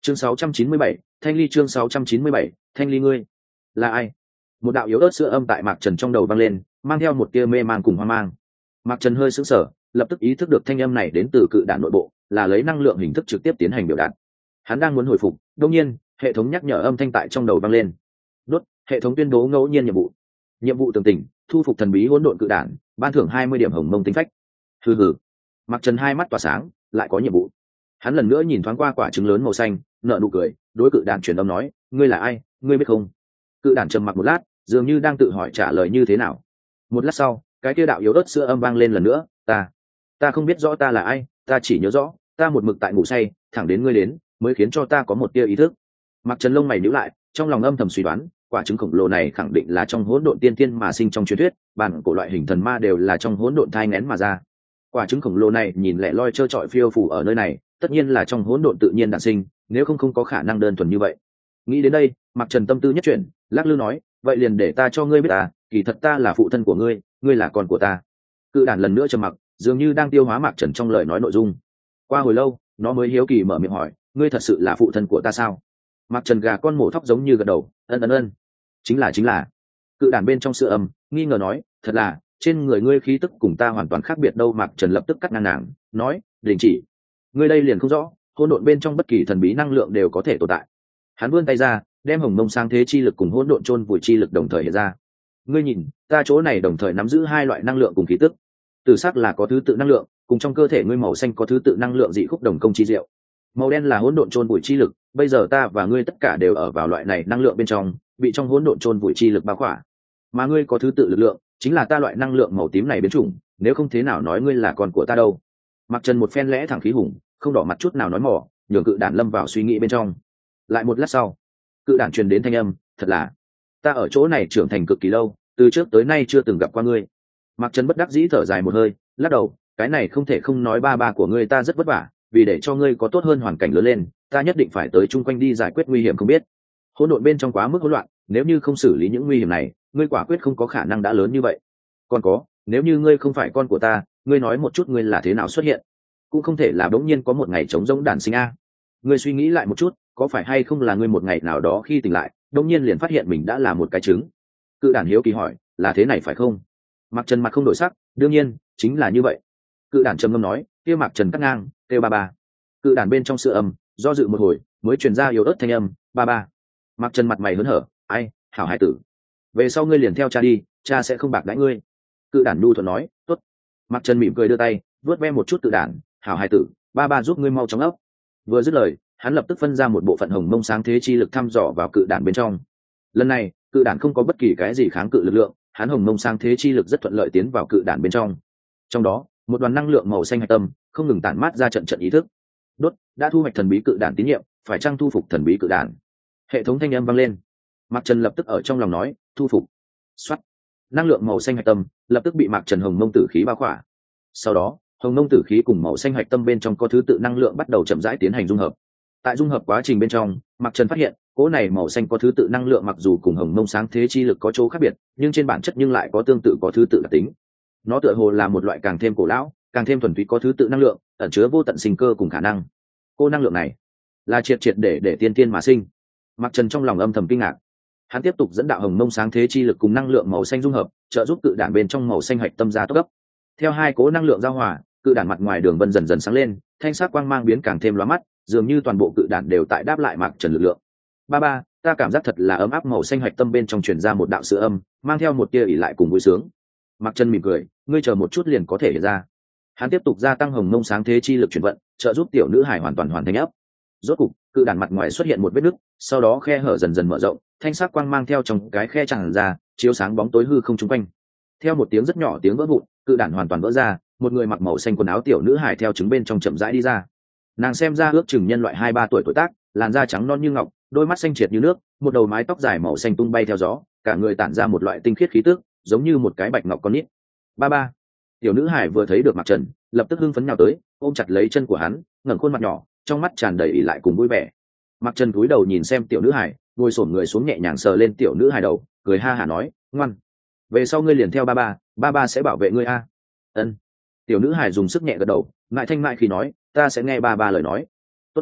Chương 697, Thanh Ly. Chương 697, Thanh Ly. Ngươi là ai? Một đạo yếu ớt sữa âm tại Mạc Trần trong đầu vang lên, mang theo một tia mê man cùng hoang mang. Mạc Trần hơi sững sờ, lập tức ý thức được thanh âm này đến từ cự đản nội bộ, là lấy năng lượng hình thức trực tiếp tiến hành biểu đạt. Hắn đang muốn hồi phục, đột nhiên, hệ thống nhắc nhở âm thanh tại trong đầu vang lên. Đốt, hệ thống tuyên bố ngẫu nhiên nhiệm vụ. Nhiệm vụ tường tình, thu phục thần bí hỗn độn cự đản, ban thưởng 20 điểm hồng mông tính phách. Hừ hừ. Mạc Trần hai mắt tỏa sáng, lại có nhiệm vụ. Hắn lần nữa nhìn thoáng qua quả trứng lớn màu xanh, nở nụ cười, đối cự đản truyền âm nói, ngươi là ai, ngươi biết không? Cự đản trầm mặc một lát, dường như đang tự hỏi trả lời như thế nào. Một lát sau, cái kia đạo yếu ớt sữa âm vang lên lần nữa, ta không biết rõ ta là ai, ta chỉ nhớ rõ ta một mực tại ngủ say, thẳng đến ngươi đến mới khiến cho ta có một tia ý thức. Mặc Trần lông mày nhíu lại, trong lòng âm thầm suy đoán, quả trứng khổng lồ này khẳng định là trong hỗn độn tiên tiên mà sinh trong truyền thuyết, bản cổ loại hình thần ma đều là trong hỗn độn thai nghén mà ra. Quả trứng khổng lồ này nhìn lẻ loi trơ trọi phiêu phù ở nơi này, tất nhiên là trong hỗn độn tự nhiên đản sinh, nếu không có khả năng đơn thuần như vậy. Nghĩ đến đây, Mặc Trần tâm tư nhất chuyển, lắc lư nói, vậy liền để ta cho ngươi biết kỳ thật ta là phụ thân của ngươi, ngươi là con của ta. Cự đản lần nữa trầm mặc, dường như đang tiêu hóa Mạc Trần trong lời nói nội dung. Qua hồi lâu, nó mới hiếu kỳ mở miệng hỏi, ngươi thật sự là phụ thân của ta sao? Mạc Trần gà con mổ thóc giống như gật đầu, ân. Chính là. Cự đản bên trong sữa âm nghi ngờ nói, thật là, trên người ngươi khí tức cùng ta hoàn toàn khác biệt đâu. Mạc Trần lập tức cắt ngang nàng, nói, đình chỉ. Ngươi đây liền không rõ, hỗn độn bên trong bất kỳ thần bí năng lượng đều có thể tồn tại. Hắn vươn tay ra, đem hồng mông sang thế chi lực cùng hỗn độn chôn vùi chi lực đồng thời hiện ra. Ngươi nhìn, ta chỗ này đồng thời nắm giữ hai loại năng lượng cùng khí tức. Tử sắc là có thứ tự năng lượng, cùng trong cơ thể ngươi màu xanh có thứ tự năng lượng dị khúc đồng công chi diệu. Màu đen là hỗn độn chôn vùi chi lực, bây giờ ta và ngươi tất cả đều ở vào loại này năng lượng bên trong, bị trong hỗn độn chôn vùi chi lực bao khỏa. Mà ngươi có thứ tự lực lượng, chính là ta loại năng lượng màu tím này biến chủng, nếu không thế nào nói ngươi là con của ta đâu. Mặc Trần một phen lẽ thẳng khí hùng, không đỏ mặt chút nào nói mỏ, nhường cự đản lâm vào suy nghĩ bên trong. Lại một lát sau, cự đản truyền đến thanh âm, thật là, ta ở chỗ này trưởng thành cực kỳ lâu, từ trước tới nay chưa từng gặp qua ngươi. Mặc Trần bất đắc dĩ thở dài một hơi, lắc đầu, cái này không thể không nói, ba của ngươi ta rất vất vả, vì để cho ngươi có tốt hơn hoàn cảnh lớn lên, ta nhất định phải tới chung quanh đi giải quyết nguy hiểm không biết. Hỗn độn bên trong quá mức hỗn loạn, nếu như không xử lý những nguy hiểm này, ngươi quả quyết không có khả năng đã lớn như vậy. Còn có, nếu như ngươi không phải con của ta, ngươi nói một chút ngươi là thế nào xuất hiện? Cũng không thể là bỗng nhiên có một ngày trống rỗng đản sinh a. Ngươi suy nghĩ lại một chút, có phải hay không là ngươi một ngày nào đó khi tỉnh lại, bỗng nhiên liền phát hiện mình đã là một cái trứng? Cự đản hiếu kỳ hỏi, là thế này phải không? Mạc Trần mặt không đổi sắc, đương nhiên, chính là như vậy. Cự đản trầm ngâm nói, kia Mạc Trần cắt ngang, kêu ba. Cự đản bên trong sữa âm, do dự một hồi, mới truyền ra yếu ớt thanh âm, ba. Mạc Trần mặt mày hớn hở, ai, hảo hải tử. Về sau ngươi liền theo cha đi, cha sẽ không bạc đãi ngươi. Cự đản nhu thuận nói, tốt. Mạc Trần mỉm cười đưa tay, vuốt ve một chút cự đản, hảo hải tử, ba giúp ngươi mau chóng ấp. Vừa dứt lời, hắn lập tức phân ra một bộ phận hồng mông sáng thế chi lực thăm dò vào cự đản bên trong. Lần này, cự đản không có bất kỳ cái gì kháng cự lực lượng, hắn hồng mông sáng thế chi lực rất thuận lợi tiến vào cự đản bên trong. Trong đó, một đoàn năng lượng màu xanh hạch tâm không ngừng tản mát ra trận ý thức. Đốt, đã thu hoạch thần bí cự đản tín nhiệm, phải chăng thu phục thần bí cự đản? Hệ thống thanh âm vang lên. Mạc Trần lập tức ở trong lòng nói, thu phục. Soát. Năng lượng màu xanh hạch tâm lập tức bị Mạc Trần hồng mông tử khí bao khỏa. Sau đó, hồng mông tử khí cùng màu xanh hạch tâm bên trong có thứ tự năng lượng bắt đầu chậm rãi tiến hành dung hợp. Tại dung hợp quá trình bên trong, Mạc Trần phát hiện, cỗ này màu xanh có thứ tự năng lượng mặc dù cùng hồng mông sáng thế chi lực có chỗ khác biệt, nhưng trên bản chất nhưng lại có tương tự có thứ tự đặc tính. Nó tựa hồ là một loại càng thêm cổ lão, càng thêm thuần túy có thứ tự năng lượng, ẩn chứa vô tận sinh cơ cùng khả năng. Cô năng lượng này là triệt để tiên tiên mà sinh. Mạc Trần trong lòng âm thầm kinh ngạc. Hắn tiếp tục dẫn đạo hồng mông sáng thế chi lực cùng năng lượng màu xanh dung hợp, trợ giúp cự đản bên trong màu xanh hạch tâm ra tốc gấp. Theo hai cố năng lượng giao hòa, cự đản mặt ngoài đường vân dần dần sáng lên, thanh sắc quang mang biến càng thêm lóa mắt, dường như toàn bộ cự đản đều tại đáp lại Mạc Trần lực lượng. Ba, ta cảm giác thật là ấm áp. Màu xanh hạch tâm bên trong truyền ra một đạo sữa âm, mang theo một tia ỉ lại cùng vui sướng. Mạc Trần mỉm cười, ngươi chờ một chút liền có thể hiện ra. Hắn tiếp tục gia tăng hồng mông sáng thế chi lực chuyển vận, trợ giúp tiểu nữ hải hoàn thành ấp. Rốt cục, cự đản mặt ngoài xuất hiện một vết nứt, sau đó khe hở dần dần mở rộng, thanh sắc quang mang theo trong cái khe tràn ra, chiếu sáng bóng tối hư không chung quanh. Theo một tiếng rất nhỏ tiếng vỡ vụn, cự đản hoàn toàn vỡ ra, một người mặc màu xanh quần áo tiểu nữ hải theo trứng bên trong chậm rãi đi ra. Nàng xem ra ước chừng nhân loại 2-3 tuổi tuổi tác, làn da trắng non như ngọc, đôi mắt xanh triệt như nước, một đầu mái tóc dài màu xanh tung bay theo gió, cả người tản ra một loại tinh khiết khí tức, giống như một cái bạch ngọc con nít. Ba. Tiểu nữ hải vừa thấy được Mạc Trần, lập tức hưng phấn nhào tới, ôm chặt lấy chân của hắn, ngẩng khuôn mặt nhỏ, trong mắt tràn đầy ỉ lại cùng vui vẻ. Mạc Trần cúi đầu nhìn xem tiểu nữ hải, ngồi xổm người xuống nhẹ nhàng sờ lên tiểu nữ hải đầu, cười ha hả nói, ngoan, về sau ngươi liền theo ba sẽ bảo vệ ngươi a. Ân. Tiểu nữ hải dùng sức nhẹ gật đầu, ngại thanh mại khi nói, ta sẽ nghe ba lời nói. Tốt.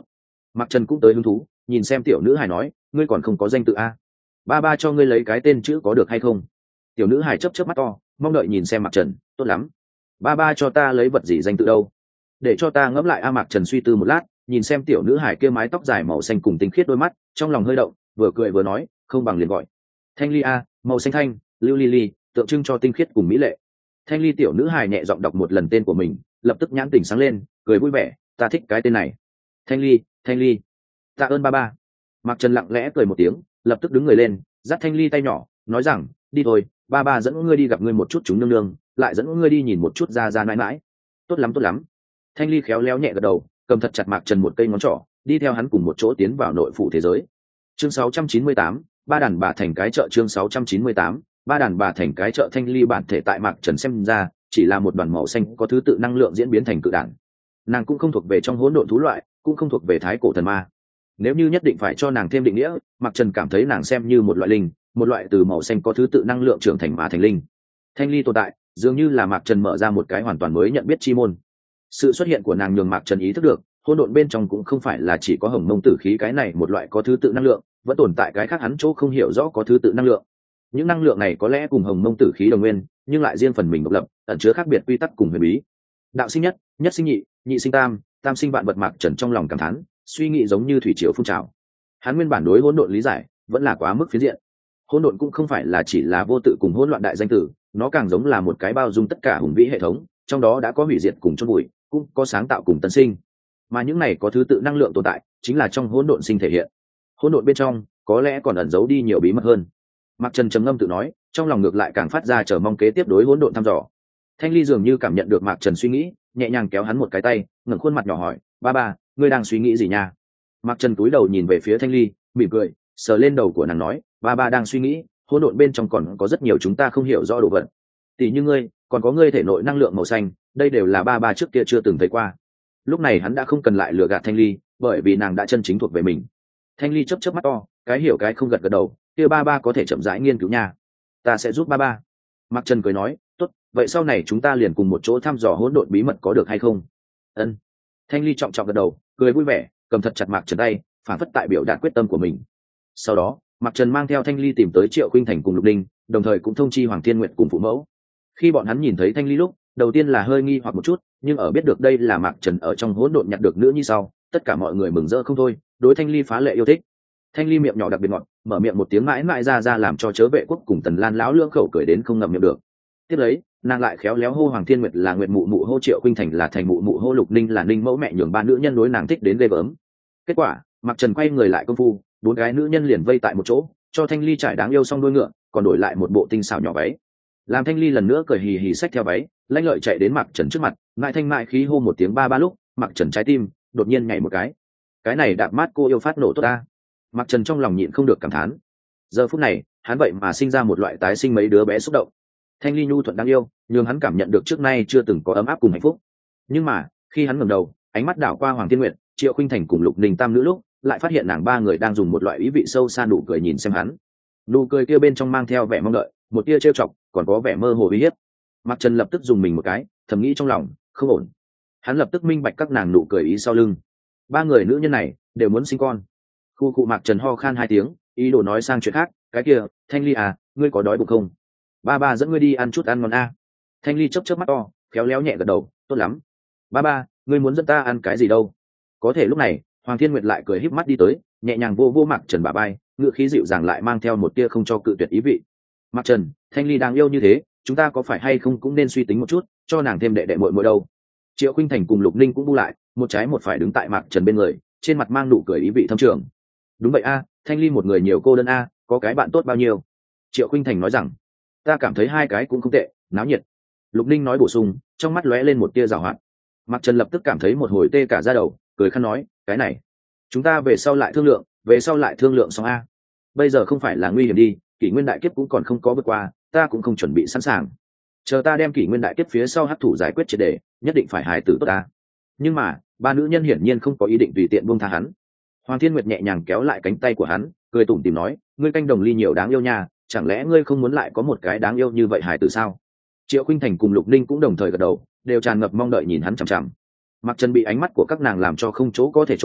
Mạc Trần cũng tới hứng thú, nhìn xem tiểu nữ hài nói, ngươi còn không có danh tự a? Ba ba cho ngươi lấy cái tên chữ có được hay không? Tiểu nữ hài chớp chớp mắt to, mong đợi nhìn xem Mạc Trần. Tốt lắm. Ba ba cho ta lấy vật gì danh tự đâu? Để cho ta ngẫm lại a. Mạc Trần suy tư một lát, nhìn xem tiểu nữ hài kia mái tóc dài màu xanh cùng tinh khiết đôi mắt, trong lòng hơi động, vừa cười vừa nói, không bằng liền gọi Thanh Ly a, màu xanh thanh, lưu ly ly, tượng trưng cho tinh khiết cùng mỹ lệ. Thanh Ly tiểu nữ hài nhẹ giọng đọc một lần tên của mình, lập tức nhãn tỉnh sáng lên, cười vui vẻ, ta thích cái tên này. Thanh Ly, Thanh Ly. Tạ ơn ba ba. Mạc Trần lặng lẽ cười một tiếng, lập tức đứng người lên, dắt Thanh Ly tay nhỏ, nói rằng, đi thôi, ba ba dẫn ngươi đi gặp ngươi một chút chúng nương nương, lại dẫn ngươi đi nhìn một chút ra ra mãi mãi. Tốt lắm tốt lắm. Thanh Ly khéo léo nhẹ gật đầu, cầm thật chặt Mạc Trần một cây ngón trỏ, đi theo hắn cùng một chỗ tiến vào nội phủ thế giới. Chương 698, ba đàn bà thành cái chợ. Chương 698, ba đàn bà thành cái chợ. Thanh Ly bản thể tại Mạc Trần xem ra chỉ là một đoàn màu xanh có thứ tự năng lượng diễn biến thành cự đản. Nàng cũng không thuộc về trong hỗn độn thú loại, cũng không thuộc về thái cổ thần ma. Nếu như nhất định phải cho nàng thêm định nghĩa, Mạc Trần cảm thấy nàng xem như một loại linh, một loại từ màu xanh có thứ tự năng lượng trưởng thành mà thành linh. Thanh Ly tồn tại dường như là Mạc Trần mở ra một cái hoàn toàn mới nhận biết chi môn. Sự xuất hiện của nàng nhường Mạc Trần ý thức được hỗn độn bên trong cũng không phải là chỉ có hồng mông tử khí cái này một loại có thứ tự năng lượng, vẫn tồn tại cái khác hắn chỗ không hiểu rõ có thứ tự năng lượng. Những năng lượng này có lẽ cùng hồng mông tử khí đồng nguyên, nhưng lại riêng phần mình độc lập, ẩn chứa khác biệt quy tắc cùng huyền bí. Đạo sinh nhất, nhất sinh nhị, nhị sinh tam, tam sinh vạn vật. Mạc Trần trong lòng cảm thán, suy nghĩ giống như thủy triều phun trào. Hắn nguyên bản đối hỗn độn lý giải vẫn là quá mức phiến diện. Hỗn độn cũng không phải là chỉ là vô tự cùng hỗn loạn đại danh tử, nó càng giống là một cái bao dung tất cả hùng vĩ hệ thống, trong đó đã có hủy diệt cùng chôn bụi, cũng có sáng tạo cùng tân sinh. Mà những này có thứ tự năng lượng tồn tại, chính là trong hỗn độn sinh thể hiện. Hỗn độn bên trong có lẽ còn ẩn giấu đi nhiều bí mật hơn. Mạc Trần trầm ngâm tự nói, trong lòng ngược lại càng phát ra chờ mong kế tiếp đối hỗn độn thăm dò. Thanh Ly dường như cảm nhận được Mạc Trần suy nghĩ, nhẹ nhàng kéo hắn một cái tay, ngẩng khuôn mặt nhỏ hỏi, ba ba, ngươi đang suy nghĩ gì nha? Mạc Trần cúi đầu nhìn về phía Thanh Ly, mỉm cười, sờ lên đầu của nàng nói, ba ba đang suy nghĩ, hỗn độn bên trong còn có rất nhiều chúng ta không hiểu rõ đồ vật. Tỷ như ngươi, còn có ngươi thể nội năng lượng màu xanh, đây đều là ba ba trước kia chưa từng thấy qua. Lúc này hắn đã không cần lại lừa gạt Thanh Ly, bởi vì nàng đã chân chính thuộc về mình. Thanh Ly chớp chớp mắt to, cái hiểu cái không gật gật đầu, kia ba ba có thể chậm rãi nghiên cứu nha. Ta sẽ giúp ba ba. Mạc Trần cười nói, tốt, vậy sau này chúng ta liền cùng một chỗ thăm dò hỗn độn bí mật có được hay không? Ân. Thanh Ly trọng trọng gật đầu, cười vui vẻ, cầm thật chặt Mạc Trần tay, phản phất tại biểu đạt quyết tâm của mình. Sau đó, Mạc Trần mang theo Thanh Ly tìm tới Triệu Khuynh Thành cùng Lục Ninh, đồng thời cũng thông chi Hoàng Thiên Nguyệt cùng phụ mẫu. Khi bọn hắn nhìn thấy Thanh Ly lúc, đầu tiên là hơi nghi hoặc một chút, nhưng ở biết được đây là Mạc Trần ở trong hỗn độn nhặt được nữ như sau, tất cả mọi người mừng rỡ không thôi, đối Thanh Ly phá lệ yêu thích. Thanh Ly miệng nhỏ đặc biệt ngọt, mở miệng một tiếng mãi mãi ra làm cho Chớ Vệ Quốc cùng Tần Lan lão lưỡng khẩu cười đến không ngậm miệng được. Tiếp lấy, nàng lại khéo léo hô Hoàng Thiên Nguyệt là Nguyệt mụ mụ, hô Triệu Khuynh Thành là Thành mụ mụ, hô Lục Ninh là Ninh mẫu mẹ, nhường ba nữ nhân đối nàng thích đến ghê gớm. Kết quả, Mạc Trần quay người lại công phu, bốn gái nữ nhân liền vây tại một chỗ, cho Thanh Ly trải đáng yêu xong đuôi ngựa, còn đổi lại một bộ tinh xảo nhỏ váy. Làm Thanh Ly lần nữa cười hì hì xách theo váy, lanh lợi chạy đến Mạc Trần trước mặt, ngại thanh mại khí hô một tiếng ba ba lúc, Mạc Trần trái tim đột nhiên nhảy một cái này đạp mát cô yêu phát nổ tốt ta. Mạc Trần trong lòng nhịn không được cảm thán. Giờ phút này, hắn vậy mà sinh ra một loại tái sinh mấy đứa bé xúc động. Thanh Ly nhu thuận đáng yêu, nhưng hắn cảm nhận được trước nay chưa từng có ấm áp cùng hạnh phúc. Nhưng mà, khi hắn ngẩng đầu, ánh mắt đảo qua Hoàng Thiên Nguyệt, Triệu Khuynh Thành cùng Lục Ninh tam nữ lúc, lại phát hiện nàng ba người đang dùng một loại ý vị sâu xa nụ cười nhìn xem hắn. Nụ cười kia bên trong mang theo vẻ mong đợi, một tia trêu chọc, còn có vẻ mơ hồ uy hiếp. Mạc Trần lập tức dùng mình một cái, thầm nghĩ trong lòng, không ổn. Hắn lập tức minh bạch các nàng nụ cười ý sau lưng. Ba người nữ nhân này đều muốn sinh con. Khu cụ Mạc Trần ho khan hai tiếng, ý đồ nói sang chuyện khác, cái kia, Thanh Ly à, ngươi có đói bụng không? Ba ba dẫn ngươi đi ăn chút ăn ngon a. Thanh Ly chớp chớp mắt to, khéo léo nhẹ gật đầu, tốt lắm. Ba ba, ngươi muốn dẫn ta ăn cái gì đâu? Có thể lúc này, Hoàng Thiên Nguyệt lại cười híp mắt đi tới, nhẹ nhàng vô vô Mạc Trần bả vai, ngữ khí dịu dàng lại mang theo một tia không cho cự tuyệt ý vị. Mạc Trần, Thanh Ly đang yêu như thế, chúng ta có phải hay không cũng nên suy tính một chút, cho nàng thêm đệ đệ muội muội đâu. Triệu Khuynh Thành cùng Lục Ninh cũng bu lại, một trái một phải đứng tại Mạc Trần bên người, trên mặt mang nụ cười ý vị thâm trường. Đúng vậy a, Thanh Ly một người nhiều cô đơn a, có cái bạn tốt bao nhiêu? Triệu Khuynh Thành nói rằng, ta cảm thấy hai cái cũng không tệ, náo nhiệt. Lục Ninh nói bổ sung, trong mắt lóe lên một tia giảo hoạt. Mạc Trần lập tức cảm thấy một hồi tê cả da đầu, cười khăn nói, cái này, chúng ta về sau lại thương lượng xong a. Bây giờ không phải là nguy hiểm đi, kỷ nguyên đại kiếp cũng còn không có vượt qua, ta cũng không chuẩn bị sẵn sàng. Chờ ta đem kỷ nguyên đại kiếp phía sau hắc thủ giải quyết triệt để, nhất định phải hài tử tốt ta. Nhưng mà, ba nữ nhân hiển nhiên không có ý định tùy tiện buông tha hắn. Hoàng Thiên Nguyệt nhẹ nhàng kéo lại cánh tay của hắn, cười tủm tỉm nói, ngươi canh đồng ly nhiều đáng yêu nha, chẳng lẽ ngươi không muốn lại có một cái đáng yêu như vậy hài tử sao? Triệu Khuynh Thành cùng Lục Ninh cũng đồng thời gật đầu, đều tràn ngập mong đợi nhìn hắn chằm chằm. Mạc Trần bị ánh mắt của các nàng làm cho không chỗ có thể trốn,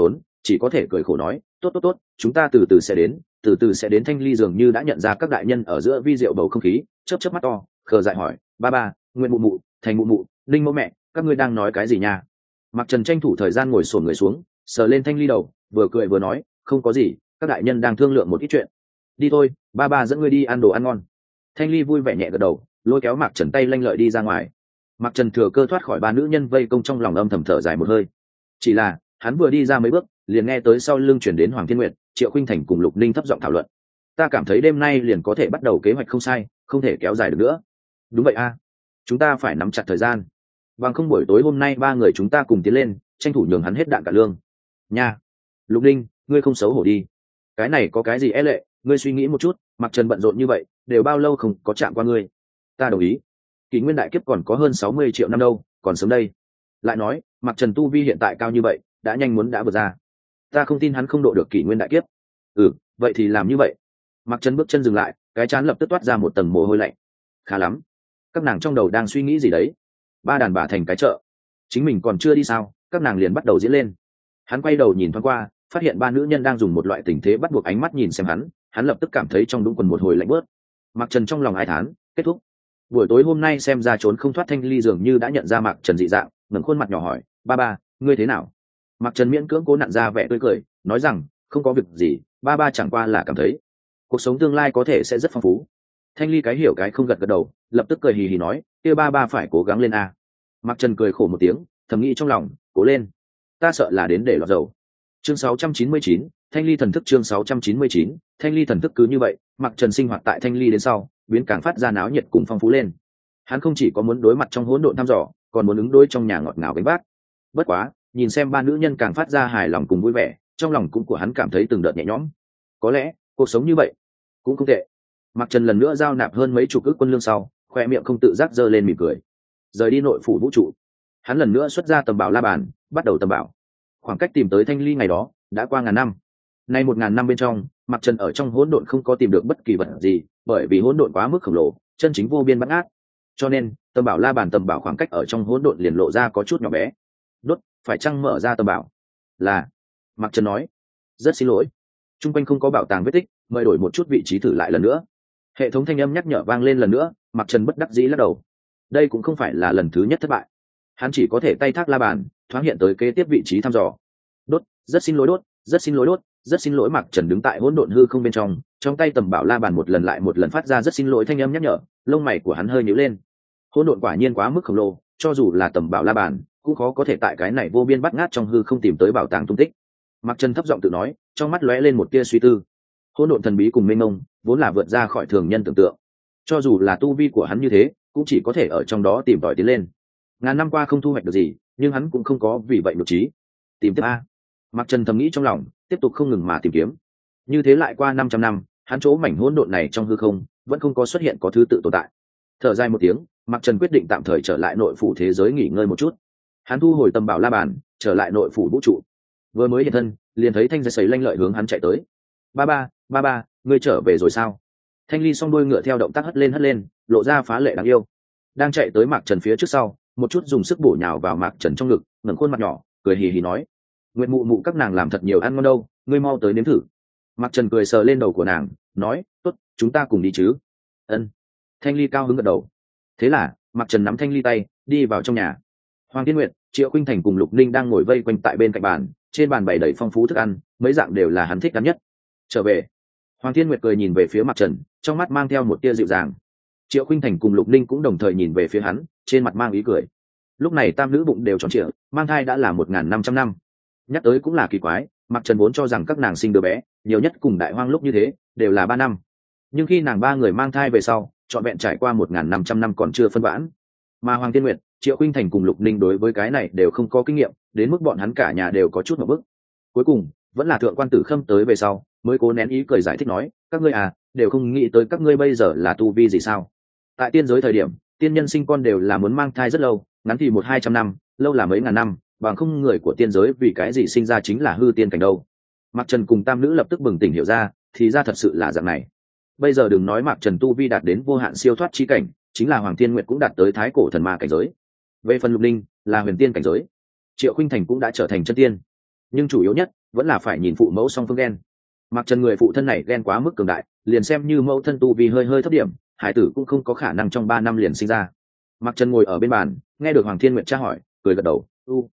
chỉ có thể cười khổ nói tốt tốt tốt, chúng ta từ từ sẽ đến, từ từ sẽ đến. Thanh ly dường như đã nhận ra các đại nhân ở giữa vi diệu bầu không khí, chớp chớp mắt to khờ dại hỏi ba ba, Nguyện mụ mụ, Thành mụ mụ, Linh mẫu mẹ, các ngươi đang nói cái gì nha? Mặc Trần tranh thủ thời gian ngồi xổm người xuống, sờ lên Thanh ly đầu, vừa cười vừa nói không có gì, các đại nhân đang thương lượng một ít chuyện. Đi thôi, ba ba dẫn ngươi đi ăn đồ ăn ngon. Thanh ly vui vẻ nhẹ gật đầu, lôi kéo Mạc Trần tay lanh lợi đi ra ngoài. Mạc Trần thừa cơ thoát khỏi ba nữ nhân vây công, trong lòng âm thầm thở dài một hơi. Chỉ là hắn vừa đi ra mấy bước, liền nghe tới sau lưng chuyển đến Hoàng Thiên Nguyệt, Triệu Khuynh Thành cùng Lục Ninh thấp giọng thảo luận. Ta cảm thấy đêm nay liền có thể bắt đầu kế hoạch không sai, không thể kéo dài được nữa. Đúng vậy a, chúng ta phải nắm chặt thời gian, bằng không buổi tối hôm nay ba người chúng ta cùng tiến lên, tranh thủ nhường hắn hết đạn cả lương. Nha, Lục Ninh, ngươi không xấu hổ đi. Cái này có cái gì e lệ, ngươi suy nghĩ một chút, Mạc Trần bận rộn như vậy, đều bao lâu không có chạm qua ngươi. Ta đồng ý. Kỷ nguyên đại kiếp còn có hơn 60 triệu năm đâu, còn sớm đây. Lại nói, Mạc Trần tu vi hiện tại cao như vậy, đã nhanh muốn đã vượt ra. Ta không tin hắn không độ được kỷ nguyên đại kiếp. Vậy thì làm như vậy. Mạc Trần bước chân dừng lại, cái trán lập tức toát ra một tầng mồ hôi lạnh. Khá lắm. Các nàng trong đầu đang suy nghĩ gì đấy? Ba đàn bà thành cái chợ, chính mình còn chưa đi sao, các nàng liền bắt đầu diễn lên. Hắn quay đầu nhìn thoáng qua, phát hiện ba nữ nhân đang dùng một loại tình thế bắt buộc ánh mắt nhìn xem hắn lập tức cảm thấy trong đúng quần một hồi lạnh bớt. Mạc Trần trong lòng ai thán, kết thúc. Buổi tối hôm nay xem ra trốn không thoát. Thanh ly dường như đã nhận ra Mạc Trần dị dạng, ngẩng khuôn mặt nhỏ hỏi ba ba, ngươi thế nào? Mạc Trần miễn cưỡng cố nặn ra vẻ tươi cười, nói rằng không có việc gì, ba ba chẳng qua là cảm thấy cuộc sống tương lai có thể sẽ rất phong phú. Thanh ly cái hiểu cái không gật gật đầu, lập tức cười hì hì nói kia ba ba phải cố gắng lên a. Mạc Trần cười khổ một tiếng, thầm nghĩ trong lòng cố lên, ta sợ là đến để lọt dầu. Chương 699, Thanh ly thần thức. Chương 699, Thanh ly thần thức. Cứ như vậy, Mạc Trần sinh hoạt tại Thanh ly đến sau biến càng phát ra náo nhiệt cùng phong phú lên. Hắn không chỉ có muốn đối mặt trong hỗn độn thăm dò, còn muốn ứng đối trong nhà ngọt ngào gánh vác. Bất quá, nhìn xem ba nữ nhân càng phát ra hài lòng cùng vui vẻ, trong lòng cũng của hắn cảm thấy từng đợt nhẹ nhõm. Có lẽ cuộc sống như vậy cũng không tệ. Mạc Trần lần nữa giao nạp hơn mấy chục ức quân lương sau, khoe miệng không tự giác giơ lên mỉm cười. Rời đi nội phủ vũ trụ, hắn lần nữa xuất ra tầm bảo la bàn, bắt đầu tầm bảo. Khoảng cách tìm tới Thanh ly ngày đó đã qua ngàn năm. Nay 1000 năm bên trong, Mạc Trần ở trong hỗn độn không có tìm được bất kỳ vật gì, bởi vì hỗn độn quá mức khổng lồ, chân chính vô biên bát ngát. Cho nên, tầm bảo la bàn tầm bảo khoảng cách ở trong hỗn độn liền lộ ra có chút nhỏ bé. Đốt, phải chăng mở ra tầm bảo? Là, Mạc Trần nói. Rất xin lỗi, chung quanh không có bảo tàng vết tích, mời đổi một chút vị trí thử lại lần nữa. Hệ thống thanh âm nhắc nhở vang lên lần nữa, Mạc Trần bất đắc dĩ lắc đầu. Đây cũng không phải là lần thứ nhất thất bại, hắn chỉ có thể tay thác la bàn, thoáng hiện tới kế tiếp vị trí thăm dò. Đốt, rất xin lỗi đốt, rất xin lỗi đốt, rất xin lỗi. Mạc Trần đứng tại hỗn độn hư không bên trong tay tầm bảo la bàn một lần lại một lần phát ra rất xin lỗi thanh âm nhắc nhở, lông mày của hắn hơi nhíu lên. Hỗn độn quả nhiên quá mức khổng lồ, cho dù là tầm bảo la bàn cũng khó có thể tại cái này vô biên bát ngát trong hư không tìm tới bảo tàng tung tích. Mạc Trần thấp giọng tự nói, trong mắt lóe lên một tia suy tư. Hỗn độn thần bí cùng mênh mông, vốn là vượt ra khỏi thường nhân tưởng tượng. Cho dù là tu vi của hắn như thế, cũng chỉ có thể ở trong đó tìm tòi tiến lên. Ngàn năm qua không thu hoạch được gì, nhưng hắn cũng không có vì vậy nhụt chí. Tìm tiếp a. Mạc Trần thầm nghĩ trong lòng, tiếp tục không ngừng mà tìm kiếm. Như thế lại qua 500 năm, hắn chỗ mảnh hỗn độn này trong hư không vẫn không có xuất hiện có thứ tự tồn tại. Thở dài một tiếng, Mạc Trần quyết định tạm thời trở lại nội phủ thế giới nghỉ ngơi một chút. Hắn thu hồi tầm bảo la bàn, trở lại nội phủ vũ trụ. Vừa mới hiện thân, liền thấy Thanh Giấy sấy lanh lợi hướng hắn chạy tới. Ba ba, ngươi trở về rồi sao? Thanh ly song đôi ngựa theo động tác hất lên, lộ ra phá lệ đáng yêu. Đang chạy tới Mạc Trần phía trước sau, một chút dùng sức bổ nhào vào Mạc Trần trong ngực, ngẩng khuôn mặt nhỏ, cười hì hì nói: Nguyệt mụ mụ các nàng làm thật nhiều ăn ngon đâu, ngươi mau tới nếm thử. Mạc Trần cười sờ lên đầu của nàng, nói: tốt, chúng ta cùng đi chứ? Ân. Thanh ly cao hứng gật đầu. Thế là Mạc Trần nắm Thanh ly tay, đi vào trong nhà. Hoàng Thiên Nguyệt, Triệu Khuynh Thành cùng Lục Ninh đang ngồi vây quanh tại bên cạnh bàn, trên bàn bày đầy phong phú thức ăn, mấy dạng đều là hắn thích ăn nhất. Trở về. Hoàng Thiên Nguyệt cười nhìn về phía Mạc Trần, trong mắt mang theo một tia dịu dàng. Triệu Khuynh Thành cùng Lục Ninh cũng đồng thời nhìn về phía hắn, trên mặt mang ý cười. Lúc này tam nữ bụng đều tròn trịa, mang thai đã là 1500 năm. Nhắc tới cũng là kỳ quái, Mạc Trần vốn cho rằng các nàng sinh đứa bé nhiều nhất cùng Đại Hoang lúc như thế đều là 3 năm, nhưng khi nàng ba người mang thai về sau, trọn vẹn trải qua 1500 năm còn chưa phân vãn. Mà Hoàng Thiên Nguyệt, Triệu Khuynh Thành cùng Lục Ninh đối với cái này đều không có kinh nghiệm, đến mức bọn hắn cả nhà đều có chút một bức. Cuối cùng vẫn là thượng quan Tử Khâm tới về sau mới cố nén ý cười giải thích nói: các ngươi đều không nghĩ tới các ngươi bây giờ là tu vi gì sao? Tại tiên giới thời điểm, tiên nhân sinh con đều là muốn mang thai rất lâu, ngắn thì 100-200 năm, lâu là mấy ngàn năm, bằng không người của tiên giới vì cái gì sinh ra chính là hư tiên cảnh đâu. Mạc Trần cùng tam nữ lập tức bừng tỉnh hiểu ra, thì ra thật sự là dạng này. Bây giờ đừng nói Mạc Trần tu vi đạt đến vô hạn siêu thoát chi cảnh, chính là Hoàng Thiên Nguyệt cũng đạt tới thái cổ thần ma cảnh giới. Về phần Lục Ninh là huyền tiên cảnh giới, Triệu Khuynh Thành cũng đã trở thành chân tiên. Nhưng chủ yếu nhất vẫn là phải nhìn phụ mẫu song phương ghen. Mặc trần người phụ thân này ghen quá mức cường đại, liền xem như mẫu thân tu vì hơi hơi thấp điểm, hải tử cũng không có khả năng trong 3 năm liền sinh ra. Mặc trần ngồi ở bên bàn, nghe được Hoàng Thiên Nguyệt tra hỏi, cười gật đầu.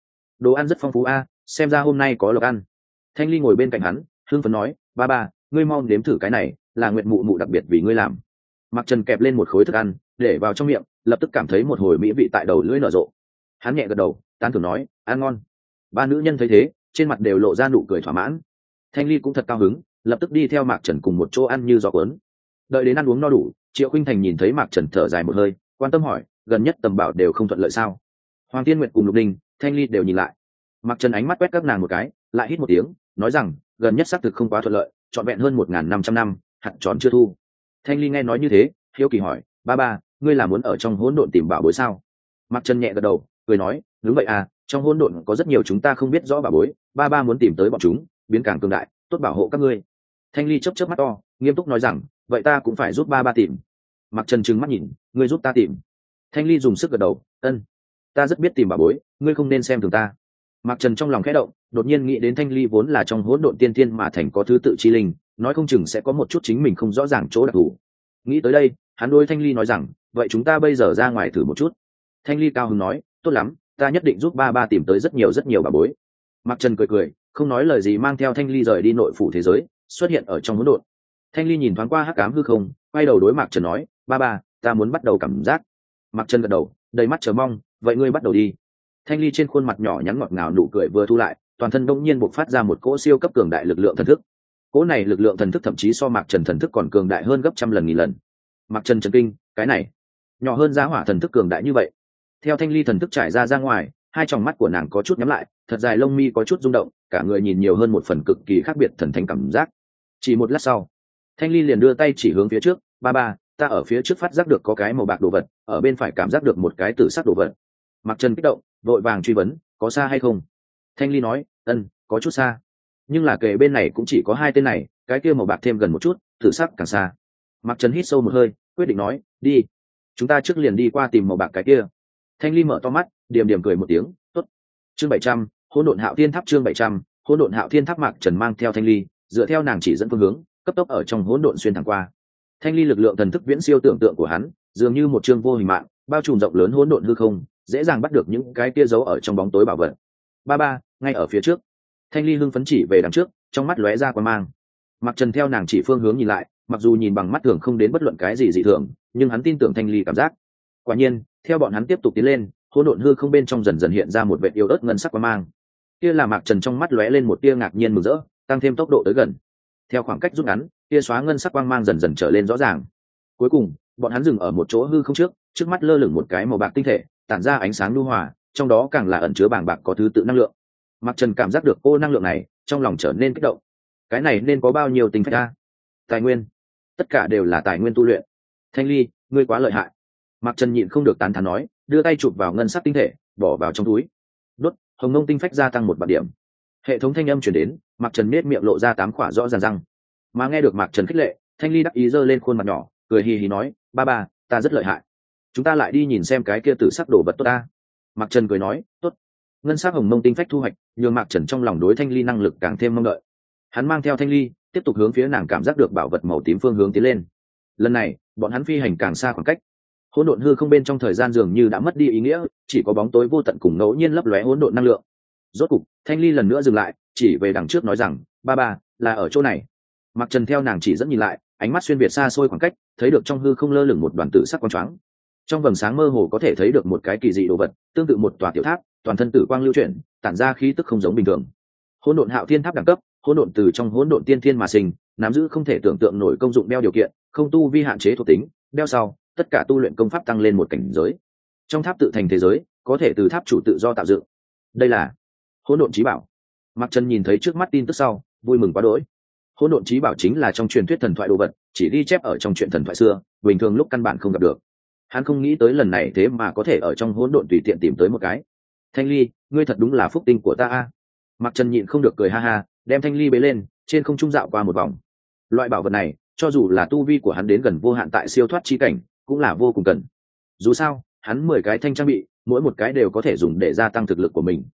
Đồ ăn rất phong phú a, xem ra hôm nay có lộc ăn. Thanh ly ngồi bên cạnh hắn, hưng phấn nói, ba ba, ngươi mau nếm thử cái này, là Nguyệt mụ mụ đặc biệt vì ngươi làm. Mặc trần kẹp lên một khối thức ăn để vào trong miệng, lập tức cảm thấy một hồi mỹ vị tại đầu lưỡi nở rộ. Hắn nhẹ gật đầu, tán thưởng nói, ăn ngon. Ba nữ nhân thấy thế, trên mặt đều lộ ra nụ cười thỏa mãn. Thanh ly cũng thật cao hứng, lập tức đi theo Mạc Trần cùng một chỗ ăn như gió cuốn. Đợi đến ăn uống no đủ, Triệu Khuynh Thành nhìn thấy Mạc Trần thở dài một hơi, quan tâm hỏi, gần nhất Tầm Bảo đều không thuận lợi sao? Hoàng Tiên Nguyệt cùng Lục Ninh, Thanh ly đều nhìn lại. Mạc Trần ánh mắt quét các nàng một cái, lại hít một tiếng, nói rằng, gần nhất xác thực không quá thuận lợi, trọn vẹn hơn 1.500 năm, hạt tròn chưa thu. Thanh ly nghe nói như thế, hiếu kỳ hỏi, ba ba, ngươi là muốn ở trong hỗn độn tìm bảo bối sao? Mạc Trần nhẹ gật đầu, cười nói, đúng vậy à, trong hỗn độn có rất nhiều chúng ta không biết rõ bảo bối, ba ba muốn tìm tới bọn chúng, biến càng cường đại, tốt bảo hộ các ngươi. Thanh ly chớp chớp mắt to, nghiêm túc nói rằng, vậy ta cũng phải giúp ba ba tìm. Mạc Trần trừng mắt nhìn, ngươi giúp ta tìm. Thanh ly dùng sức gật đầu, ân, ta rất biết tìm bảo bối, ngươi không nên xem thường ta. Mạc Trần trong lòng khẽ động, đột nhiên nghĩ đến Thanh ly vốn là trong hỗn độn tiên tiên mà thành có thứ tự chi linh, nói không chừng sẽ có một chút chính mình không rõ ràng chỗ đặc thù. Nghĩ tới đây, hắn đối Thanh ly nói rằng, vậy chúng ta bây giờ ra ngoài thử một chút. Thanh ly cao hứng nói, tốt lắm, ta nhất định giúp ba ba tìm tới rất nhiều bảo bối. Mạc Trần cười cười, không nói lời gì, mang theo Thanh ly rời đi nội phủ thế giới, xuất hiện ở trong hỗn độn. Thanh ly nhìn thoáng qua hắc ám hư không, quay đầu đối Mạc Trần nói, ba ba, ta muốn bắt đầu cảm giác. Mạc Trần gật đầu, đầy mắt chờ mong, vậy ngươi bắt đầu đi. Thanh ly trên khuôn mặt nhỏ nhắn ngọt ngào nụ cười vừa thu lại, toàn thân đông nhiên bộc phát ra một cỗ siêu cấp cường đại lực lượng thần thức. Cỗ này lực lượng thần thức thậm chí so Mạc Trần thần thức còn cường đại hơn gấp trăm lần nghìn lần. Mạc Trần chấn kinh, cái này nhỏ hơn giá hỏa thần thức cường đại như vậy. Theo Thanh ly thần thức trải ra ngoài, hai tròng mắt của nàng có chút nhắm lại, thật dài lông mi có chút rung động, cả người nhìn nhiều hơn một phần cực kỳ khác biệt thần thánh cảm giác. Chỉ một lát sau, Thanh ly liền đưa tay chỉ hướng phía trước, ba ba, ta ở phía trước phát giác được có cái màu bạc đồ vật, ở bên phải cảm giác được một cái tử sắc đồ vật. Mạc Trần kích động, vội vàng truy vấn, có xa hay không? Thanh ly nói, có chút xa, nhưng là kề bên này cũng chỉ có hai tên này, cái kia màu bạc thêm gần một chút, tử sắc càng xa. Mạc Trần hít sâu một hơi, quyết định nói, đi, chúng ta trước liền đi qua tìm màu bạc cái kia. Thanh ly mở to mắt, điềm điềm cười một tiếng, tốt. Chương 700, hỗn độn hạo thiên tháp. Chương 700, hỗn độn hạo thiên tháp. Mạc Trần mang theo Thanh ly, dựa theo nàng chỉ dẫn phương hướng, cấp tốc ở trong hỗn độn xuyên thẳng qua. Thanh ly lực lượng thần thức viễn siêu tưởng tượng của hắn, dường như một chương vô hình mạng, bao trùm rộng lớn hỗn độn hư không, dễ dàng bắt được những cái kia giấu ở trong bóng tối bảo vật. Ba ba, ngay ở phía trước. Thanh ly hưng phấn chỉ về đằng trước, trong mắt lóe ra quan mang. Mạc Trần theo nàng chỉ phương hướng nhìn lại, mặc dù nhìn bằng mắt thường không đến bất luận cái gì dị thường, nhưng hắn tin tưởng Thanh ly cảm giác. Quả nhiên, theo bọn hắn tiếp tục tiến lên, hỗn độn hư không bên trong dần dần hiện ra một vệt yếu ớt ngân sắc quang mang. Kia là Mạc Trần trong mắt lóe lên một tia ngạc nhiên mừng rỡ, tăng thêm tốc độ tới gần. Theo khoảng cách rút ngắn, tia xóa ngân sắc quang mang dần dần trở lên rõ ràng. Cuối cùng, bọn hắn dừng ở một chỗ hư không trước mắt lơ lửng một cái màu bạc tinh thể, tản ra ánh sáng nhu hòa, trong đó càng là ẩn chứa bàng bạc có thứ tự năng lượng. Mạc Trần cảm giác được cô năng lượng này, trong lòng trở nên kích động. Cái này nên có bao nhiêu tinh phách a? Tài nguyên, tất cả đều là tài nguyên tu luyện. Thanh ly, ngươi quá lợi hại. Mạc Trần nhịn không được tán thán nói, đưa tay chụp vào ngân sắc tinh thể, bỏ vào trong túi. Đốt, hồng ngông tinh phách gia tăng một bạt điểm. Hệ thống thanh âm truyền đến, Mạc Trần nét miệng lộ ra 8 khỏa rõ ràng răng. Mà nghe được Mạc Trần khích lệ, Thanh ly đắc ý giơ lên khuôn mặt nhỏ, cười hì hì nói, ba ba, ta rất lợi hại. Chúng ta lại đi nhìn xem cái kia tử sắc đồ vật tốt ta. Mạc Trần cười nói, tốt. Ngân sắc hồng mông tinh phách thu hoạch, nhường Mạc Trần trong lòng đối Thanh ly năng lực càng thêm mong đợi. Hắn mang theo Thanh ly, tiếp tục hướng phía nàng cảm giác được bảo vật màu tím phương hướng tiến lên. Lần này, bọn hắn phi hành càng xa khoảng cách. Hỗn độn hư không bên trong thời gian dường như đã mất đi ý nghĩa, chỉ có bóng tối vô tận cùng ngẫu nhiên lấp lóe hỗn độn năng lượng. Rốt cục, Thanh ly lần nữa dừng lại, chỉ về đằng trước nói rằng, ba ba, là ở chỗ này. Mạc Trần theo nàng chỉ dẫn nhìn lại, ánh mắt xuyên việt xa xôi khoảng cách, thấy được trong hư không lơ lửng một đoàn tử sắc quang choáng. Trong vầng sáng mơ hồ có thể thấy được một cái kỳ dị đồ vật, tương tự một tòa tiểu tháp, toàn thân tử quang lưu chuyển, tản ra khí tức không giống bình thường. Hỗn độn hạo thiên tháp đẳng cấp, hỗn độn từ trong hỗn độn tiên thiên mà sinh, nắm giữ không thể tưởng tượng nổi công dụng đeo điều kiện, không tu vi hạn chế thuộc tính, đeo sau, tất cả tu luyện công pháp tăng lên một cảnh giới. Trong tháp tự thành thế giới, có thể từ tháp chủ tự do tạo dựng. Đây là hỗn độn chí bảo. Mạc Trần nhìn thấy trước mắt tin tức sau, vui mừng quá đỗi. Hỗn độn chí bảo chính là trong truyền thuyết thần thoại đồ vật, chỉ ghi chép ở trong truyện thần thoại xưa, bình thường lúc căn bản không gặp được. Hắn không nghĩ tới lần này thế mà có thể ở trong hỗn độn tùy tiện tìm tới một cái. Thanh ly, ngươi thật đúng là phúc tinh của ta a. Mạc Trần nhịn không được cười ha ha, đem Thanh ly bế lên, trên không trung dạo qua một vòng. Loại bảo vật này, cho dù là tu vi của hắn đến gần vô hạn tại siêu thoát chi cảnh, cũng là vô cùng cần. Dù sao, hắn 10 cái thanh trang bị, mỗi một cái đều có thể dùng để gia tăng thực lực của mình.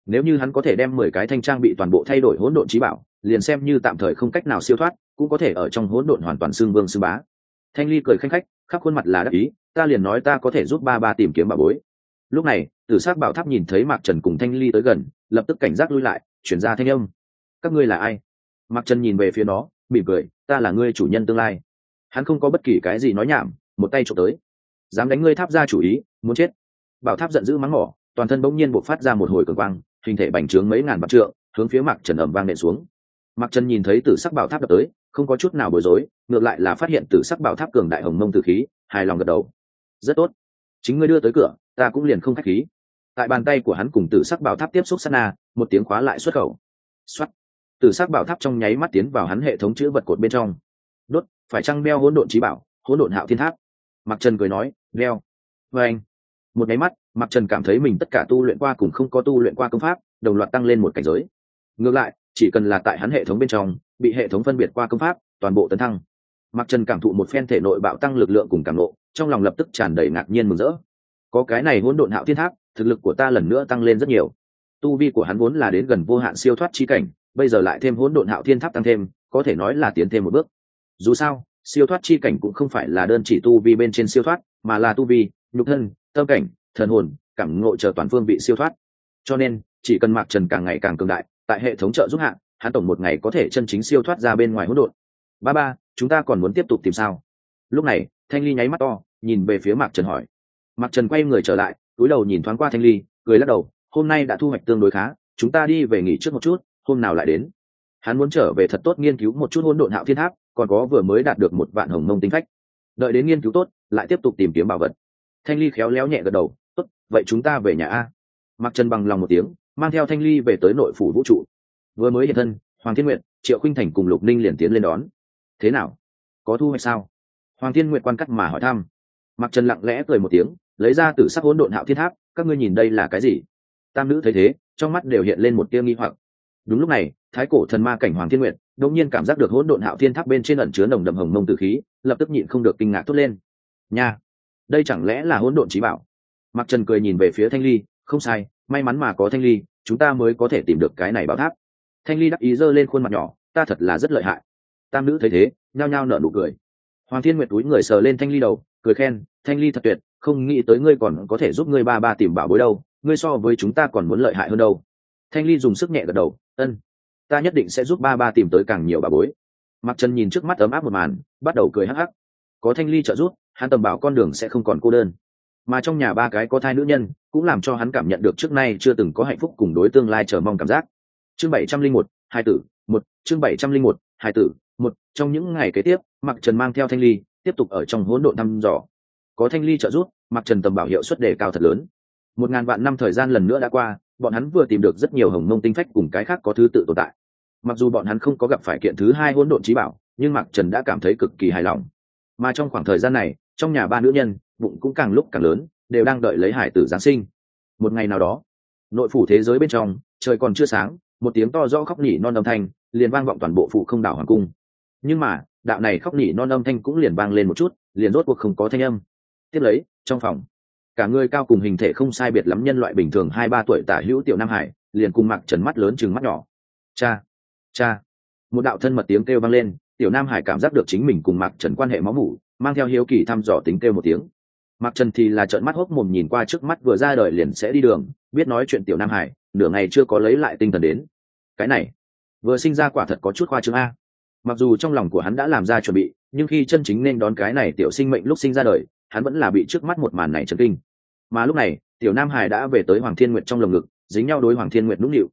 Nếu như hắn có thể đem 10 cái thanh trang bị toàn bộ thay đổi hỗn độn chí bảo, liền xem như tạm thời không cách nào siêu thoát, cũng có thể ở trong hỗn độn hoàn toàn xưng vương xưng bá. Thanh ly cười khanh khách, khắp khuôn mặt là đắc ý, ta liền nói ta có thể giúp ba ba tìm kiếm bảo bối. Lúc này tử s á c bảo tháp nhìn thấy mạc trần cùng thanh ly tới gần, lập tức cảnh giác lui lại, chuyển ra thanh âm. Các ngươi là ai? Mạc trần nhìn về phía nó, mỉm cười, ta là ngươi chủ nhân tương lai. Hắn không có bất kỳ cái gì nói nhảm, một tay trộm tới. Dám đánh ngươi tháp ra chủ ý, muốn chết. Bảo tháp giận dữ mắng mỏ, toàn thân bỗng nhiên bộc phát ra một hồi cường quang, hình thể bành trướng mấy ngàn vạn trượng, hướng phía mạc trần ẩm vang nện xuống. Mạc trần nhìn thấy tử sắc bảo tháp đập tới, không có chút nào bối rối, ngược lại là phát hiện tử sắc bảo tháp cường đại hồng mông tử khí, hài lòng gật đầu. Rất tốt, chính ngươi đưa tới cửa, ta cũng liền không khách khí. Tại bàn tay của hắn cùng tử sắc bảo tháp tiếp xúc sát na, một tiếng khóa lại xuất khẩu. Xoát, tử sắc bảo tháp trong nháy mắt tiến vào hắn hệ thống chữ vật cột bên trong. Đốt, phải chăng đeo hỗn độn chí bảo, hỗn độn hạo thiên tháp? Mạc trần cười nói, đeo. Và anh, một nháy mắt, Mạc trần cảm thấy mình tất cả tu luyện qua cùng không có tu luyện qua công pháp đồng loạt tăng lên một cảnh giới. Ngược lại, chỉ cần là tại hắn hệ thống bên trong bị hệ thống phân biệt qua công pháp, toàn bộ tấn thăng. Mạc trần cảm thụ một phen thể nội bạo tăng lực lượng cùng cảm ngộ, trong lòng lập tức tràn đầy ngạc nhiên mừng rỡ. Có cái này hỗn độn hạo thiên tháp, thực lực của ta lần nữa tăng lên rất nhiều. Tu vi của hắn vốn là đến gần vô hạn siêu thoát chi cảnh, bây giờ lại thêm hỗn độn hạo thiên tháp tăng thêm, có thể nói là tiến thêm một bước. Dù sao, siêu thoát chi cảnh cũng không phải là đơn chỉ tu vi bên trên siêu thoát, mà là tu vi, nhục thân, tâm cảnh, thần hồn, cảm ngộ chờ toàn phương vị siêu thoát. Cho nên, chỉ cần Mạc Trần càng ngày càng cường đại, tại hệ thống trợ giúp hạn, hắn tổng một ngày có thể chân chính siêu thoát ra bên ngoài hỗn độn. Ba ba, chúng ta còn muốn tiếp tục tìm sao? Lúc này, Thanh Ly nháy mắt to, nhìn về phía Mạc Trần hỏi. Mạc Trần quay người trở lại, cúi đầu nhìn thoáng qua Thanh Ly, cười lắc đầu, hôm nay đã thu hoạch tương đối khá, chúng ta đi về nghỉ trước một chút, hôm nào lại đến. Hắn muốn trở về thật tốt nghiên cứu một chút hỗn độn hạo thiên tháp, còn có vừa mới đạt được một vạn hồng mông tinh phách. Đợi đến nghiên cứu tốt, lại tiếp tục tìm kiếm bảo vật. Thanh Ly khéo léo nhẹ gật đầu, tốt, vậy chúng ta về nhà a. Mạc Trần bằng lòng một tiếng, mang theo Thanh Ly về tới nội phủ vũ trụ. Vừa mới hiện thân, Hoàng Thiên Nguyệt, Triệu Khuynh Thành cùng Lục Ninh liền tiến lên đón. Thế nào, có thu hoạch sao? Hoàng Thiên Nguyệt quan cắt mà hỏi thăm. Mạc Trần lặng lẽ cười một tiếng, lấy ra tử sắc hỗn độn hạo thiên tháp, các ngươi nhìn đây là cái gì? Tam nữ thấy thế, trong mắt đều hiện lên một tia nghi hoặc. Đúng lúc này, thái cổ thần ma cảnh Hoàng Thiên Nguyệt đột nhiên cảm giác được hỗn độn hạo thiên tháp bên trên ẩn chứa nồng đậm hồng mông tử khí, lập tức nhịn không được kinh ngạc thốt lên. Nha, đây chẳng lẽ là hỗn độn chí bảo? Mạc Trần cười nhìn về phía Thanh Ly, không sai, may mắn mà có Thanh Ly, chúng ta mới có thể tìm được cái này bảo tháp. Thanh Ly đắc ý giơ lên khuôn mặt nhỏ, ta thật là rất lợi hại. Tam nữ thấy thế, nhao nhao nở nụ cười. Hoàng Thiên Nguyệt túi người sờ lên Thanh Ly đầu, cười khen, Thanh Ly thật tuyệt, không nghĩ tới ngươi còn có thể giúp ngươi ba ba tìm bảo bối đâu, ngươi so với chúng ta còn muốn lợi hại hơn đâu. Thanh Ly dùng sức nhẹ gật đầu, ân, ta nhất định sẽ giúp ba ba tìm tới càng nhiều bảo bối. Mạc Trần nhìn trước mắt ấm áp một màn, bắt đầu cười hắc hắc. Có Thanh Ly trợ giúp, hắn tầm bảo con đường sẽ không còn cô đơn. Mà trong nhà ba cái có thai nữ nhân, cũng làm cho hắn cảm nhận được trước nay chưa từng có hạnh phúc cùng đối tương lai chờ mong cảm giác. Chương 701, hai tử, một, chương 701, hai tử, một. Trong những ngày kế tiếp, Mạc Trần mang theo Thanh Ly, tiếp tục ở trong hỗn độn thăm dò. Có Thanh Ly trợ giúp, Mạc Trần tầm bảo hiệu suất đề cao thật lớn. 1000 vạn năm thời gian lần nữa đã qua, bọn hắn vừa tìm được rất nhiều hồng mông tinh phách cùng cái khác có thứ tự tồn tại. Mặc dù bọn hắn không có gặp phải kiện thứ hai hỗn độn chí bảo, nhưng Mạc Trần đã cảm thấy cực kỳ hài lòng. Mà trong khoảng thời gian này, trong nhà ba nữ nhân, bụng cũng càng lúc càng lớn, đều đang đợi lấy hải tử giáng sinh. Một ngày nào đó, nội phủ thế giới bên trong, trời còn chưa sáng, một tiếng to rõ khóc nỉ non âm thanh liền vang vọng toàn bộ phủ không đảo hoàng cung. Nhưng mà đạo này khóc nỉ non âm thanh cũng liền vang lên một chút, liền rốt cuộc không có thanh âm. Tiếp lấy, trong phòng, cả người cao cùng hình thể không sai biệt lắm nhân loại bình thường 2-3 tuổi tả hữu tiểu Nam Hải liền cùng Mạc Trần mắt lớn chừng mắt nhỏ. Cha, cha! Một đạo thân mật tiếng kêu vang lên, tiểu Nam Hải cảm giác được chính mình cùng Mạc Trần quan hệ máu mủ, mang theo hiếu kỳ thăm dò tính kêu một tiếng. Mạc Trần thì là trợn mắt hốc mồm nhìn qua trước mắt vừa ra đời liền sẽ đi đường, biết nói chuyện tiểu Nam Hải, nửa ngày chưa có lấy lại tinh thần đến. Cái này, vừa sinh ra quả thật có chút khoa trương a. Mặc dù trong lòng của hắn đã làm ra chuẩn bị, nhưng khi chân chính nên đón cái này tiểu sinh mệnh lúc sinh ra đời, hắn vẫn là bị trước mắt một màn này chấn kinh. Mà lúc này, tiểu Nam Hải đã về tới Hoàng Thiên Nguyệt trong lồng ngực, dính nhau đối Hoàng Thiên Nguyệt nũng nịu,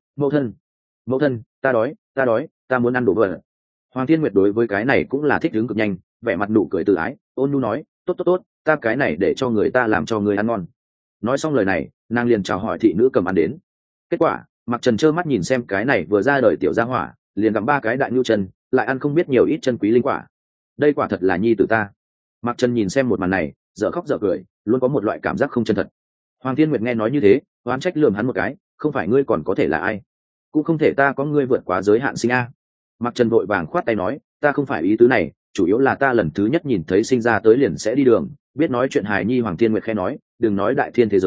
mẫu thân, ta đói, ta muốn ăn đồ vật. Hoàng Thiên Nguyệt đối với cái này cũng là thích ứng cực nhanh, vẻ mặt nụ cười từ ái, ôn nhu nói, tốt, ta cái này để cho người ta làm cho người ăn ngon. Nói xong lời này, nàng liền chào hỏi thị nữ cầm ăn đến. Kết quả, Mạc Trần trơ mắt nhìn xem cái này vừa ra đời tiểu gia hỏa, liền gặm 3 cái đại nhu chân, lại ăn không biết nhiều ít chân quý linh quả. Đây quả thật là nhi tử ta. Mạc Trần nhìn xem một màn này, dở khóc dở cười, luôn có một loại cảm giác không chân thật. Hoàng Thiên Nguyệt nghe nói như thế, oán trách lườm hắn một cái, không phải ngươi còn có thể là ai? Cũng không thể ta có ngươi vượt quá giới hạn sinh a. Mạc Trần vội vàng khoát tay nói, ta không phải ý tứ này, chủ yếu là ta lần thứ nhất nhìn thấy sinh ra tới liền sẽ đi đường, biết nói chuyện hài nhi. Hoàng Thiên Nguyệt khẽ nói, đừng nói đại thiên thế giới,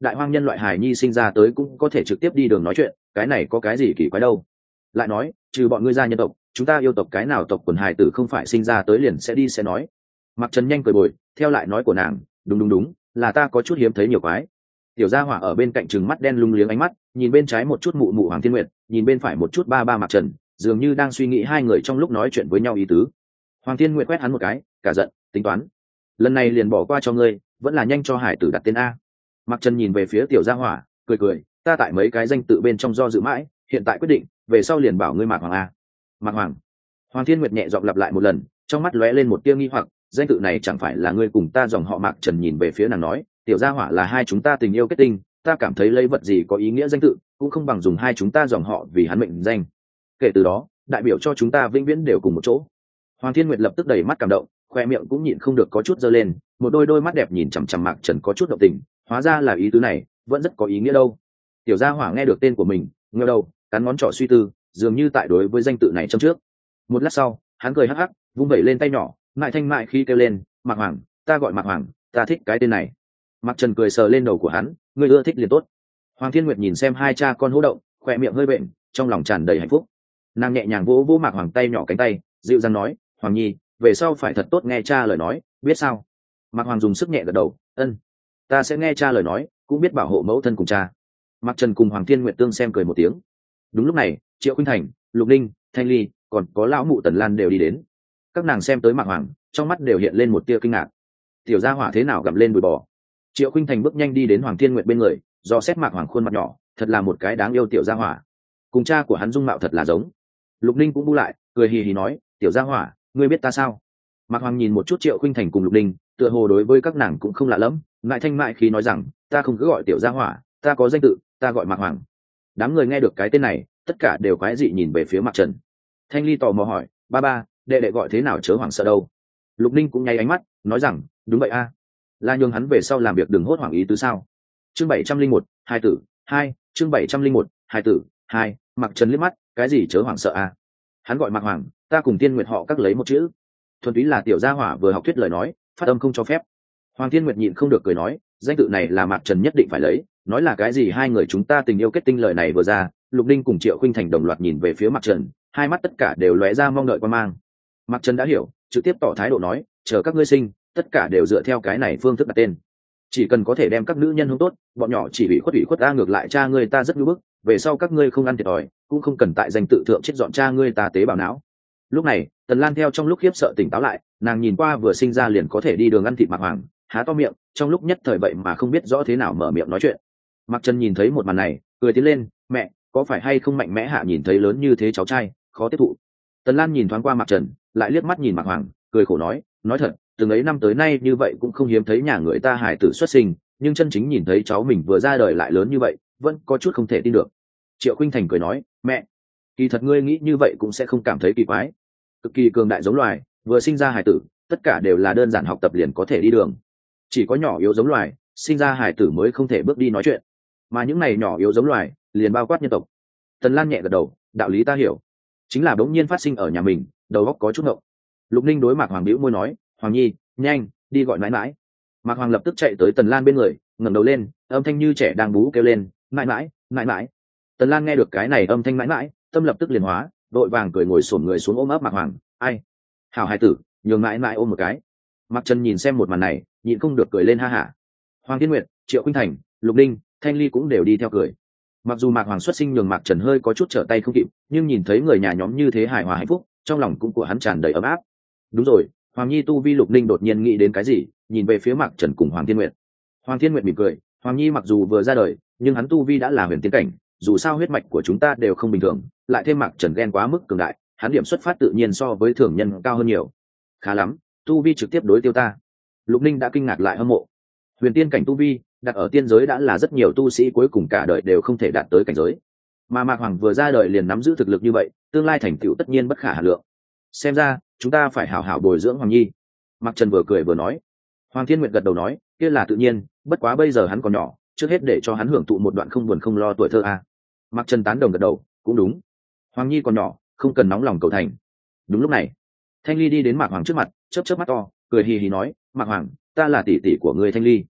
đại hoang nhân loại hài nhi sinh ra tới cũng có thể trực tiếp đi đường nói chuyện, cái này có cái gì kỳ quái đâu. Lại nói trừ bọn ngươi gia nhân tộc, chúng ta yêu tộc cái nào tộc quần hài tử không phải sinh ra tới liền sẽ đi sẽ nói. Mặc Trần nhanh cười bồi theo lại nói của nàng, đúng, là ta có chút hiếm thấy nhiều quái. Tiểu gia hỏa ở bên cạnh trừng mắt đen lung liếng ánh mắt, nhìn bên trái một chút mụ mụ Hoàng Thiên Nguyệt, nhìn bên phải một chút ba ba Mặc Trần, dường như đang suy nghĩ hai người trong lúc nói chuyện với nhau ý tứ. Hoàng Thiên Nguyệt quét hắn một cái, cả giận, tính toán, lần này liền bỏ qua cho ngươi, vẫn là nhanh cho hải tử đặt tên a. Mặc Trần nhìn về phía tiểu gia hỏa, cười, ta tại mấy cái danh tự bên trong do dự mãi, hiện tại quyết định, về sau liền bảo ngươi Mạc Hoàng a. Mạc Hoàng. Hoàng Thiên Nguyệt nhẹ giọng lặp lại một lần, trong mắt lóe lên một tia nghi hoặc, danh tự này chẳng phải là ngươi cùng ta dòng họ Mạc. Trần nhìn về phía nàng nói, tiểu gia hỏa là hai chúng ta tình yêu kết tinh, ta cảm thấy lấy vật gì có ý nghĩa danh tự cũng không bằng dùng hai chúng ta dòng họ vì hắn mệnh danh. Kể từ đó đại biểu cho chúng ta vĩnh viễn đều cùng một chỗ. Hoàng Thiên Nguyệt lập tức đầy mắt cảm động, khoe miệng cũng nhịn không được có chút giơ lên, một đôi mắt đẹp nhìn chằm chằm Mạc Trần có chút động tình, hóa ra là ý tứ này, vẫn rất có ý nghĩa đâu. Tiểu gia hỏa nghe được tên của mình, ngẩng đầu, cắn ngón trỏ suy tư, dường như tại đối với danh tự này châm trước. Một lát sau, hắn cười hắc hắc, vung vẩy lên tay nhỏ, mại thanh mại khi kêu lên, Mạc Hoàng, ta gọi Mạc Hoàng, ta thích cái tên này. Mạc Trần cười sờ lên đầu của hắn, ngươi ưa thích liền tốt. Hoàng Thiên Nguyệt nhìn xem hai cha con hô động, khoe miệng hơi bệnh, trong lòng tràn đầy hạnh phúc. Nàng nhẹ nhàng vỗ vỗ Mạc Hoàng tay nhỏ cánh tay, dịu dàng nói, Hoàng Nhi, về sau phải thật tốt nghe cha lời nói, biết sao? Mạc Hoàng dùng sức nhẹ gật đầu, ân, ta sẽ nghe cha lời nói, cũng biết bảo hộ mẫu thân cùng cha. Mạc Trần cùng Hoàng Thiên Nguyệt tương xem cười một tiếng. Đúng lúc này, Triệu Khuynh Thành, Lục Ninh, Thanh Ly, còn có lão mụ Tần Lan đều đi đến. Các nàng xem tới Mạc Hoàng, trong mắt đều hiện lên một tia kinh ngạc. Tiểu gia hỏa thế nào gặm lên đùi bò? Triệu Khuynh Thành bước nhanh đi đến Hoàng Thiên Nguyệt bên người, do xét Mạc Hoàng khuôn mặt nhỏ, thật là một cái đáng yêu tiểu gia hỏa. Cùng cha của hắn dung mạo thật là giống. Lục Ninh cũng bu lại, cười hì hì nói, tiểu gia hỏa, ngươi biết ta sao? Mạc Hoàng nhìn một chút Triệu Khuynh Thành cùng Lục Ninh, tựa hồ đối với các nàng cũng không lạ lẫm, ngại thanh mại khí nói rằng, ta không cứ gọi tiểu gia hỏa, ta có danh tự, ta gọi Mạc Hoàng. Đám người nghe được cái tên này, tất cả đều quái dị nhìn về phía Mạc Trần. Thanh Ly tò mò hỏi, ba, đệ đệ gọi thế nào chớ hoảng sợ đâu? Lục Ninh cũng nháy ánh mắt, nói rằng, đúng vậy a, là nhường hắn về sau làm việc đừng hốt hoảng ý tứ sao? Chương 701, hai tử, 2, chương 701, hai tử, 2, Mạc Trần liếc mắt, cái gì chớ hoảng sợ a? Hắn gọi Mạc Hoàng, ta cùng Tiên Nguyệt họ các lấy một chữ. Thuần túy là tiểu gia hỏa vừa học thuyết lời nói, phát âm không cho phép. Hoàng Thiên Nguyệt nhịn không được cười nói, danh tự này là Mạc Trần nhất định phải lấy, nói là cái gì hai người chúng ta tình yêu kết tinh lời này vừa ra, Lục Ninh cùng Triệu Khuynh Thành đồng loạt nhìn về phía Mạc Trần, hai mắt tất cả đều lóe ra mong đợi quan mang. Mạc Trần đã hiểu, trực tiếp tỏ thái độ nói, chờ các ngươi sinh, tất cả đều dựa theo cái này phương thức đặt tên. Chỉ cần có thể đem các nữ nhân hướng tốt, bọn nhỏ chỉ bị khuất ta ngược lại cha ngươi ta rất nhu bức, về sau các ngươi không ăn thiệt thòi, cũng không cần tại danh tự thượng chết dọn cha ngươi ta tế bào não. Lúc này, Tần Lan theo trong lúc khiếp sợ tỉnh táo lại, nàng nhìn qua vừa sinh ra liền có thể đi đường ăn thịt Mạc Hoàng, há to miệng, trong lúc nhất thời vậy mà không biết rõ thế nào mở miệng nói chuyện. Mạc Trần nhìn thấy một màn này, cười tiến lên, mẹ, có phải hay không mạnh mẽ hạ nhìn thấy lớn như thế cháu trai, khó tiếp thụ. Tần Lan nhìn thoáng qua Mạc Trần, lại liếc mắt nhìn Mạc Hoàng, cười khổ nói thật, từng ấy năm tới nay như vậy cũng không hiếm thấy nhà người ta hài tử xuất sinh, nhưng chân chính nhìn thấy cháu mình vừa ra đời lại lớn như vậy, vẫn có chút không thể tin được. Triệu Khuynh Thành cười nói, mẹ, kỳ thật ngươi nghĩ như vậy cũng sẽ không cảm thấy kỳ quái. Cực kỳ cường đại giống loài, vừa sinh ra hài tử, tất cả đều là đơn giản học tập liền có thể đi đường. Chỉ có nhỏ yếu giống loài, sinh ra hài tử mới không thể bước đi nói chuyện. Mà những này nhỏ yếu giống loài, liền bao quát nhân tộc. Tần Lan nhẹ gật đầu, đạo lý ta hiểu. Chính là bỗng nhiên phát sinh ở nhà mình, đầu óc có chút ngộng. Lục Ninh đối Mạc Hoàng bĩu môi nói, Hoàng Nhi, nhanh, đi gọi mãi mãi. Mạc Hoàng lập tức chạy tới Tần Lan bên người, ngẩng đầu lên, âm thanh như trẻ đang bú kêu lên, mãi mãi. Tần Lan nghe được cái này âm thanh mãi mãi, tâm lập tức liền hóa, đội vàng cười ngồi xổm người xuống ôm ấp Mạc Hoàng, ai, hảo hài tử, nhường mãi mãi ôm một cái. Mạc Trần nhìn xem một màn này, nhịn không được cười lên ha hả. Hoàng Thiên Nguyệt, Triệu Khuynh Thành, Lục Ninh, Thanh Ly cũng đều đi theo cười. Mặc dù Mạc Hoàng xuất sinh nhường Mạc Trần hơi có chút trở tay không kịp, nhưng nhìn thấy người nhà nhóm như thế hài hòa hạnh phúc, trong lòng cũng của hắn tràn đầy ấm áp. Đúng rồi, Hoàng Nhi tu vi. Lục Ninh đột nhiên nghĩ đến cái gì, nhìn về phía Mạc Trần cùng Hoàng Thiên Nguyệt. Hoàng Thiên Nguyệt mỉm cười, Hoàng Nhi mặc dù vừa ra đời, nhưng hắn tu vi đã là huyền tiên cảnh, dù sao huyết mạch của chúng ta đều không bình thường, lại thêm Mạc Trần ghen quá mức cường đại, hắn điểm xuất phát tự nhiên so với thường nhân cao hơn nhiều. Khá lắm, tu vi trực tiếp đối tiêu ta. Lục Ninh đã kinh ngạc lại hâm mộ. Huyền tiên cảnh tu vi, đặt ở tiên giới đã là rất nhiều tu sĩ cuối cùng cả đời đều không thể đạt tới cảnh giới. Mà Mạc Hoàng vừa ra đời liền nắm giữ thực lực như vậy, tương lai thành tựu tất nhiên bất khả hà lượng. Xem ra, chúng ta phải hảo hảo bồi dưỡng Hoàng Nhi. Mạc Trần vừa cười vừa nói. Hoàng Thiên Nguyệt gật đầu nói, kia là tự nhiên, bất quá bây giờ hắn còn nhỏ, trước hết để cho hắn hưởng thụ một đoạn không buồn không lo tuổi thơ a. Mạc Trần tán đồng gật đầu, cũng đúng. Hoàng Nhi còn nhỏ, không cần nóng lòng cầu thành. Đúng lúc này, Thanh Ly đi đến Mạc Hoàng trước mặt, chớp chớp mắt to, cười hì hì nói, Mạc Hoàng, ta là tỷ tỷ của ngươi Thanh Ly.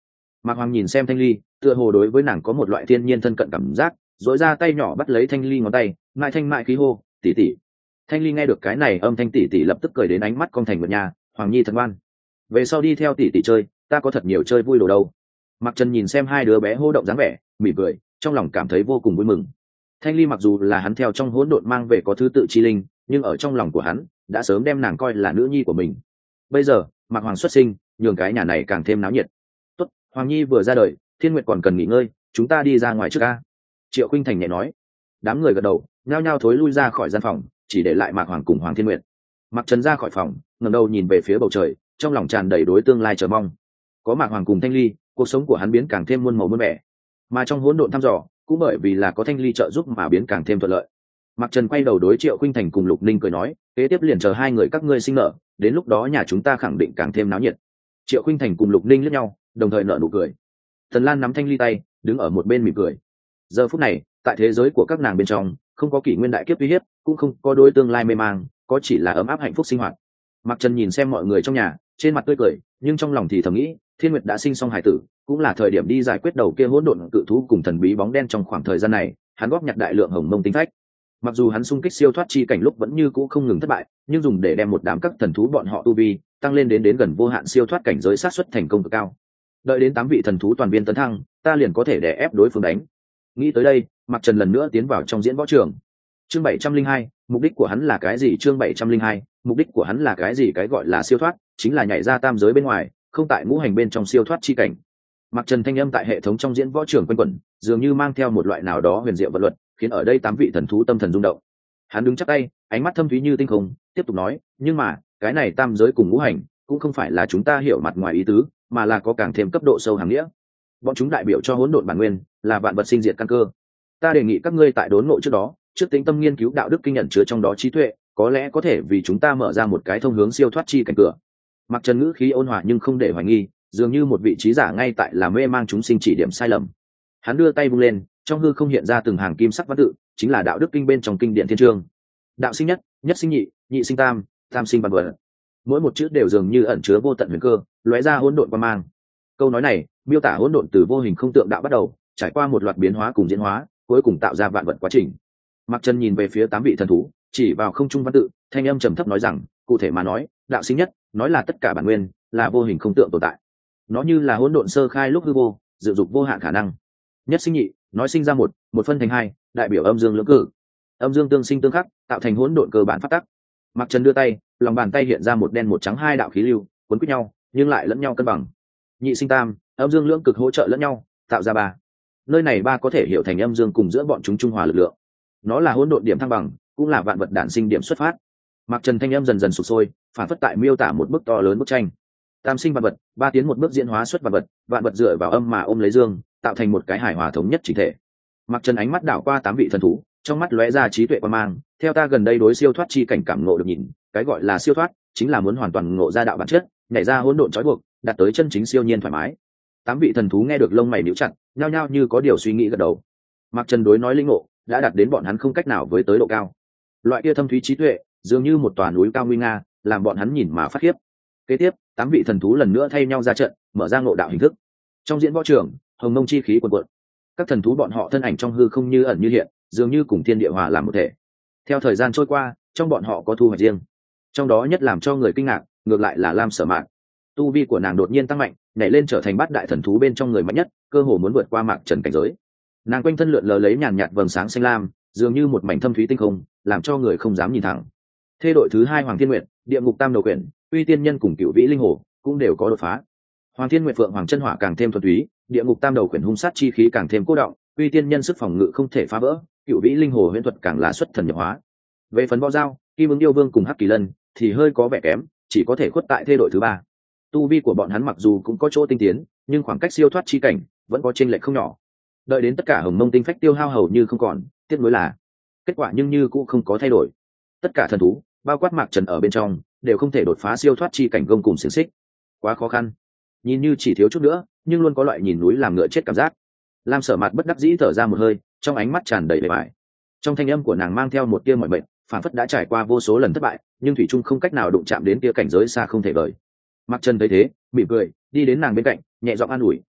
Mạc Hoàng nhìn xem Thanh Ly, tựa hồ đối với nàng có một loại thiên nhiên thân cận cảm giác, dỗi ra tay nhỏ bắt lấy Thanh Ly ngón tay, mại thanh mại khí hô, tỷ tỷ. Thanh Ly nghe được cái này âm thanh tỷ tỷ lập tức cười đến ánh mắt con thành một nhà, Hoàng Nhi thật ngoan. Về sau đi theo tỷ tỷ chơi, ta có thật nhiều chơi vui đồ đâu. Mạc Trần nhìn xem hai đứa bé hô động dáng vẻ, mỉm cười, trong lòng cảm thấy vô cùng vui mừng. Thanh Ly mặc dù là hắn theo trong hỗn độn mang về có thứ tự chi linh, nhưng ở trong lòng của hắn đã sớm đem nàng coi là nữ nhi của mình. Bây giờ Mạc Hoàng xuất sinh, nhường cái nhà này càng thêm náo nhiệt. Tốt, Hoàng Nhi vừa ra đời, Thiên Nguyệt còn cần nghỉ ngơi, chúng ta đi ra ngoài trước a. Triệu Khuynh Thành nhẹ nói. Đám người gật đầu, nhao nhao thối lui ra khỏi gian phòng, chỉ để lại Mạc Hoàng cùng Hoàng Thiên Nguyệt. Mạc Trần ra khỏi phòng, ngẩng đầu nhìn về phía bầu trời, trong lòng tràn đầy đối tương lai chờ mong. Có Mạc Hoàng cùng Thanh Ly, cuộc sống của hắn biến càng thêm muôn màu muôn vẻ. Mà trong hỗn độn thăm dò, cũng bởi vì là có Thanh Ly trợ giúp mà biến càng thêm thuận lợi. Mạc Trần quay đầu đối Triệu Khuynh Thành cùng Lục Ninh cười nói, kế tiếp liền chờ hai người các ngươi sinh nở, đến lúc đó nhà chúng ta khẳng định càng thêm náo nhiệt. Triệu Khuynh Thành cùng Lục Ninh liếc nhau, đồng thời nở nụ cười. Tần Lan nắm Thanh Ly tay, đứng ở một bên mỉm cười. Giờ phút này, tại thế giới của các nàng bên trong, không có kỷ nguyên đại kiếp uy hiếp, cũng không có đối tương lai mê mang, có chỉ là ấm áp hạnh phúc sinh hoạt. Mạc Trần nhìn xem mọi người trong nhà, trên mặt tươi cười, nhưng trong lòng thì thầm nghĩ, Thiên Nguyệt đã sinh xong hải tử, cũng là thời điểm đi giải quyết đầu kia hỗn độn cự thú cùng thần bí bóng đen. Trong khoảng thời gian này, hắn góp nhặt đại lượng hồng mông tinh phách. Mặc dù hắn xung kích siêu thoát chi cảnh lúc vẫn như cũ không ngừng thất bại, nhưng dùng để đem một đám các thần thú bọn họ tu vi tăng lên đến gần vô hạn siêu thoát cảnh giới sát suất thành công cực cao. Đợi đến 8 vị thần thú toàn viên tấn thăng, ta liền có thể đè ép đối phương đánh. Nghĩ tới đây, Mạc Trần lần nữa tiến vào trong diễn võ trường. Chương 702, mục đích của hắn là cái gì? Chương 702, mục đích của hắn là cái gì? Cái gọi là siêu thoát, chính là nhảy ra tam giới bên ngoài, không tại ngũ hành bên trong siêu thoát chi cảnh. Mạc Trần thanh âm tại hệ thống trong diễn võ trường quanh quẩn, dường như mang theo một loại nào đó huyền diệu vật luật, khiến ở đây 8 vị thần thú tâm thần rung động. Hắn đứng chắp tay, ánh mắt thâm thúy như tinh không, tiếp tục nói, nhưng mà, cái này tam giới cùng ngũ hành, cũng không phải là chúng ta hiểu mặt ngoài ý tứ, mà là có càng thêm cấp độ sâu hàm nghĩa. Bọn chúng đại biểu cho hỗn độn bản nguyên, là vạn vật sinh diệt căn cơ. Ta đề nghị các ngươi tại đốn ngộ trước đó, trước tính tâm nghiên cứu đạo đức kinh ẩn chứa trong đó trí tuệ, có lẽ có thể vì chúng ta mở ra một cái thông hướng siêu thoát chi cảnh cửa. Mặc Trần ngữ khí ôn hòa nhưng không để hoài nghi, dường như một vị trí giả ngay tại là mê mang chúng sinh chỉ điểm sai lầm. Hắn đưa tay vung lên, trong hư không hiện ra từng hàng kim sắc văn tự, chính là đạo đức kinh bên trong kinh điển thiên chương. Đạo sinh nhất, nhất sinh nhị, nhị sinh tam, tam sinh vạn vật. Mỗi một chữ đều dường như ẩn chứa vô tận huyền cơ, lóe ra hỗn độn quang mang. Câu nói này miêu tả hỗn độn từ vô hình không tượng đạo bắt đầu, trải qua một loạt biến hóa cùng diễn hóa, cuối cùng tạo ra vạn vật quá trình. Mạc Trần nhìn về phía 8 vị thần thú, chỉ vào không trung văn tự, thanh âm trầm thấp nói rằng, cụ thể mà nói, đạo sinh nhất, nói là tất cả bản nguyên, là vô hình không tượng tồn tại. Nó như là hỗn độn sơ khai lúc hư vô, dự dục vô hạn khả năng. Nhất sinh nhị, nói sinh ra một phân thành hai, đại biểu âm dương lưỡng cử. Âm dương tương sinh tương khắc, tạo thành hỗn độn cơ bản phát tắc. Mạc Trần đưa tay, lòng bàn tay hiện ra một đen một trắng hai đạo khí lưu, cuốn quýt nhau, nhưng lại lẫn nhau cân bằng. Nhị sinh tam, âm dương lưỡng cực hỗ trợ lẫn nhau, tạo ra ba. Nơi này ba có thể hiểu thành âm dương cùng giữa bọn chúng trung hòa lực lượng. Nó là hỗn độn điểm thăng bằng, cũng là vạn vật đản sinh điểm xuất phát. Mạc Trần thanh âm dần dần sụp sôi, phản phất tại miêu tả một bức to lớn bức tranh. Tam sinh vạn vật, ba tiến một bước diễn hóa xuất vạn vật dựa vào âm mà ôm lấy dương, tạo thành một cái hài hòa thống nhất chỉnh thể. Mạc Trần ánh mắt đảo qua 8 vị thần thú, trong mắt lóe ra trí tuệ quan mang. Theo ta gần đây đối siêu thoát chi cảnh cảm ngộ được nhìn, cái gọi là siêu thoát chính là muốn hoàn toàn ngộ ra đạo bản chất, nhảy ra hỗn độn trói buộc, đạt tới chân chính siêu nhiên thoải mái. 8 vị thần thú nghe được lông mày nhíu chặt, nhao nhao như có điều suy nghĩ gật đầu. Mạc Trần đối nói linh ngộ đã đạt đến bọn hắn không cách nào với tới độ cao. Loại kia thâm thúy trí tuệ, dường như một tòa núi cao nguy nga, làm bọn hắn nhìn mà phát khiếp. Kế tiếp, 8 vị thần thú lần nữa thay nhau ra trận, mở ra ngộ đạo hình thức. Trong diễn võ trường, hồng mông chi khí cuồn cuộn. Các thần thú bọn họ thân ảnh trong hư không như ẩn như hiện, dường như cùng thiên địa hòa làm một thể. Theo thời gian trôi qua, trong bọn họ có thu hoạch riêng. Trong đó nhất làm cho người kinh ngạc, ngược lại là Lam Sở Mạn. Tu vi của nàng đột nhiên tăng mạnh, nhảy lên trở thành bát đại thần thú bên trong người mạnh nhất, cơ hồ muốn vượt qua Mạc Trần cảnh giới. Nàng quanh thân lượn lờ lấy nhàn nhạt vầng sáng xanh lam, dường như một mảnh thâm thúy tinh không, làm cho người không dám nhìn thẳng. Thê đội thứ 2 Hoàng Thiên Nguyệt, Địa Ngục Tam Đầu Quyển, Uy Tiên Nhân cùng Cửu Vĩ Linh Hồ cũng đều có đột phá. Hoàng Thiên Nguyệt Phượng Hoàng chân hỏa càng thêm thuần túy, Địa Ngục Tam Đầu Quyển hung sát chi khí càng thêm cố động, Uy Tiên Nhân sức phòng ngự không thể phá vỡ, Cửu Vĩ Linh Hồ huyễn thuật càng là xuất thần nhập hóa. Về phần Võ Dao, Kim Ứng Yêu Vương cùng Hắc Kỳ Lân thì hơi có vẻ kém, chỉ có thể khuất tại thê đội thứ 3. Tu vi của bọn hắn mặc dù cũng có chỗ tinh tiến, nhưng khoảng cách siêu thoát chi cảnh vẫn có chênh lệch không nhỏ. Đợi đến tất cả hồng mông tinh phách tiêu hao hầu như không còn, tiếc nuối là kết quả nhưng như cũng không có thay đổi. Tất cả thần thú, bao quát Mạc Trần ở bên trong, đều không thể đột phá siêu thoát chi cảnh gông cùng xiềng xích. Quá khó khăn. Nhìn như chỉ thiếu chút nữa, nhưng luôn có loại nhìn núi làm ngựa chết cảm giác. Lam Sở Mạt bất đắc dĩ thở ra một hơi, trong ánh mắt tràn đầy vẻ vải. Trong thanh âm của nàng mang theo một tia mỏi mệt, phản phất đã trải qua vô số lần thất bại, nhưng thủy chung không cách nào đụng chạm đến tia cảnh giới xa không thể vời. Mạc Trần thấy thế, mỉm cười, đi đến nàng bên cạnh, nhẹ giọng an ủi,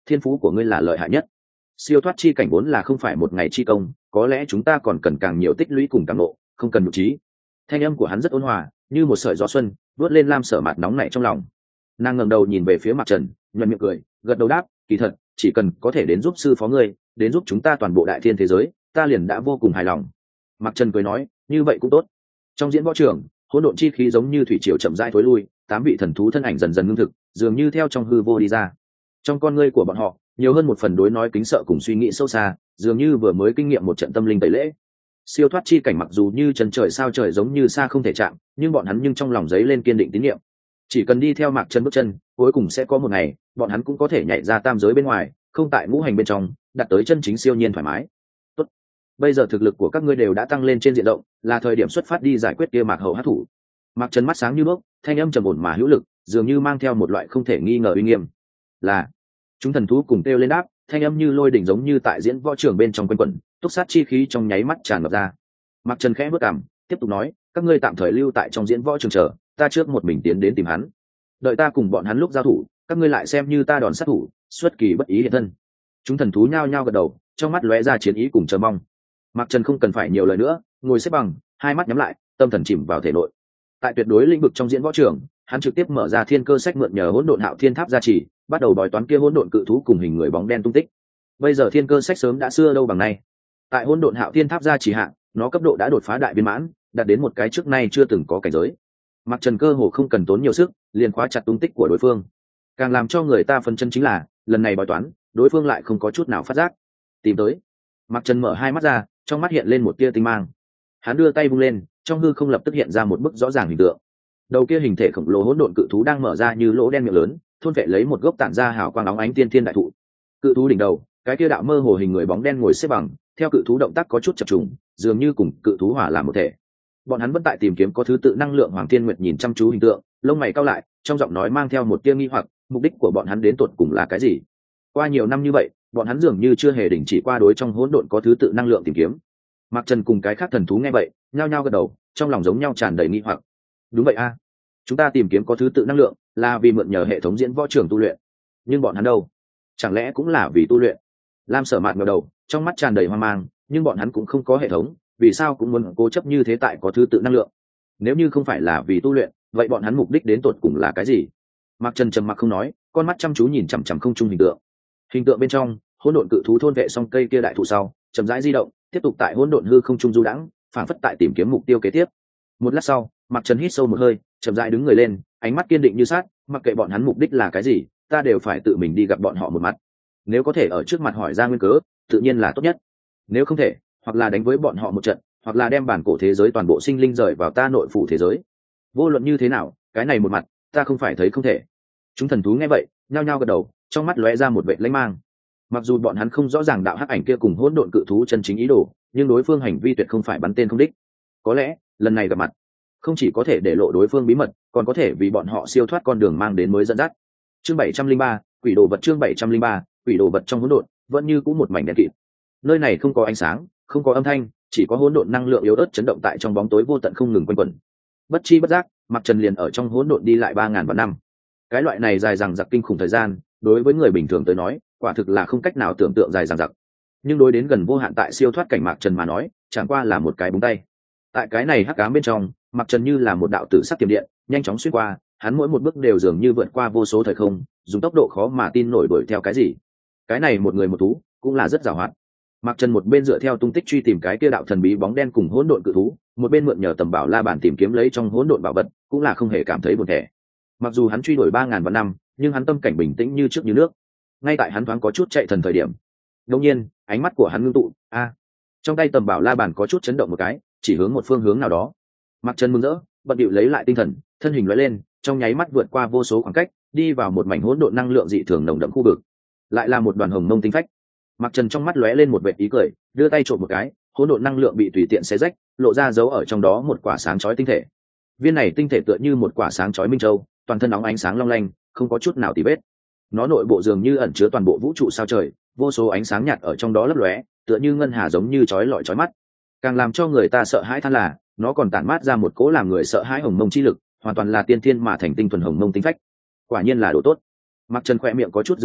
thiên phú của ngươi là lợi hại nhất. Siêu thoát chi cảnh vốn là không phải một ngày chi công, có lẽ chúng ta còn cần càng nhiều tích lũy cùng càng ngộ, không cần nhục trí. Thanh âm của hắn rất ôn hòa, như một sợi gió xuân vớt lên Lam Sở Mạt nóng nảy trong lòng. Nàng ngẩng đầu nhìn về phía Mạc Trần, nhuận miệng cười, gật đầu đáp, kỳ thật chỉ cần có thể đến giúp sư phó ngươi, đến giúp chúng ta toàn bộ đại thiên thế giới, ta liền đã vô cùng hài lòng. Mạc Trần cười nói, như vậy cũng tốt. Trong diễn võ trường, hỗn độn chi khí giống như thủy triều chậm rãi thối lui, 8 vị thần thú thân ảnh dần dần ngưng thực, dường như theo trong hư vô đi ra. Trong con ngươi của bọn họ, nhiều hơn một phần đối nói kính sợ cùng suy nghĩ sâu xa, dường như vừa mới kinh nghiệm một trận tâm linh tẩy lễ. Siêu thoát chi cảnh mặc dù như chân trời sao trời giống như xa không thể chạm, nhưng bọn hắn nhưng trong lòng giấy lên kiên định tín nhiệm. Chỉ cần đi theo Mạc Trần bước chân, cuối cùng sẽ có một ngày, bọn hắn cũng có thể nhảy ra tam giới bên ngoài, không tại ngũ hành bên trong, đạt tới chân chính siêu nhiên thoải mái. Tốt, bây giờ thực lực của các ngươi đều đã tăng lên trên diện rộng, là thời điểm xuất phát đi giải quyết kia Mạc Hậu hắc thủ. Mạc Trần mắt sáng như đuốc, thanh âm trầm ổn mà hữu lực, dường như mang theo một loại không thể nghi ngờ uy nghiêm. Là, chúng thần thú cùng kêu lên đáp, thanh âm như lôi đỉnh giống như tại diễn võ trường bên trong quanh quẩn, túc sát chi khí trong nháy mắt tràn ngập ra. Mạc Trần khẽ bước cằm, tiếp tục nói, các ngươi tạm thời lưu tại trong diễn võ trường chờ, ta trước một mình tiến đến tìm hắn. Đợi ta cùng bọn hắn lúc giao thủ, các ngươi lại xem như ta đòn sát thủ, xuất kỳ bất ý hiện thân. Chúng thần thú nhao nhao gật đầu, trong mắt lóe ra chiến ý cùng chờ mong. Mạc Trần không cần phải nhiều lời nữa, ngồi xếp bằng, hai mắt nhắm lại, tâm thần chìm vào thể nội. Tại tuyệt đối lĩnh vực trong diễn võ trường, hắn trực tiếp mở ra thiên cơ sách mượn nhờ hỗn độn hạo thiên tháp gia trì, bắt đầu bói toán kia hỗn độn cự thú cùng hình người bóng đen tung tích. Bây giờ thiên cơ sách sớm đã xưa đâu bằng nay. Tại hỗn độn hạo thiên tháp gia trì hạng, nó cấp độ đã đột phá đại viên mãn, đạt đến một cái trước nay chưa từng có cảnh giới. Mạc Trần cơ hồ không cần tốn nhiều sức, liền khóa chặt tung tích của đối phương. Càng làm cho người ta phân chân chính là, lần này bói toán, đối phương lại không có chút nào phát giác. Tìm tới. Mạc Trần mở hai mắt ra, trong mắt hiện lên một tia tinh mang. Hắn đưa tay vung lên, trong hư không lập tức hiện ra một bức rõ ràng hình tượng. Đầu kia hình thể khổng lồ hỗn độn cự thú đang mở ra như lỗ đen miệng lớn, thôn vệ lấy một gốc tản ra hào quang óng ánh tiên thiên đại thụ. Cự thú đỉnh đầu, cái kia đạo mơ hồ hình người bóng đen ngồi xếp bằng, theo cự thú động tác có chút chập trùng, dường như cùng cự thú hòa làm một thể. Bọn hắn vẫn tại tìm kiếm có thứ tự năng lượng. Hoàng Thiên Nguyệt nhìn chăm chú hình tượng, lông mày cau lại, trong giọng nói mang theo một tia nghi hoặc, mục đích của bọn hắn đến tột cùng là cái gì? Qua nhiều năm như vậy, bọn hắn dường như chưa hề đình chỉ qua đối trong hỗn độn có thứ tự năng lượng tìm kiếm. Mạc Trần cùng cái khác thần thú nghe vậy, nhao nhao gật đầu, trong lòng giống nhau tràn đầy nghi hoặc. Đúng vậy a, chúng ta tìm kiếm có thứ tự năng lượng, là vì mượn nhờ hệ thống diễn võ trường tu luyện. Nhưng bọn hắn đâu? Chẳng lẽ cũng là vì tu luyện? Lam Sở Mạt ngẩng đầu, trong mắt tràn đầy hoang mang, nhưng bọn hắn cũng không có hệ thống, vì sao cũng muốn cố chấp như thế tại có thứ tự năng lượng? Nếu như không phải là vì tu luyện, vậy bọn hắn mục đích đến tột cùng là cái gì? Mạc Trần trầm mặc không nói, con mắt chăm chú nhìn chằm chằm không trung hình tượng. Hình tượng bên trong, hỗn độn cự thú thôn vệ xong cây kia đại thụ sau, chậm rãi di động, tiếp tục tại hỗn độn hư không trung du đãng, phản phất tại tìm kiếm mục tiêu kế tiếp. Một lát sau, Mạc Trần hít sâu một hơi, chậm rãi đứng người lên, ánh mắt kiên định như sắt, mặc kệ bọn hắn mục đích là cái gì, ta đều phải tự mình đi gặp bọn họ một mặt. Nếu có thể ở trước mặt hỏi ra nguyên cớ, tự nhiên là tốt nhất. Nếu không thể, hoặc là đánh với bọn họ một trận, hoặc là đem bản cổ thế giới toàn bộ sinh linh rời vào ta nội phủ thế giới. Vô luận như thế nào, cái này một mặt, ta không phải thấy không thể. Chúng thần thú nghe vậy, nhao nhao gật đầu, trong mắt lóe ra một vẻ lãnh mang. Mặc dù bọn hắn không rõ ràng đạo hắc ảnh kia cùng hỗn độn cự thú chân chính ý đồ, nhưng đối phương hành vi tuyệt không phải bắn tên không đích. Có lẽ, lần này gặp mặt, không chỉ có thể để lộ đối phương bí mật, còn có thể vì bọn họ siêu thoát con đường mang đến mới dẫn dắt. Chương 703, quỷ đồ vật. Chương 703, quỷ đồ vật. Trong hỗn độn, vẫn như cũ một mảnh đen kịt. Nơi này không có ánh sáng, không có âm thanh, chỉ có hỗn độn năng lượng yếu ớt chấn động tại trong bóng tối vô tận không ngừng quanh quẩn. Bất chi bất giác, Mạc Trần liền ở trong hỗn độn đi lại 3000 vạn năm. Cái loại này dài dằng dặc kinh khủng thời gian, đối với người bình thường tới nói, quả thực là không cách nào tưởng tượng dài dằng dặc. Nhưng đối đến gần vô hạn tại siêu thoát cảnh Mạc Trần mà nói, chẳng qua là một cái búng tay. Tại cái này hắc ám bên trong, Mạc Trần như là một đạo tử sắc tiềm điện, nhanh chóng xuyên qua, hắn mỗi một bước đều dường như vượt qua vô số thời không, dùng tốc độ khó mà tin nổi đuổi theo cái gì. Cái này một người một thú, cũng là rất giàu hoạt. Mạc Trần một bên dựa theo tung tích truy tìm cái kia đạo thần bí bóng đen cùng hỗn độn cự thú, một bên mượn nhờ tầm bảo la bản tìm kiếm lấy trong hỗn độn bảo vật, cũng là không hề cảm thấy buồn thẻ. Mặc dù hắn truy đuổi 3000 vạn năm, nhưng hắn tâm cảnh bình tĩnh như trước như nước. Ngay tại hắn thoáng có chút chạy thần thời điểm, đột nhiên, ánh mắt của hắn ngưng tụ, trong tay tầm bảo la bản có chút chấn động một cái, chỉ hướng một phương hướng nào đó. Mạc Trần mừng rỡ, bận bịu lấy lại tinh thần, thân hình lóe lên, trong nháy mắt vượt qua vô số khoảng cách, đi vào một mảnh hỗn độn năng lượng dị thường nồng đậm khu vực. Lại là một đoàn hồng mông tinh phách. Mạc Trần trong mắt lóe lên một vệt ý cười, đưa tay trộm một cái, hỗn độn năng lượng bị tùy tiện xé rách, lộ ra dấu ở trong đó một quả sáng chói tinh thể. Viên này tinh thể tựa như một quả sáng chói minh châu, toàn thân nóng ánh sáng long lanh, không có chút nào tì vết. Nó nội bộ dường như ẩn chứa toàn bộ vũ trụ sao trời, vô số ánh sáng nhạt ở trong đó lấp lóe, tựa như ngân hà giống như chói lọi chói mắt. Càng làm cho người ta sợ hãi than là, nó còn tản mát ra một cỗ làm người sợ hãi hồng mông chi lực, hoàn toàn là tiên thiên mà thành tinh thuần hồng mông tinh phách. Quả nhiên là đồ tốt. Mạc Trần khẽ miệng có chút dương lên,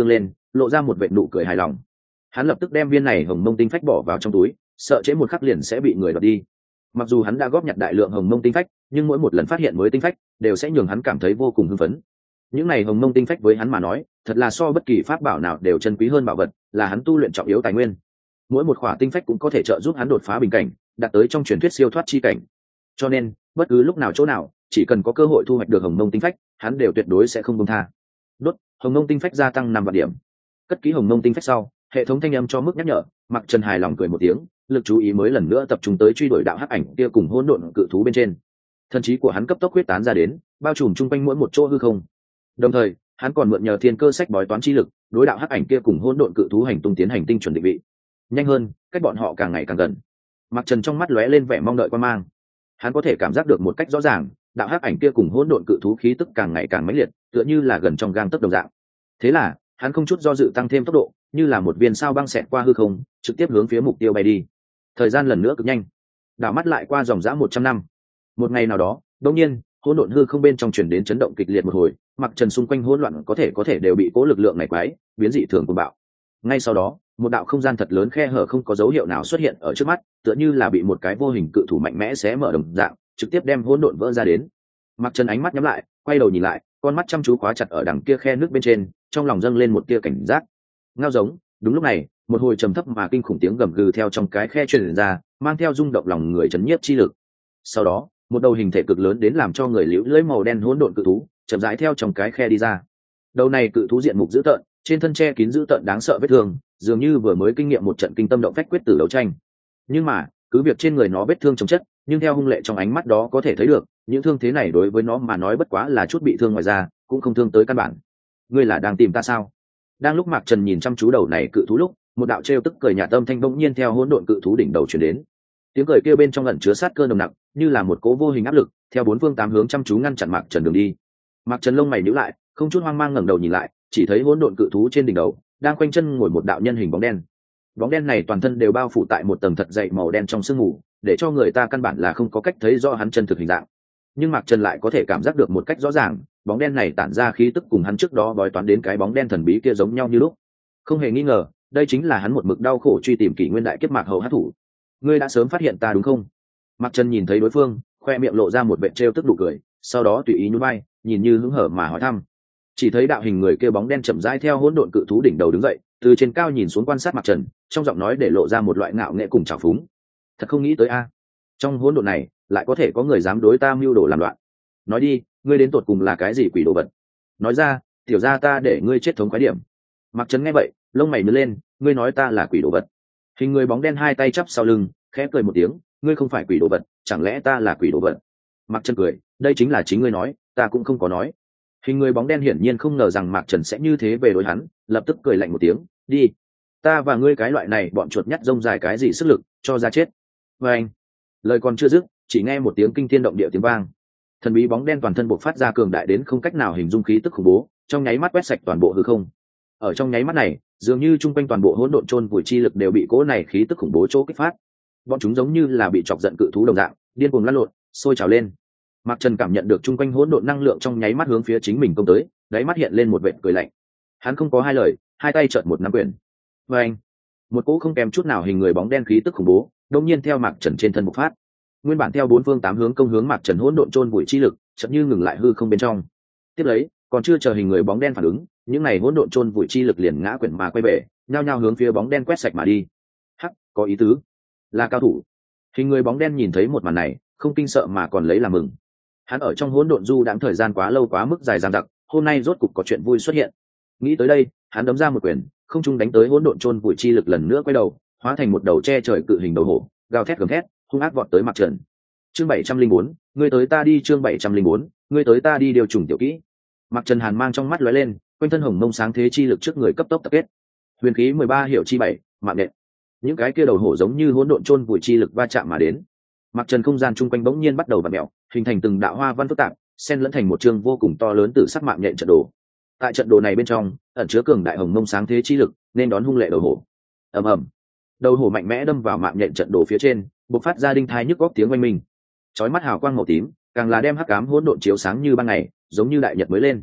lộ ra một vệt nụ cười hài lòng. Hắn lập tức đem viên này hồng mông tinh phách bỏ vào trong túi, sợ chế một khắc liền sẽ bị người đoạt đi. Mặc dù hắn đã góp nhặt đại lượng hồng mông tinh phách, nhưng mỗi một lần phát hiện mới tinh phách đều sẽ nhường hắn cảm thấy vô cùng hưng phấn. Những này hồng mông tinh phách với hắn mà nói thật là so bất kỳ pháp bảo nào đều chân quý hơn bảo vật, là hắn tu luyện trọng yếu tài nguyên. Mỗi một khỏa tinh phách cũng có thể trợ giúp hắn đột phá bình cảnh, đạt tới trong truyền thuyết siêu thoát chi cảnh. Cho nên bất cứ lúc nào chỗ nào, chỉ cần có cơ hội thu hoạch được hồng mông tinh phách, hắn đều tuyệt đối sẽ không buông tha. Đốt hồng mông tinh phách gia tăng 5 vạn điểm. Cất kỹ hồng mông tinh phách sau, hệ thống thanh âm cho mức nhắc nhở. Mặc Trần hài lòng cười một tiếng, lực chú ý mới lần nữa tập trung tới truy đuổi đạo hắc ảnh kia cùng hỗn độn cự thú bên trên. Thần trí của hắn cấp tốc huyết tán ra đến, bao trùm chung quanh mỗi một chỗ hư không. Đồng thời hắn còn mượn nhờ thiên cơ sách bói toán chi lực, đối đạo hắc ảnh kia cùng hỗn độn cự thú hành tung tiến hành tinh chuẩn định vị. Nhanh hơn, cách bọn họ càng ngày càng gần. Mặc Trần trong mắt lóe lên vẻ mong đợi quan mang. Hắn có thể cảm giác được một cách rõ ràng, đạo hắc ảnh kia cùng hỗn độn cự thú khí tức càng ngày càng mãnh liệt, tựa như là gần trong gang tấc đồng dạng. Thế là hắn không chút do dự tăng thêm tốc độ, như là một viên sao băng xẹt qua hư không, trực tiếp hướng phía mục tiêu bay đi. Thời gian lần nữa cực nhanh, đảo mắt lại qua dòng dã 100 năm. Một ngày nào đó, đột nhiên hỗn độn hư không bên trong truyền đến chấn động kịch liệt một hồi, Mặc Trần xung quanh hỗn loạn có thể đều bị cố lực lượng này quái biến dị thường cuồng bạo. Ngay sau đó, một đạo không gian thật lớn khe hở không có dấu hiệu nào xuất hiện ở trước mắt, tựa như là bị một cái vô hình cự thủ mạnh mẽ xé mở đồng dạng, trực tiếp đem hỗn độn vỡ ra đến. Mặc Trần ánh mắt nhắm lại, quay đầu nhìn lại, con mắt chăm chú khóa chặt ở đằng kia khe nước bên trên, trong lòng dâng lên một tia cảnh giác. Ngao giống. Đúng lúc này, một hồi trầm thấp mà kinh khủng tiếng gầm gừ theo trong cái khe truyền ra, mang theo rung động lòng người chấn nhiếp chi lực. Sau đó, một đầu hình thể cực lớn đến làm cho người liễu lưỡi màu đen hỗn độn cự thú chậm rãi theo trong cái khe đi ra. Đầu này cự thú diện mục dữ tợn, trên thân che kín dữ tợn đáng sợ vết thương, dường như vừa mới kinh nghiệm một trận kinh tâm động phách quyết tử đấu tranh. Nhưng mà, cứ việc trên người nó vết thương chồng chất, nhưng theo hung lệ trong ánh mắt đó có thể thấy được, những thương thế này đối với nó mà nói bất quá là chút bị thương ngoài da, cũng không thương tới căn bản. Ngươi là đang tìm ta sao? Đang lúc Mạc Trần nhìn chăm chú đầu này cự thú lúc, một đạo trêu tức cười nhạt âm thanh bỗng nhiên theo hỗn độn cự thú đỉnh đầu truyền đến. Tiếng cười kia bên trong ẩn chứa sát cơ nồng nặc, như là một cỗ vô hình áp lực, theo bốn phương tám hướng chăm chú ngăn chặn Mạc Trần đường đi. Mạc Trần lông mày nhíu lại, không chút hoang mang ngẩng đầu nhìn lại, chỉ thấy hỗn độn cự thú trên đỉnh đầu đang khoanh chân ngồi một đạo nhân hình bóng đen. Bóng đen này toàn thân đều bao phủ tại một tầng thật dày màu đen trong sương mù, để cho người ta căn bản là không có cách thấy rõ hắn chân thực hình dạng. Nhưng Mạc Trần lại có thể cảm giác được một cách rõ ràng, bóng đen này tản ra khí tức cùng hắn trước đó bói toán đến cái bóng đen thần bí kia giống nhau như lúc. Không hề nghi ngờ, đây chính là hắn một mực đau khổ truy tìm kỷ nguyên đại kiếp Mạc Hầu hắc thủ. Ngươi đã sớm phát hiện ta đúng không? Mạc Trần nhìn thấy đối phương, khoe miệng lộ ra một vệt trêu tức nụ cười, sau đó tùy ý nhún vai, nhìn như hứng hở mà hỏi thăm. Chỉ thấy đạo hình người kia bóng đen chậm rãi theo hỗn độn cự thú đỉnh đầu đứng dậy, từ trên cao nhìn xuống quan sát Mạc Trần, trong giọng nói để lộ ra một loại ngạo nghễ cùng trào phúng. Thật không nghĩ tới a, trong hỗn độn này lại có thể có người dám đối ta mưu đồ làm loạn. Nói đi, ngươi đến tột cùng là cái gì quỷ đồ vật? Nói ra, tiểu gia ta để ngươi chết thống khoái điểm. Mạc Trần nghe vậy, lông mày nhướng lên, ngươi nói ta là quỷ đồ vật? Hình người bóng đen hai tay chắp sau lưng, khẽ cười một tiếng, ngươi không phải quỷ đồ vật, chẳng lẽ ta là quỷ đồ vật? Mạc Trần cười, đây chính là chính ngươi nói, ta cũng không có nói. Hình người bóng đen hiển nhiên không ngờ rằng Mạc Trần sẽ như thế về đối hắn, lập tức cười lạnh một tiếng, đi, ta và ngươi cái loại này bọn chuột nhắt rông dài cái gì sức lực, cho ra chết. Và anh, lời còn chưa dứt, chỉ nghe một tiếng kinh thiên động địa tiếng vang. Thần bí bóng đen toàn thân bộc phát ra cường đại đến không cách nào hình dung khí tức khủng bố, trong nháy mắt quét sạch toàn bộ hư không. Ở trong nháy mắt này, dường như chung quanh toàn bộ hỗn độn chôn vùi chi lực đều bị cỗ này khí tức khủng bố chỗ kích phát. Bọn chúng giống như là bị chọc giận cự thú đồng dạng, điên cuồng lăn lộn, sôi trào lên. Mạc Trần cảm nhận được chung quanh hỗn độn năng lượng trong nháy mắt hướng phía chính mình công tới, đáy mắt hiện lên một vệt cười lạnh. Hắn không có hai lời, hai tay chợt một nắm quyền. Và anh, một cỗ không kèm chút nào hình người bóng đen khí tức khủng bố, đột nhiên theo Mạc Trần trên thân bộc phát. Nguyên bản theo bốn phương tám hướng công hướng Mạc Trần hỗn độn chôn vùi chi lực, chợt như ngừng lại hư không bên trong. Tiếp lấy, còn chưa chờ hình người bóng đen phản ứng, những này hỗn độn chôn vùi chi lực liền ngã quyển mà quay về, nhao nhao hướng phía bóng đen quét sạch mà đi. Hắc, có ý tứ, là cao thủ. Hình người bóng đen nhìn thấy một màn này, không kinh sợ mà còn lấy làm mừng. Hắn ở trong hỗn độn du đãng thời gian quá lâu quá mức dài dằng dặc, hôm nay rốt cục có chuyện vui xuất hiện. Nghĩ tới đây, hắn đấm ra một quyền, không trung đánh tới hỗn độn chôn vùi chi lực lần nữa quay đầu, hóa thành một đầu che trời cự hình đầu hổ, gào thét gầm thét, hung ác vọt tới Mạc Trần. Chương 704, ngươi tới ta đi, chương 704, ngươi tới ta đi điều trùng tiểu kỹ. Mạc Trần hàn mang trong mắt lóe lên, quanh thân hồng mông sáng thế chi lực trước người cấp tốc tập kết. Huyền khí 13 hiệu chi 7, mạng nện. Những cái kia đầu hổ giống như hỗn độn chôn vùi chi lực va chạm mà đến. Mạc Trần không gian chung quanh bỗng nhiên bắt đầu vặn mèo, hình thành từng đạo hoa văn phức tạp, xen lẫn thành một chương vô cùng to lớn từ sắc mạng nhện trận đồ. Tại trận đồ này bên trong, ẩn chứa cường đại hồng mông sáng thế chi lực, nên đón hung lệ đầu hổ. Ầm ầm. Đầu hổ mạnh mẽ đâm vào mạng nhện trận đồ phía trên, bộc phát ra đinh thai nhức góc tiếng oanh minh. Chói mắt hào quang màu tím, càng là đem hắc ám hỗn độn chiếu sáng như ban ngày, giống như đại nhật mới lên.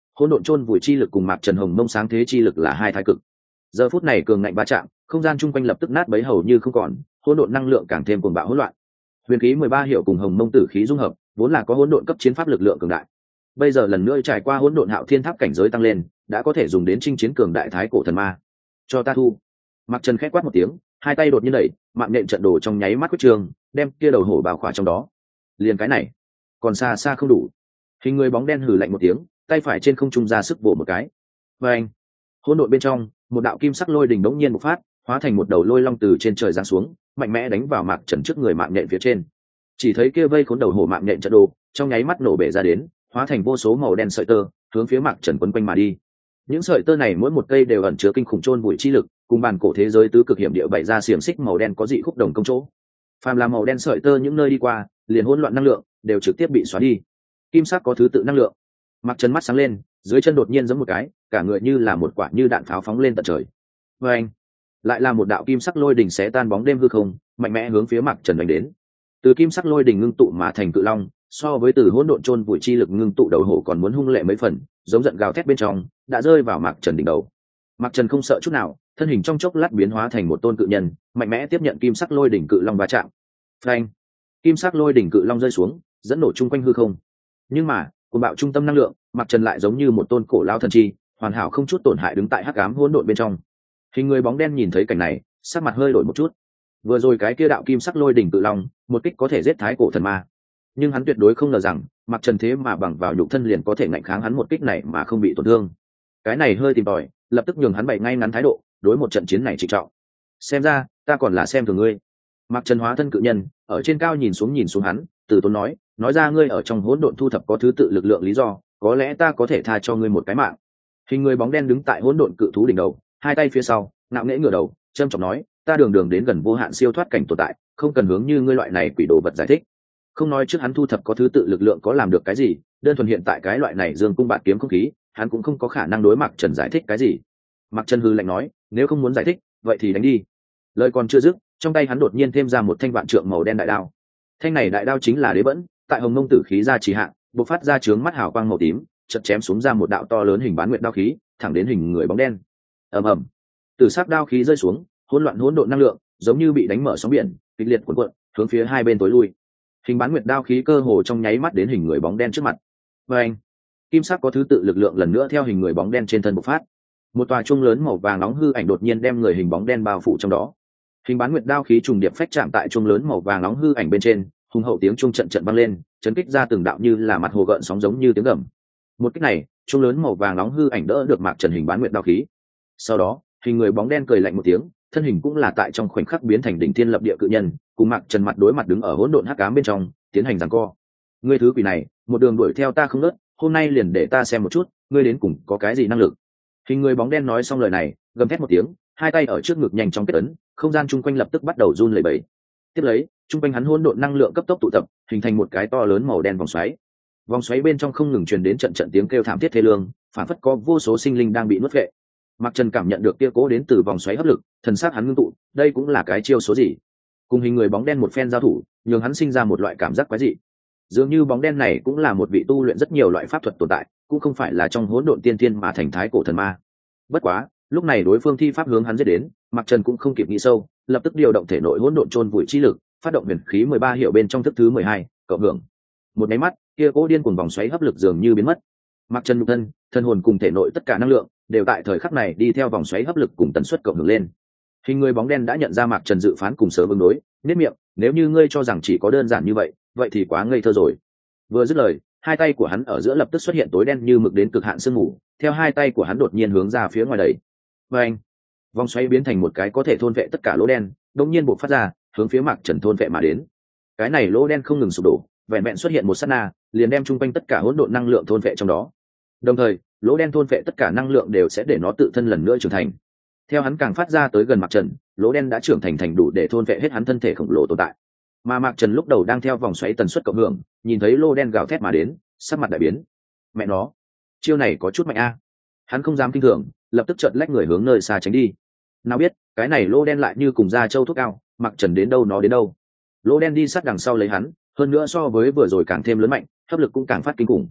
hỗn độn chôn vùi chi lực cùng mạc trần hồng mông sáng thế chi lực là hai thái cực. Giờ phút này cường ngạnh va chạm, không gian chung quanh lập tức nát bấy hầu như không còn, hỗn độn năng lượng càng thêm cuồng bạo hỗn loạn. Huyền khí 13 hiệu cùng hồng mông tử khí dung hợp, vốn là có hỗn độn cấp chiến pháp lực lượng cường đại. Bây giờ lần nữa trải qua hỗn độn hạo thiên tháp cảnh giới tăng lên, đã có thể dùng đến chinh chiến cường đại thái cổ thần ma. Cho ta thu. Mạc Trần khẽ quát một tiếng, hai tay đột nhiên đẩy, mạng nện trận đồ trong nháy mắt quyết trường, đem kia đầu hổ bào khỏa trong đó. Liền cái này, còn xa xa không đủ. Hình người bóng đen hừ lạnh một tiếng, tay phải trên không trung ra sức vỗ một cái. Và anh, hỗn độn bên trong, một đạo kim sắc lôi đỉnh đống nhiên bộc phát, hóa thành một đầu lôi long từ trên trời giáng xuống, mạnh mẽ đánh vào Mạc Trần trước người mạng nhện phía trên. Chỉ thấy kia vây khốn đầu hổ mạng nhện trận đồ, trong nháy mắt nổ bể ra đến, hóa thành vô số màu đen sợi tơ, hướng phía Mạc Trần quấn quanh mà đi. Những sợi tơ này mỗi một cây đều ẩn chứa kinh khủng chôn bụi chi lực, cùng bản cổ thế giới tứ cực hiểm địa bày ra xiềng xích màu đen có dị khúc đồng công chỗ. Phàm là màu đen sợi tơ những nơi đi qua, liền hỗn loạn năng lượng đều trực tiếp bị xóa đi. Kim sắc có thứ tự năng lượng. Mạc Trần mắt sáng lên, dưới chân đột nhiên giẫm một cái, cả người như là một quả như đạn pháo phóng lên tận trời. Và anh, lại là một đạo kim sắc lôi đỉnh xé tan bóng đêm hư không, mạnh mẽ hướng phía Mạc Trần đánh đến. Từ kim sắc lôi đỉnh ngưng tụ mà thành cự long, so với từ hỗn độn chôn vùi chi lực ngưng tụ đầu hổ còn muốn hung lệ mấy phần, giống giận gào thét bên trong đã rơi vào Mạc Trần đỉnh đầu. Mạc Trần không sợ chút nào, thân hình trong chốc lát biến hóa thành một tôn cự nhân, mạnh mẽ tiếp nhận kim sắc lôi đỉnh cự long va chạm. Phanh! Kim sắc lôi đỉnh cự long rơi xuống, dẫn nổ chung quanh hư không. Nhưng mà, cuồng bạo trung tâm năng lượng, Mạc Trần lại giống như một tôn cổ lão thần chi, hoàn hảo không chút tổn hại đứng tại hắc ám hỗn độn bên trong. Hình người bóng đen nhìn thấy cảnh này, sắc mặt hơi đổi một chút. Vừa rồi cái kia đạo kim sắc lôi đỉnh cự long, một kích có thể giết thái cổ thần ma, nhưng hắn tuyệt đối không ngờ rằng Mạc Trần thế mà bằng vào nhục thân liền có thể ngạnh kháng hắn một kích này mà không bị tổn thương. Cái này hơi tìm tòi, lập tức nhường hắn bày ngay ngắn thái độ, đối một trận chiến này trịnh trọng. Xem ra ta còn là xem thường ngươi. Mạc Trần hóa thân cự nhân, ở trên cao nhìn xuống hắn, từ tốn nói ra ngươi ở trong hỗn độn thu thập có thứ tự lực lượng lý do, có lẽ ta có thể tha cho ngươi một cái mạng. Hình người bóng đen đứng tại hỗn độn cự thú đỉnh đầu, hai tay phía sau, ngạo nghễ ngửa đầu, trầm trọng nói, ta đường đường đến gần vô hạn siêu thoát cảnh tồn tại, không cần hướng như ngươi loại này quỷ đồ vật giải thích. Không nói trước hắn thu thập có thứ tự lực lượng có làm được cái gì, đơn thuần hiện tại cái loại này dương cung bạt kiếm không khí, hắn cũng không có khả năng đối Mạc Trần giải thích cái gì. Mạc Trần hừ lạnh nói, nếu không muốn giải thích, vậy thì đánh đi. Lời còn chưa dứt, trong tay hắn đột nhiên thêm ra một thanh vạn trượng màu đen đại đao. Thanh này đại đao chính là đế bẫn, tại hồng mông tử khí ra trì hạ, bộc phát ra chướng mắt hào quang màu tím, chợt chém xuống ra một đạo to lớn hình bán nguyệt đao khí, thẳng đến hình người bóng đen. Ầm ầm, từ sắc đao khí rơi xuống, hỗn loạn hỗn độn năng lượng, giống như bị đánh mở sóng biển, kịch liệt cuộn cuộn, hướng phía hai bên tối lui. Hình bán nguyệt đao khí cơ hồ trong nháy mắt đến hình người bóng đen trước mặt. Và anh, kim sắc có thứ tự lực lượng lần nữa theo hình người bóng đen trên thân bộc phát. Một tòa chuông lớn màu vàng nóng hư ảnh đột nhiên đem người hình bóng đen bao phủ trong đó. Hình bán nguyệt đao khí trùng điệp phách chạm tại chuông lớn màu vàng nóng hư ảnh bên trên, hùng hậu tiếng chuông trận trận vang lên, chấn kích ra từng đạo như là mặt hồ gợn sóng giống như tiếng gầm. Một kích này, chuông lớn màu vàng nóng hư ảnh đỡ được Mạc Trần hình bán nguyệt đao khí. Sau đó, hình người bóng đen cười lạnh một tiếng, thân hình cũng là tại trong khoảnh khắc biến thành đỉnh thiên lập địa cự nhân, cùng Mạc Trần mặt đối mặt đứng ở hỗn độn hắc ám bên trong, tiến hành giằng co. Ngươi thứ quỷ này, một đường đuổi theo ta không ngớt, hôm nay liền để ta xem một chút, ngươi đến cùng có cái gì năng lực. Hình người bóng đen nói xong lời này, gầm thét một tiếng, hai tay ở trước ngực nhanh chóng kết ấn, không gian chung quanh lập tức bắt đầu run lẩy bẩy. Tiếp lấy, chung quanh hắn hỗn độn năng lượng cấp tốc tụ tập, hình thành một cái to lớn màu đen vòng xoáy. Vòng xoáy bên trong không ngừng truyền đến trận trận tiếng kêu thảm thiết thê lương, phản phất có vô số sinh linh đang bị nuốt vệ. Mạc Trần cảm nhận được kia cố đến từ vòng xoáy hấp lực, thần sắc hắn ngưng tụ, đây cũng là cái chiêu số gì? Cùng hình người bóng đen một phen giao thủ, nhường hắn sinh ra một loại cảm giác quái dị. Dường như bóng đen này cũng là một vị tu luyện rất nhiều loại pháp thuật tồn tại, cũng không phải là trong hỗn độn tiên thiên mà thành thái cổ thần ma. Bất quá, lúc này đối phương thi pháp hướng hắn giết đến, Mạc Trần cũng không kịp nghĩ sâu, lập tức điều động thể nội hỗn độn chôn vùi chi lực, phát động huyền khí 13 hiệu bên trong thức thứ 12, cộng hưởng. Một cái mắt, kia cố điên cuồng vòng xoáy hấp lực dường như biến mất. Mạc Trần nhục thân, thân hồn cùng thể nội tất cả năng lượng đều tại thời khắc này đi theo vòng xoáy hấp lực cùng tần suất cộng hưởng lên. Hình người bóng đen đã nhận ra Mạc Trần dự phán cùng sớm ứng đối, nhếch miệng, nếu như ngươi cho rằng chỉ có đơn giản như vậy, vậy thì quá ngây thơ rồi. Vừa dứt lời, hai tay của hắn ở giữa lập tức xuất hiện tối đen như mực đến cực hạn sương mù, theo hai tay của hắn đột nhiên hướng ra phía ngoài đẩy. Và anh, vòng xoáy biến thành một cái có thể thôn vệ tất cả lỗ đen, đột nhiên bộc phát ra, hướng phía Mạc Trần thôn vệ mà đến. Cái này lỗ đen không ngừng sụp đổ, vẹn vẹn xuất hiện một sát na, liền đem chung quanh tất cả hỗn độn năng lượng thôn vệ trong đó. Đồng thời, lỗ đen thôn vệ tất cả năng lượng đều sẽ để nó tự thân lần nữa trưởng thành. Theo hắn càng phát ra tới gần Mạc Trần, lỗ đen đã trưởng thành đủ để thôn vệ hết hắn thân thể khổng lồ tồn tại. Mà Mạc Trần lúc đầu đang theo vòng xoáy tần suất cộng hưởng, nhìn thấy lỗ đen gào thét mà đến, sắc mặt đại biến. Mẹ nó, chiêu này có chút mạnh a. Hắn không dám kinh thường, lập tức chợt lách người hướng nơi xa tránh đi. Nào biết, cái này lỗ đen lại như cùng da trâu thuốc cao, Mạc Trần đến đâu nó đến đâu. Lỗ đen đi sát đằng sau lấy hắn, hơn nữa so với vừa rồi càng thêm lớn mạnh, hấp lực cũng càng phát kinh khủng.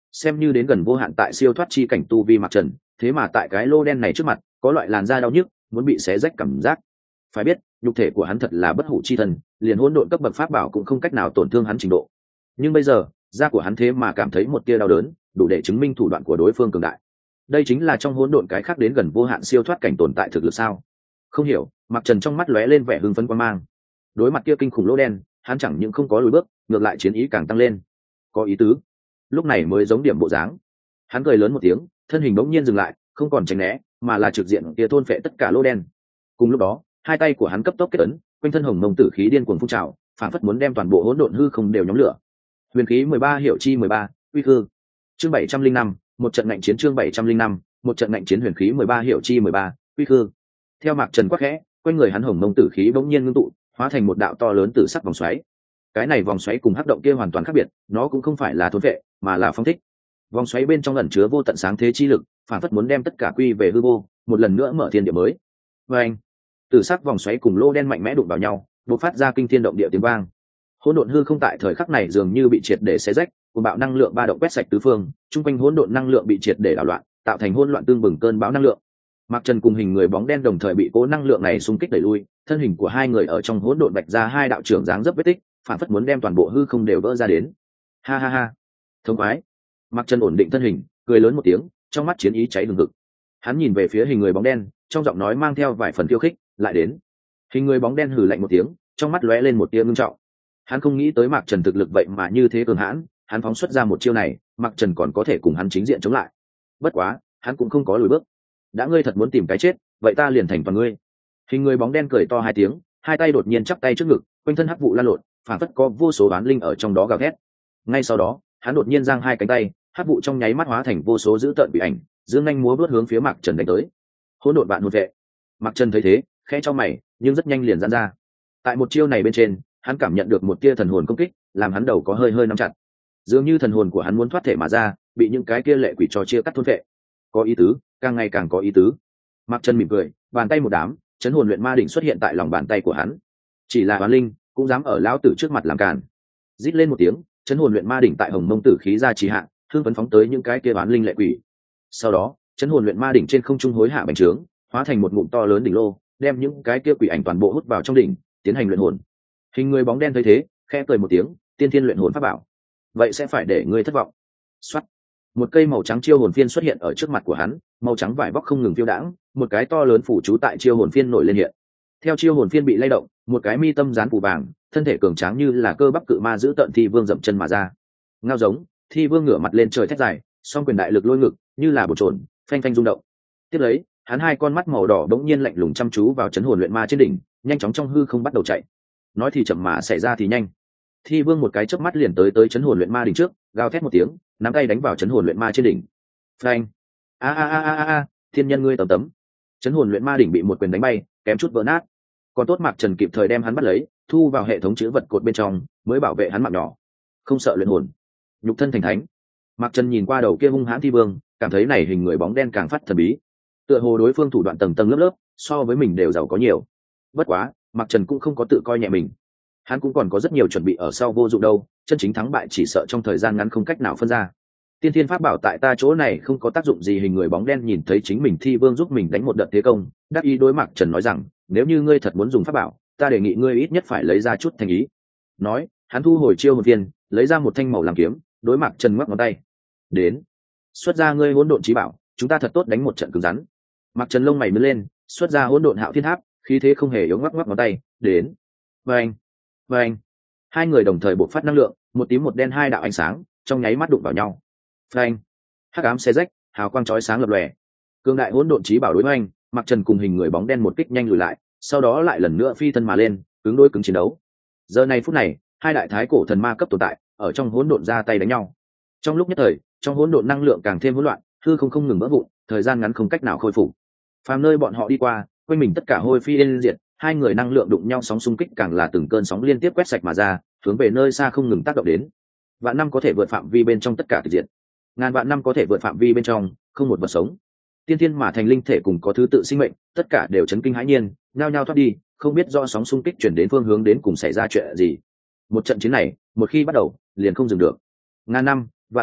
xem như đến gần vô hạn tại siêu thoát chi cảnh tu vi Mạc Trần, thế mà tại cái lô đen này trước mặt có loại làn da đau nhức muốn bị xé rách cảm giác. Phải biết nhục thể của hắn thật là bất hủ chi thần, liền hỗn độn cấp bậc pháp bảo cũng không cách nào tổn thương hắn trình độ, nhưng bây giờ da của hắn thế mà cảm thấy một tia đau đớn, đủ để chứng minh thủ đoạn của đối phương cường đại. Đây chính là trong hỗn độn cái khác đến gần vô hạn siêu thoát cảnh tồn tại thực lực sao? Không hiểu. Mạc Trần trong mắt lóe lên vẻ hưng phấn quan mang. Đối mặt kia kinh khủng lỗ đen, hắn chẳng những không có lùi bước, ngược lại chiến ý càng tăng lên. Có ý tứ. Lúc này mới giống điểm bộ dáng. Hắn cười lớn một tiếng, thân hình bỗng nhiên dừng lại, không còn tránh né, mà là trực diện kia thôn phệ tất cả lỗ đen. Cùng lúc đó, hai tay của hắn cấp tốc kết ấn, quanh thân hồng mông tử khí điên cuồng phun trào, phản phất muốn đem toàn bộ hỗn độn hư không đều nhóm lửa. Huyền khí 13 hiệu chi 13, uy hư. Chương 705, một trận ngạnh chiến. Chương 705, một trận ngạnh chiến. Huyền khí 13 hiệu chi 13, uy hư. Theo Mạc Trần quát khẽ, quanh người hắn hồng mông tử khí bỗng nhiên ngưng tụ, hóa thành một đạo to lớn tử sắc vòng xoáy. Cái này vòng xoáy cùng hắc động kia hoàn toàn khác biệt, nó cũng không phải là thôn vệ, mà là phong thích. Vòng xoáy bên trong ẩn chứa vô tận sáng thế chi lực, phản phất muốn đem tất cả quy về hư vô, một lần nữa mở thiên địa mới. Và anh, tử sắc vòng xoáy cùng lô đen mạnh mẽ đụng vào nhau, bộc phát ra kinh thiên động địa tiếng vang. Hỗn độn hư không tại thời khắc này dường như bị triệt để xé rách, cùng bạo năng lượng ba động quét sạch tứ phương, trung quanh hỗn độn năng lượng bị triệt để đảo loạn, tạo thành hỗn loạn tương bừng cơn bão năng lượng. Mạc Trần cùng hình người bóng đen đồng thời bị cố năng lượng này xung kích đẩy lui, thân hình của hai người ở trong hỗn độn bạch ra hai đạo trưởng dáng dấp vết tích, phản phất muốn đem toàn bộ hư không đều vỡ ra đến. Ha ha ha, thông khoái. Mạc Trần ổn định thân hình, cười lớn một tiếng, trong mắt chiến ý cháy hừng hực. Hắn nhìn về phía hình người bóng đen, trong giọng nói mang theo vài phần khiêu khích, lại đến. Hình người bóng đen hừ lạnh một tiếng, trong mắt lóe lên một tia ngưng trọng. Hắn không nghĩ tới Mạc Trần thực lực vậy mà như thế cường hãn, hắn phóng xuất ra một chiêu này, Mạc Trần còn có thể cùng hắn chính diện chống lại. Bất quá, hắn cũng không có lùi bước. Đã ngươi thật muốn tìm cái chết, vậy ta liền thành toàn ngươi. Hình người bóng đen cười to hai tiếng, hai tay đột nhiên chắp tay trước ngực, quanh thân hắc vụ lan lộn, phản phất có vô số oán linh ở trong đó gào thét. Ngay sau đó, hắn đột nhiên giang hai cánh tay, hắc vụ trong nháy mắt hóa thành vô số dữ tợn bị ảnh, dương nhanh múa bước hướng phía Mạc Trần đánh tới. Hỗn độn vạn hồn vệ. Mạc Trần thấy thế, khẽ cho mày, nhưng rất nhanh liền giãn ra. Tại một chiêu này bên trên, hắn cảm nhận được một tia thần hồn công kích, làm hắn đầu có hơi hơi nắm chặt. Dường như thần hồn của hắn muốn thoát thể mà ra, bị những cái kia lệ quỷ trò chia cắt thôn vệ. Có ý tứ, càng ngày càng có ý tứ. Mạc Trần mỉm cười, bàn tay một đám, chấn hồn luyện ma đỉnh xuất hiện tại lòng bàn tay của hắn. Chỉ là oán linh, cũng dám ở lão tử trước mặt làm càn. Rít lên một tiếng, chấn hồn luyện ma đỉnh tại hồng mông tử khí ra trì hạ, thương phấn phóng tới những cái kia oán linh lệ quỷ. Sau đó, chấn hồn luyện ma đỉnh trên không trung hối hạ bành trướng, hóa thành một ngụm to lớn đỉnh lô, đem những cái kia quỷ ảnh toàn bộ hút vào trong đỉnh, tiến hành luyện hồn. Hình người bóng đen thấy thế, khẽ cười một tiếng, tiên thiên luyện hồn pháp bảo. Vậy sẽ phải để ngươi thất vọng. Soát. Một cây màu trắng chiêu hồn phiên xuất hiện ở trước mặt của hắn, màu trắng vải vóc không ngừng phiêu đãng, một cái to lớn phủ chú tại chiêu hồn phiên nổi lên hiện. Theo chiêu hồn phiên bị lay động, một cái mi tâm dán phủ vàng, thân thể cường tráng như là cơ bắp cự ma giữ tận thi vương dậm chân mà ra. Ngao giống, thi vương ngửa mặt lên trời thét dài, song quyền đại lực lôi ngực, như là bột trồn, phanh phanh rung động. Tiếp lấy, hắn hai con mắt màu đỏ đống nhiên lạnh lùng chăm chú vào chấn hồn luyện ma trên đỉnh, nhanh chóng trong hư không bắt đầu chạy. Nói thì chậm mà xảy ra thì nhanh. Thi vương một cái chớp mắt liền tới chấn hồn luyện ma đỉnh trước, gào thét một tiếng, nắm tay đánh vào chấn hồn luyện ma trên đỉnh. Phanh! A a a a a, thiên nhân ngươi tấm tấm. Chấn hồn luyện ma đỉnh bị một quyền đánh bay, kém chút vỡ nát. Còn tốt Mạc Trần kịp thời đem hắn bắt lấy, thu vào hệ thống chữ vật cột bên trong, mới bảo vệ hắn mạng nhỏ. Không sợ luyện hồn, nhục thân thành thánh. Mạc Trần nhìn qua đầu kia hung hãn thi vương, cảm thấy này hình người bóng đen càng phát thần bí. Tựa hồ đối phương thủ đoạn tầng tầng lớp lớp, so với mình đều giàu có nhiều. Bất quá, Mạc Trần cũng không có tự coi nhẹ mình. Hắn cũng còn có rất nhiều chuẩn bị ở sau vô dụng đâu, chân chính thắng bại chỉ sợ trong thời gian ngắn không cách nào phân ra. Tiên thiên pháp bảo tại ta chỗ này không có tác dụng gì. Hình người bóng đen nhìn thấy chính mình thi vương giúp mình đánh một đợt thế công, đắc ý đối Mạc Trần nói rằng, nếu như ngươi thật muốn dùng pháp bảo, ta đề nghị ngươi ít nhất phải lấy ra chút thành ý. Nói, hắn thu hồi chiêu hồn viên, lấy ra một thanh màu làm kiếm, đối Mạc Trần ngoắc ngón tay. Đến, xuất ra ngươi hỗn độn chí bảo, chúng ta thật tốt đánh một trận cứng rắn. Mạc Trần lông mày mới lên, xuất ra hỗn độn hạo thiên tháp, khí thế không hề yếu, ngoắc ngoắc ngón tay. Đến. Vâng, vâng. Hai người đồng thời bộc phát năng lượng, một tím một đen hai đạo ánh sáng, trong nháy mắt đụng vào nhau. Phanh, hắc ám xé rách, hào quang chói sáng lập lòe. Cương đại hỗn độn chí bảo đối oanh, Mạc Trần cùng hình người bóng đen một kích nhanh lùi lại, sau đó lại lần nữa phi thân mà lên, cứng đối cứng chiến đấu. Giờ này phút này, hai đại thái cổ thần ma cấp tồn tại, ở trong hỗn độn ra tay đánh nhau. Trong lúc nhất thời, trong hỗn độn năng lượng càng thêm hỗn loạn, hư không ngừng vỡ vụn, thời gian ngắn không cách nào khôi phục. Phàm nơi bọn họ đi qua, quanh mình tất cả hôi phi yên diệt, hai người năng lượng đụng nhau sóng xung kích càng là từng cơn sóng liên tiếp quét sạch mà ra, hướng về nơi xa không ngừng tác động đến. Vạn năm có thể vượt phạm vi bên trong tất cả tịch diệt, ngàn vạn năm có thể vượt phạm vi bên trong không một vật sống. Tiên thiên mà thành linh thể cùng có thứ tự sinh mệnh, tất cả đều chấn kinh hãi nhiên, nhao nhao thoát đi, không biết do sóng xung kích chuyển đến phương hướng đến cùng xảy ra chuyện gì. Một trận chiến này, một khi bắt đầu, liền không dừng được. Ngàn năm, vạn năm,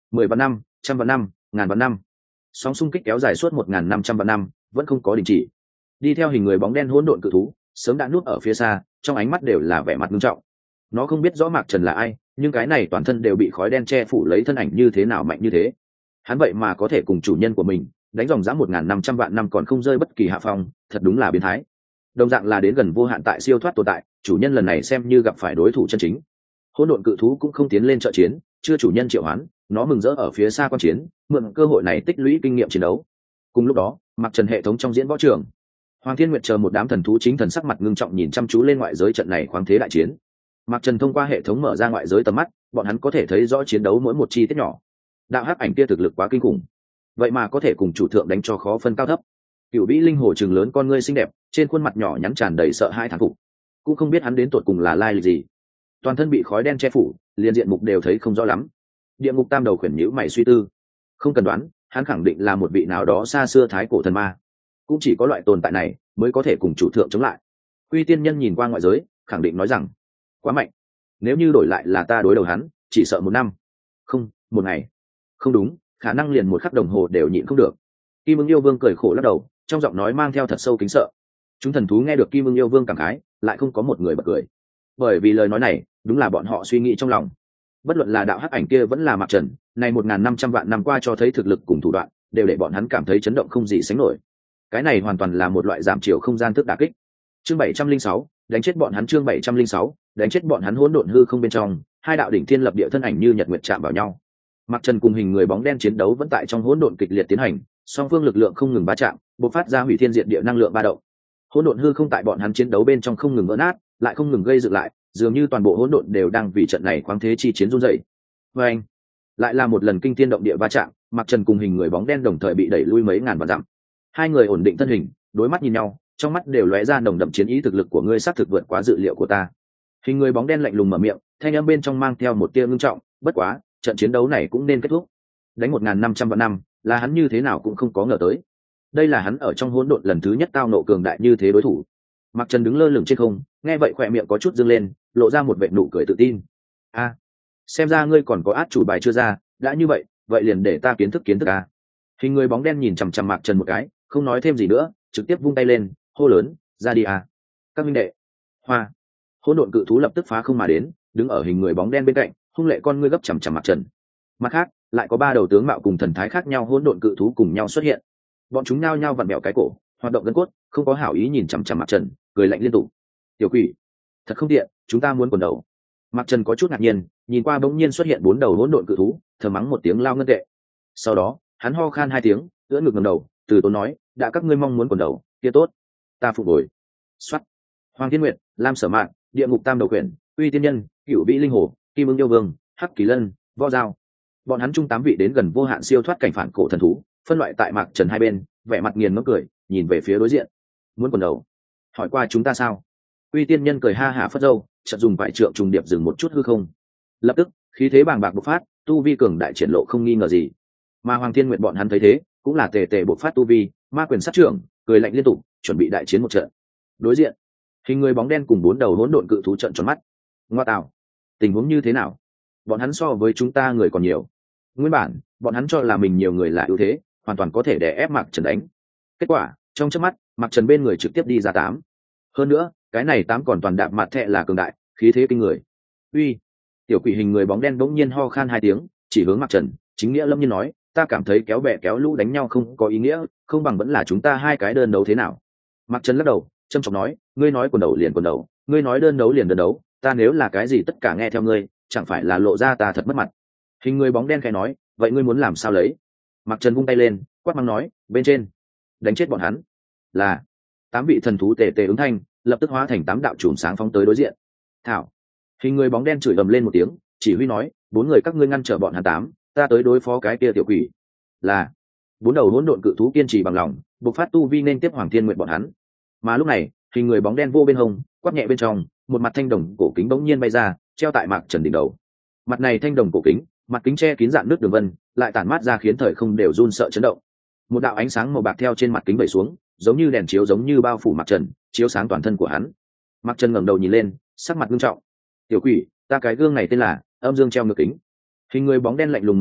10 vạn năm, 100 vạn năm, ngàn vạn năm. Sóng xung kích kéo dài suốt 1.500 vạn năm, vẫn không có đình chỉ. Đi theo hình người bóng đen hỗn độn cự thú, sớm đã núp ở phía xa, trong ánh mắt đều là vẻ mặt nghiêm trọng. Nó không biết rõ Mạc Trần là ai, nhưng cái này toàn thân đều bị khói đen che phủ lấy thân ảnh như thế nào mạnh như thế. Hắn vậy mà có thể cùng chủ nhân của mình đánh dòng dã 1.500 vạn năm còn không rơi bất kỳ hạ phong, thật đúng là biến thái. Đồng dạng là đến gần vô hạn tại siêu thoát tồn tại, chủ nhân lần này xem như gặp phải đối thủ chân chính. Hỗn độn cự thú cũng không tiến lên trợ chiến, chưa chủ nhân triệu hoán, nó mừng rỡ ở phía xa quan chiến, mượn cơ hội này tích lũy kinh nghiệm chiến đấu. Cùng lúc đó, Mạc Trần hệ thống trong diễn võ trường, Hoàng Thiên Nguyệt chờ một đám thần thú chính thần sắc mặt ngưng trọng nhìn chăm chú lên ngoại giới trận này khoáng thế đại chiến. Mạc Trần thông qua hệ thống mở ra ngoại giới tầm mắt, bọn hắn có thể thấy rõ chiến đấu mỗi một chi tiết nhỏ. Đạo hắc ảnh kia thực lực quá kinh khủng, vậy mà có thể cùng chủ thượng đánh cho khó phân cao thấp. Cửu vĩ linh hồ trừng lớn con ngươi xinh đẹp, trên khuôn mặt nhỏ nhắn tràn đầy sợ hãi thán phục, cũng không biết hắn đến tột cùng là lai lịch gì. Toàn thân bị khói đen che phủ, liền diện mục đều thấy không rõ lắm. Địa ngục tam đầu khuyển nhíu mày suy tư, không cần đoán, hắn khẳng định là một vị nào đó xa xưa thái cổ thần ma. Cũng chỉ có loại tồn tại này mới có thể cùng chủ thượng chống lại. Quy tiên nhân nhìn qua ngoại giới, khẳng định nói rằng, quá mạnh. Nếu như đổi lại là ta đối đầu hắn, chỉ sợ 1 năm, không, 1 ngày. Không đúng, khả năng liền 1 khắc đồng hồ đều nhịn không được. Kim Ưng Yêu Vương cười khổ lắc đầu, trong giọng nói mang theo thật sâu kính sợ. Chúng thần thú nghe được Kim Ưng Yêu Vương cảm khái, lại không có một người bật cười, bởi vì lời nói này đúng là bọn họ suy nghĩ trong lòng. Bất luận là đạo hắc ảnh kia vẫn là Mạc Trần, này 1.500 vạn năm qua cho thấy thực lực cùng thủ đoạn, đều để bọn hắn cảm thấy chấn động không gì sánh nổi. Cái này hoàn toàn là một loại giảm chiều không gian thức đả kích. Chương 706, đánh chết bọn hắn. Chương 706, đánh chết bọn hắn. Hỗn độn hư không bên trong, hai đạo đỉnh thiên lập địa thân ảnh như nhật nguyệt chạm vào nhau. Mạc Trần cùng hình người bóng đen chiến đấu vẫn tại trong hỗn độn kịch liệt tiến hành, song phương lực lượng không ngừng va chạm, bộc phát ra hủy thiên diệt địa năng lượng ba động. Hỗn độn hư không tại bọn hắn chiến đấu bên trong không ngừng vỡ nát, lại không ngừng gây dựng lại, dường như toàn bộ hỗn độn đều đang vì trận này khoáng thế chi chiến run rẩy. Và anh, lại là một lần kinh thiên động địa va chạm, Mạc Trần cùng hình người bóng đen đồng thời bị đẩy lui mấy ngàn vạn dặm. Hai người ổn định thân hình, đối mắt nhìn nhau, trong mắt đều lóe ra nồng đậm chiến ý. Thực lực của ngươi xác thực vượt quá dự liệu của ta. Hình người bóng đen lạnh lùng mở miệng, thanh âm bên trong mang theo một tia ngưng trọng. Bất quá, trận chiến đấu này cũng nên kết thúc. Đánh 1.500 vạn năm, là hắn như thế nào cũng không có ngờ tới. Đây là hắn ở trong hỗn độn lần thứ nhất tao nộ cường đại như thế đối thủ. Mạc Trần đứng lơ lửng trên không, nghe vậy khỏe miệng có chút dương lên, lộ ra một vệt nụ cười tự tin. A, xem ra ngươi còn có át chủ bài chưa ra, đã như vậy, vậy liền để ta kiến thức a. Hình người bóng đen nhìn chằm chằm Mạc Trần một cái, không nói thêm gì nữa, trực tiếp vung tay lên, hô lớn, ra đi a, các minh đệ. Hoa. Hỗn độn cự thú lập tức phá không mà đến, đứng ở hình người bóng đen bên cạnh, hung lệ con ngươi gấp chằm chằm Mạc Trần. Mặt khác, lại có 3 đầu tướng mạo cùng thần thái khác nhau hỗn độn cự thú cùng nhau xuất hiện. Bọn chúng nhao nhao vặn mèo cái cổ, hoạt động gân cốt, không có hảo ý nhìn chằm chằm Mạc Trần, cười lạnh liên tục. Tiểu quỷ, thật không tiện, chúng ta muốn quần đầu. Mạc Trần có chút ngạc nhiên, nhìn qua bỗng nhiên xuất hiện 4 đầu hỗn độn cự thú, thở mắng một tiếng lao ngân tệ. Sau đó, hắn ho khan 2 tiếng, ưỡn ngực ngẩng đầu, từ tốn nói, đã các ngươi mong muốn quần đầu, kia tốt, ta phục hồi. Soát. Hoàng Thiên Nguyệt, Lam Sở Mạn, Địa Ngục Tam Đầu Quyển, Uy Tiên Nhân, Cửu Vĩ Linh Hồ, Kim Ưng Yêu Vương, Hắc Kỳ Lân, Võ Dao. Bọn hắn chung 8 vị đến gần vô hạn siêu thoát cảnh phản cổ thần thú, phân loại tại Mạc Trần hai bên, vẻ mặt nghiền ngẫm cười, nhìn về phía đối diện. Muốn quần đầu? Hỏi qua chúng ta sao? Uy Tiên Nhân cười ha hả phất râu, chợt dùng vải trượng trùng điệp dừng một chút hư không. Lập tức, khí thế bàng bạc bộc phát, tu vi cường đại triển lộ không nghi ngờ gì. Mà Hoàng Thiên Nguyệt bọn hắn thấy thế, cũng là tề tề bộc phát tu vi, ma quyền sát trưởng, cười lạnh liên tục, chuẩn bị đại chiến một trận. Đối diện, hình người bóng đen cùng 4 đầu hỗn độn cự thú trợn tròn mắt. Ngoa tạo, tình huống như thế nào? Bọn hắn so với chúng ta người còn nhiều. Nguyên bản, bọn hắn cho là mình nhiều người là ưu thế, hoàn toàn có thể đè ép Mạc Trần đánh. Kết quả, trong chớp mắt, Mạc Trần bên người trực tiếp đi ra 8. Hơn nữa, cái này 8 còn toàn đạp mặt thẹ là cường đại, khí thế kinh người. Uy, tiểu quỷ hình người bóng đen bỗng nhiên ho khan 2 tiếng, chỉ hướng Mạc Trần, chính nghĩa lâm nhiên nói, ta cảm thấy kéo bè kéo lũ đánh nhau không có ý nghĩa, không bằng vẫn là chúng ta hai cái đơn đấu thế nào. Mạc Trần lắc đầu, trầm trọng nói, ngươi nói quần đầu liền quần đầu, ngươi nói đơn đấu liền đơn đấu, ta nếu là cái gì tất cả nghe theo ngươi, chẳng phải là lộ ra ta thật mất mặt. Hình người bóng đen khẽ nói, vậy ngươi muốn làm sao lấy? Mạc Trần vung tay lên, quát mắng nói, bên trên, đánh chết bọn hắn. Là 8 vị thần thú tề tề ứng thanh, lập tức hóa thành 8 đạo chùm sáng phóng tới đối diện. Thảo. Hình người bóng đen chửi ầm lên một tiếng, chỉ huy nói, 4 người các ngươi ngăn trở bọn hắn 8, ta tới đối phó cái kia tiểu quỷ. Là 4 đầu hỗn độn cự thú kiên trì bằng lòng, bộc phát tu vi nên tiếp Hoàng Thiên Nguyệt bọn hắn. Mà lúc này, hình người bóng đen vô bên hông, quát nhẹ bên trong, một mặt thanh đồng cổ kính bỗng nhiên bay ra, treo tại Mạc Trần đỉnh đầu. Mặt này thanh đồng cổ kính, mặt kính che kín dạng nước đường vân, lại tản mát ra khiến thời không đều run sợ chấn động. Một đạo ánh sáng màu bạc theo trên mặt kính vẩy xuống, giống như đèn chiếu giống như bao phủ Mạc Trần, chiếu sáng toàn thân của hắn. Mạc Trần ngẩng đầu nhìn lên, sắc mặt nghiêm trọng. Tiểu quỷ, ta cái gương này tên là Âm Dương treo ngược kính. Hình người bóng đen lạnh lùng mở miệng,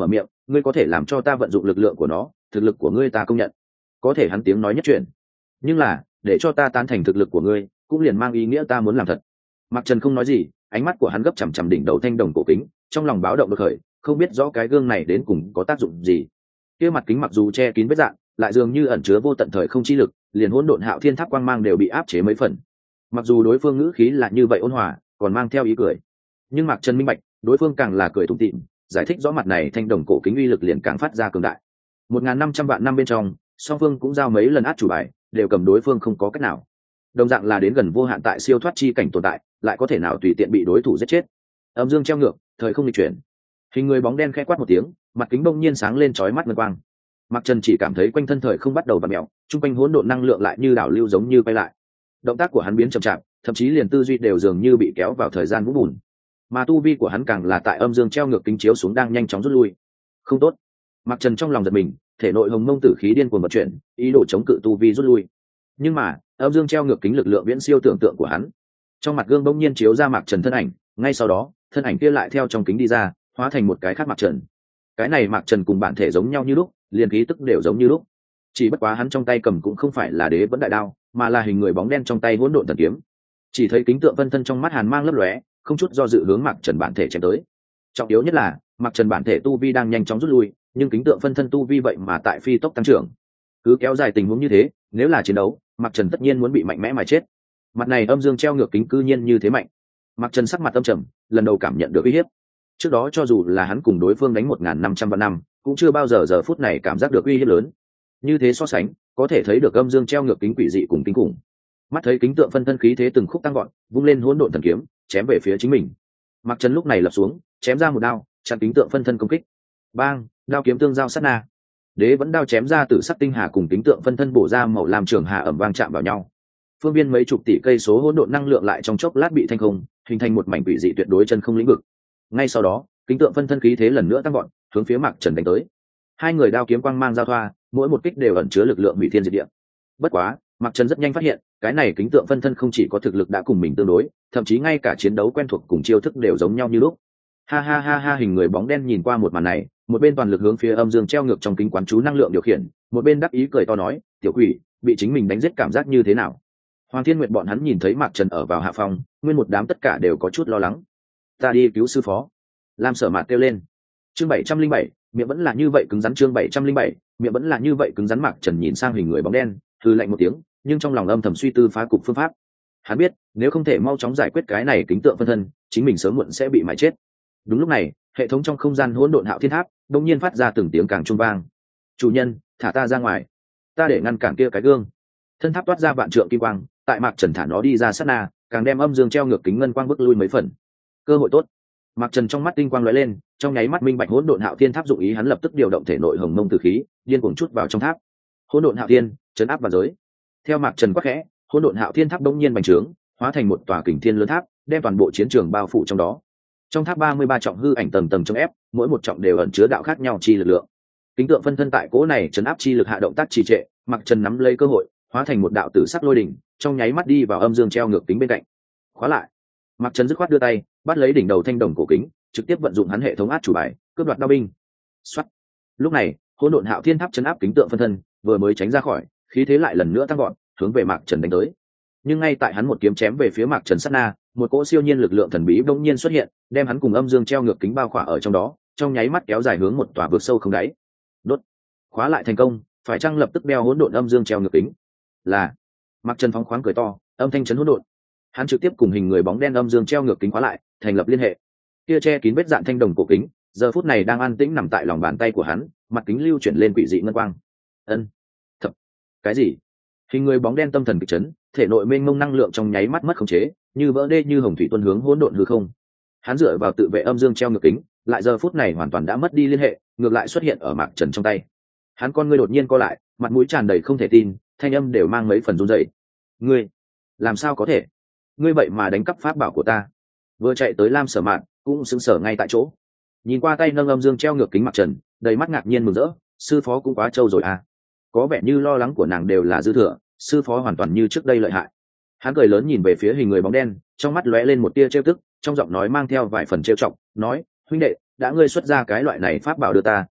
ngươi có thể làm cho ta vận dụng lực lượng của nó, thực lực của ngươi ta công nhận. Có thể hắn tiếng nói nhất chuyện, nhưng là để cho ta tán thành thực lực của ngươi cũng liền mang ý nghĩa ta muốn làm thật. Mạc Trần không nói gì, ánh mắt của hắn gấp chằm chằm đỉnh đầu thanh đồng cổ kính, trong lòng báo động được khởi, không biết rõ cái gương này đến cùng có tác dụng gì. Kia mặt kính mặc dù che kín vết dạn, lại dường như ẩn chứa vô tận thời không chi lực, liền hỗn độn hạo thiên tháp quang mang đều bị áp chế mấy phần. Mặc dù đối phương ngữ khí là như vậy ôn hòa, còn mang theo ý cười, nhưng Mạc Trần minh bạch, đối phương càng là cười tủm tỉm, giải thích rõ mặt này thanh đồng cổ kính uy lực liền càng phát ra cường đại. 1500 vạn năm bên trong, song phương cũng giao mấy lần át chủ bài, đều cầm đối phương không có cách nào. Đồng dạng là đến gần vô hạn tại siêu thoát chi cảnh tồn tại, lại có thể nào tùy tiện bị đối thủ giết chết. Âm dương treo ngược, thời không nghịch chuyển. Hình người bóng đen khẽ quát một tiếng, mặt kính bỗng nhiên sáng lên chói mắt ngân quang. Mạc Trần chỉ cảm thấy quanh thân thời không bắt đầu vặn mèo, trung quanh hỗn độn năng lượng lại như đảo lưu giống như quay lại. Động tác của hắn biến chậm chạp, thậm chí liền tư duy đều dường như bị kéo vào thời gian vũng bùn. Mà tu vi của hắn càng là tại âm dương treo ngược kính chiếu xuống đang nhanh chóng rút lui. Không tốt. Mạc Trần trong lòng giật mình, thể nội hồng mông tử khí điên cuồng vận chuyển, ý đồ chống cự tu vi rút lui. Nhưng mà, âm dương treo ngược kính lực lượng viễn siêu tưởng tượng của hắn. Trong mặt gương bỗng nhiên chiếu ra Mạc Trần thân ảnh, ngay sau đó, thân ảnh kia lại theo trong kính đi ra, hóa thành một cái khác Mạc Trần. Cái này Mạc Trần cùng bản thể giống nhau như lúc, liền khí tức đều giống như lúc. Chỉ bất quá hắn trong tay cầm cũng không phải là đế vẫn đại đao, mà là hình người bóng đen trong tay hỗn độn thần kiếm. Chỉ thấy kính tượng phân thân trong mắt hàn mang lấp lóe, không chút do dự hướng Mạc Trần bản thể chém tới. Trọng yếu nhất là, Mạc Trần bản thể tu vi đang nhanh chóng rút lui, nhưng kính tượng phân thân tu vi vậy mà tại phi tốc tăng trưởng. Cứ kéo dài tình huống như thế, nếu là chiến đấu, Mạc Trần tất nhiên muốn bị mạnh mẽ mà chết. Mặt này âm dương treo ngược kính cư nhiên như thế mạnh. Mạc Trần sắc mặt âm trầm, lần đầu cảm nhận được uy hiếp. Trước đó cho dù là hắn cùng đối phương đánh 1500 vạn năm, cũng chưa bao giờ giờ phút này cảm giác được uy hiếp lớn. Như thế so sánh, có thể thấy được âm dương treo ngược kính quỷ dị cùng kinh khủng. Mắt thấy kính tượng phân thân khí thế từng khúc tăng gọn, vung lên hỗn độn thần kiếm, chém về phía chính mình. Mạc Trần lúc này lập xuống, chém ra một đao, chặn kính tượng phân thân công kích. Bang, đao kiếm tương giao sát na. Đế vẫn đao chém ra từ sắc tinh hà cùng kính tượng phân thân bổ ra màu làm trường hà ẩm vang chạm vào nhau. Phương viên mấy chục tỷ cây số hỗn độn năng lượng lại trong chốc lát bị thanh không, hình thành một mảnh quỷ dị tuyệt đối chân không lĩnh vực. Ngay sau đó, kính tượng phân thân khí thế lần nữa tăng gọn, hướng phía Mạc Trần đánh tới. Hai người đao kiếm quang mang giao thoa, mỗi một kích đều ẩn chứa lực lượng hủy thiên diệt địa. Bất quá, Mạc Trần rất nhanh phát hiện, cái này kính tượng phân thân không chỉ có thực lực đã cùng mình tương đối, thậm chí ngay cả chiến đấu quen thuộc cùng chiêu thức đều giống nhau như lúc. Ha ha ha ha, hình người bóng đen nhìn qua một màn này, một bên toàn lực hướng phía âm dương treo ngược trong kính quán chú năng lượng điều khiển, một bên đắc ý cười to nói, tiểu quỷ, bị chính mình đánh giết cảm giác như thế nào? Hoàng Thiên Nguyệt bọn hắn nhìn thấy Mạc Trần ở vào hạ phòng, nguyên một đám tất cả đều có chút lo lắng. Ta đi cứu sư phó. Lam Sở Mạt kêu lên. Chương 707, miệng vẫn là như vậy cứng rắn. Chương 707, miệng vẫn là như vậy cứng rắn. Mạc Trần nhìn sang hình người bóng đen, hừ lạnh một tiếng, nhưng trong lòng âm thầm suy tư phá cục phương pháp. Hắn biết, nếu không thể mau chóng giải quyết cái này kính tượng phân thân, chính mình sớm muộn sẽ bị mãi chết. Đúng lúc này, hệ thống trong không gian hỗn độn hạo thiên tháp đột nhiên phát ra từng tiếng càng trung vang. Chủ nhân, thả ta ra ngoài, ta để ngăn cản kia cái gương. Thân tháp toát ra vạn trượng kim quang, tại Mạc Trần thả nó đi ra sát na, càng đem âm dương treo ngược kính ngân quang bước lui mấy phần. Cơ hội tốt. Mạc Trần trong mắt tinh quang lóe lên, trong nháy mắt minh bạch hỗn độn hạo thiên tháp dụng ý, hắn lập tức điều động thể nội hồng mông tử khí, điên cuồng chút vào trong tháp. Hỗn độn hạo thiên, trấn áp vào giới. Theo Mạc Trần quát khẽ, hỗn độn hạo thiên tháp đống nhiên bành trướng, hóa thành một tòa kình thiên lớn tháp, đem toàn bộ chiến trường bao phủ trong đó. Trong tháp 33 trọng hư ảnh tầng tầng trong ép, mỗi một trọng đều ẩn chứa đạo khác nhau chi lực lượng. Kính tượng phân thân tại cỗ này trấn áp chi lực hạ động tác trì trệ, Mạc Trần nắm lấy cơ hội, hóa thành một đạo tử sắc lôi đỉnh, trong nháy mắt đi vào âm dương treo ngược kính bên cạnh. Khóa lại. Mạc Trần dứt khoát đưa tay, bắt lấy đỉnh đầu thanh đồng cổ kính, trực tiếp vận dụng hắn hệ thống át chủ bài, cướp đoạt đao binh. Soát. Lúc này, hỗn độn hạo thiên tháp trấn áp kính tượng phân thân, vừa mới tránh ra khỏi, khí thế lại lần nữa tăng gọn, hướng về Mạc Trần đánh tới. Nhưng ngay tại hắn một kiếm chém về phía Mạc Trần sát na, một cỗ siêu nhiên lực lượng thần bí bỗng nhiên xuất hiện, đem hắn cùng âm dương treo ngược kính bao khỏa ở trong đó, trong nháy mắt kéo dài hướng một tòa vực sâu không đáy. Đốt. Khóa lại thành công, phải chăng lập tức đeo hỗn độn âm dương treo ngược kính? Là. Mạc Trần phóng khoáng cười to, âm thanh chấn hỗn độn. Hắn trực tiếp cùng hình người bóng đen âm dương treo ngược kính khóa lại, thành lập liên hệ. Kia che kín vết dạn thanh đồng cổ kính, giờ phút này đang an tĩnh nằm tại lòng bàn tay của hắn, mặt kính lưu chuyển lên quỷ dị ngân quang. Ân. Thật. Cái gì? Hình người bóng đen tâm thần kịch chấn, thể nội mênh mông năng lượng trong nháy mắt mất khống chế, như vỡ đê như hồng thủy tuôn hướng hỗn độn hư không. Hắn dựa vào tự vệ âm dương treo ngược kính, lại giờ phút này hoàn toàn đã mất đi liên hệ, ngược lại xuất hiện ở Mạc Trần trong tay. Hắn con ngươi đột nhiên co lại, mặt mũi tràn đầy không thể tin, thanh âm đều mang mấy phần run rẩy. Ngươi, làm sao có thể? Ngươi vậy mà đánh cắp pháp bảo của ta? Vừa chạy tới Lam Sở Mạn, cũng sững sờ ngay tại chỗ. Nhìn qua tay nâng âm dương treo ngược kính Mạc Trần, đầy mắt ngạc nhiên mừng rỡ, sư phó cũng quá trâu rồi à. Có vẻ như lo lắng của nàng đều là dư thừa, sư phó hoàn toàn như trước đây lợi hại. Hắn cười lớn nhìn về phía hình người bóng đen, trong mắt lóe lên một tia trêu tức, trong giọng nói mang theo vài phần trêu chọc, nói: huynh đệ, đã ngươi xuất ra cái loại này pháp bảo đưa ta,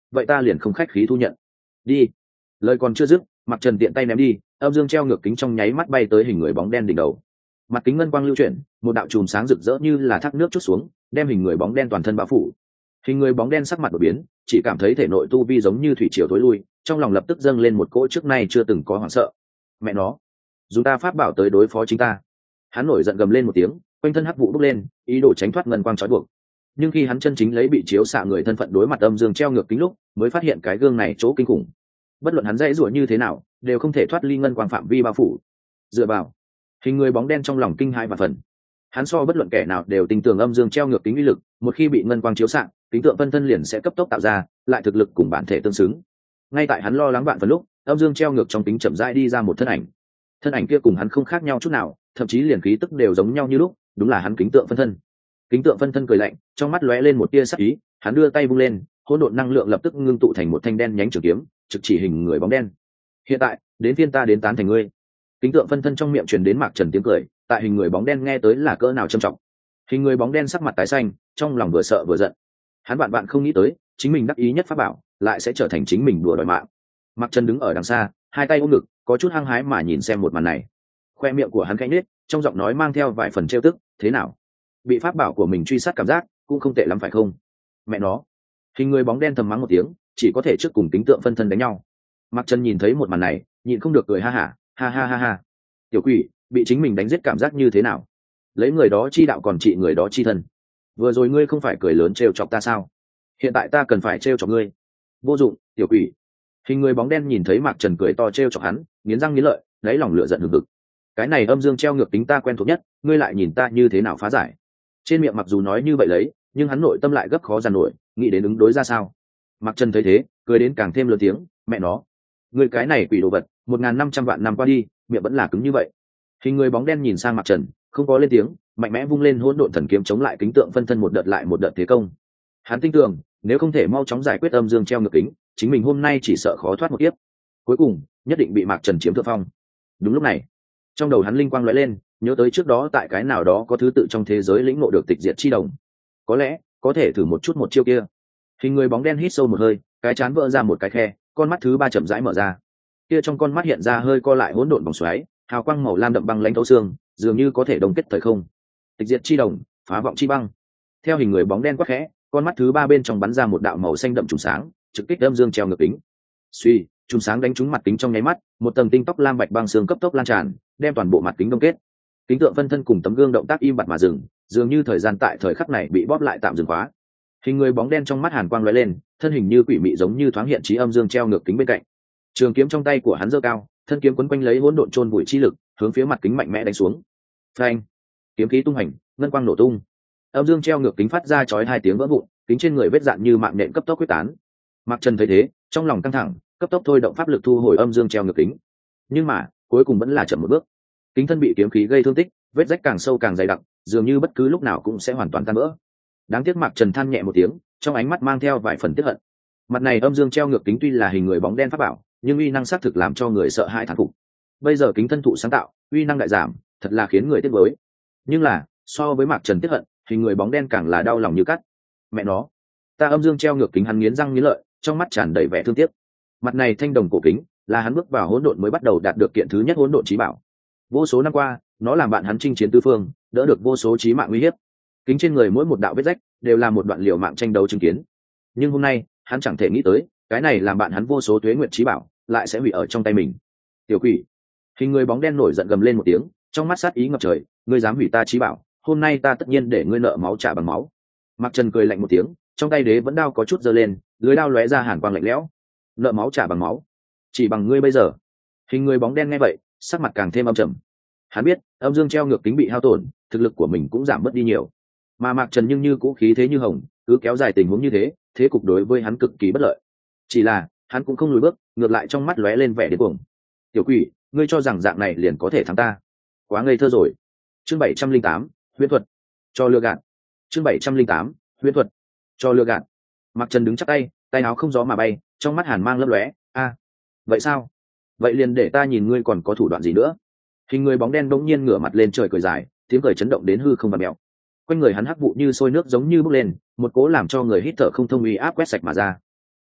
vậy ta liền không khách khí thu nhận. Đi. Lời còn chưa dứt, Mặc Trần tiện tay ném đi, âm dương treo ngược kính trong nháy mắt bay tới hình người bóng đen đỉnh đầu. Mặt kính ngân quang lưu chuyển, một đạo chùm sáng rực rỡ như là thác nước chút xuống, đem hình người bóng đen toàn thân bao phủ. Hình người bóng đen sắc mặt đột biến, chỉ cảm thấy thể nội tu vi giống như thủy triều tối lui, trong lòng lập tức dâng lên một cỗ trước nay chưa từng có hoảng sợ. Mẹ nó, dùng ta pháp bảo tới đối phó chính ta. Hắn nổi giận gầm lên một tiếng, quanh thân hắc vụ bốc lên, ý đồ tránh thoát ngân quang trói buộc. Nhưng khi hắn chân chính lấy bị chiếu xạ người thân phận đối mặt âm dương treo ngược kính lúc, mới phát hiện cái gương này chỗ kinh khủng. Bất luận hắn dãy rủa như thế nào, đều không thể thoát ly ngân quang phạm vi bao phủ. Dựa vào, hình người bóng đen trong lòng kinh hai và phần. Hắn so bất luận kẻ nào đều tin tưởng âm dương treo ngược kính uy lực, một khi bị ngân quang chiếu xạ, kính tượng phân thân liền sẽ cấp tốc tạo ra, lại thực lực cùng bản thể tương xứng. Ngay tại hắn lo lắng vạn phần lúc, âm dương treo ngược trong kính chậm rãi đi ra một thân ảnh. Thân ảnh kia cùng hắn không khác nhau chút nào, thậm chí liền khí tức đều giống nhau như lúc, đúng là hắn kính tượng phân thân. Kính tượng phân thân cười lạnh, trong mắt lóe lên một tia sắc ý, hắn đưa tay vung lên, hỗn độn năng lượng lập tức ngưng tụ thành một thanh đen nhánh trường kiếm, trực chỉ hình người bóng đen. Hiện tại, đến phiên ta đến tán thành ngươi. Kính tượng phân thân trong miệng truyền đến Mạc Trần tiếng cười, tại hình người bóng đen nghe tới là cỡ nào trầm trọng. Hình người bóng đen sắc mặt tái xanh, trong lòng vừa sợ vừa giận. Hắn bạn bạn không nghĩ tới, chính mình đắc ý nhất pháp bảo, lại sẽ trở thành chính mình đùa đòi mạng. Mạc Trần đứng ở đằng xa, hai tay ôm ngực, có chút hăng hái mà nhìn xem một màn này. Khoe miệng của hắn khẽ nhếch, trong giọng nói mang theo vài phần trêu tức, thế nào? Bị pháp bảo của mình truy sát cảm giác, cũng không tệ lắm phải không? Mẹ nó. Hình người bóng đen thầm mắng một tiếng, chỉ có thể trước cùng kính tượng phân thân đánh nhau. Mạc Trần nhìn thấy một màn này, nhịn không được cười ha hả, ha. Tiểu quỷ, bị chính mình đánh giết cảm giác như thế nào? Lấy người đó chi đạo còn trị người đó chi thân. Vừa rồi ngươi không phải cười lớn trêu chọc ta sao? Hiện tại ta cần phải trêu chọc ngươi. Vô dụng, tiểu quỷ. Hình người bóng đen nhìn thấy Mạc Trần cười to trêu chọc hắn, nghiến răng nghiến lợi, lấy lòng lửa giận hừng hực. Cái này âm dương treo ngược tính ta quen thuộc nhất, ngươi lại nhìn ta như thế nào phá giải? Trên miệng mặc dù nói như vậy lấy, nhưng hắn nội tâm lại gấp khó dằn nổi, nghĩ đến ứng đối ra sao. Mạc Trần thấy thế, cười đến càng thêm lớn tiếng, mẹ nó, ngươi cái này quỷ đồ vật, 1.500 vạn năm qua đi, miệng vẫn là cứng như vậy. Hình người bóng đen nhìn sang Mạc Trần, không có lên tiếng, mạnh mẽ vung lên hỗn độn thần kiếm chống lại kính tượng phân thân một đợt lại một đợt thế công. Hắn tin tưởng, nếu không thể mau chóng giải quyết âm dương treo ngược kính, chính mình hôm nay chỉ sợ khó thoát một kiếp. Cuối cùng, nhất định bị Mạc Trần chiếm thượng phong. Đúng lúc này, trong đầu hắn linh quang lóe lên, nhớ tới trước đó tại cái nào đó có thứ tự trong thế giới lĩnh ngộ được tịch diệt chi đồng. Có lẽ có thể thử một chút một chiêu kia. Hình người bóng đen hít sâu một hơi, cái trán vỡ ra một cái khe, con mắt thứ ba chậm rãi mở ra. Kia trong con mắt hiện ra hơi co lại hỗn độn vòng xoáy, hào quang màu lam đậm băng lãnh thấu xương, dường như có thể đồng kết thời không. Tịch diệt chi đồng, phá vọng chi băng. Theo hình người bóng đen quắc khẽ, con mắt thứ ba bên trong bắn ra một đạo màu xanh đậm trùng sáng, trực kích âm dương treo ngược kính. Suy, trùng sáng đánh trúng mặt kính trong nháy mắt, một tầng tinh tóc lam bạch băng xương cấp tốc lan tràn, đem toàn bộ mặt kính đông kết. Kính tượng phân thân cùng tấm gương động tác im bặt mà dừng, dường như thời gian tại thời khắc này bị bóp lại tạm dừng khóa. Hình người bóng đen trong mắt hàn quang lóe lên, thân hình như quỷ mị giống như thoáng hiện trí âm dương treo ngược kính bên cạnh. Trường kiếm trong tay của hắn giơ cao, thân kiếm quấn quanh lấy hỗn độn chôn bụi chi lực, hướng phía mặt kính mạnh mẽ đánh xuống. Phanh! Kiếm khí tung hành, ngân quang nổ tung. Âm dương treo ngược kính phát ra chói hai tiếng vỡ vụn, kính trên người vết dạn như mạng nhện cấp tốc quyết tán. Mạc Trần thấy thế, trong lòng căng thẳng, cấp tốc thôi động pháp lực thu hồi âm dương treo ngược kính. Nhưng mà, cuối cùng vẫn là chậm một bước. Kính thân bị kiếm khí gây thương tích, vết rách càng sâu càng dày đặc, dường như bất cứ lúc nào cũng sẽ hoàn toàn tan vỡ. Đáng tiếc Mạc Trần than nhẹ một tiếng, trong ánh mắt mang theo vài phần tiếc hận. Mặt này âm dương treo ngược kính tuy là hình người bóng đen pháp bảo, nhưng uy năng xác thực làm cho người sợ hãi thán phục. Bây giờ kính thân thụ sáng tạo, uy năng đại giảm, thật là khiến người tiếc nuối. Nhưng là, so với Mạc Trần tiếc hận, hình người bóng đen càng là đau lòng như cắt. Mẹ nó, ta âm dương treo ngược kính, hắn nghiến răng nghiến lợi, trong mắt tràn đầy vẻ thương tiếc. Mặt này thanh đồng cổ kính, là hắn bước vào hỗn độn mới bắt đầu đạt được kiện thứ nhất hỗn độn chí bảo. Vô số năm qua, nó làm bạn hắn chinh chiến tứ phương, đỡ được vô số chí mạng nguy hiểm. Kính trên người mỗi một đạo vết rách đều là một đoạn liều mạng tranh đấu chứng kiến. Nhưng hôm nay, hắn chẳng thể nghĩ tới, cái này làm bạn hắn vô số tuế nguyệt chí bảo, lại sẽ hủy ở trong tay mình. Tiểu quỷ! Hình người bóng đen nổi giận gầm lên một tiếng, trong mắt sát ý ngập trời, ngươi dám hủy ta chí bảo, hôm nay ta tất nhiên để ngươi nợ máu trả bằng máu. Mạc Trần cười lạnh một tiếng, trong tay đế vẫn đao có chút giơ lên, lưới đao lóe ra hàn quang lạnh lẽo. Nợ máu trả bằng máu, chỉ bằng ngươi bây giờ. Hình người bóng đen nghe vậy, sắc mặt càng thêm âm trầm. Hắn biết, âm dương treo ngược kính bị hao tổn, thực lực của mình cũng giảm bớt đi nhiều. Mà Mạc Trần nhưng như cũ khí thế như hồng, cứ kéo dài tình huống như thế, thế cục đối với hắn cực kỳ bất lợi. Chỉ là, hắn cũng không lùi bước, ngược lại trong mắt lóe lên vẻ điên cuồng. Tiểu quỷ, ngươi cho rằng dạng này liền có thể thắng ta? Quá ngây thơ rồi. Chương 708, huyễn thuật. Cho lừa gạt. Chương 708, huyễn thuật. Cho lừa gạt. Mạc Trần đứng chắp tay, tay áo không gió mà bay, trong mắt hàn mang lấp lóe. A, vậy sao? Vậy liền để ta nhìn ngươi còn có thủ đoạn gì nữa. Hình người bóng đen bỗng nhiên ngửa mặt lên trời cười dài, tiếng cười chấn động đến hư không và mèo. Quanh người hắn hắc vụ như sôi nước giống như bốc lên, một cỗ làm cho người hít thở không thông uy áp quét sạch mà ra.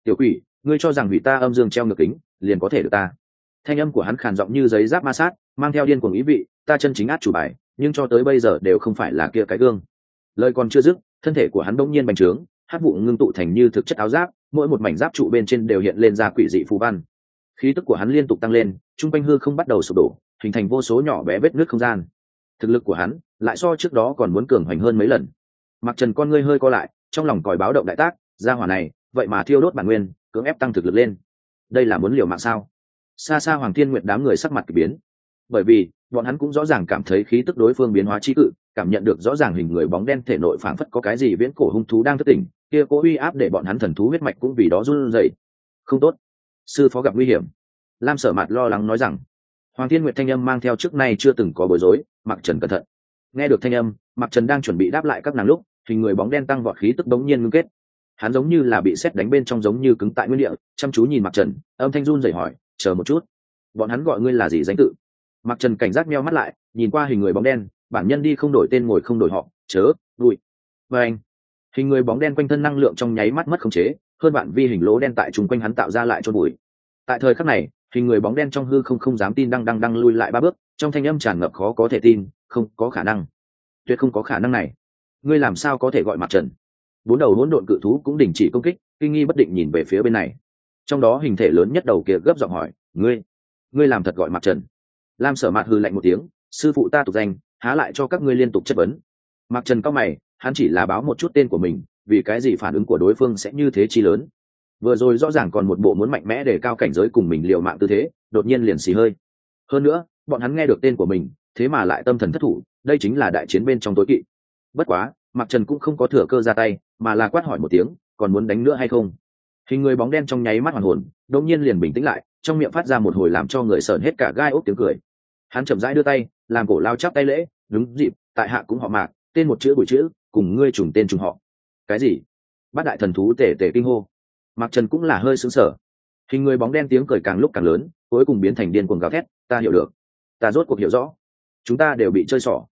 tiểu quỷ, ngươi cho rằng vì ta âm dương treo ngược kính liền có thể được ta? Thanh âm của hắn khàn giọng như giấy giáp ma sát, mang theo điên cuồng ý vị, ta chân chính át chủ bài, nhưng cho tới bây giờ đều không phải là kia cái gương. Lời còn chưa dứt, thân thể của hắn bỗng nhiên bành trướng, hắc vụ ngưng tụ thành như thực chất áo giáp, mỗi một mảnh giáp trụ bên trên đều hiện lên ra quỷ dị phù văn. Khí tức của hắn liên tục tăng lên, trung quanh hư không bắt đầu sụp đổ, hình thành vô số nhỏ bé vết nứt không gian. Thực lực của hắn lại so trước đó còn muốn cường hoành hơn mấy lần. Mặc Trần con ngươi hơi co lại, trong lòng còi báo động đại tác, gia hỏa này vậy mà thiêu đốt bản nguyên, cưỡng ép tăng thực lực lên. Đây là muốn liều mạng sao? Xa xa Hoàng Thiên Nguyệt đám người sắc mặt kỳ biến, bởi vì bọn hắn cũng rõ ràng cảm thấy khí tức đối phương biến hóa chi cự, cảm nhận được rõ ràng hình người bóng đen thể nội phảng phất có cái gì viễn cổ hung thú đang thức tỉnh, kia cố uy áp để bọn hắn thần thú huyết mạch cũng vì đó run rẩy. Không tốt, sư phó gặp nguy hiểm. Lam Sở Mạt lo lắng nói rằng. Hoàng Thiên Nguyệt thanh âm mang theo trước nay chưa từng có bối rối, Mặc Trần cẩn thận. Nghe được thanh âm, Mặc Trần đang chuẩn bị đáp lại các nàng lúc, hình người bóng đen tăng vọt khí tức bỗng nhiên ngưng kết. Hắn giống như là bị sét đánh bên trong, giống như cứng tại nguyên địa, chăm chú nhìn Mặc Trần, âm thanh run rẩy hỏi, chờ một chút, bọn hắn gọi ngươi là gì danh tự? Mặc Trần cảnh giác meo mắt lại, nhìn qua hình người bóng đen, bản nhân đi không đổi tên ngồi không đổi họ, chớ đuổi. Và anh, hình người bóng đen quanh thân năng lượng trong nháy mắt mất khống chế, hơn bạn vi hình lỗ đen tại chung quanh hắn tạo ra lại chôn bụi. Tại thời khắc này, hình người bóng đen trong hư không không dám tin đang lui lại 3 bước, trong thanh âm tràn ngập khó có thể tin, không có khả năng, tuyệt không có khả năng này. Ngươi làm sao có thể gọi Mặc Trần? 4 đầu hỗn độn cự thú cũng đình chỉ công kích, kinh nghi bất định nhìn về phía bên này. Trong đó hình thể lớn nhất đầu kia gấp giọng hỏi, ngươi làm thật gọi Mặc Trần? Lam Sở Mạt hừ lạnh một tiếng, sư phụ ta tục danh, há lại cho các ngươi liên tục chất vấn. Mặc Trần cao mày, hắn chỉ là báo một chút tên của mình, vì cái gì phản ứng của đối phương sẽ như thế chi lớn? Vừa rồi rõ ràng còn một bộ muốn mạnh mẽ để cao cảnh giới cùng mình liều mạng tư thế, đột nhiên liền xì hơi. Hơn nữa, bọn hắn nghe được tên của mình, thế mà lại tâm thần thất thủ, đây chính là đại chiến bên trong tối kỵ. Bất quá, Mặc Trần cũng không có thừa cơ ra tay, mà là quát hỏi một tiếng, còn muốn đánh nữa hay không? Hình người bóng đen trong nháy mắt hoàn hồn, đột nhiên liền bình tĩnh lại, trong miệng phát ra một hồi làm cho người sởn hết cả gai ốc tiếng cười. Hắn chậm rãi đưa tay, làm cổ lao chắp tay lễ, đúng dịp, tại hạ cũng họ Mạc, tên một chữ bụi chữ, cùng ngươi trùng tên trùng họ. Cái gì? Bát đại thần thú tể tể kinh hô. Mặc Trần cũng là hơi sững sờ. Hình người bóng đen tiếng cười càng lúc càng lớn, cuối cùng biến thành điên cuồng gào thét, ta hiểu được, ta rốt cuộc hiểu rõ, chúng ta đều bị chơi xỏ,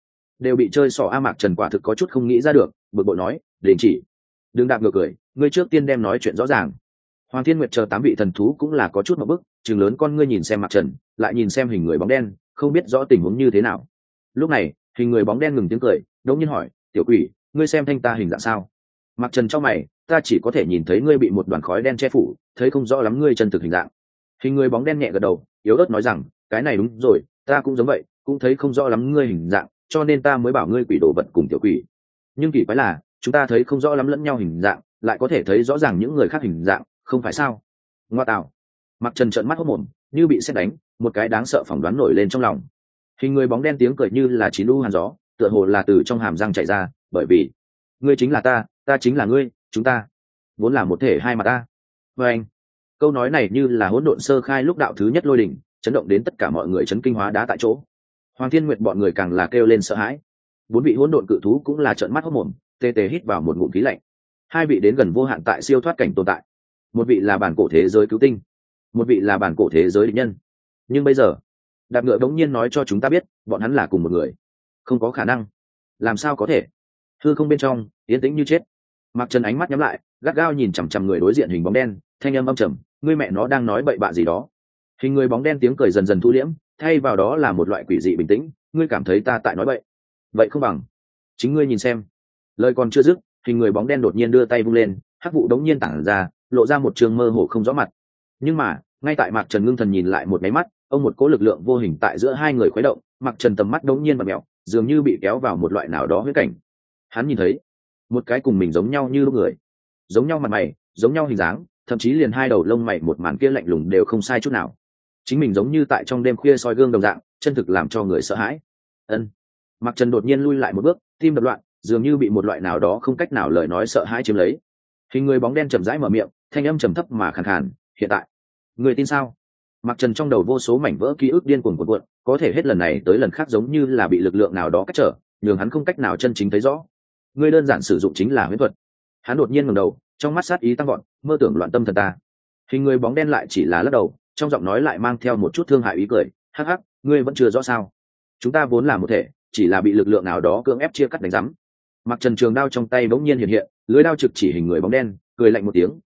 a. Mạc Trần quả thực có chút không nghĩ ra được, bực bội nói, đình chỉ, đừng đạp ngược cười, ngươi trước tiên đem nói chuyện rõ ràng. Hoàng Thiên Nguyệt chờ 8 vị thần thú cũng là có chút một bức, trừng lớn con ngươi nhìn xem Mạc Trần, lại nhìn xem hình người bóng đen, không biết rõ tình huống như thế nào. Lúc này, hình người bóng đen ngừng tiếng cười, đột nhiên hỏi, tiểu quỷ, ngươi xem thanh ta hình dạng sao? Mạc Trần trong mày, ta chỉ có thể nhìn thấy ngươi bị một đoàn khói đen che phủ, thấy không rõ lắm ngươi chân thực hình dạng. Hình người bóng đen nhẹ gật đầu, yếu ớt nói rằng, cái này đúng rồi, ta cũng giống vậy, cũng thấy không rõ lắm ngươi hình dạng, cho nên ta mới bảo ngươi quỷ đồ vật cùng tiểu quỷ. Nhưng kỳ quái là, chúng ta thấy không rõ lắm lẫn nhau hình dạng, lại có thể thấy rõ ràng những người khác hình dạng, không phải sao? Ngoa tạo. Mạc Trần trợn mắt hốt mồm, như bị sét đánh, một cái đáng sợ phỏng đoán nổi lên trong lòng. Hình người bóng đen tiếng cười như là chín u hàn gió, tựa hồ là từ trong hàm răng chạy ra, bởi vì ngươi chính là ta chính là ngươi, chúng ta vốn là một thể hai mặt ta. Và anh, câu nói này như là hỗn độn sơ khai lúc đạo thứ nhất lôi đỉnh, chấn động đến tất cả mọi người, chấn kinh hóa đá tại chỗ. Hoàng Thiên Nguyệt bọn người càng là kêu lên sợ hãi. 4 vị hỗn độn cự thú cũng là trợn mắt hốt mồm, tê tê hít vào một ngụm khí lạnh. 2 vị đến gần vô hạn tại siêu thoát cảnh tồn tại, một vị là bản cổ thế giới cứu tinh, một vị là bản cổ thế giới địch nhân. Nhưng bây giờ, đạp ngựa bỗng nhiên nói cho chúng ta biết, bọn hắn là cùng một người. Không có khả năng. Làm sao có thể? Hư không bên trong yên tĩnh như chết. Mặc Trần ánh mắt nhắm lại, gắt gao nhìn chằm chằm người đối diện hình bóng đen, thanh âm âm trầm, ngươi mẹ nó đang nói bậy bạ gì đó? Hình người bóng đen tiếng cười dần dần thu liễm, thay vào đó là một loại quỷ dị bình tĩnh, ngươi cảm thấy ta tại nói bậy? Vậy không bằng chính ngươi nhìn xem. Lời còn chưa dứt, hình người bóng đen đột nhiên đưa tay vung lên, hắc vụ đống nhiên tản ra, lộ ra một trường mơ hồ không rõ mặt. Nhưng mà, ngay tại Mạc Trần ngưng thần nhìn lại một máy mắt, ông một cỗ lực lượng vô hình tại giữa hai người khuấy động, Mạc Trần tầm mắt đống nhiên bật mèo, dường như bị kéo vào một loại nào đó huyễn cảnh. Hắn nhìn thấy một cái cùng mình giống nhau như lúc người, giống nhau mặt mày, giống nhau hình dáng, thậm chí liền 2 đầu lông mày một màn kia lạnh lùng đều không sai chút nào. Chính mình giống như tại trong đêm khuya soi gương đồng dạng, chân thực làm cho người sợ hãi. Ân. Mạc Trần đột nhiên lui lại một bước, tim đập loạn, dường như bị một loại nào đó không cách nào lời nói sợ hãi chiếm lấy. Hình người bóng đen chậm rãi mở miệng, thanh âm trầm thấp mà khàn khàn, hiện tại người tin sao? Mạc Trần trong đầu vô số mảnh vỡ ký ức điên cuồng cuộn, có thể hết lần này tới lần khác giống như là bị lực lượng nào đó cách trở, nhường hắn không cách nào chân chính thấy rõ. Ngươi đơn giản sử dụng chính là huyễn thuật. Hắn đột nhiên ngẩng đầu, trong mắt sát ý tăng vọt, mơ tưởng loạn tâm thần ta. Hình người bóng đen lại chỉ là lắc đầu, trong giọng nói lại mang theo một chút thương hại ý cười, hắc hắc, ngươi vẫn chưa rõ sao? Chúng ta vốn là một thể, chỉ là bị lực lượng nào đó cưỡng ép chia cắt đánh rắm. Mạc Trần trường đao trong tay bỗng nhiên hiện hiện, lưỡi đao trực chỉ hình người bóng đen, cười lạnh một tiếng,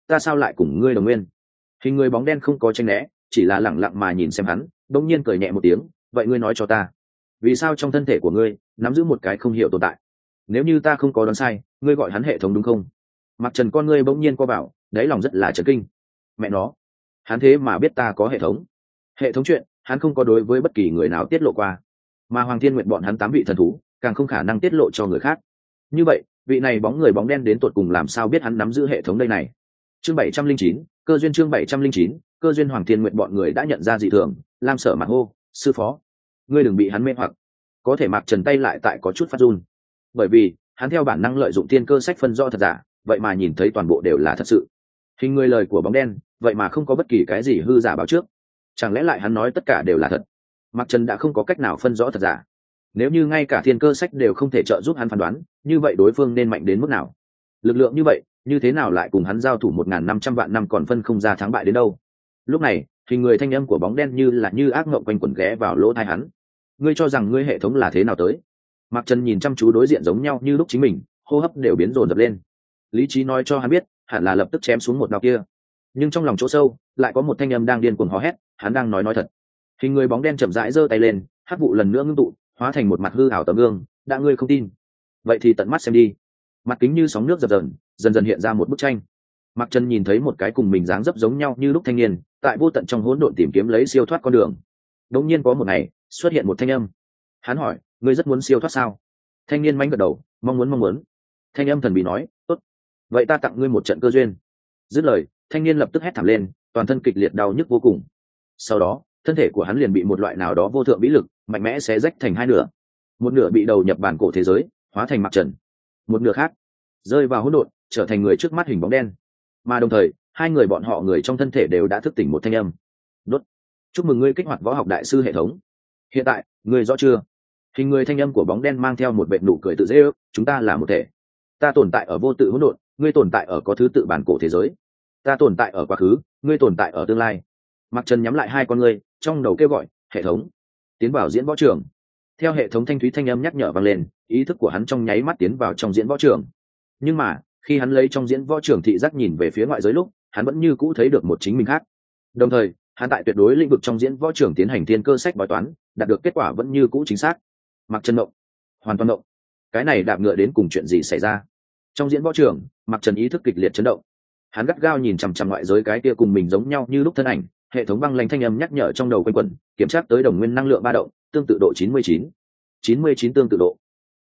ta sao lại cùng ngươi đồng nguyên? Hình người bóng đen không có tranh né, chỉ là lẳng lặng mà nhìn xem hắn, bỗng nhiên cười nhẹ một tiếng, vậy ngươi nói cho ta, vì sao trong thân thể của ngươi nắm giữ một cái không hiểu tồn tại? Nếu như ta không có đoán sai, ngươi gọi hắn hệ thống đúng không? Mặc Trần con ngươi bỗng nhiên co vào, đáy lòng rất là chấn kinh. Mẹ nó, hắn thế mà biết ta có hệ thống. Hệ thống chuyện hắn không có đối với bất kỳ người nào tiết lộ qua, mà Hoàng Thiên Nguyện bọn hắn 8 vị thần thú càng không khả năng tiết lộ cho người khác. Như vậy vị này bóng người bóng đen đến tột cùng làm sao biết hắn nắm giữ hệ thống đây này? Chương 709, cơ duyên. Chương 709, cơ duyên. Hoàng Thiên Nguyện bọn người đã nhận ra dị thường, Lam Sở Mạc hô, sư phó, ngươi đừng bị hắn mê hoặc. Có thể Mạc Trần tay lại tại có chút phát run, bởi vì hắn theo bản năng lợi dụng tiên cơ sách phân rõ thật giả, vậy mà nhìn thấy toàn bộ đều là thật sự. Hình người lời của bóng đen vậy mà không có bất kỳ cái gì hư giả báo trước, chẳng lẽ lại hắn nói tất cả đều là thật? Mạc Trần đã không có cách nào phân rõ thật giả. Nếu như ngay cả thiên cơ sách đều không thể trợ giúp hắn phán đoán, như vậy đối phương nên mạnh đến mức nào? Lực lượng như vậy như thế nào lại cùng hắn giao thủ 1.500 vạn năm còn phân không ra thắng bại đến đâu? Lúc này hình người thanh âm của bóng đen như ác ngộng quanh quẩn ghé vào lỗ tai hắn. Ngươi cho rằng ngươi hệ thống là thế nào tới? Mạc Trần nhìn chăm chú đối diện giống nhau như lúc chính mình, hô hấp đều biến dồn dập lên. Lý trí nói cho hắn biết hẳn là lập tức chém xuống một đao kia, nhưng trong lòng chỗ sâu lại có một thanh âm đang điên cuồng hò hét, hắn đang nói thật. Hình người bóng đen chậm rãi giơ tay lên, hắc vụ lần nữa ngưng tụ, hóa thành một mặt hư ảo tấm gương. Đã ngươi không tin, vậy thì tận mắt xem đi. Mặt kính như sóng nước dập dờn, dần dần hiện ra một bức tranh. Mạc Trần nhìn thấy một cái cùng mình dáng dấp giống nhau như lúc thanh niên, tại vô tận trong hỗn độn tìm kiếm lấy siêu thoát con đường. Đột nhiên có một ngày, xuất hiện một thanh âm. Hắn hỏi, ngươi rất muốn siêu thoát sao? Thanh niên mánh gật đầu, mong muốn. Thanh âm thần bí nói, tốt, vậy ta tặng ngươi một trận cơ duyên. Dứt lời, thanh niên lập tức hét thảm lên, toàn thân kịch liệt đau nhức vô cùng. Sau đó thân thể của hắn liền bị một loại nào đó vô thượng vĩ lực mạnh mẽ xé rách thành hai nửa. Một nửa bị đầu nhập bản cổ thế giới, hóa thành Mạc Trần, một nửa khác rơi vào hỗn độn, trở thành người trước mắt hình bóng đen. Mà đồng thời hai người bọn họ người trong thân thể đều đã thức tỉnh một thanh âm. Đốt, chúc mừng ngươi kích hoạt võ học đại sư hệ thống. Hiện tại ngươi rõ chưa? Hình người thanh âm của bóng đen mang theo một vệt nụ cười tự dễ ước, chúng ta là một thể. Ta tồn tại ở vô tự hỗn độn, ngươi tồn tại ở có thứ tự bản cổ thế giới. Ta tồn tại ở quá khứ, ngươi tồn tại ở tương lai. Mạc Trần nhắm lại hai con ngươi, trong đầu kêu gọi, hệ thống, tiến vào diễn võ trường. Theo hệ thống thanh thúy thanh âm nhắc nhở vang lên, ý thức của hắn trong nháy mắt tiến vào trong diễn võ trường. Nhưng mà khi hắn lấy trong diễn võ trường thị giác nhìn về phía ngoại giới lúc, hắn vẫn như cũ thấy được một chính mình khác. Đồng thời hắn tại tuyệt đối lĩnh vực trong diễn võ trường tiến hành tiên cơ sách bói toán, đạt được kết quả vẫn như cũ chính xác. Mạc Trần động, hoàn toàn động. Cái này đạp ngựa đến cùng chuyện gì xảy ra? Trong diễn võ trường, Mạc Trần ý thức kịch liệt chấn động. Hắn gắt gao nhìn chằm chằm ngoại giới cái kia cùng mình giống nhau như lúc thân ảnh. Hệ thống băng lãnh thanh âm nhắc nhở trong đầu quanh quẩn, kiểm tra tới đồng nguyên năng lượng ba động, tương tự độ 99 tương tự độ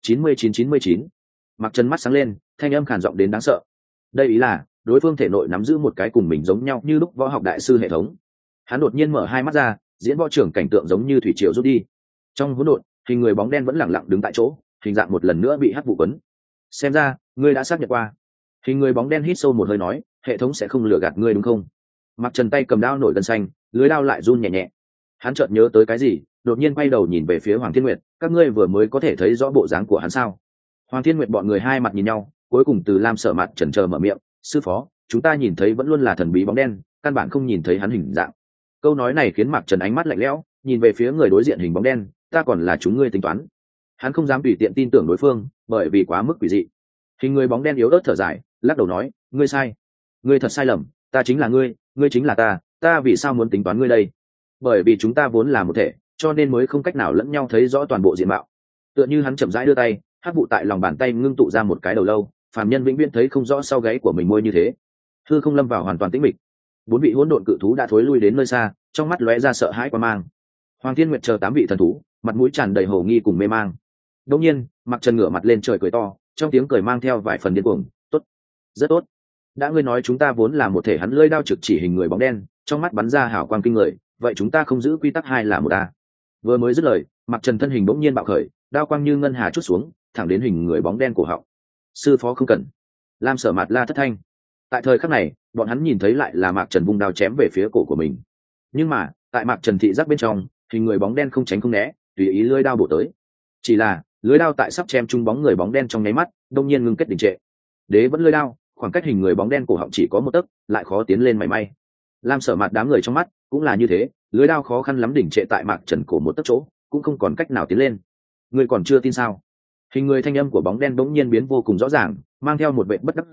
99. Mạc Trần mắt sáng lên, thanh âm khàn giọng đến đáng sợ. Đây ý là đối phương thể nội nắm giữ một cái cùng mình giống nhau như lúc võ học đại sư hệ thống. Hắn đột nhiên mở hai mắt ra, diễn võ trưởng cảnh tượng giống như thủy triều rút đi. Trong hỗn độn, hình người bóng đen vẫn lẳng lặng đứng tại chỗ, hình dạng một lần nữa bị hắc vụ quấn. Xem ra ngươi đã xác nhận qua. Hình người bóng đen hít sâu một hơi nói, hệ thống sẽ không lừa gạt ngươi đúng không? Mạc Trần tay cầm đao nổi gân xanh, lưới đao lại run nhẹ nhẹ. Hắn chợt nhớ tới cái gì, đột nhiên quay đầu nhìn về phía Hoàng Thiên Nguyệt, các ngươi vừa mới có thể thấy rõ bộ dáng của hắn sao? Hoàng Thiên Nguyệt bọn người hai mặt nhìn nhau, cuối cùng từ Lam Sở Mạt chần chờ mở miệng, sư phó, chúng ta nhìn thấy vẫn luôn là thần bí bóng đen, căn bản không nhìn thấy hắn hình dạng. Câu nói này khiến Mạc Trần ánh mắt lạnh lẽo, nhìn về phía người đối diện hình bóng đen, ta còn là chúng ngươi tính toán. Hắn không dám tùy tiện tin tưởng đối phương, bởi vì quá mức quỷ dị. Hình người bóng đen yếu ớt thở dài, lắc đầu nói, ngươi sai, ngươi thật sai lầm, ta chính là ngươi, ngươi chính là ta vì sao muốn tính toán ngươi đây? Bởi vì chúng ta vốn là một thể, cho nên mới không cách nào lẫn nhau thấy rõ toàn bộ diện mạo. Tựa như hắn chậm rãi đưa tay, hắc vụ tại lòng bàn tay ngưng tụ ra một cái đầu lâu, phàm nhân vĩnh viễn thấy không rõ sau gáy của mình môi như thế. Hư không lâm vào hoàn toàn tĩnh mịch. Bốn vị hỗn độn cự thú đã thối lui đến nơi xa, trong mắt lóe ra sợ hãi qua mang. Hoàng Thiên Nguyệt chờ 8 vị thần thú, mặt mũi tràn đầy hồ nghi cùng mê mang. Đột nhiên, Mạc Trần ngửa mặt lên trời cười to, trong tiếng cười mang theo vài phần điên cuồng, tốt, rất tốt. Đã ngươi nói chúng ta vốn là một thể, hắn lưỡi đao trực chỉ hình người bóng đen, trong mắt bắn ra hào quang kinh người, vậy chúng ta không giữ quy tắc hai là một à? Vừa mới dứt lời, Mạc Trần thân hình bỗng nhiên bạo khởi, đao quang như ngân hà chút xuống, thẳng đến hình người bóng đen cổ họng. Sư phó không cần. Lam Sở Mạt la thất thanh. Tại thời khắc này, bọn hắn nhìn thấy lại là Mạc Trần vung đao chém về phía cổ của mình. Nhưng mà, tại Mạc Trần thị giác bên trong, hình người bóng đen không tránh không né, tùy ý lưỡi đao bổ tới. Chỉ là, lưỡi đao tại sắp chém trúng bóng người bóng đen trong nháy mắt, đột nhiên ngưng kết đình trệ. Đế vẫn lưỡi đao, khoảng cách hình người bóng đen cổ họng chỉ có một tấc, lại khó tiến lên mảy may. Lam Sở Mạt đám người trong mắt cũng là như thế, lưỡi đao khó khăn lắm đỉnh trệ tại Mạc Trần cổ một tấc chỗ, cũng không còn cách nào tiến lên. Ngươi còn chưa tin sao? Hình người thanh âm của bóng đen bỗng nhiên biến vô cùng rõ ràng, mang theo một vẻ bất đắc dĩ,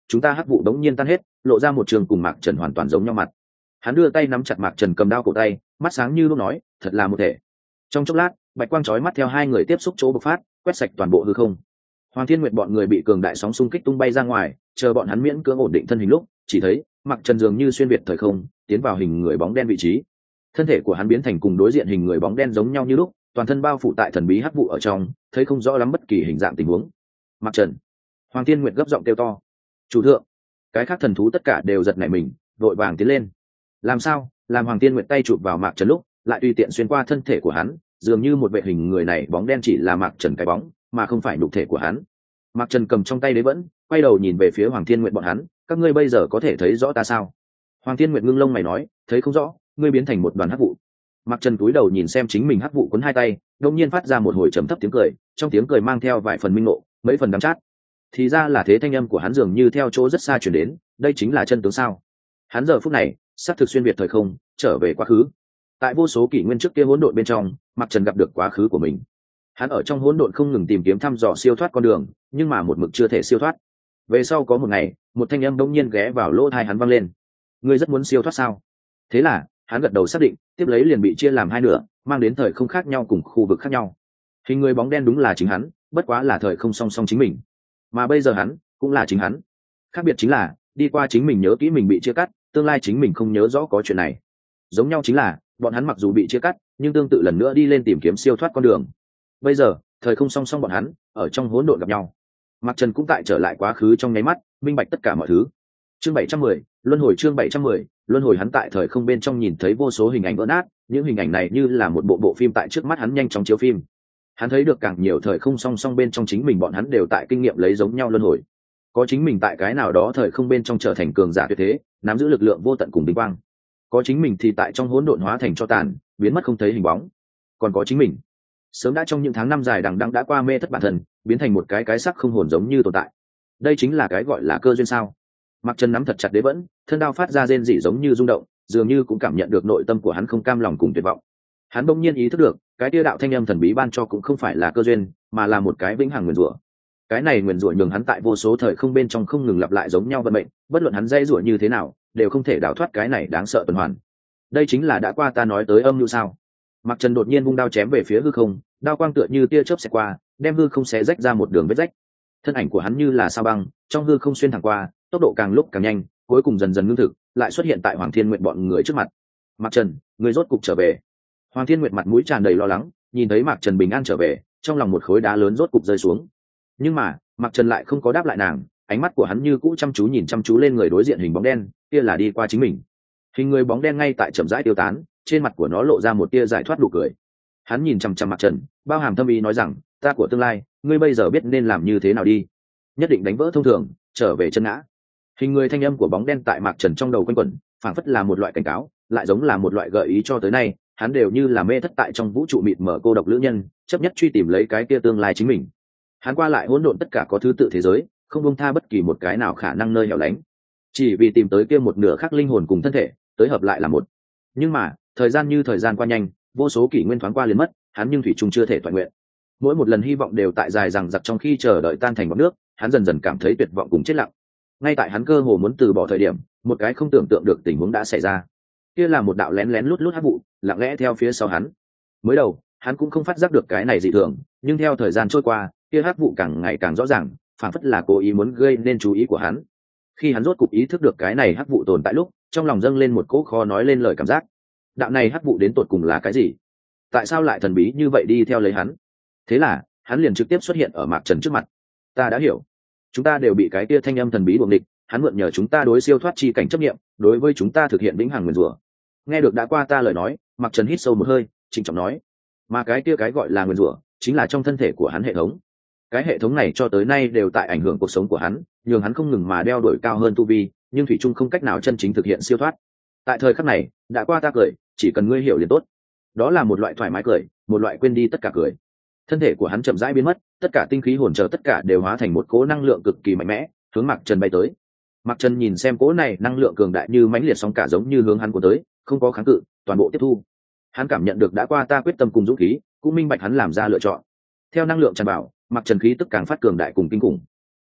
chúng ta hắc vụ đống nhiên tan hết, lộ ra một trường cùng Mạc Trần hoàn toàn giống nhau mặt. Hắn đưa tay nắm chặt Mạc Trần cầm đao cổ tay, mắt sáng như lúc nói, thật là một thể. Trong chốc lát, bạch quang chói mắt theo hai người tiếp xúc chỗ bộc phát, quét sạch toàn bộ hư không. Hoàng Thiên Nguyệt bọn người bị cường đại sóng xung kích tung bay ra ngoài, chờ bọn hắn miễn cưỡng ổn định thân hình lúc, chỉ thấy Mạc Trần dường như xuyên việt thời không, tiến vào hình người bóng đen vị trí. Thân thể của hắn biến thành cùng đối diện hình người bóng đen giống nhau như lúc, toàn thân bao phủ tại thần bí hắc vụ ở trong, thấy không rõ lắm bất kỳ hình dạng tình huống. Mạc Trần, Hoàng Thiên Nguyệt gấp giọng kêu to. Chủ thượng, cái khác thần thú tất cả đều giật nảy mình, vội vàng tiến lên. Làm sao? Làm Hoàng Thiên Nguyệt tay chụp vào Mạc Trần lúc, lại tùy tiện xuyên qua thân thể của hắn, dường như một vệ hình người này bóng đen chỉ là Mạc Trần cái bóng, mà không phải nhục thể của hắn. Mạc Trần cầm trong tay đế vẫn, quay đầu nhìn về phía Hoàng Thiên Nguyệt bọn hắn, các ngươi bây giờ có thể thấy rõ ta sao? Hoàng Thiên Nguyệt ngưng lông mày nói, thấy không rõ, ngươi biến thành một đoàn hắc vụ. Mạc Trần cúi đầu nhìn xem chính mình hắc vụ cuốn hai tay, đột nhiên phát ra một hồi trầm thấp tiếng cười, trong tiếng cười mang theo vài phần minh ngộ, mấy phần đắng chát. Thì ra là thế, thanh âm của hắn dường như theo chỗ rất xa truyền đến, đây chính là chân tướng sao? Hắn giờ phút này, sắp thực xuyên việt thời không, trở về quá khứ. Tại vô số kỷ nguyên trước kia hỗn độn bên trong, Mạc Trần gặp được quá khứ của mình. Hắn ở trong hỗn độn không ngừng tìm kiếm thăm dò siêu thoát con đường, nhưng mà một mực chưa thể siêu thoát. Về sau có một ngày, một thanh âm bỗng nhiên ghé vào lỗ tai hắn vang lên. Ngươi rất muốn siêu thoát sao? Thế là, hắn gật đầu xác định, tiếp lấy liền bị chia làm hai nửa, mang đến thời không khác nhau cùng khu vực khác nhau. Hình người bóng đen đúng là chính hắn, bất quá là thời không song song chính mình. Mà bây giờ hắn, cũng là chính hắn. Khác biệt chính là, đi qua chính mình nhớ kỹ mình bị chia cắt, tương lai chính mình không nhớ rõ có chuyện này. Giống nhau chính là, bọn hắn mặc dù bị chia cắt, nhưng tương tự lần nữa đi lên tìm kiếm siêu thoát con đường. Bây giờ, thời không song song bọn hắn, ở trong hỗn độn gặp nhau. Mạc Trần cũng tại trở lại quá khứ trong nháy mắt, minh bạch tất cả mọi thứ. Chương 710, luân hồi. Chương 710, luân hồi. Hắn tại thời không bên trong nhìn thấy vô số hình ảnh vỡ nát, những hình ảnh này như là một bộ phim tại trước mắt hắn nhanh chóng chiếu phim. Hắn thấy được càng nhiều thời không song song bên trong chính mình, bọn hắn đều tại kinh nghiệm lấy giống nhau luân hồi. Có chính mình tại cái nào đó thời không bên trong trở thành cường giả tuyệt thế, nắm giữ lực lượng vô tận cùng vinh quang. Có chính mình thì tại trong hỗn độn hóa thành tro tàn, biến mất không thấy hình bóng. Còn có chính mình, sớm đã trong những tháng năm dài đằng đẵng đã qua mê thất bản thân, biến thành một cái sắc không hồn giống như tồn tại. Đây chính là cái gọi là cơ duyên sao? Mạc Trần nắm thật chặt đế vẫn, thân đao phát ra rên rỉ giống như rung động, dường như cũng cảm nhận được nội tâm của hắn không cam lòng cùng tuyệt vọng. Hắn bỗng nhiên ý thức được, cái tia đạo thanh âm thần bí ban cho cũng không phải là cơ duyên, mà là một cái vĩnh hằng nguyền rủa. Cái này nguyền rủa nhường hắn tại vô số thời không bên trong không ngừng lặp lại giống nhau vận mệnh, bất luận hắn dây rủa như thế nào, đều không thể đào thoát cái này đáng sợ tuần hoàn. Đây chính là đã qua ta nói tới âm mưu sao? Mạc Trần đột nhiên vung đao chém về phía hư không, đao quang tựa như tia chớp xẹt qua, đem hư không xé rách ra một đường vết rách. Thân ảnh của hắn như là sao băng, trong hư không xuyên thẳng qua, tốc độ càng lúc càng nhanh, cuối cùng dần dần ngưng thực, lại xuất hiện tại Hoàng Thiên Nguyệt bọn người trước mặt. Mạc Trần, người rốt cục trở về. Hoàng Thiên Nguyệt mặt mũi tràn đầy lo lắng, nhìn thấy Mạc Trần bình an trở về, trong lòng một khối đá lớn rốt cục rơi xuống. Nhưng mà, Mạc Trần lại không có đáp lại nàng, ánh mắt của hắn như cũ chăm chú nhìn chăm chú lên người đối diện hình bóng đen, kia là đi qua chính mình. Hình người bóng đen ngay tại chậm rãi tiêu tán, trên mặt của nó lộ ra một tia giải thoát nụ cười. Hắn nhìn chằm chằm Mạc Trần, bao hàm thâm ý nói rằng, ta của tương lai, ngươi bây giờ biết nên làm như thế nào đi. Nhất định đánh vỡ thông thường, trở về chân ngã. Hình người thanh âm của bóng đen tại Mạc Trần trong đầu quanh quẩn, phảng phất là một loại cảnh cáo, lại giống là một loại gợi ý cho tới nay, hắn đều như là mê thất tại trong vũ trụ mịt mờ cô độc lữ nhân, chấp nhất truy tìm lấy cái kia tương lai chính mình. Hắn qua lại hỗn độn tất cả có thứ tự thế giới, không buông tha bất kỳ một cái nào khả năng nơi hẻo lánh, chỉ vì tìm tới kia một nửa khác linh hồn cùng thân thể, tới hợp lại là một. Nhưng mà, thời gian như thời gian qua nhanh, vô số kỷ nguyên thoáng qua liền mất, hắn nhưng thủy chung chưa thể toàn nguyện. Mỗi một lần hy vọng đều tại dài dằng dặc trong khi chờ đợi tan thành bọt nước, hắn dần dần cảm thấy tuyệt vọng cùng chết lặng. Ngay tại hắn cơ hồ muốn từ bỏ thời điểm, một cái không tưởng tượng được tình huống đã xảy ra. Kia là một đạo lén lén lút lút hắc vụ, lặng lẽ theo phía sau hắn. Mới đầu, hắn cũng không phát giác được cái này dị thường, nhưng theo thời gian trôi qua, kia hắc vụ càng ngày càng rõ ràng, phản phất là cố ý muốn gây nên chú ý của hắn. Khi hắn rốt cục ý thức được cái này hắc vụ tồn tại lúc, trong lòng dâng lên một cỗ khó nói lên lời cảm giác. Đạo này hắc vụ đến tột cùng là cái gì? Tại sao lại thần bí như vậy đi theo lấy hắn? Thế là, hắn liền trực tiếp xuất hiện ở Mạc Trần trước mặt. Ta đã hiểu, chúng ta đều bị cái kia thanh âm thần bí buộc địch, hắn mượn nhờ chúng ta đối siêu thoát chi cảnh chấp niệm, đối với chúng ta thực hiện vĩnh hằng nguyền rủa. Nghe được đã qua ta lời nói, Mạc Trần hít sâu một hơi, trịnh trọng nói, mà cái kia cái gọi là nguyền rủa, chính là trong thân thể của hắn hệ thống. Cái hệ thống này cho tới nay đều tại ảnh hưởng cuộc sống của hắn, nhường hắn không ngừng mà đeo đuổi cao hơn tu vi, nhưng thủy chung không cách nào chân chính thực hiện siêu thoát. Tại thời khắc này, đã qua ta cười, chỉ cần ngươi hiểu liền tốt. Đó là một loại thoải mái cười, một loại quên đi tất cả cười. Thân thể của hắn chậm rãi biến mất, tất cả tinh khí hồn chờ tất cả đều hóa thành một cỗ năng lượng cực kỳ mạnh mẽ, hướng Mạc Trần bay tới. Mạc Trần nhìn xem cỗ này năng lượng cường đại như mãnh liệt sóng cả giống như hướng hắn của tới, không có kháng cự, toàn bộ tiếp thu. Hắn cảm nhận được đã qua ta quyết tâm cùng dũng khí, cũng minh bạch hắn làm ra lựa chọn. Theo năng lượng tràn vào, Mạc Trần khí tức càng phát cường đại cùng kinh khủng.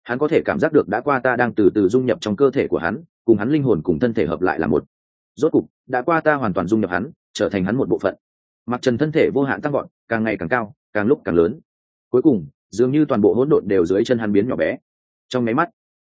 Hắn có thể cảm giác được đã qua ta đang từ từ dung nhập trong cơ thể của hắn, cùng hắn linh hồn cùng thân thể hợp lại là một. Rốt cục đã qua ta hoàn toàn dung nhập hắn, trở thành hắn một bộ phận. Mặc trần thân thể vô hạn tăng gọn, càng ngày càng cao, càng lúc càng lớn. Cuối cùng dường như toàn bộ hỗn độn đều dưới chân hắn biến nhỏ bé. Trong máy mắt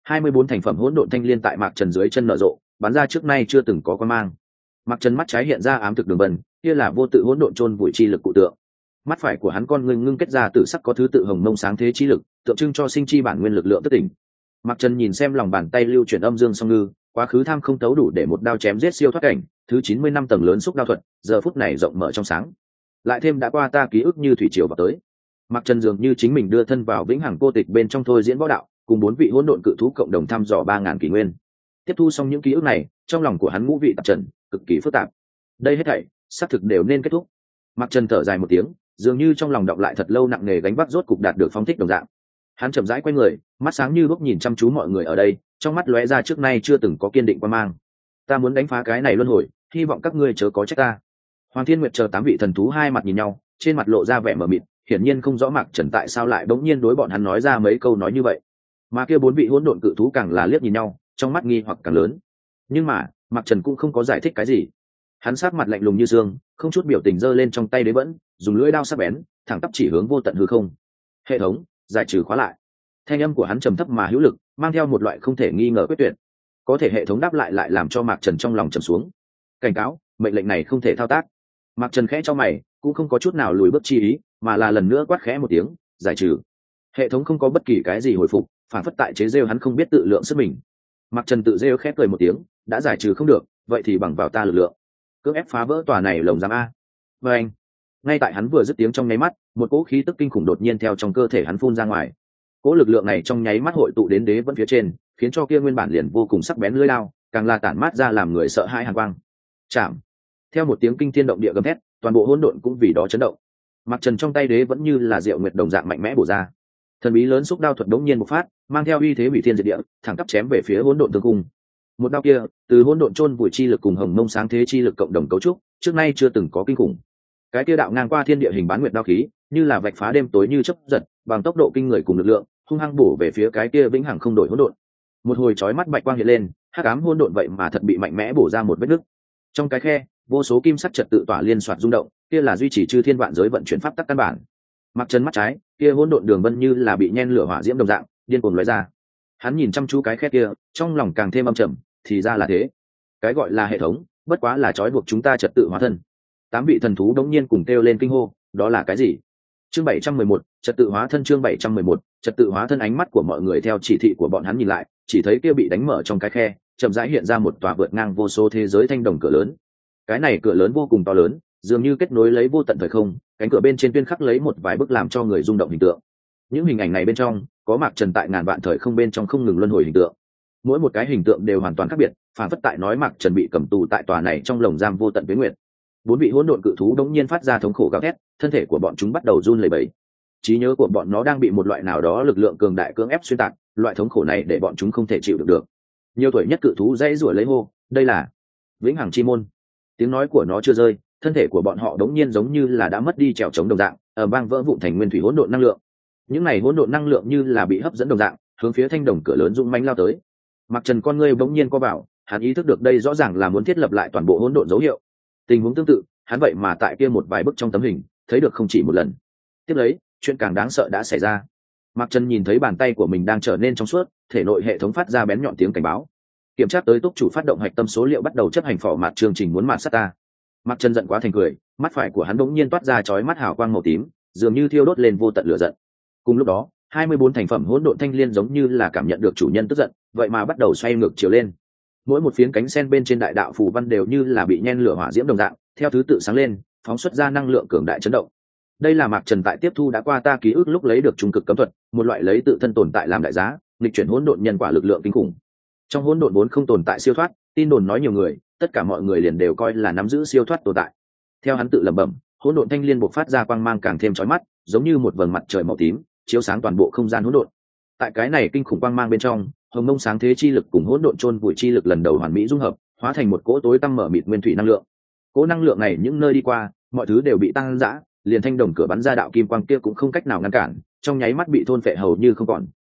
24 thành phẩm hỗn độn thanh liên tại mạc trần dưới chân nở rộ, bắn ra trước nay chưa từng có quan mang. Mạc trần mắt trái hiện ra ám thực đường vân, kia là vô tự hỗn độn chôn vùi chi lực cụ tượng. Mắt phải của hắn con ngưng kết ra tự sắc có thứ tự hồng mông sáng thế chi lực, tượng trưng cho sinh chi bản nguyên lực lượng thức tỉnh. Mạc trần nhìn xem lòng bàn tay lưu chuyển âm dương song ngư, quá khứ tham không tấu đủ để một đao chém giết siêu thoát cảnh, thứ 95 tầng lớn xúc đao thuật, giờ phút này rộng mở trong sáng. Lại thêm đã qua ta ký ức như thủy triều vào tới. Mạc trần dường như chính mình đưa thân vào vĩnh hằng vô tịch bên trong thôi diễn võ đạo, cùng 4 vị hỗn độn cự thú cộng đồng thăm dò 3000 kỷ nguyên. Tiếp thu xong những ký ức này, trong lòng của hắn ngũ vị tạp trần, cực kỳ phức tạp. Đây hết thảy, xác thực đều nên kết thúc. Mạc trần thở dài một tiếng, dường như trong lòng đọng lại thật lâu nặng nề gánh vác rốt cục đạt được phóng thích đồng dạng. Hắn chậm rãi quay người, mắt sáng như lúc nhìn chăm chú mọi người ở đây, trong mắt lóe ra trước nay chưa từng có kiên định quan mang. Ta muốn đánh phá cái này luân hồi, hy vọng các ngươi chớ có trách ta. Hoàng Thiên Nguyệt chờ 8 vị thần thú hai mặt nhìn nhau, trên mặt lộ ra vẻ mờ mịt, hiển nhiên không rõ Mạc Trần tại sao lại bỗng nhiên đối bọn hắn nói ra mấy câu nói như vậy. Mà kia 4 vị hỗn độn cự thú càng là liếc nhìn nhau, trong mắt nghi hoặc càng lớn. Nhưng mà, Mạc Trần cũng không có giải thích cái gì. Hắn sắc mặt lạnh lùng như xương, không chút biểu tình giơ lên trong tay đế vẫn, dùng lưỡi đao sắc bén, thẳng tắp chỉ hướng vô tận hư không. Hệ thống, giải trừ khóa lại. Thanh âm của hắn trầm thấp mà hữu lực, mang theo một loại không thể nghi ngờ quyết tuyệt. Có thể hệ thống đáp lại lại làm cho Mạc Trần trong lòng trầm xuống. Cảnh cáo, mệnh lệnh này không thể thao tác. Mạc Trần khẽ cho mày, cũng không có chút nào lùi bước chi ý, mà là lần nữa quát khẽ một tiếng, giải trừ. Hệ thống không có bất kỳ cái gì hồi phục, phản phất tại chế rêu hắn không biết tự lượng sức mình. Mạc Trần tự rêu khẽ cười một tiếng, đã giải trừ không được, vậy thì bằng vào ta lực lượng, cưỡng ép phá vỡ tòa này lồng giam a. Và anh, ngay tại hắn vừa dứt tiếng trong nháy mắt, một cỗ khí tức kinh khủng đột nhiên theo trong cơ thể hắn phun ra ngoài. Cỗ lực lượng này trong nháy mắt hội tụ đến đế vẫn phía trên, khiến cho kia nguyên bản liền vô cùng sắc bén lưỡi lao, càng là tản mát ra làm người sợ hãi hàn quang. Chạm. Theo một tiếng kinh thiên động địa gầm thét, toàn bộ hỗn độn cũng vì đó chấn động. Mạc Trần trong tay đế vẫn như là diệu nguyệt đồng dạng mạnh mẽ bổ ra. Thần bí lớn xúc đao thuật đống nhiên một phát, mang theo uy thế hủy thiên diệt địa, thẳng tắp chém về phía hỗn độn tương cung. Một đao kia, từ hỗn độn chôn vùi chi lực cùng hồng mông sáng thế chi lực cộng đồng cấu trúc, trước nay chưa từng có kinh khủng. Cái kia đạo ngang qua thiên địa hình bán nguyệt đao khí, như là vạch phá đêm tối như chớp giật, bằng tốc độ kinh người cùng lực lượng, hung hăng bổ về phía cái kia vĩnh hằng không đổi hỗn độn. Một hồi chói mắt bạch quang hiện lên, hắc ám hỗn độn vậy mà thật bị mạnh mẽ bổ ra một vết nứt. Trong cái khe, vô số kim sắc trật tự tỏa liên soạt rung động, kia là duy trì chư thiên vạn giới vận chuyển pháp tắc căn bản. Mặc chân mắt trái, kia hỗn độn đường vân như là bị nhen lửa hỏa diễm đồng dạng, điên cuồng lóe ra. Hắn nhìn chăm chú cái khe kia, trong lòng càng thêm âm trầm, thì ra là thế. Cái gọi là hệ thống, bất quá là trói buộc chúng ta trật tự hóa thân. 8 vị thần thú đống nhiên cùng kêu lên kinh hô, đó là cái gì? Chương 711, trật tự hóa thân. Chương 711, trật tự hóa thân. Ánh mắt của mọi người theo chỉ thị của bọn hắn nhìn lại, chỉ thấy kia bị đánh mở trong cái khe, chậm rãi hiện ra một tòa vượt ngang vô số thế giới thanh đồng cửa lớn. Cái này cửa lớn vô cùng to lớn, dường như kết nối lấy vô tận thời không, cánh cửa bên trên tuyên khắc lấy một vài bức làm cho người rung động hình tượng. Những hình ảnh này bên trong, có Mạc Trần tại ngàn vạn thời không bên trong không ngừng luân hồi hình tượng. Mỗi một cái hình tượng đều hoàn toàn khác biệt, phản phất tại nói Mạc Trần bị cầm tù tại tòa này trong lồng giam vô tận tuyết nguyệt. 4 vị hỗn độn cự thú đống nhiên phát ra thống khổ gào thét, thân thể của bọn chúng bắt đầu run lẩy bẩy. Trí nhớ của bọn nó đang bị một loại nào đó lực lượng cường đại cưỡng ép xuyên tạc, loại thống khổ này để bọn chúng không thể chịu được. Nhiều tuổi nhất cự thú dãy rủa lấy hô, đây là vĩnh hằng chi môn. Tiếng nói của nó chưa rơi, thân thể của bọn họ đống nhiên giống như là đã mất đi trèo chống đồng dạng, ở vang vỡ vụn thành nguyên thủy hỗn độn năng lượng. Những này hỗn độn năng lượng như là bị hấp dẫn đồng dạng, hướng phía thanh đồng cửa lớn dũng mãnh lao tới. Mặc Trần con ngươi bỗng nhiên co vào, hắn ý thức được đây rõ ràng là muốn thiết lập lại toàn bộ hỗn độn dấu hiệu. Tình huống tương tự, hắn vậy mà tại kia một vài bức trong tấm hình thấy được không chỉ một lần. Tiếp lấy, chuyện càng đáng sợ đã xảy ra. Mặc Trần nhìn thấy bàn tay của mình đang trở nên trong suốt, thể nội hệ thống phát ra bén nhọn tiếng cảnh báo. Kiểm tra tới túc chủ phát động hạch tâm số liệu bắt đầu chấp hành phò mạt chương trình muốn mạt sát ta. Mặc Trần giận quá thành cười, mắt phải của hắn bỗng nhiên toát ra chói mắt hào quang màu tím, dường như thiêu đốt lên vô tận lửa giận. Cùng lúc đó, 24 thành phẩm hỗn độn thanh liên giống như là cảm nhận được chủ nhân tức giận, vậy mà bắt đầu xoay ngược chiều lên. Mỗi một phiến cánh sen bên trên đại đạo phù văn đều như là bị nhen lửa hỏa diễm đồng dạng, theo thứ tự sáng lên, phóng xuất ra năng lượng cường đại chấn động. Đây là Mạc Trần tại tiếp thu đã qua ta ký ức lúc lấy được trung cực cấm thuật, một loại lấy tự thân tồn tại làm đại giá, nghịch chuyển hỗn độn nhân quả lực lượng kinh khủng. Trong hỗn độn vốn không tồn tại siêu thoát, tin đồn nói nhiều người, tất cả mọi người liền đều coi là nắm giữ siêu thoát tồn tại. Theo hắn tự lẩm bẩm, hỗn độn thanh liên bộc phát ra quang mang càng thêm chói mắt, giống như một vầng mặt trời màu tím, chiếu sáng toàn bộ không gian hỗn độn. Tại cái này kinh khủng quang mang bên trong, hồng mông sáng thế chi lực cùng hỗn độn chôn vùi chi lực lần đầu hoàn mỹ dung hợp, hóa thành một cỗ tối tăm mở mịt nguyên thủy năng lượng. Cỗ năng lượng này những nơi đi qua, mọi thứ đều bị tăng dã, liền thanh đồng cửa bắn ra đạo kim quang kia cũng không cách nào ngăn cản, trong nháy mắt bị thôn phệ hầu như không còn.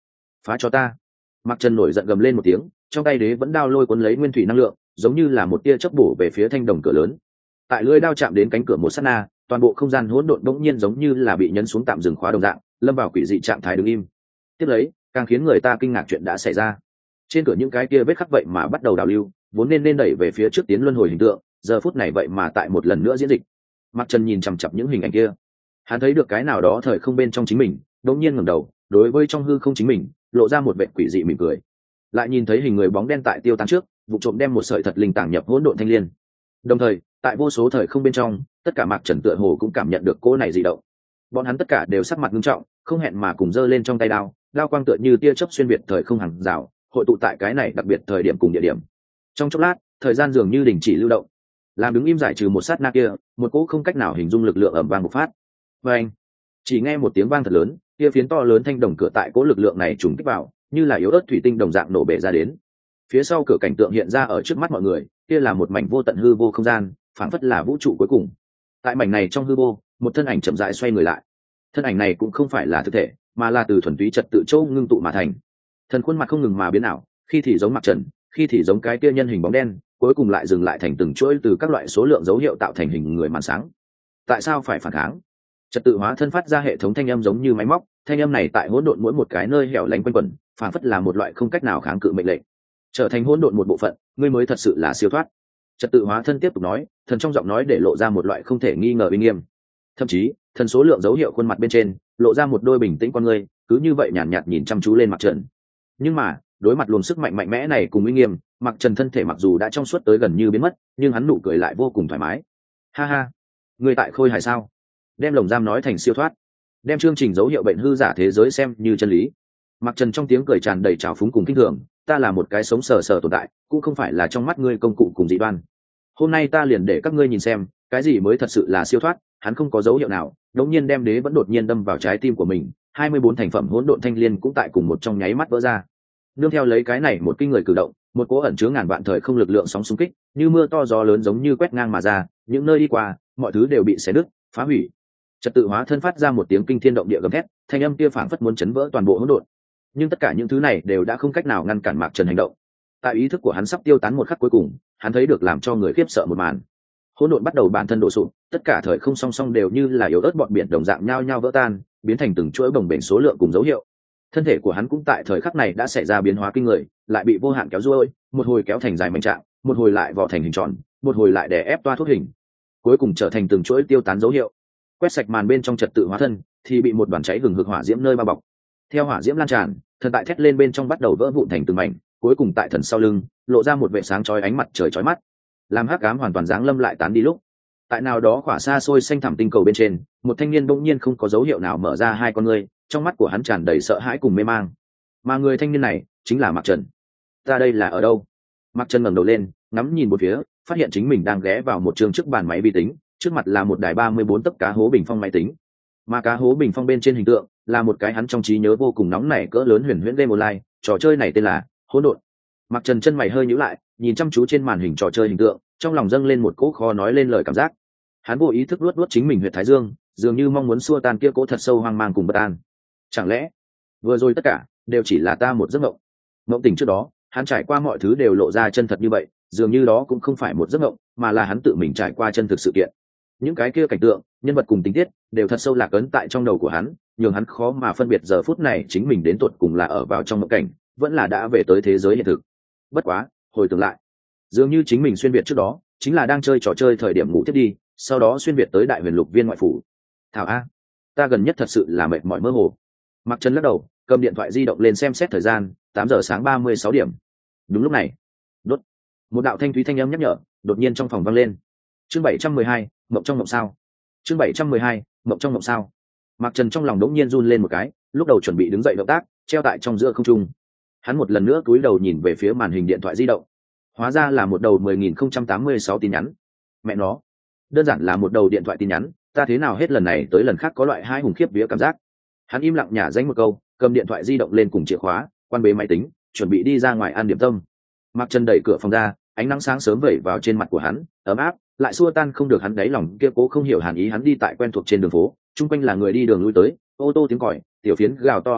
phá cho ta. Mạc Trần nổi giận gầm lên một tiếng, trong tay đế vẫn đao lôi cuốn lấy nguyên thủy năng lượng, giống như là một tia chớp bổ về phía thanh đồng cửa lớn. Tại lưỡi đao chạm đến cánh cửa một sát na, toàn bộ không gian hỗn độn bỗng nhiên giống như là bị nhấn xuống tạm dừng khóa đồng dạng, lâm vào quỷ dị trạng thái đứng im. Tiếp lấy, càng khiến người ta kinh ngạc chuyện đã xảy ra. Trên cửa những cái kia vết khắc vậy mà bắt đầu đào lưu, vốn nên đẩy về phía trước tiến luân hồi hình tượng, giờ phút này vậy mà tại một lần nữa diễn dịch. Mạc Trần nhìn chằm chằm những hình ảnh kia, hắn thấy được cái nào đó thời không bên trong chính mình, đột nhiên ngẩng đầu, đối với trong hư không chính mình, lộ ra một vẻ quỷ dị mỉm cười. Lại nhìn thấy hình người bóng đen tại tiêu tán trước, vụ trộm đem một sợi thật linh tàng nhập hỗn độn thanh liên. Đồng thời, tại vô số thời không bên trong, tất cả Mạc Trần tựa hồ cũng cảm nhận được cỗ này dị động. Bọn hắn tất cả đều sắc mặt nghiêm trọng, không hẹn mà cùng giơ lên trong tay đao, đao quang tựa như tia chớp xuyên việt thời không hàng rào, hội tụ tại cái này đặc biệt thời điểm cùng địa điểm. Trong chốc lát, thời gian dường như đình chỉ lưu động, làm đứng im giải trừ một sát na kia, một cỗ không cách nào hình dung lực lượng ầm vang bộc phát. Và anh, chỉ nghe một tiếng vang thật lớn, kia phiến to lớn thanh đồng cửa tại cỗ lực lượng này trùng kích vào, như là yếu ớt thủy tinh đồng dạng nổ bể ra đến. Phía sau cửa cảnh tượng hiện ra ở trước mắt mọi người, kia là một mảnh vô tận hư vô không gian, phảng phất là vũ trụ cuối cùng. Tại mảnh này trong hư vô, một thân ảnh chậm rãi xoay người lại. Thân ảnh này cũng không phải là thực thể, mà là từ thuần túy trật tự châu ngưng tụ mà thành. Thần khuôn mặt không ngừng mà biến ảo, khi thì giống Mạc Trần, khi thì giống cái kia nhân hình bóng đen, cuối cùng lại dừng lại thành từng chuỗi từ các loại số lượng dấu hiệu tạo thành hình người màn sáng. Tại sao phải phản kháng? Trật tự hóa thân phát ra hệ thống thanh âm giống như máy móc, thanh âm này tại hỗn độn mỗi một cái nơi hẻo lánh quanh quẩn, phản phất là một loại không cách nào kháng cự mệnh lệnh. Trở thành hỗn độn một bộ phận, ngươi mới thật sự là siêu thoát. Trật tự hóa thân tiếp tục nói, thần trong giọng nói để lộ ra một loại không thể nghi ngờ uy nghiêm. Thậm chí, thần số lượng dấu hiệu khuôn mặt bên trên, lộ ra một đôi bình tĩnh con ngươi, cứ như vậy nhàn nhạt nhìn chăm chú lên Mạc Trần. Nhưng mà, đối mặt luồng sức mạnh mạnh mẽ này cùng uy nghiêm, Mạc Trần thân thể mặc dù đã trong suốt tới gần như biến mất, nhưng hắn nụ cười lại vô cùng thoải mái. Ha ha, ngươi tại khôi hài sao? Đem lồng giam nói thành siêu thoát, đem chương trình dấu hiệu bệnh hư giả thế giới xem như chân lý. Mạc Trần trong tiếng cười tràn đầy trào phúng cùng kinh thường, ta là một cái sống sờ sờ tồn tại, cũng không phải là trong mắt ngươi công cụ cùng dị đoan. Hôm nay ta liền để các ngươi nhìn xem, cái gì mới thật sự là siêu thoát. Hắn không có dấu hiệu nào, đống nhiên đem đế vẫn đột nhiên đâm vào trái tim của mình, 24 thành phẩm hỗn độn thanh liên cũng tại cùng một trong nháy mắt vỡ ra. Nương theo lấy cái này một kinh người cử động, một cỗ ẩn chứa ngàn vạn thời không lực lượng sóng xung kích, như mưa to gió lớn giống như quét ngang mà ra, những nơi đi qua, mọi thứ đều bị xé nứt, phá hủy. Trật tự hóa thân phát ra một tiếng kinh thiên động địa gầm thét, thanh âm kia phảng phất muốn chấn vỡ toàn bộ hỗn độn. Nhưng tất cả những thứ này đều đã không cách nào ngăn cản Mạc Trần hành động. Tại ý thức của hắn sắp tiêu tán một khắc cuối cùng, hắn thấy được làm cho người khiếp sợ một màn. Hỗn độn bắt đầu bản thân đổ sụp, tất cả thời không song song đều như là yếu ớt bọt biển đồng dạng nhao nhao vỡ tan, biến thành từng chuỗi bồng bềnh số lượng cùng dấu hiệu. Thân thể của hắn cũng tại thời khắc này đã xảy ra biến hóa kinh người, lại bị vô hạn kéo duỗi, một hồi kéo thành dài mảnh trạng, một hồi lại vò thành hình tròn, một hồi lại đè ép toa thuốc hình, cuối cùng trở thành từng chuỗi tiêu tán dấu hiệu. Quét sạch màn bên trong trật tự hóa thân, thì bị một đoàn cháy hừng hực hỏa diễm nơi bao bọc. Theo hỏa diễm lan tràn, thần tại thét lên bên trong bắt đầu vỡ vụn thành từng mảnh, cuối cùng tại thần sau lưng lộ ra một vệt sáng chói ánh mặt trời chói mắt, làm hắc ám hoàn toàn giáng lâm lại tán đi lúc. Tại nào đó khỏa xa xôi xanh thẳm tinh cầu bên trên, một thanh niên bỗng nhiên không có dấu hiệu nào mở ra hai con ngươi, trong mắt của hắn tràn đầy sợ hãi cùng mê mang. Mà người thanh niên này chính là Mạc Trần. Ta đây là ở đâu? Mạc Trần ngẩng đầu lên, ngắm nhìn một phía, phát hiện chính mình đang ghé vào một trường trước bàn máy vi tính, trước mặt là một đài 34 tấc cá hố bình phong máy tính. Mà cá hố bình phong bên trên hình tượng là một cái hắn trong trí nhớ vô cùng nóng nảy cỡ lớn huyền huyễn game online, trò chơi này tên là Hỗn Độn. Mạc Trần chân mày hơi nhíu lại, nhìn chăm chú trên màn hình trò chơi hình tượng, trong lòng dâng lên một cỗ khó nói lên lời cảm giác. Hắn vô ý thức luốt chính mình huyệt thái dương, dường như mong muốn xua tan kia cỗ thật sâu hoang mang cùng bất an. Chẳng lẽ vừa rồi tất cả đều chỉ là ta một giấc mộng? Mộng tỉnh trước đó, hắn trải qua mọi thứ đều lộ ra chân thật như vậy, dường như đó cũng không phải một giấc mộng, mà là hắn tự mình trải qua chân thực sự kiện. Những cái kia cảnh tượng, nhân vật cùng tình tiết đều thật sâu lạc ấn tại trong đầu của hắn, nhường hắn khó mà phân biệt giờ phút này chính mình đến tột cùng là ở vào trong mộng cảnh, vẫn là đã về tới thế giới hiện thực. Bất quá, hồi tưởng lại, dường như chính mình xuyên việt trước đó chính là đang chơi trò chơi thời điểm ngủ tiếp đi, sau đó xuyên việt tới đại huyền lục viên ngoại phủ. Thảo a, ta gần nhất thật sự là mệt mỏi mơ hồ. Mạc Trần lắc đầu, cầm điện thoại di động lên xem xét thời gian, 8 giờ sáng 36 điểm. Đúng lúc này, đốt, một đạo thanh thúy thanh âm nhắc nhở đột nhiên trong phòng vang lên. Chương 712, mộng trong mộng sao? Chương 712, mộng trong mộng sao? Mạc Trần trong lòng đống nhiên run lên một cái, lúc đầu chuẩn bị đứng dậy động tác, treo tại trong giữa không trung. Hắn một lần nữa cúi đầu nhìn về phía màn hình điện thoại di động. Hóa ra là một đầu 10.086 tin nhắn. Mẹ nó, đơn giản là một đầu điện thoại tin nhắn, ta thế nào hết lần này tới lần khác có loại hai hùng khiếp vía cảm giác. Hắn im lặng nhả danh một câu, cầm điện thoại di động lên cùng chìa khóa, quan bế máy tính, chuẩn bị đi ra ngoài ăn điểm tâm. Mạc Trần đẩy cửa phòng ra, ánh nắng sáng sớm vẩy vào trên mặt của hắn, ấm áp, lại xua tan không được hắn đáy lòng kia cố không hiểu hàn ý. Hắn đi tại quen thuộc trên đường phố, chung quanh là người đi đường lui tới, ô tô tiếng còi, tiểu phiến gào to âm thanh,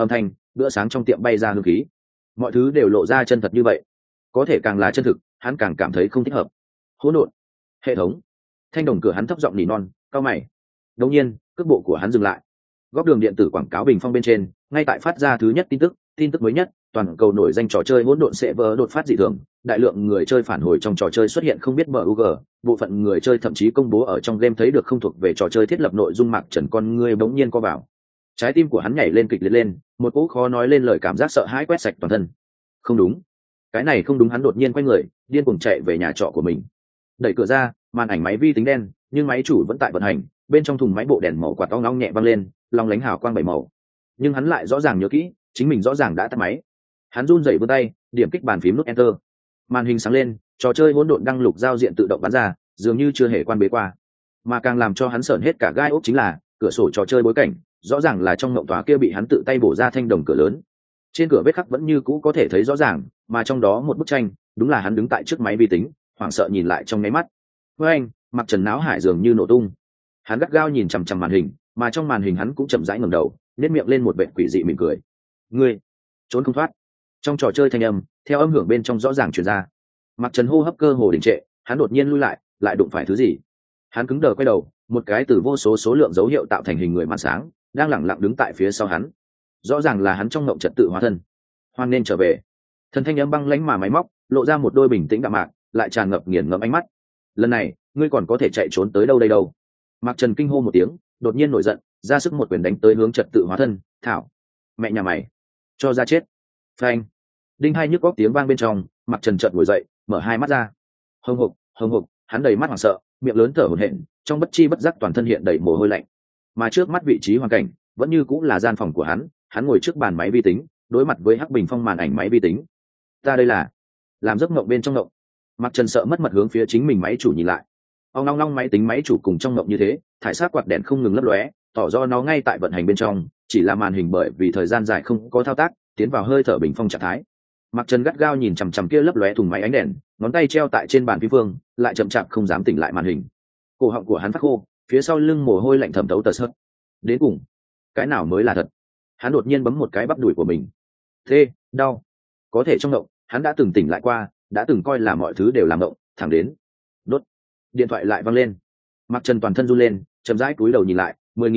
bữa sáng trong tiệm bay ra hương khí, mọi thứ đều lộ ra chân thật như vậy. Có thể càng là chân thực, hắn càng cảm thấy không thích hợp. Hỗn độn, hệ thống. Thanh đồng cửa hắn thấp giọng nỉ non, cao mày. Đột nhiên cước bộ của hắn dừng lại. Góc đường điện tử quảng cáo bình phong bên trên ngay tại phát ra thứ nhất tin tức mới nhất: toàn cầu nổi danh trò chơi hỗn độn server đột phát dị thường, đại lượng người chơi phản hồi trong trò chơi xuất hiện không biết bug, bộ phận người chơi thậm chí công bố ở trong game thấy được không thuộc về trò chơi thiết lập nội dung. Mạc Trần con ngươi bỗng nhiên co vào, trái tim của hắn nhảy lên kịch liệt lên, một cỗ khó nói lên lời cảm giác sợ hãi quét sạch toàn thân. Không đúng, cái này không đúng. Hắn đột nhiên quay người, điên cuồng chạy về nhà trọ của mình. Đẩy cửa ra, màn ảnh máy vi tính đen, nhưng máy chủ vẫn tại vận hành, bên trong thùng máy bộ đèn màu quạt ong ong nhẹ văng lên, long lánh hào quang bảy màu. Nhưng hắn lại rõ ràng nhớ kỹ, chính mình rõ ràng đã tắt máy. Hắn run rẩy vươn tay, điểm kích bàn phím nút enter. Màn hình sáng lên, trò chơi hỗn độn đăng lục giao diện tự động bắn ra, dường như chưa hề quan bế qua. Mà càng làm cho hắn sởn hết cả gai ốc chính là cửa sổ trò chơi bối cảnh, rõ ràng là trong ngộng tòa kia bị hắn tự tay bổ ra thanh đồng cửa lớn. Trên cửa vết khắc vẫn như cũ có thể thấy rõ ràng, mà trong đó một bức tranh, đúng là hắn đứng tại trước máy vi tính, hoảng sợ nhìn lại trong nháy mắt. Với anh, Mặc Trần náo hải dường như nổ tung. Hắn gắt gao nhìn chằm chằm màn hình, mà trong màn hình hắn cũng chậm rãi ngẩng đầu, nét miệng lên một vệt quỷ dị mỉm cười. Ngươi trốn không thoát. Trong trò chơi thanh âm theo âm hưởng bên trong rõ ràng truyền ra. Mặc Trần hô hấp cơ hồ đình trệ, hắn đột nhiên lui lại đụng phải thứ gì. Hắn cứng đờ quay đầu, một cái từ vô số số lượng dấu hiệu tạo thành hình người màn sáng đang lẳng lặng đứng tại phía sau hắn. Rõ ràng là hắn trong ngộng trật tự hóa thân. Hoan nên trở về. Thần thanh âm băng lãnh mà máy móc, lộ ra một đôi bình tĩnh đạm mạc, lại tràn ngập nghiền ngẫm ánh mắt. Lần này, ngươi còn có thể chạy trốn tới đâu đây đâu? Mạc Trần kinh hô một tiếng, đột nhiên nổi giận, ra sức một quyền đánh tới hướng trật tự hóa thân. Thảo, mẹ nhà mày, cho ra chết! Phanh! Đinh hai nhức góc tiếng vang bên trong, Mạc Trần chợt ngồi dậy, mở hai mắt ra. Hồng hộc, hắn đầy mắt hoảng sợ, miệng lớn thở hổn hển, trong bất chi bất giác toàn thân hiện đầy mồ hôi lạnh. Mà trước mắt vị trí hoàn cảnh vẫn như cũng là gian phòng của hắn ngồi trước bàn máy vi tính, đối mặt với hắc bình phong màn ảnh máy vi tính. Ta đây là làm giấc mộng bên trong mộng. Mạc Trần sợ mất mật hướng phía chính mình máy chủ nhìn lại. Ông long long máy tính máy chủ cùng trong mộng như thế, thải sắc quạt đèn không ngừng lấp lóe, tỏ rõ nó ngay tại vận hành bên trong, chỉ là màn hình bởi vì thời gian dài không có thao tác, tiến vào hơi thở bình phong trạng thái. Mạc Trần gắt gao nhìn chằm chằm kia lấp lóe thùng máy ánh đèn, ngón tay treo tại trên bàn phím phương, lại chậm chạp không dám tỉnh lại màn hình. Cổ họng của hắn phát khô, phía sau lưng mồ hôi lạnh thẩm thấu tờ sợt. Đến cùng, cái nào mới là thật? Hắn đột nhiên bấm một cái bắp đùi của mình. Thê, đau. Có thể trong mộng, hắn đã từng tỉnh lại qua, đã từng coi là mọi thứ đều là mộng, thẳng đến đốt. Điện thoại lại vang lên. Mạc Trần toàn thân run lên, chậm rãi cúi đầu nhìn lại,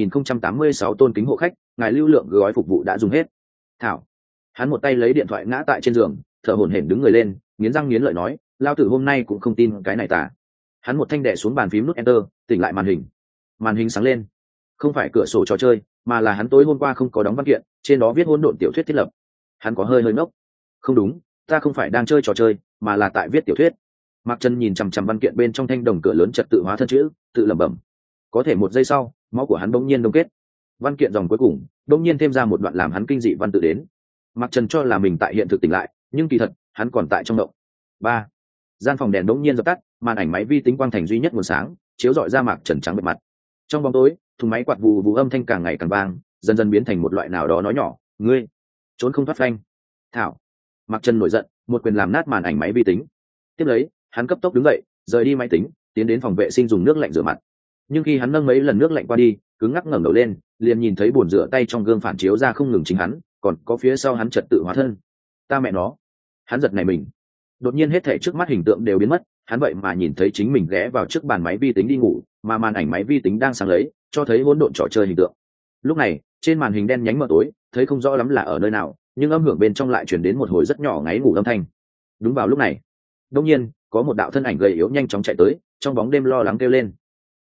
10.086 tôn kính hộ khách, ngài lưu lượng gói phục vụ đã dùng hết. Thảo. Hắn một tay lấy điện thoại ngã tại trên giường, thở hổn hển đứng người lên, nghiến răng nghiến lợi nói, lao tử hôm nay cũng không tin cái này tả. Hắn một thanh đè xuống bàn phím nút enter, tỉnh lại màn hình. Màn hình sáng lên, không phải cửa sổ trò chơi, mà là hắn tối hôm qua không có đóng văn kiện, trên đó viết hỗn độn tiểu thuyết thiết lập. Hắn có hơi ngốc. Không đúng, ta không phải đang chơi trò chơi, mà là tại viết tiểu thuyết. Mạc Trần nhìn chằm chằm văn kiện bên trong thanh đồng cửa lớn trật tự hóa thân chữ, tự lẩm bẩm. Có thể một giây sau, máu của hắn bỗng nhiên đông kết. Văn kiện dòng cuối cùng, bỗng nhiên thêm ra một đoạn làm hắn kinh dị văn tự đến. Mạc Trần cho là mình tại hiện thực tỉnh lại, nhưng kỳ thật, hắn còn tại trong động. 3. Gian phòng đèn bỗng nhiên dập tắt, màn ảnh máy vi tính quang thành duy nhất nguồn sáng, chiếu rọi ra Mạc Trần trắng bệ mặt. Trong bóng tối, thùng máy quạt vù vù âm thanh càng ngày càng vang, dần dần biến thành một loại nào đó nói nhỏ, ngươi trốn không thoát phanh. Thảo. Mạc Trần nổi giận, một quyền làm nát màn ảnh máy vi tính. Tiếp lấy, hắn cấp tốc đứng dậy, rời đi máy tính, tiến đến phòng vệ sinh dùng nước lạnh rửa mặt. Nhưng khi hắn nâng mấy lần nước lạnh qua đi, cứng ngắc ngẩng đầu lên, liền nhìn thấy bồn rửa tay trong gương phản chiếu ra không ngừng chính hắn, còn có phía sau hắn trật tự hóa thân. Ta mẹ nó. Hắn giật nảy mình. Đột nhiên hết thảy trước mắt hình tượng đều biến mất, hắn vậy mà nhìn thấy chính mình ghé vào trước bàn máy vi tính đi ngủ, mà màn ảnh máy vi tính đang sáng lấy, cho thấy hỗn độn trò chơi hình tượng. Lúc này, trên màn hình đen nhánh mờ tối, thấy không rõ lắm là ở nơi nào, nhưng âm hưởng bên trong lại truyền đến một hồi rất nhỏ ngáy ngủ âm thanh. Đúng vào lúc này, đột nhiên, có một đạo thân ảnh gầy yếu nhanh chóng chạy tới, trong bóng đêm lo lắng kêu lên: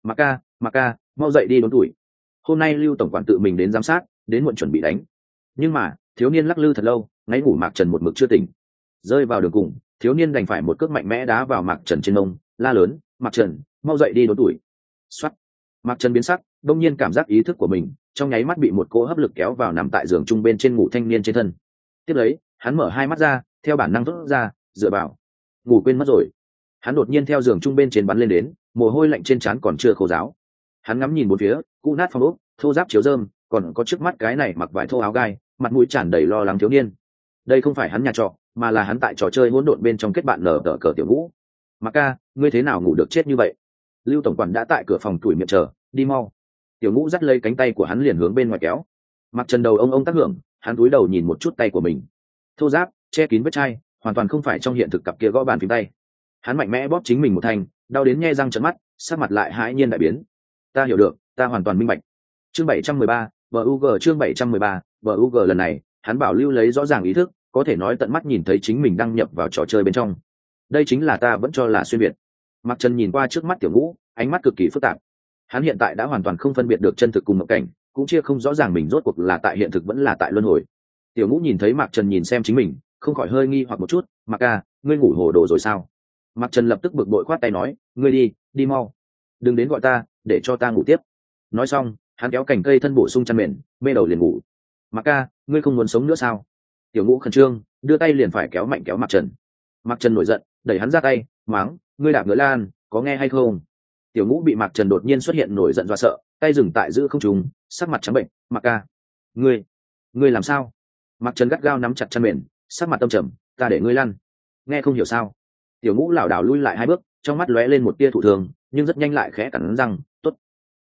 Mạc ca, mau dậy đi đốn tuổi. Hôm nay Lưu tổng quản tự mình đến giám sát, đến muộn chuẩn bị đánh. Nhưng mà, thiếu niên lắc lư thật lâu, ngáy ngủ Mạc Trần một mực chưa tỉnh. Rơi vào đường cùng, thiếu niên đành phải một cước mạnh mẽ đá vào Mạc Trần trên mông, la lớn: Mạc Trần, mau dậy đi đốn tuổi. Xoát. Mạc Trần biến sắc, đông nhiên cảm giác ý thức của mình trong nháy mắt bị một cỗ hấp lực kéo vào nằm tại giường trung bên trên ngủ thanh niên trên thân. Tiếp lấy, hắn mở hai mắt ra, theo bản năng thốt ra, dựa vào. Ngủ quên mất rồi. Hắn đột nhiên theo giường trung bên trên bắn lên đến, mồ hôi lạnh trên trán còn chưa khô ráo. Hắn ngắm nhìn bốn phía, cũ nát phòng ốc, thô ráp chiếu rơm, còn có trước mắt cái này mặc vải thô áo gai, mặt mũi tràn đầy lo lắng thiếu niên. Đây không phải hắn nhà trọ, mà là hắn tại trò chơi hỗn độn bên trong kết bạn nở tờ cờ tiểu Vũ. Mạc ca, ngươi thế nào ngủ được chết như vậy? Lưu tổng quản đã tại cửa phòng tủi miệng chờ, đi mau. Tiểu Ngũ dắt lấy cánh tay của hắn liền hướng bên ngoài kéo. Mạc Trần đầu ông tác hưởng, hắn cúi đầu nhìn một chút tay của mình, thô ráp che kín vết chai, hoàn toàn không phải trong hiện thực cặp kia gõ bàn phím tay. Hắn mạnh mẽ bóp chính mình một thành, đau đến nhe răng trợn mắt, sắc mặt lại hãi nhiên đại biến. Ta hiểu được, ta hoàn toàn minh bạch. Chương 713, BUG chương 713, BUG lần này, hắn bảo lưu lấy rõ ràng ý thức, có thể nói tận mắt nhìn thấy chính mình đăng nhập vào trò chơi bên trong. Đây chính là ta vẫn cho là xuyên việt. Mặc Trần nhìn qua trước mắt Tiểu Ngũ, ánh mắt cực kỳ phức tạp. Hắn hiện tại đã hoàn toàn không phân biệt được chân thực cùng mộng cảnh, cũng chia không rõ ràng mình rốt cuộc là tại hiện thực vẫn là tại luân hồi. Tiểu Ngũ nhìn thấy Mạc Trần nhìn xem chính mình, không khỏi hơi nghi hoặc một chút. Mạc ca, ngươi ngủ hồ đồ rồi sao? Mạc Trần lập tức bực bội khoát tay nói, ngươi đi mau, đừng đến gọi ta, để cho ta ngủ tiếp. Nói xong, hắn kéo cành cây thân bổ sung chăn mền, mê đầu liền ngủ. Mạc ca, ngươi không muốn sống nữa sao? Tiểu Ngũ khẩn trương, đưa tay liền phải kéo mạnh kéo Mạc Trần. Mạc Trần nổi giận, đẩy hắn ra tay, mắng, ngươi đạp ngựa lan, có nghe hay không? Tiểu Ngũ bị Mạc Trần đột nhiên xuất hiện nổi giận dọa sợ, tay dừng tại giữa không trung, sắc mặt trắng bệnh. Mạc ca, ngươi làm sao? Mạc Trần gắt gao nắm chặt chăn mền, sắc mặt tâm trầm, ta để ngươi lăn. Nghe không hiểu sao? Tiểu Ngũ lảo đảo lui lại 2 bước, trong mắt lóe lên một tia thụ thường, nhưng rất nhanh lại khẽ cắn răng, tốt,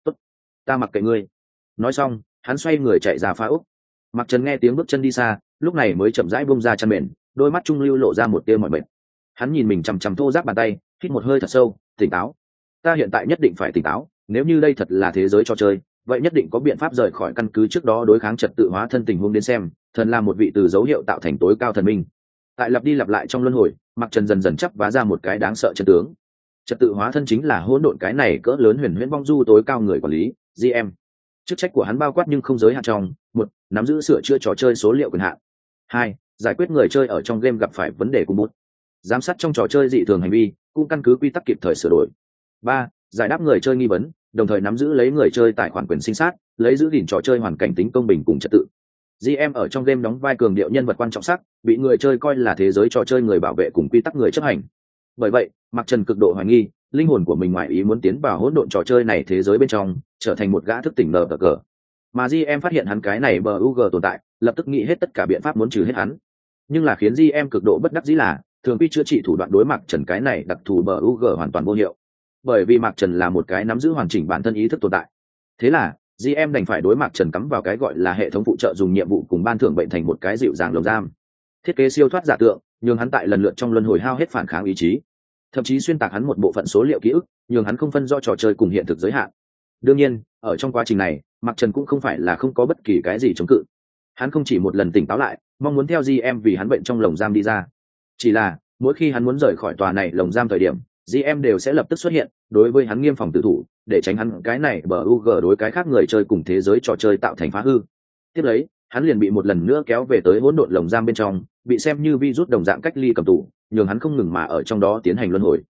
ta mặc kệ ngươi. Nói xong, hắn xoay người chạy ra phá ốc. Mạc Trần nghe tiếng bước chân đi xa, lúc này mới chậm rãi buông ra chăn mền, đôi mắt trung lưu lộ ra một tia mỏi mệt. Hắn nhìn mình chằm chằm thô ráp bàn tay, hít một hơi thật sâu, tỉnh táo. Ta hiện tại nhất định phải tỉnh táo, nếu như đây thật là thế giới trò chơi, vậy nhất định có biện pháp rời khỏi căn cứ trước đó đối kháng trật tự hóa thân tình huống đến xem, thần là một vị từ dấu hiệu tạo thành tối cao thần minh. Tại lặp đi lặp lại trong luân hồi, Mạc Trần dần dần chắp vá ra một cái đáng sợ chân tướng. Trật tự hóa thân chính là hỗn độn cái này cỡ lớn huyền huyễn vong du tối cao người quản lý, GM. Chức trách của hắn bao quát nhưng không giới hạn trong: 1. Nắm giữ sửa chữa trò chơi số liệu quyền hạn. 2. Giải quyết người chơi ở trong game gặp phải vấn đề cùng bút. Giám sát trong trò chơi dị thường hành vi, cũng căn cứ quy tắc kịp thời sửa đổi. 3. Giải đáp người chơi nghi vấn, đồng thời nắm giữ lấy người chơi tài khoản quyền sinh sát, lấy giữ gìn trò chơi hoàn cảnh tính công bình cùng trật tự. GM ở trong game đóng vai cường điệu nhân vật quan trọng sắc, bị người chơi coi là thế giới trò chơi người bảo vệ cùng quy tắc người chấp hành. Bởi vậy, Mạc Trần cực độ hoài nghi, linh hồn của mình ngoại ý muốn tiến vào hỗn độn trò chơi này thế giới bên trong, trở thành một gã thức tỉnh nở cờ. Mà GM phát hiện hắn cái này BUG tồn tại, lập tức nghĩ hết tất cả biện pháp muốn trừ hết hắn. Nhưng là khiến GM cực độ bất đắc dĩ là, thường quy chữa trị thủ đoạn đối Mạc Trần cái này đặc thù BUG hoàn toàn vô hiệu. Bởi vì Mạc Trần là một cái nắm giữ hoàn chỉnh bản thân ý thức tồn tại. Thế là, GM đành phải đối Mạc Trần cắm vào cái gọi là hệ thống phụ trợ dùng nhiệm vụ cùng ban thưởng bệnh thành một cái dịu dàng lồng giam. Thiết kế siêu thoát giả tượng, nhường hắn tại lần lượt trong luân hồi hao hết phản kháng ý chí, thậm chí xuyên tạc hắn một bộ phận số liệu ký ức, nhường hắn không phân do trò chơi cùng hiện thực giới hạn. Đương nhiên, ở trong quá trình này, Mạc Trần cũng không phải là không có bất kỳ cái gì chống cự. Hắn không chỉ một lần tỉnh táo lại, mong muốn theo GM vì hắn bệnh trong lồng giam đi ra. Chỉ là, mỗi khi hắn muốn rời khỏi tòa này lồng giam thời điểm, GM đều sẽ lập tức xuất hiện, đối với hắn nghiêm phòng tự thủ, để tránh hắn cái này BUG đối cái khác người chơi cùng thế giới trò chơi tạo thành phá hư. Tiếp lấy, hắn liền bị một lần nữa kéo về tới hỗn độn lồng giam bên trong, bị xem như virus đồng dạng cách ly cầm tù, nhường hắn không ngừng mà ở trong đó tiến hành luân hồi.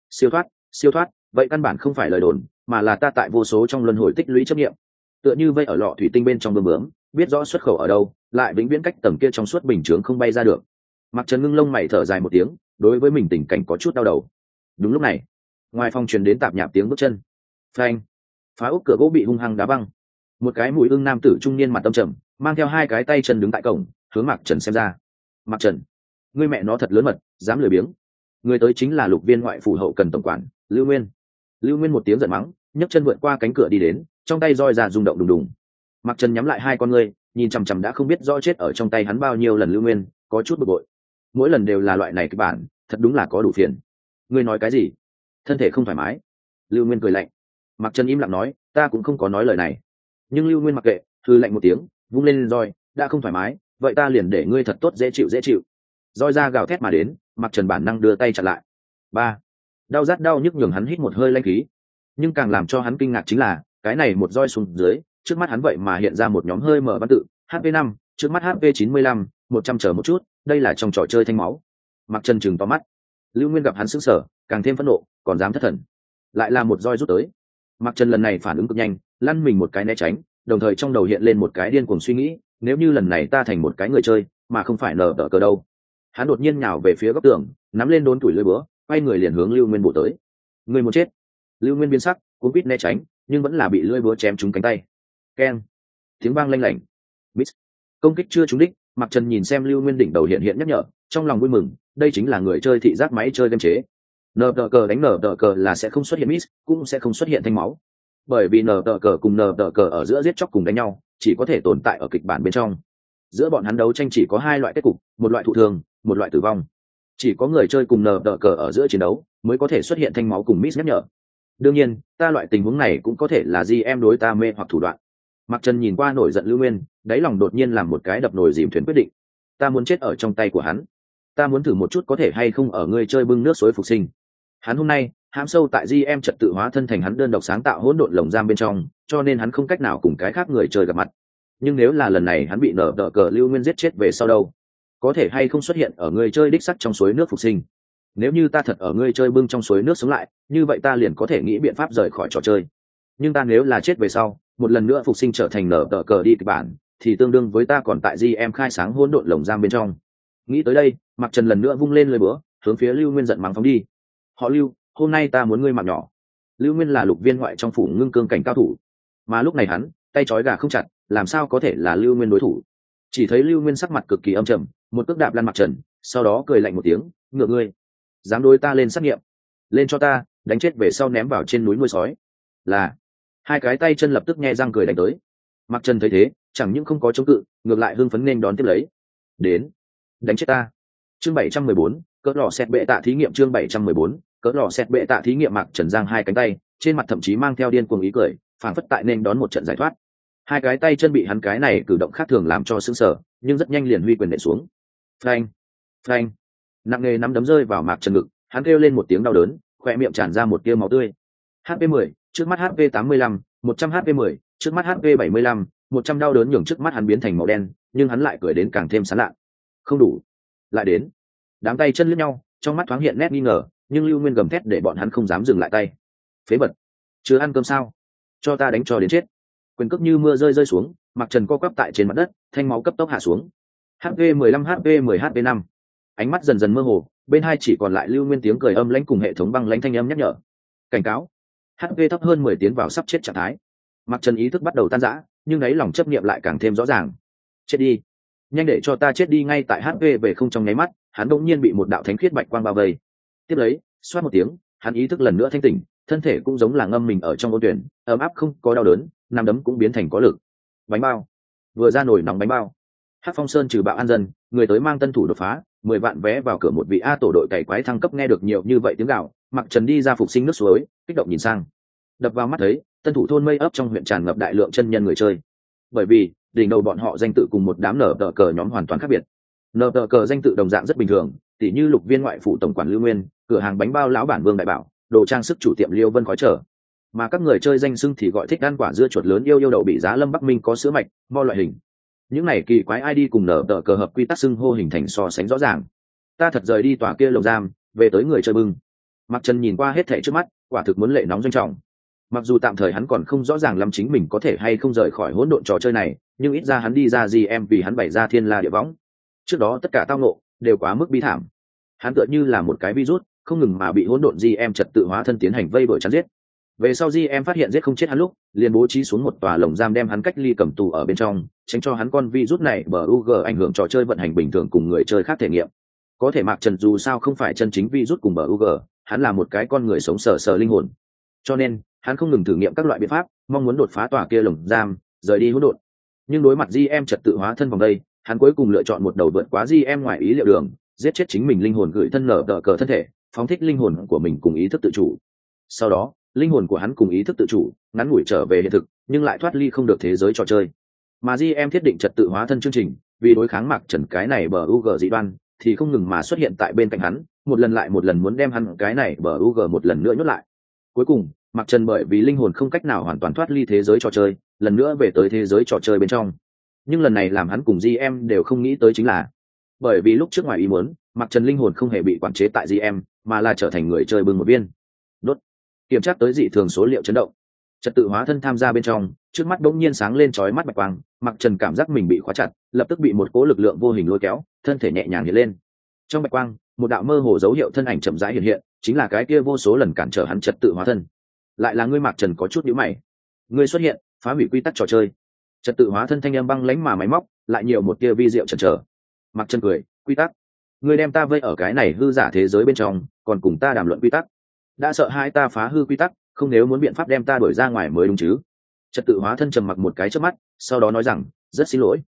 Siêu thoát, vậy căn bản không phải lời đồn, mà là ta tại vô số trong luân hồi tích lũy chấp nghiệm. Tựa như vây ở lọ thủy tinh bên trong bướm bướm, biết rõ xuất khẩu ở đâu, lại vĩnh viễn cách tầng kia trong suốt bình chướng không bay ra được. Mạc Trần ngưng lông mày thở dài một tiếng, đối với mình tình cảnh có chút đau đầu. Đúng lúc này, ngoài phòng truyền đến tạp nhạp tiếng bước chân. Phanh! Phá ốc cửa gỗ bị hung hăng đá văng. Một cái mũi ưng nam tử trung niên mặt tâm trầm, mang theo 2 cái tay chân đứng tại cổng, hướng Mạc Trần xem ra. Mạc Trần, ngươi mẹ nó thật lớn mật, dám lười biếng. Người tới chính là Lục Viên ngoại phủ hậu cần tổng quản Lưu Nguyên. Lưu Nguyên một tiếng giận mắng, nhấc chân vượt qua cánh cửa đi đến, trong tay roi ra rung động đùng đùng. Mạc Trần nhắm lại 2 con ngươi, nhìn chằm chằm đã không biết rõ chết ở trong tay hắn bao nhiêu lần Lưu Nguyên, có chút bực bội. Mỗi lần đều là loại này kịch bản, thật đúng là có đủ phiền. Ngươi nói cái gì? Thân thể không thoải mái? Lưu Nguyên cười lạnh. Mạc Trần im lặng nói, ta cũng không có nói lời này. Nhưng Lưu Nguyên mặc kệ, hừ lạnh một tiếng, vung lên roi, đã không thoải mái, vậy ta liền để ngươi thật tốt dễ chịu. Roi ra gào thét mà đến, Mạc Trần bản năng đưa tay chặn lại. 3. Đau rát đau nhức nhường hắn hít một hơi lanh khí. Nhưng càng làm cho hắn kinh ngạc chính là, cái này một roi xuống dưới, trước mắt hắn vậy mà hiện ra một nhóm hơi mở văn tự, HP5, trước mắt HP95, 100 chờ một chút, đây là trong trò chơi thanh máu. Mạc Trần trừng to mắt. Lưu Nguyên gặp hắn sững sờ, càng thêm phẫn nộ, còn dám thất thần. Lại là một roi rút tới. Mạc Trần lần này phản ứng cực nhanh, lăn mình một cái né tránh, đồng thời trong đầu hiện lên một cái điên cuồng suy nghĩ, nếu như lần này ta thành một cái người chơi, mà không phải nở đỡ cờ đâu. Hắn đột nhiên nhào về phía góc tường, nắm lên đốn tuổi lưỡi búa, quay người liền hướng Lưu Nguyên bổ tới. Người muốn chết. Lưu Nguyên biến sắc, cuống quýt né tránh, nhưng vẫn là bị lưỡi búa chém trúng cánh tay. Keng. Tiếng vang lanh lảnh. Miss. Công kích chưa trúng đích, Mạc Trần nhìn xem Lưu Nguyên đỉnh đầu hiện hiện nhắc nhở, trong lòng vui mừng, đây chính là người chơi thị giác máy chơi game chế. Nở đỡ cờ đánh nở đỡ cờ là sẽ không xuất hiện miss, cũng sẽ không xuất hiện thanh máu. Bởi vì nở đỡ cờ cùng nở đỡ cờ ở giữa giết chóc cùng đánh nhau, chỉ có thể tồn tại ở kịch bản bên trong. giữa bọn hắn đấu tranh chỉ có hai loại kết cục, một loại thụ thương, một loại tử vong. Chỉ có người chơi cùng nờ đỡ cờ ở giữa chiến đấu mới có thể xuất hiện thanh máu cùng miss nhắc nhở. Đương nhiên ta loại tình huống này cũng có thể là GM đối ta mê hoặc thủ đoạn. Mặc Trần nhìn qua nổi giận Lưu Nguyên, đáy lòng đột nhiên làm một cái đập nồi dìm thuyền quyết định. Ta muốn chết ở trong tay của hắn. Ta muốn thử một chút có thể hay không ở người chơi bưng nước suối phục sinh. Hắn hôm nay hãm sâu tại GM trật tự hóa thân thành hắn đơn độc sáng tạo hỗn độn lồng giam bên trong, cho nên hắn không cách nào cùng cái khác người chơi gặp mặt. Nhưng nếu là lần này hắn bị nở đỡ cờ Lưu Nguyên giết chết về sau đâu, có thể hay không xuất hiện ở người chơi đích sắc trong suối nước phục sinh. Nếu như ta thật ở người chơi bưng trong suối nước sống lại, như vậy ta liền có thể nghĩ biện pháp rời khỏi trò chơi. Nhưng ta nếu là chết về sau, một lần nữa phục sinh trở thành nở đỡ cờ đi kịch bản, thì tương đương với ta còn tại GM khai sáng hỗn độn lồng giam bên trong. Nghĩ tới đây, Mặc Trần lần nữa vung lên lưỡi búa, hướng phía Lưu Nguyên giận mắng phóng đi. Họ Lưu, hôm nay ta muốn ngươi mạng nhỏ. Lưu Nguyên là lục viên ngoại trong phủ ngưng cương cảnh cao thủ, mà lúc này hắn tay trói gà không chặt, làm sao có thể là Lưu Nguyên đối thủ. Chỉ thấy Lưu Nguyên sắc mặt cực kỳ âm trầm, một cước đạp lăn Mặc Trần, sau đó cười lạnh một tiếng, ngựa ngươi dám đối ta lên sát nghiệm, lên cho ta, đánh chết về sau ném vào trên núi nuôi sói. Là. Hai cái tay chân lập tức nhe răng cười đánh tới. Mặc Trần thấy thế, chẳng những không có chống cự, ngược lại hưng phấn nên đón tiếp lấy. Đến, đánh chết ta. Chương 714, cỡ lò xét bệ tạ thí nghiệm. Chương 714, cỡ lò xét bệ tạ thí nghiệm. Mặc Trần giang hai cánh tay, trên mặt thậm chí mang theo điên cuồng ý cười, phảng phất tại nên đón một trận giải thoát. Hai cái tay chân bị hắn cái này cử động khác thường làm cho sững sờ, nhưng rất nhanh liền huy quyền nện xuống. Phanh, phanh, nặng nề nắm đấm rơi vào Mạc Trần ngực, hắn kêu lên một tiếng đau đớn, khóe miệng tràn ra một tia máu tươi. HP 10, trước mắt HP 85, 100 HP 10, trước mắt HP 75, 100 đau đớn nhường trước mắt hắn biến thành màu đen, nhưng hắn lại cười đến càng thêm sán lạ. Không đủ, lại đến. Đám tay chân liếc nhau, trong mắt thoáng hiện nét nghi ngờ, nhưng Lưu Nguyên gầm thét để bọn hắn không dám dừng lại tay. Phế vật, chưa ăn cơm sao? Cho ta đánh cho đến chết. Quyền cước như mưa rơi xuống, Mạc Trần co quắp tại trên mặt đất, thanh máu cấp tốc hạ xuống. HP 15, HP 10, HP 5. Ánh mắt dần dần mơ hồ, bên hai chỉ còn lại Lưu Nguyên tiếng cười âm lãnh cùng hệ thống băng lãnh thanh âm nhắc nhở. Cảnh cáo, HP thấp hơn 10 tiến vào sắp chết trạng thái. Mạc Trần ý thức bắt đầu tan rã, nhưng ấy lòng chấp niệm lại càng thêm rõ ràng. Chết đi, nhanh để cho ta chết đi. Ngay tại HP về không trong nháy mắt, hắn đột nhiên bị một đạo thánh khiết bạch quang bao vây. Tiếp lấy, xoát một tiếng, hắn ý thức lần nữa thanh tỉnh, thân thể cũng giống là ngâm mình ở trong ô tuyển, ấm áp không có đau đớn, nắm đấm cũng biến thành có lực. Bánh bao, vừa ra nổi nóng bánh bao. Hắc Phong Sơn trừ bạo an dân, người tới mang tân thủ đột phá, 10 vạn vé vào cửa một vị A tổ đội cày quái thăng cấp. Nghe được nhiều như vậy tiếng gào, Mặc Trần đi ra phục sinh nước suối, kích động nhìn sang. Đập vào mắt thấy, tân thủ thôn mây ấp trong huyện tràn ngập đại lượng chân nhân người chơi. Bởi vì đỉnh đầu bọn họ danh tự cùng một đám nở tờ cờ nhóm hoàn toàn khác biệt. Nở tờ cờ danh tự đồng dạng rất bình thường, tỉ như lục viên ngoại phụ tổng quản Lưu Nguyên, cửa hàng bánh bao lão bản Vương Đại Bảo, đồ trang sức chủ tiệm Liêu Vân khói trở. Mà các người chơi danh xưng thì gọi thích ăn quả dưa chuột lớn yêu đậu bị giá Lâm Bắc Minh có sữa mạch, mo loại hình. Những này kỳ quái ID cùng nở tờ cờ hợp quy tắc xưng hô hình thành so sánh rõ ràng. Ta thật rời đi tòa kia lồng giam, về tới người chơi bưng. Mặc Trần nhìn qua hết thảy trước mắt, quả thực muốn lệ nóng doanh trọng. Mặc dù tạm thời hắn còn không rõ ràng lắm chính mình có thể hay không rời khỏi hỗn độn trò chơi này, nhưng ít ra hắn đi ra GM vì hắn bày ra thiên la địa võng. Trước đó tất cả tao ngộ đều quá mức bi thảm. Hắn tựa như là một cái virus, không ngừng mà bị hỗn độn GM trật tự hóa thân tiến hành vây đuổi chắn giết. Về sau GM phát hiện giết không chết hắn lúc, liền bố trí xuống một tòa lồng giam đem hắn cách ly cầm tù ở bên trong, tránh cho hắn con virus này bug ảnh hưởng trò chơi vận hành bình thường cùng người chơi khác thể nghiệm. Có thể Mạc Trần dù sao không phải chân chính virus cùng bug, hắn là một cái con người sống sờ linh hồn. Cho nên, hắn không ngừng thử nghiệm các loại biện pháp, mong muốn đột phá tòa kia lồng giam, rời đi hỗn độn. Nhưng đối mặt GM trật tự hóa thân vòng đây, hắn cuối cùng lựa chọn một đầu vượt quá GM ngoài ý liệu đường, giết chết chính mình linh hồn gửi thân nở tờ cờ thân thể, phóng thích linh hồn của mình cùng ý thức tự chủ. Sau đó, linh hồn của hắn cùng ý thức tự chủ ngắn ngủi trở về hiện thực, nhưng lại thoát ly không được thế giới trò chơi. Mà GM thiết định trật tự hóa thân chương trình, vì đối kháng Mạc Trần cái này bug dị đoan, thì không ngừng mà xuất hiện tại bên cạnh hắn, một lần lại một lần muốn đem hắn cái này bug một lần nữa nhốt lại. Cuối cùng, Mạc Trần bởi vì linh hồn không cách nào hoàn toàn thoát ly thế giới trò chơi, lần nữa về tới thế giới trò chơi bên trong. Nhưng lần này làm hắn cùng GM đều không nghĩ tới chính là, bởi vì lúc trước ngoài ý muốn, Mạc Trần linh hồn không hề bị quản chế tại GM, mà là trở thành người chơi bưng một viên. Đốt. Kiểm tra tới dị thường số liệu chấn động. Trật tự hóa thân tham gia bên trong, trước mắt bỗng nhiên sáng lên chói mắt bạch quang, Mạc Trần cảm giác mình bị khóa chặt, lập tức bị một cỗ lực lượng vô hình lôi kéo, thân thể nhẹ nhàng hiện lên. Trong bạch quang, một đạo mơ hồ dấu hiệu thân ảnh chậm rãi hiện hiện, chính là cái kia vô số lần cản trở hắn trật tự hóa thân. Lại là ngươi. Mạc Trần có chút nhíu mày. Ngươi xuất hiện, phá hủy quy tắc trò chơi. Trật tự hóa thân thanh âm băng lãnh mà máy móc, lại nhiều một tia vi diệu chần chờ. Mạc Trần cười, quy tắc? Ngươi đem ta vây ở cái này hư giả thế giới bên trong, còn cùng ta đàm luận quy tắc? Đã sợ hai ta phá hư quy tắc, không nếu muốn biện pháp đem ta đuổi ra ngoài mới đúng chứ? Trật tự hóa thân trầm mặc một cái chớp mắt, sau đó nói rằng, rất xin lỗi.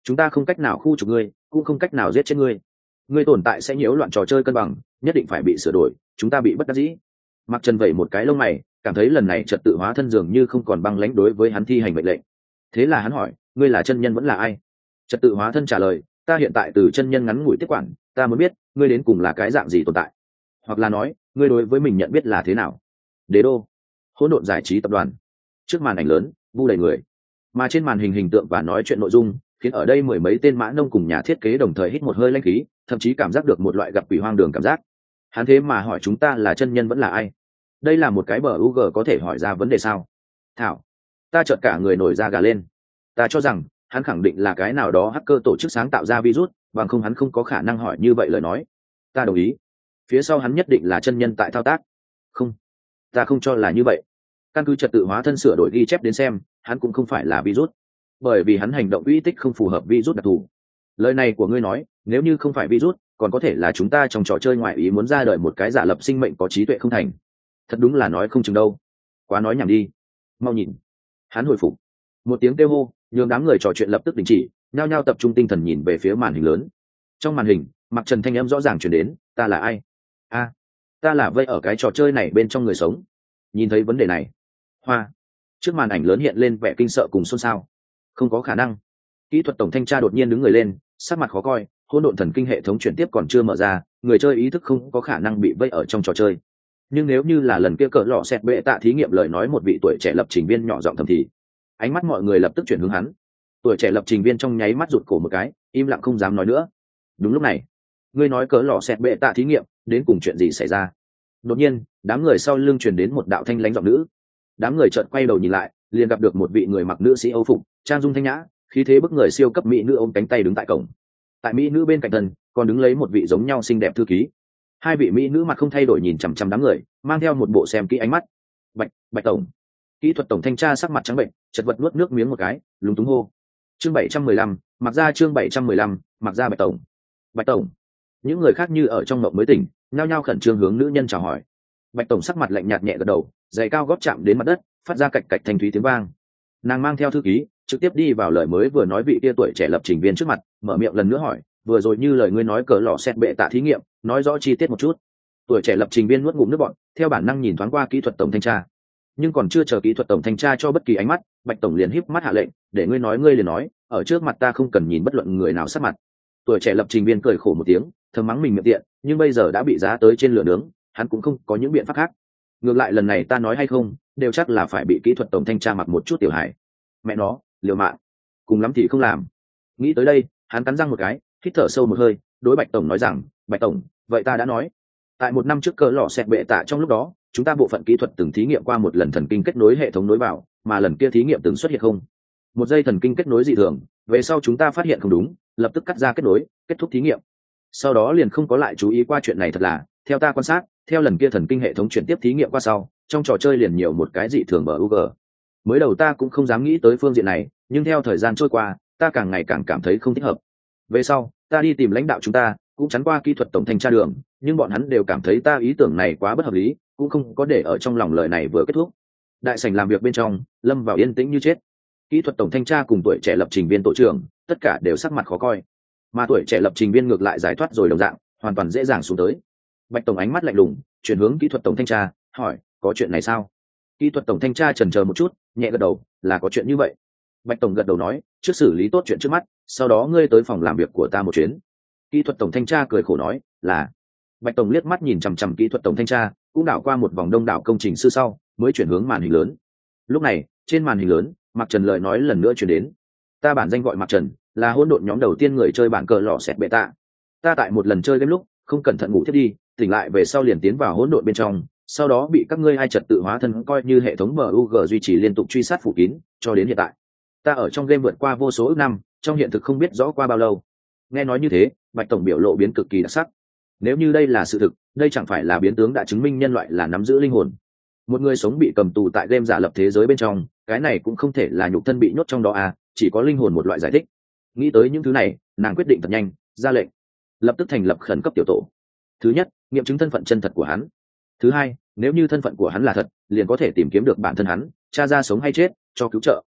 chúng ta không cách nào khu trục ngươi, cũng không cách nào giết chết ngươi. Ngươi tồn tại sẽ nhiễu loạn trò chơi cân bằng, nhất định phải bị sửa đổi, chúng ta bị bất đắc dĩ. Mặc Trần vẩy một cái lông mày, cảm thấy lần này trật tự hóa thân dường như không còn băng lãnh đối với hắn thi hành mệnh lệnh. Thế là hắn hỏi, ngươi là chân nhân vẫn là ai? Trật tự hóa thân trả lời, ta hiện tại từ chân nhân ngắn ngủi tiếp quản, ta muốn biết ngươi đến cùng là cái dạng gì tồn tại, hoặc là nói ngươi đối với mình nhận biết là thế nào. Đế đô, hỗn độn giải trí tập đoàn. Trước màn ảnh lớn bu đầy người, mà trên màn hình hình tượng và nói chuyện nội dung khiến ở đây mười mấy tên mã nông cùng nhà thiết kế đồng thời hít một hơi lãnh khí, thậm chí cảm giác được một loại gặp quỷ hoang đường cảm giác. Hắn thế mà hỏi chúng ta là chân nhân vẫn là ai? Đây là một cái bờ UG có thể hỏi ra vấn đề sao? Thảo, ta chợt cả người nổi da gà lên. Ta cho rằng hắn khẳng định là cái nào đó hacker tổ chức sáng tạo ra virus, bằng không hắn không có khả năng hỏi như vậy lời nói. Ta đồng ý, phía sau hắn nhất định là chân nhân tại thao tác. Không, ta không cho là như vậy. Căn cứ trật tự hóa thân sửa đổi ghi chép đến xem, hắn cũng không phải là virus, bởi vì hắn hành động uy tích không phù hợp virus đặc thù. Lời này của ngươi nói, nếu như không phải virus, còn có thể là chúng ta trong trò chơi ngoại ý muốn ra đời một cái giả lập sinh mệnh có trí tuệ không thành. Thật đúng là nói không chừng đâu. Quá nói nhảm đi. Mau nhìn. Hắn hồi phục. Một tiếng kêu hô, nhường đám người trò chuyện lập tức đình chỉ, nhao nhao tập trung tinh thần nhìn về phía màn hình lớn. Trong màn hình, Mặc Trần thanh âm rõ ràng truyền đến, ta là ai? A, ta là vây ở cái trò chơi này bên trong người sống. Nhìn thấy vấn đề này, hoa. Trước màn ảnh lớn hiện lên vẻ kinh sợ cùng xôn xao. Không có khả năng. Kỹ thuật tổng thanh tra đột nhiên đứng người lên, sắc mặt khó coi, hỗn độn thần kinh hệ thống chuyển tiếp còn chưa mở ra, người chơi ý thức không có khả năng bị vây ở trong trò chơi. Nhưng nếu như là lần kia cỡ lọ xẹt bệ tạ thí nghiệm lời nói, một vị tuổi trẻ lập trình viên nhỏ giọng thầm thì, ánh mắt mọi người lập tức chuyển hướng hắn. Tuổi trẻ lập trình viên trong nháy mắt rụt cổ một cái, im lặng không dám nói nữa. Đúng lúc này, ngươi nói cỡ lọ xẹt bệ tạ thí nghiệm, đến cùng chuyện gì xảy ra? Đột nhiên, đám người sau lưng truyền đến một đạo thanh lãnh giọng nữ. Đám người chợt quay đầu nhìn lại, liền gặp được một vị người mặc nữ sĩ Âu phục, trang dung thanh nhã, khí thế bức người siêu cấp mỹ nữ ôm cánh tay đứng tại cổng. Tại mỹ nữ bên cạnh thân, còn đứng lấy một vị giống nhau xinh đẹp thư ký. Hai vị mỹ nữ mặt không thay đổi nhìn chằm chằm đám người, mang theo một bộ xem kỹ ánh mắt. Bạch tổng. Kỹ thuật tổng thanh tra sắc mặt trắng bệnh, chật vật nuốt nước miếng một cái, lúng túng hô. Chương 715, mặc ra chương 715, mặc ra Bạch tổng. Bạch tổng. Những người khác như ở trong mộng mới tỉnh, nhao nhao khẩn trương hướng nữ nhân chào hỏi. Bạch tổng sắc mặt lạnh nhạt nhẹ gật đầu, giày cao gót chạm đến mặt đất, phát ra cạch cạch thanh thúy tiếng vang. Nàng mang theo thư ký, trực tiếp đi vào lời mới vừa nói vị tia tuổi trẻ lập trình viên trước mặt, mở miệng lần nữa hỏi, vừa rồi như lời ngươi nói cỡ lọ xét bệ tạ thí nghiệm, nói rõ chi tiết một chút. Tuổi trẻ lập trình viên nuốt ngụm nước bọt, theo bản năng nhìn thoáng qua kỹ thuật tổng thanh tra, nhưng còn chưa chờ kỹ thuật tổng thanh tra cho bất kỳ ánh mắt, Bạch tổng liền híp mắt hạ lệnh, để ngươi nói ngươi liền nói, ở trước mặt ta không cần nhìn bất luận người nào sát mặt. Tuổi trẻ lập trình viên cười khổ một tiếng, thầm mắng mình miệng tiện, nhưng bây giờ đã bị giá tới trên lửa nướng, hắn cũng không có những biện pháp khác. Ngược lại lần này ta nói hay không, đều chắc là phải bị kỹ thuật tổng thanh tra mặc một chút tiểu hài. Mẹ nó, liều mạng, cùng lắm thì không làm. Nghĩ tới đây, hắn cắn răng một cái, hít thở sâu một hơi, đối Bạch tổng nói rằng, Bạch tổng, vậy ta đã nói, tại một năm trước cỡ lọ xẹt bệ tạ trong lúc đó, chúng ta bộ phận kỹ thuật từng thí nghiệm qua một lần thần kinh kết nối hệ thống nối vào, mà lần kia thí nghiệm từng xuất hiện không một dây thần kinh kết nối dị thường, về sau chúng ta phát hiện không đúng, lập tức cắt ra kết nối, kết thúc thí nghiệm. Sau đó liền không có lại chú ý qua chuyện này. Thật là, theo ta quan sát, theo lần kia thần kinh hệ thống chuyển tiếp thí nghiệm qua sau, trong trò chơi liền nhiều một cái dị thường bug. Mới đầu ta cũng không dám nghĩ tới phương diện này, nhưng theo thời gian trôi qua, ta càng ngày càng cảm thấy không thích hợp. Về sau, ta đi tìm lãnh đạo chúng ta, cũng chắn qua kỹ thuật tổng thanh tra đường, nhưng bọn hắn đều cảm thấy ta ý tưởng này quá bất hợp lý, cũng không có để ở trong lòng lời này vừa kết thúc. Đại sảnh làm việc bên trong, lâm vào yên tĩnh như chết. Kỹ thuật tổng thanh tra cùng tuổi trẻ lập trình viên tổ trưởng, tất cả đều sắc mặt khó coi, mà tuổi trẻ lập trình viên ngược lại giải thoát rồi đồng dạng, hoàn toàn dễ dàng xuống tới. Bạch tổng ánh mắt lạnh lùng, chuyển hướng kỹ thuật tổng thanh tra, hỏi, có chuyện này sao? Kỹ thuật tổng thanh tra chần chờ một chút, nhẹ gật đầu, là có chuyện như vậy. Bạch tổng gật đầu nói, trước xử lý tốt chuyện trước mắt, sau đó ngươi tới phòng làm việc của ta một chuyến. Kỹ thuật tổng thanh tra cười khổ nói, là. Bạch tổng liếc mắt nhìn chằm chằm kỹ thuật tổng thanh tra, cũng đảo qua một vòng đông đảo công trình sư sau, mới chuyển hướng màn hình lớn. Lúc này, trên màn hình lớn, Mạc Trần lời nói lần nữa chuyển đến. Ta bản danh gọi Mạc Trần, là hỗn độn nhóm đầu tiên người chơi bản cờ lọ xẹt bệ tạ. Ta tại một lần chơi game lúc, không cẩn thận ngủ thiết đi, tỉnh lại về sau liền tiến vào hỗn độn bên trong, sau đó bị các ngươi hai trật tự hóa thân coi như hệ thống bug duy trì liên tục truy sát phủ kín, cho đến hiện tại. Ta ở trong game vượt qua vô số ước năm, trong hiện thực không biết rõ qua bao lâu. Nghe nói như thế, Bạch tổng biểu lộ biến cực kỳ đặc sắc. Nếu như đây là sự thực, đây chẳng phải là biến tướng đã chứng minh nhân loại là nắm giữ linh hồn. Một người sống bị cầm tù tại game giả lập thế giới bên trong, cái này cũng không thể là nhục thân bị nhốt trong đó à, chỉ có linh hồn một loại giải thích. Nghĩ tới những thứ này, nàng quyết định thật nhanh, ra lệnh, lập tức thành lập khẩn cấp tiểu tổ. Thứ nhất, nghiệm chứng thân phận chân thật của hắn. Thứ hai, nếu như thân phận của hắn là thật, liền có thể tìm kiếm được bản thân hắn, tra ra sống hay chết, cho cứu trợ.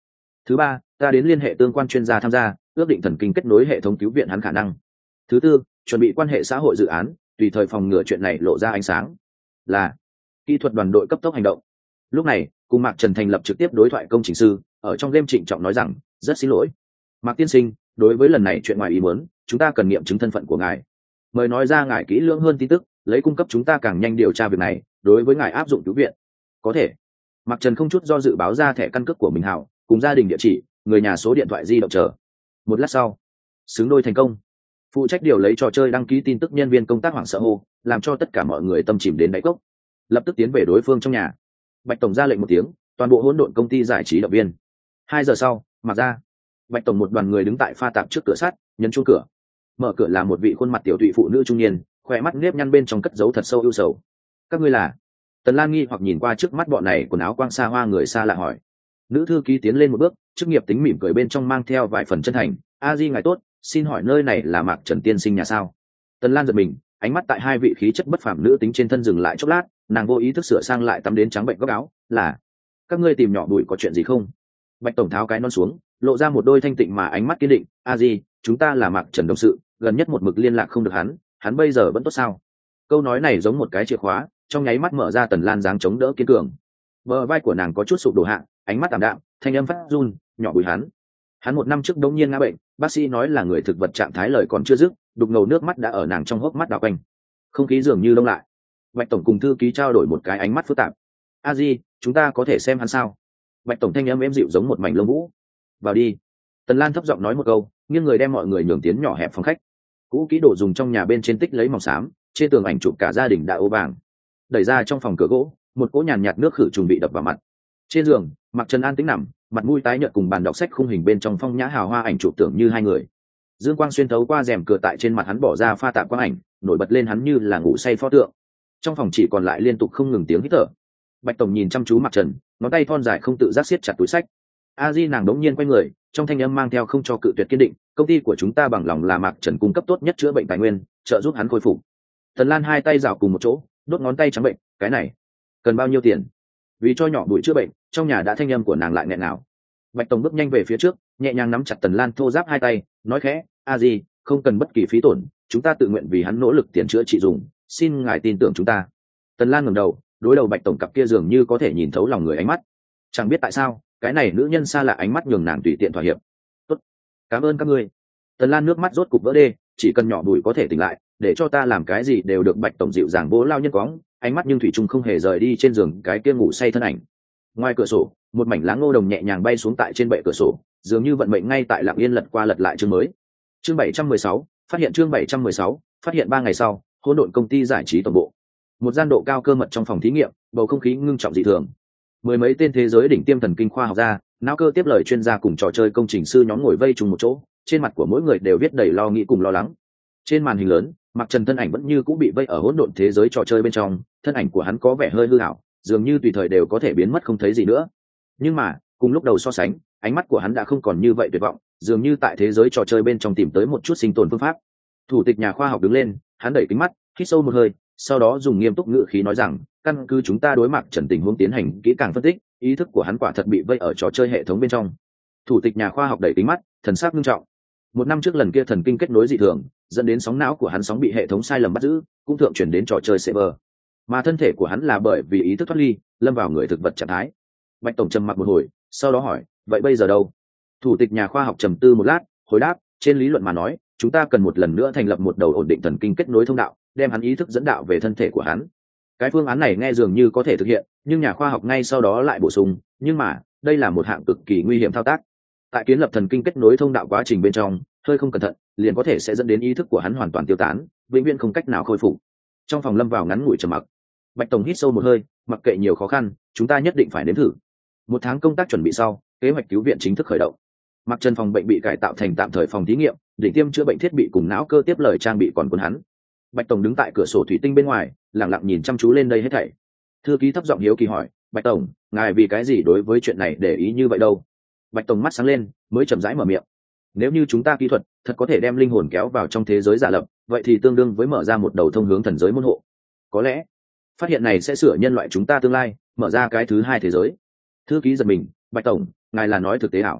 Thứ ba, ta đến liên hệ tương quan chuyên gia tham gia, ước định thần kinh kết nối hệ thống cứu viện hắn khả năng. Thứ tư, chuẩn bị quan hệ xã hội dự án, tùy thời phòng ngừa chuyện này lộ ra ánh sáng. Là kỹ thuật đoàn đội cấp tốc hành động. Lúc này, cùng Mạc Trần thành lập trực tiếp đối thoại công trình sư, ở trong game trịnh trọng nói rằng, rất xin lỗi, Mạc tiên sinh, đối với lần này chuyện ngoài ý muốn, chúng ta cần nghiệm chứng thân phận của ngài. Mời nói ra ngài kỹ lưỡng hơn tin tức, lấy cung cấp chúng ta càng nhanh điều tra việc này, đối với ngài áp dụng cứu viện. Có thể. Mạc Trần không chút do dự báo ra thẻ căn cước của mình hảo, cùng gia đình địa chỉ, người nhà số điện thoại di động chờ. Một lát sau, xứng đôi thành công. Phụ trách điều lấy trò chơi đăng ký tin tức nhân viên công tác hoảng sợ hô, làm cho tất cả mọi người tâm chìm đến đáy cốc. Lập tức tiến về đối phương trong nhà. Bạch tổng ra lệnh một tiếng, toàn bộ hỗn độn công ty giải trí động viên. 2 giờ sau, Mạc ra. Bạch tổng một đoàn người đứng tại pha tạp trước cửa sắt, nhấn chuông cửa. Mở cửa là một vị khuôn mặt tiểu tụy phụ nữ trung niên, khỏe mắt nếp nhăn bên trong cất giấu thật sâu ưu sầu. Các ngươi là? Tần Lan nghi hoặc nhìn qua trước mắt bọn này quần áo quang xa hoa người xa lạ hỏi. Nữ thư ký tiến lên một bước, chức nghiệp tính mỉm cười bên trong mang theo vài phần chân thành. A Di ngài tốt, xin hỏi nơi này là Mạc Trần tiên sinh nhà sao? Tần Lan giật mình, ánh mắt tại hai vị khí chất bất phàm nữ tính trên thân dừng lại chốc lát, nàng vô ý thức sửa sang lại tắm đến trắng bệnh góc áo. Là, các ngươi tìm nhỏ bụi có chuyện gì không? Bạch tổng tháo cái non xuống, lộ ra một đôi thanh tịnh mà ánh mắt kiên định. A Di, chúng ta là Mạc Trần đồng sự, gần nhất một mực liên lạc không được hắn bây giờ vẫn tốt sao? Câu nói này giống một cái chìa khóa, trong nháy mắt mở ra Tần Lan dáng chống đỡ kiên cường. Bờ vai của nàng có chút sụp đổ hạ, ánh mắt ảm đạm, thanh âm phát run. Nhỏ bụi hắn 1 năm trước đống nhiên ngã bệnh, bác sĩ nói là người thực vật trạng thái lời còn chưa dứt, đục ngầu nước mắt đã ở nàng trong hốc mắt đảo quanh. Không khí dường như đông lại. Bạch tổng cùng thư ký trao đổi một cái ánh mắt phức tạp. A Di, chúng ta có thể xem hắn sao? Bạch tổng thanh âm êm dịu giống một mảnh lông vũ. Vào đi. Tần Lan thấp giọng nói một câu, nghiêng người đem mọi người nhường tiến nhỏ hẹp phòng khách. Cũ kỹ đồ dùng trong nhà bên trên tích lấy màu xám, trên tường ảnh chụp cả gia đình đã ố vàng. Đẩy ra trong phòng cửa gỗ, một cỗ nhàn nhạt nước khử trùng bị đập vào mặt. Trên giường, Mạc Trần an tĩnh nằm, mặt mũi tái nhợt cùng bàn đọc sách khung hình bên trong phong nhã hào hoa ảnh chụp tưởng như hai người. Dương quang xuyên thấu qua rèm cửa tại trên mặt hắn bỏ ra pha tạp quang ảnh, nổi bật lên hắn như là ngủ say pho tượng. Trong phòng chỉ còn lại liên tục không ngừng tiếng hít thở. Bạch tổng nhìn chăm chú Mạc Trần, ngón tay thon dài không tự giác siết chặt túi sách. A Di nàng đống nhiên quay người, trong thanh âm mang theo không cho cự tuyệt kiên định. Công ty của chúng ta bằng lòng là Mạc Trần cung cấp tốt nhất chữa bệnh tài nguyên, trợ giúp hắn khôi phục. Tần Lan hai tay rảo cùng một chỗ, đốt ngón tay trắng bệnh. Cái này cần bao nhiêu tiền? Vì cho nhỏ bụi chữa bệnh, trong nhà đã thanh âm của nàng lại nghẹn ngào. Bạch tổng bước nhanh về phía trước, nhẹ nhàng nắm chặt Tần Lan thô ráp hai tay, nói khẽ, A Di, không cần bất kỳ phí tổn, chúng ta tự nguyện vì hắn nỗ lực tiền chữa trị dùng, xin ngài tin tưởng chúng ta. Tần Lan ngẩng đầu, đối đầu Bạch tổng cặp kia dường như có thể nhìn thấu lòng người ánh mắt. Chẳng biết tại sao, cái này nữ nhân xa lạ ánh mắt nhường nàng tùy tiện thỏa hiệp. Tốt, cảm ơn các ngươi. Tần Lan nước mắt rốt cục vỡ đê, chỉ cần nhỏ bụi có thể tỉnh lại, để cho ta làm cái gì đều được. Bạch tổng dịu dàng vỗ lao nhân cóng, ánh mắt nhưng thủy chung không hề rời đi trên giường cái kia ngủ say thân ảnh. Ngoài cửa sổ, một mảnh lá ngô đồng nhẹ nhàng bay xuống tại trên bệ cửa sổ, dường như vận mệnh ngay tại lặng yên lật qua lật lại chương mới. Chương 716, phát hiện chương 716, phát hiện 3 ngày sau, hỗn độn công ty giải trí tổng bộ. Một gian độ cao cơ mật trong phòng thí nghiệm, bầu không khí ngưng trọng dị thường. Mười mấy tên thế giới đỉnh tiêm thần kinh khoa học gia, não cơ tiếp lời chuyên gia cùng trò chơi công trình sư nhóm ngồi vây chung một chỗ, trên mặt của mỗi người đều viết đầy lo nghĩ cùng lo lắng. Trên màn hình lớn, Mạc Trần thân ảnh vẫn như cũng bị vây ở hỗn độn thế giới trò chơi bên trong, thân ảnh của hắn có vẻ hơi hư ảo, dường như tùy thời đều có thể biến mất không thấy gì nữa. Nhưng mà, cùng lúc đầu so sánh, ánh mắt của hắn đã không còn như vậy tuyệt vọng, dường như tại thế giới trò chơi bên trong tìm tới một chút sinh tồn phương pháp. Thủ tịch nhà khoa học đứng lên, hắn đẩy kính mắt, hít sâu một hơi, sau đó dùng nghiêm túc ngữ khí nói rằng, căn cứ chúng ta đối Mạc Trần tình huống tiến hành kỹ càng phân tích, ý thức của hắn quả thật bị vây ở trò chơi hệ thống bên trong. Thủ tịch nhà khoa học đẩy kính mắt, thần sắc nghiêm trọng. 1 năm trước lần kia thần kinh kết nối dị thường, dẫn đến sóng não của hắn sóng bị hệ thống sai lầm bắt giữ, cũng thượng chuyển đến trò chơi server. Mà thân thể của hắn là bởi vì ý thức thoát ly, lâm vào người thực vật trạng thái. Bạch tổng trầm mặc một hồi, sau đó hỏi, vậy bây giờ đâu? Thủ tịch nhà khoa học trầm tư một lát, hồi đáp, trên lý luận mà nói, chúng ta cần một lần nữa thành lập một đầu ổn định thần kinh kết nối thông đạo, đem hắn ý thức dẫn đạo về thân thể của hắn. Cái phương án này nghe dường như có thể thực hiện, nhưng nhà khoa học ngay sau đó lại bổ sung, nhưng mà, đây là một hạng cực kỳ nguy hiểm thao tác. Tại kiến lập thần kinh kết nối thông đạo quá trình bên trong, hơi không cẩn thận, liền có thể sẽ dẫn đến ý thức của hắn hoàn toàn tiêu tán, vĩnh viễn không cách nào khôi phục. Trong phòng lâm vào ngắn ngủi trầm mặc. Bạch tổng hít sâu một hơi, mặc kệ nhiều khó khăn, chúng ta nhất định phải nếm thử. 1 tháng công tác chuẩn bị sau, kế hoạch cứu viện chính thức khởi động. Mạc Trần phòng bệnh bị cải tạo thành tạm thời phòng thí nghiệm, đỉnh tiêm chữa bệnh thiết bị cùng não cơ tiếp lời trang bị còn cuốn hắn. Bạch tổng đứng tại cửa sổ thủy tinh bên ngoài, lặng lặng nhìn chăm chú lên đây hết thảy. Thư ký thấp giọng hiếu kỳ hỏi, Bạch tổng, ngài vì cái gì đối với chuyện này để ý như vậy đâu? Bạch tổng mắt sáng lên, mới chậm rãi mở miệng. Nếu như chúng ta kỹ thuật thật có thể đem linh hồn kéo vào trong thế giới giả lập, vậy thì tương đương với mở ra một đầu thông hướng thần giới môn hộ. Có lẽ phát hiện này sẽ sửa nhân loại chúng ta tương lai, mở ra cái thứ hai thế giới. Thư ký giật mình, Bạch tổng, ngài là nói thực tế ảo?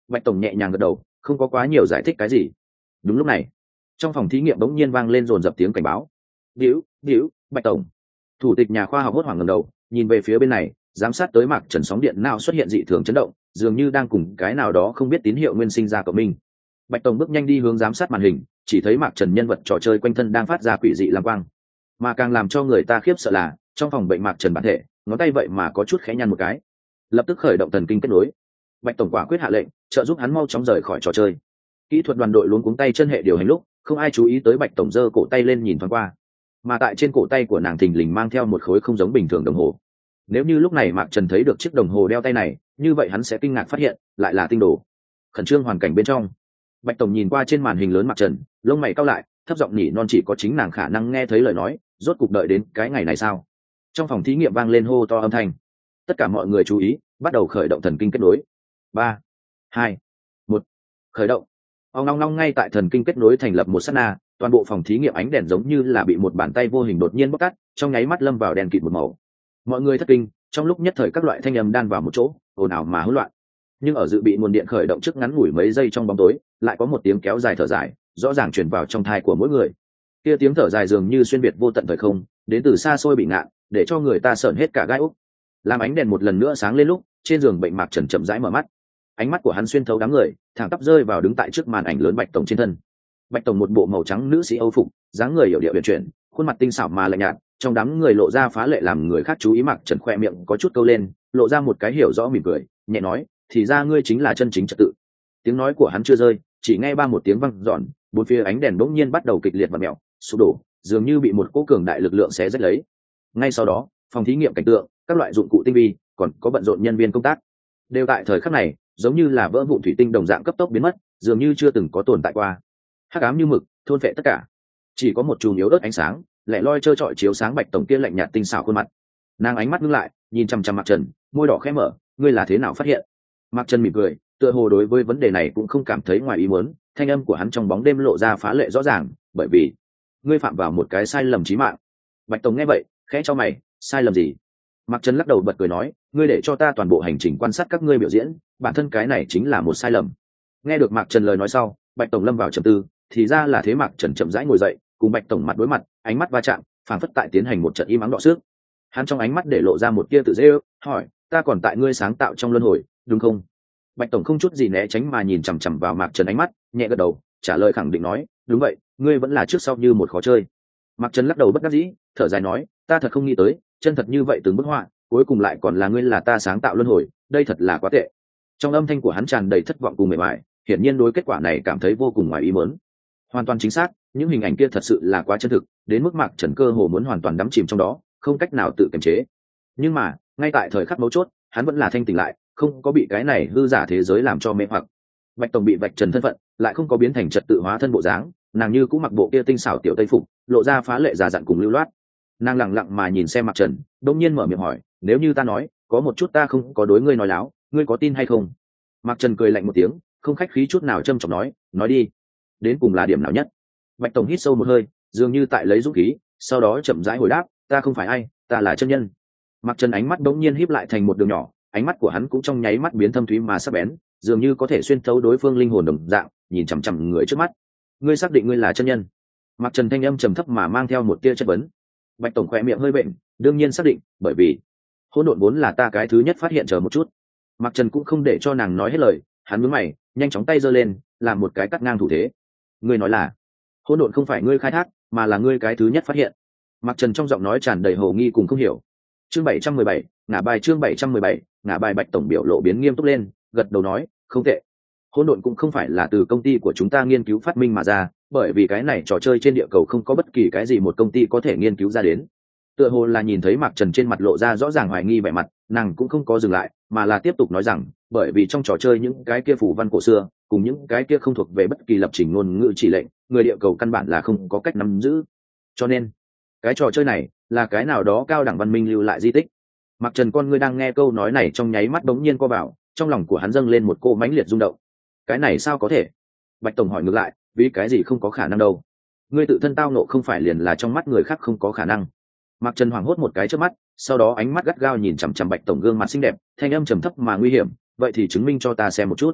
Bạch tổng nhẹ nhàng gật đầu, không có quá nhiều giải thích cái gì. Đúng lúc này, trong phòng thí nghiệm bỗng nhiên vang lên dồn dập tiếng cảnh báo. Điếu, điếu, Bạch tổng. Thủ tịch nhà khoa học hốt hoảng ngẩng đầu, nhìn về phía bên này, giám sát tới Mạc Trần sóng điện não xuất hiện dị thường chấn động, dường như đang cùng cái nào đó không biết tín hiệu nguyên sinh ra cộng minh. Bạch tổng bước nhanh đi hướng giám sát màn hình, chỉ thấy Mạc Trần nhân vật trò chơi quanh thân đang phát ra quỷ dị lam quang. Mà càng làm cho người ta khiếp sợ là, trong phòng bệnh Mạc Trần bản thể, ngón tay vậy mà có chút khẽ nhăn một cái. Lập tức khởi động thần kinh kết nối. Bạch tổng quả quyết hạ lệnh, trợ giúp hắn mau chóng rời khỏi trò chơi. Kỹ thuật đoàn đội luống cuống tay chân hệ điều hành lúc, không ai chú ý tới Bạch tổng giơ cổ tay lên nhìn thoáng qua, mà tại trên cổ tay của nàng thình lình mang theo một khối không giống bình thường đồng hồ. Nếu như lúc này Mạc Trần thấy được chiếc đồng hồ đeo tay này, như vậy hắn sẽ kinh ngạc phát hiện lại là tinh đồ. Khẩn trương hoàn cảnh bên trong, Bạch tổng nhìn qua trên màn hình lớn Mạc Trần, lông mày cau lại, thấp giọng nhỉ non, chỉ có chính nàng khả năng nghe thấy lời nói. Rốt cục đợi đến cái ngày này sao? Trong phòng thí nghiệm vang lên hô to âm thanh. Tất cả mọi người chú ý, bắt đầu khởi động thần kinh kết nối. 3, 2, 1, khởi động. Ông long long, ngay tại thần kinh kết nối thành lập một sát na, toàn bộ phòng thí nghiệm ánh đèn giống như là bị một bàn tay vô hình đột nhiên bóc tắt, trong nháy mắt lâm vào đèn kịt một màu. Mọi người thất kinh, trong lúc nhất thời các loại thanh âm đan vào một chỗ, ồn ào mà hỗn loạn. Nhưng ở dự bị nguồn điện khởi động trước ngắn ngủi mấy giây trong bóng tối, lại có một tiếng kéo dài thở dài, rõ ràng truyền vào trong tai của mỗi người. Kia tiếng thở dài dường như xuyên việt vô tận thời không, đến từ xa xôi bị ngạn, để cho người ta sởn hết cả gai ốc. Làm ánh đèn một lần nữa sáng lên lúc, trên giường bệnh Mạc Trần chậm rãi mở mắt. Ánh mắt của hắn xuyên thấu đám người, thẳng tắp rơi vào đứng tại trước màn ảnh lớn Bạch tổng trên thân. Bạch tổng một bộ màu trắng nữ sĩ Âu phục, dáng người hiểu điệu huyền chuyển, khuôn mặt tinh xảo mà lạnh nhạt, trong đám người lộ ra phá lệ làm người khác chú ý. Mạc Trần khoe miệng có chút câu lên, lộ ra một cái hiểu rõ mỉm cười, nhẹ nói, thì ra ngươi chính là chân chính trật tự. Tiếng nói của hắn chưa rơi, chỉ nghe ba một tiếng vang dọn, bốn phía ánh đèn bỗng nhiên bắt đầu kịch liệt vặn mèo, sụp đổ, dường như bị một cỗ cường đại lực lượng xé rách lấy. Ngay sau đó, phòng thí nghiệm cảnh tượng, các loại dụng cụ tinh vi, còn có bận rộn nhân viên công tác, đều tại thời khắc này giống như là vỡ vụn thủy tinh đồng dạng cấp tốc biến mất, dường như chưa từng có tồn tại qua. Hắc ám như mực, thôn phệ tất cả. Chỉ có một chùm yếu ớt ánh sáng, lẻ loi trơ trọi chiếu sáng Bạch tổng kia lạnh nhạt tinh xảo khuôn mặt. Nàng ánh mắt ngưng lại, nhìn chăm chăm Mạc Trần, môi đỏ khẽ mở, ngươi là thế nào phát hiện? Mạc Trần mỉm cười, tựa hồ đối với vấn đề này cũng không cảm thấy ngoài ý muốn, thanh âm của hắn trong bóng đêm lộ ra phá lệ rõ ràng, bởi vì ngươi phạm vào một cái sai lầm chí mạng. Bạch tổng nghe vậy, khẽ cho mày, sai lầm gì? Mạc Trần lắc đầu bật cười nói, ngươi để cho ta toàn bộ hành trình quan sát các ngươi biểu diễn, bản thân cái này chính là một sai lầm. Nghe được Mạc Trần lời nói sau, Bạch tổng lâm vào trầm tư, thì ra là thế. Mạc Trần chậm rãi ngồi dậy, cùng Bạch tổng mặt đối mặt, ánh mắt va chạm, phảng phất tại tiến hành một trận im ắng đọ xước. Hắn trong ánh mắt để lộ ra một tia tự dễ hỏi, ta còn tại ngươi sáng tạo trong luân hồi, đúng không? Bạch tổng không chút gì né tránh mà nhìn chằm chằm vào Mạc Trần ánh mắt, nhẹ gật đầu, trả lời khẳng định nói, đúng vậy, ngươi vẫn là trước sau như một khó chơi. Mạc Trần lắc đầu bất đắc dĩ, thở dài nói, ta thật không nghĩ tới, chân thật như vậy từng bức họa, cuối cùng lại còn là ngươi là ta sáng tạo luân hồi, đây thật là quá tệ. Trong âm thanh của hắn tràn đầy thất vọng cùng mệt mỏi, hiển nhiên đối kết quả này cảm thấy vô cùng ngoài ý muốn. Hoàn toàn chính xác, những hình ảnh kia thật sự là quá chân thực, đến mức Mạc Trần cơ hồ muốn hoàn toàn đắm chìm trong đó, không cách nào tự kiềm chế. Nhưng mà, ngay tại thời khắc mấu chốt, hắn vẫn là thanh tỉnh lại, không có bị cái này hư giả thế giới làm cho mê hoặc. Bạch tổng bị vạch trần thân phận, lại không có biến thành trật tự hóa thân bộ dáng, nàng như cũng mặc bộ kia tinh xảo tiểu tây phục, lộ ra phá lệ già dặn cùng lưu loát. Nàng lặng lặng mà nhìn xem Mạc Trần, đột nhiên mở miệng hỏi, nếu như ta nói có một chút ta không có đối ngươi nói láo, ngươi có tin hay không? Mạc Trần cười lạnh một tiếng, không khách khí chút nào trâm trọng nói đi, đến cùng là điểm nào nhất? Bạch tổng hít sâu một hơi, dường như tại lấy dũng khí, sau đó chậm rãi hồi đáp, ta không phải ai, ta là chân nhân. Mạc Trần ánh mắt đột nhiên híp lại thành một đường nhỏ, ánh mắt của hắn cũng trong nháy mắt biến thâm thúy mà sắc bén, dường như có thể xuyên thấu đối phương linh hồn đồng dạng, nhìn chằm chằm người trước mắt. Ngươi xác định ngươi là chân nhân? Mạc Trần thanh âm trầm thấp mà mang theo một tia chất vấn. Bạch tổng khỏe miệng hơi bệnh, đương nhiên xác định, bởi vì hỗn độn vốn là ta cái thứ nhất phát hiện. Chờ một chút. Mạc Trần cũng không để cho nàng nói hết lời, hắn nhướng mày, nhanh chóng tay giơ lên, làm một cái cắt ngang thủ thế. Ngươi nói là hỗn độn không phải ngươi khai thác, mà là ngươi cái thứ nhất phát hiện? Mạc Trần trong giọng nói tràn đầy hồ nghi cùng không hiểu. Chương 717, ngả bài. Chương 717, ngả bài. Bạch tổng biểu lộ biến nghiêm túc lên, gật đầu nói, không tệ. Hỗn độn cũng không phải là từ công ty của chúng ta nghiên cứu phát minh mà ra, bởi vì cái này trò chơi trên địa cầu không có bất kỳ cái gì một công ty có thể nghiên cứu ra đến. Tựa hồ là nhìn thấy Mạc Trần trên mặt lộ ra rõ ràng hoài nghi vẻ mặt, nàng cũng không có dừng lại, mà là tiếp tục nói rằng, bởi vì trong trò chơi những cái kia phù văn cổ xưa, cùng những cái kia không thuộc về bất kỳ lập trình ngôn ngữ chỉ lệnh, người địa cầu căn bản là không có cách nắm giữ. Cho nên, cái trò chơi này là cái nào đó cao đẳng văn minh lưu lại di tích. Mạc Trần con ngươi đang nghe câu nói này trong nháy mắt bỗng nhiên co vào, trong lòng của hắn dâng lên một cỗ mãnh liệt rung động. Cái này sao có thể? Bạch tổng hỏi ngược lại, vì cái gì không có khả năng đâu? Ngươi tự thân tao nộ không phải liền là trong mắt người khác không có khả năng? Mạc Trần hoảng hốt một cái trước mắt, sau đó ánh mắt gắt gao nhìn chằm chằm Bạch tổng gương mặt xinh đẹp, thanh âm trầm thấp mà nguy hiểm, vậy thì chứng minh cho ta xem một chút.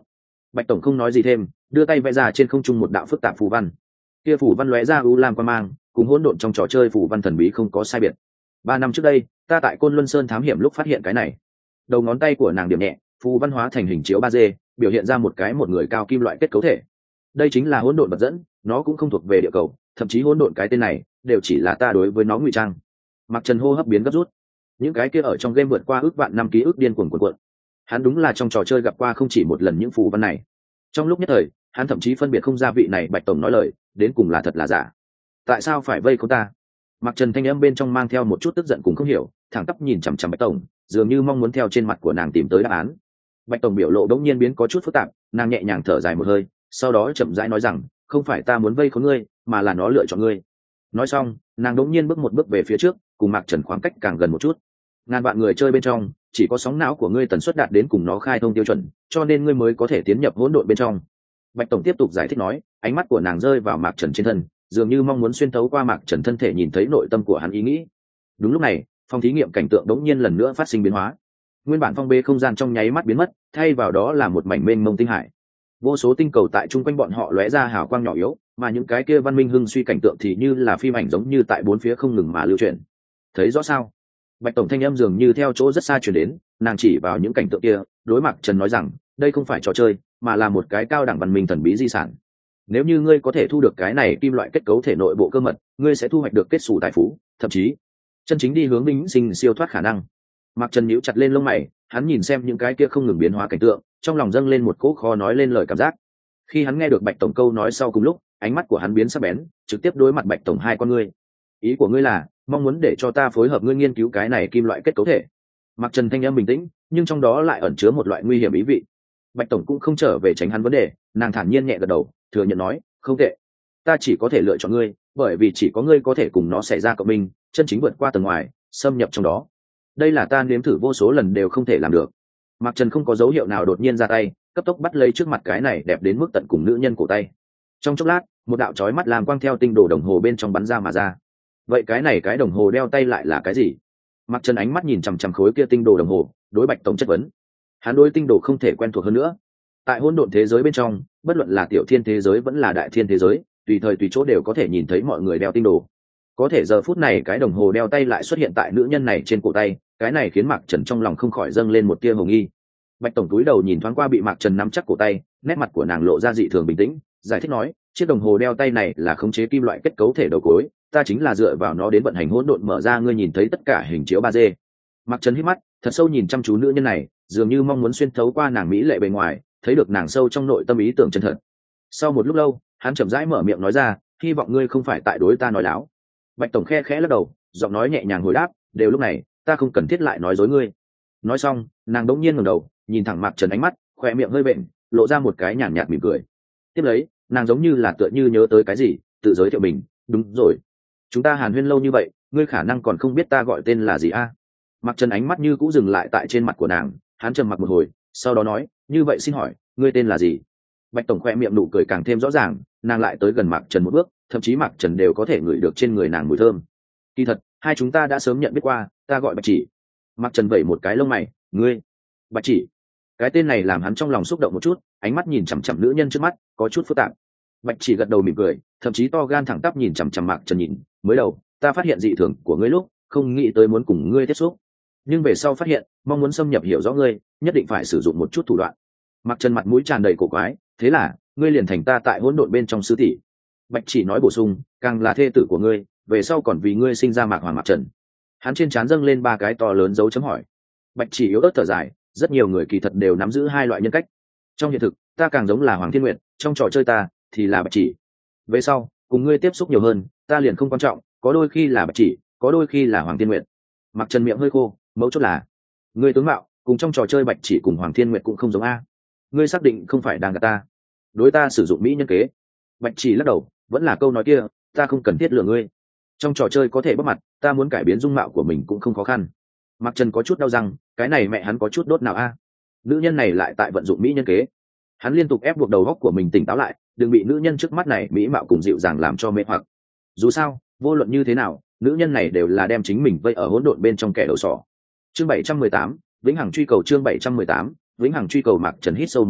Bạch tổng không nói gì thêm, đưa tay vẽ ra trên không trung một đạo phức tạp phù văn. Kia phù văn lóe ra u lam quang mang, cùng hỗn độn trong trò chơi phù văn thần bí không có sai biệt. 3 năm trước đây, ta tại Côn Luân Sơn thám hiểm lúc phát hiện cái này. Đầu ngón tay của nàng điểm nhẹ, phù văn hóa thành hình chiếu 3D, biểu hiện ra một người cao kim loại kết cấu thể. Đây chính là hỗn độn vật dẫn, nó cũng không thuộc về địa cầu, thậm chí hỗn độn cái tên này đều chỉ là ta đối với nó ngụy trang. Mặc Trần hô hấp biến gấp rút. Những cái kia ở trong game vượt qua ước vạn năm ký ức điên cuồng cuộn. Hắn đúng là trong trò chơi gặp qua không chỉ một lần những phù văn này. Trong lúc nhất thời, hắn thậm chí phân biệt không ra vị này Bạch tổng nói lời đến cùng là thật là giả. Tại sao phải vây khốn ta? Mặc Trần thanh âm bên trong mang theo một chút tức giận cùng không hiểu, thẳng tắp nhìn chằm chằm Bạch tổng, dường như mong muốn theo trên mặt của nàng tìm tới đáp án. Bạch tổng biểu lộ đống nhiên biến có chút phức tạp, nàng nhẹ nhàng thở dài một hơi, sau đó chậm rãi nói rằng, không phải ta muốn vây khốn ngươi, mà là nó lựa chọn ngươi. Nói xong, nàng đống nhiên bước một bước về phía trước, cùng Mạc Trần khoảng cách càng gần một chút. Ngàn vạn người chơi bên trong, chỉ có sóng não của ngươi tần suất đạt đến cùng nó khai thông tiêu chuẩn, cho nên ngươi mới có thể tiến nhập hỗn độn bên trong. Bạch tổng tiếp tục giải thích nói, ánh mắt của nàng rơi vào Mạc Trần trên thân, dường như mong muốn xuyên thấu qua Mạc Trần thân thể nhìn thấy nội tâm của hắn ý nghĩ. Đúng lúc này, phòng thí nghiệm cảnh tượng đống nhiên lần nữa phát sinh biến hóa. Nguyên bản phong bê không gian trong nháy mắt biến mất, thay vào đó là một mảnh mênh mông tinh hải. Vô số tinh cầu tại chung quanh bọn họ lóe ra hào quang nhỏ yếu, mà những cái kia văn minh hưng suy cảnh tượng thì như là phim ảnh giống như tại bốn phía không ngừng mà lưu truyền. Thấy rõ sao? Bạch tổng thanh âm dường như theo chỗ rất xa truyền đến, nàng chỉ vào những cảnh tượng kia, đối mặt Trần nói rằng, đây không phải trò chơi, mà là một cái cao đẳng văn minh thần bí di sản. Nếu như ngươi có thể thu được cái này kim loại kết cấu thể nội bộ cơ mật, ngươi sẽ thu hoạch được kết xù tài phú, thậm chí chân chính đi hướng vĩnh sinh siêu thoát khả năng. Mạc Trần nhíu chặt lên lông mày, hắn nhìn xem những cái kia không ngừng biến hóa cảnh tượng, trong lòng dâng lên một cỗ khó nói lên lời cảm giác. Khi hắn nghe được Bạch tổng câu nói sau cùng lúc, ánh mắt của hắn biến sắc bén, trực tiếp đối mặt Bạch tổng hai con ngươi. Ý của ngươi là mong muốn để cho ta phối hợp ngươi nghiên cứu cái này kim loại kết cấu thể? Mạc Trần thanh âm bình tĩnh, nhưng trong đó lại ẩn chứa một loại nguy hiểm ý vị. Bạch tổng cũng không trở về tránh hắn vấn đề, nàng thản nhiên nhẹ gật đầu, thừa nhận nói, không tệ, ta chỉ có thể lựa chọn ngươi, bởi vì chỉ có ngươi có thể cùng nó xảy ra cộng minh, chân chính vượt qua tầng ngoài, xâm nhập trong đó. Đây là ta nếm thử vô số lần đều không thể làm được. Mạc Trần không có dấu hiệu nào đột nhiên ra tay, cấp tốc bắt lấy trước mặt cái này đẹp đến mức tận cùng nữ nhân cổ tay. Trong chốc lát, một đạo chói mắt làm quang theo tinh đồ đồng hồ bên trong bắn ra mà ra. Vậy cái này cái đồng hồ đeo tay lại là cái gì? Mạc Trần ánh mắt nhìn chằm chằm khối kia tinh đồ đồng hồ, đối Bạch tổng chất vấn. Hắn đối tinh đồ không thể quen thuộc hơn nữa. Tại hỗn độn thế giới bên trong, bất luận là tiểu thiên thế giới vẫn là đại thiên thế giới, tùy thời tùy chỗ đều có thể nhìn thấy mọi người đeo tinh đồ. Có thể giờ phút này cái đồng hồ đeo tay lại xuất hiện tại nữ nhân này trên cổ tay, cái này khiến Mạc Trần trong lòng không khỏi dâng lên một tia hồ nghi. Bạch tổng túi đầu nhìn thoáng qua bị Mạc Trần nắm chắc cổ tay, nét mặt của nàng lộ ra dị thường bình tĩnh, giải thích nói, chiếc đồng hồ đeo tay này là khống chế kim loại kết cấu thể đầu cối, ta chính là dựa vào nó đến vận hành hỗn độn mở ra ngươi nhìn thấy tất cả hình chiếu 3D. Mạc Trần hít mắt, thật sâu nhìn chăm chú nữ nhân này, dường như mong muốn xuyên thấu qua nàng mỹ lệ bề ngoài, thấy được nàng sâu trong nội tâm ý tưởng chân thật. Sau một lúc lâu, hắn chậm rãi mở miệng nói ra, hy vọng ngươi không phải tại đối ta nói láo. Bạch tổng khe khẽ lắc đầu, giọng nói nhẹ nhàng hồi đáp, đều lúc này, ta không cần thiết lại nói dối ngươi. Nói xong, nàng đống nhiên ngẩng đầu, nhìn thẳng Mạc Trần ánh mắt, khóe miệng hơi vện, lộ ra một cái nhàn nhạt mỉm cười. Tiếp lấy, nàng giống như là tựa như nhớ tới cái gì, tự giới thiệu mình, đúng rồi, chúng ta hàn huyên lâu như vậy, ngươi khả năng còn không biết ta gọi tên là gì a? Mạc Trần ánh mắt như cũ dừng lại tại trên mặt của nàng, hắn trầm mặc một hồi, sau đó nói, như vậy xin hỏi, ngươi tên là gì? Bạch tổng khoe miệng nụ cười càng thêm rõ ràng, nàng lại tới gần Mạc Trần một bước, thậm chí Mạc Trần đều có thể ngửi được trên người nàng mùi thơm. Kỳ thật, hai chúng ta đã sớm nhận biết qua, ta gọi Bạch Chỉ. Mạc Trần vẩy một cái lông mày, ngươi? Bạch Chỉ? Cái tên này làm hắn trong lòng xúc động một chút, ánh mắt nhìn chằm chằm nữ nhân trước mắt, có chút phức tạp. Bạch Chỉ gật đầu mỉm cười, thậm chí to gan thẳng tắp nhìn chằm chằm Mạc Trần nhìn, mới đầu, ta phát hiện dị thường của ngươi lúc, không nghĩ tới muốn cùng ngươi tiếp xúc, nhưng về sau phát hiện, mong muốn xâm nhập hiểu rõ ngươi, nhất định phải sử dụng một chút thủ đoạn. Mạc Trần mặt mũi tràn đầy cổ quái, thế là, ngươi liền thành ta tại hỗn độn bên trong sư tỷ. Bạch Chỉ nói bổ sung, càng là thê tử của ngươi, về sau còn vì ngươi sinh ra Mạc Hoàng Mạc Trần. Hắn trên trán dâng lên 3 cái to lớn dấu chấm hỏi. Bạch Chỉ yếu ớt thở dài, rất nhiều người kỳ thật đều nắm giữ 2 loại nhân cách. Trong hiện thực, ta càng giống là Hoàng Thiên Nguyệt, trong trò chơi ta thì là Bạch Chỉ. Về sau, cùng ngươi tiếp xúc nhiều hơn, ta liền không quan trọng, có đôi khi là Bạch Chỉ, có đôi khi là Hoàng Thiên Nguyệt. Mạc Trần miệng hơi khô, mấu chốt là, ngươi tướng mạo cùng trong trò chơi Bạch Chỉ cùng Hoàng Thiên Nguyệt cũng không giống a. Ngươi xác định không phải đang gạt ta, đối ta sử dụng mỹ nhân kế? Bạch Chỉ lắc đầu, vẫn là câu nói kia, ta không cần thiết lừa ngươi. Trong trò chơi có thể bóc mặt, ta muốn cải biến dung mạo của mình cũng không khó khăn. Mạc Trần có chút đau răng, cái này mẹ hắn có chút đốt nào a. Nữ nhân này lại tại vận dụng mỹ nhân kế. Hắn liên tục ép buộc đầu óc của mình tỉnh táo lại, đừng bị nữ nhân trước mắt này mỹ mạo cùng dịu dàng làm cho mê hoặc. Dù sao, vô luận như thế nào, nữ nhân này đều là đem chính mình vây ở hỗn độn bên trong kẻ đầu sỏ. Chương 718, vĩnh hằng truy cầu. Chương 718, vĩnh hằng truy cầu. Mạc Trần hít sâu một hơi,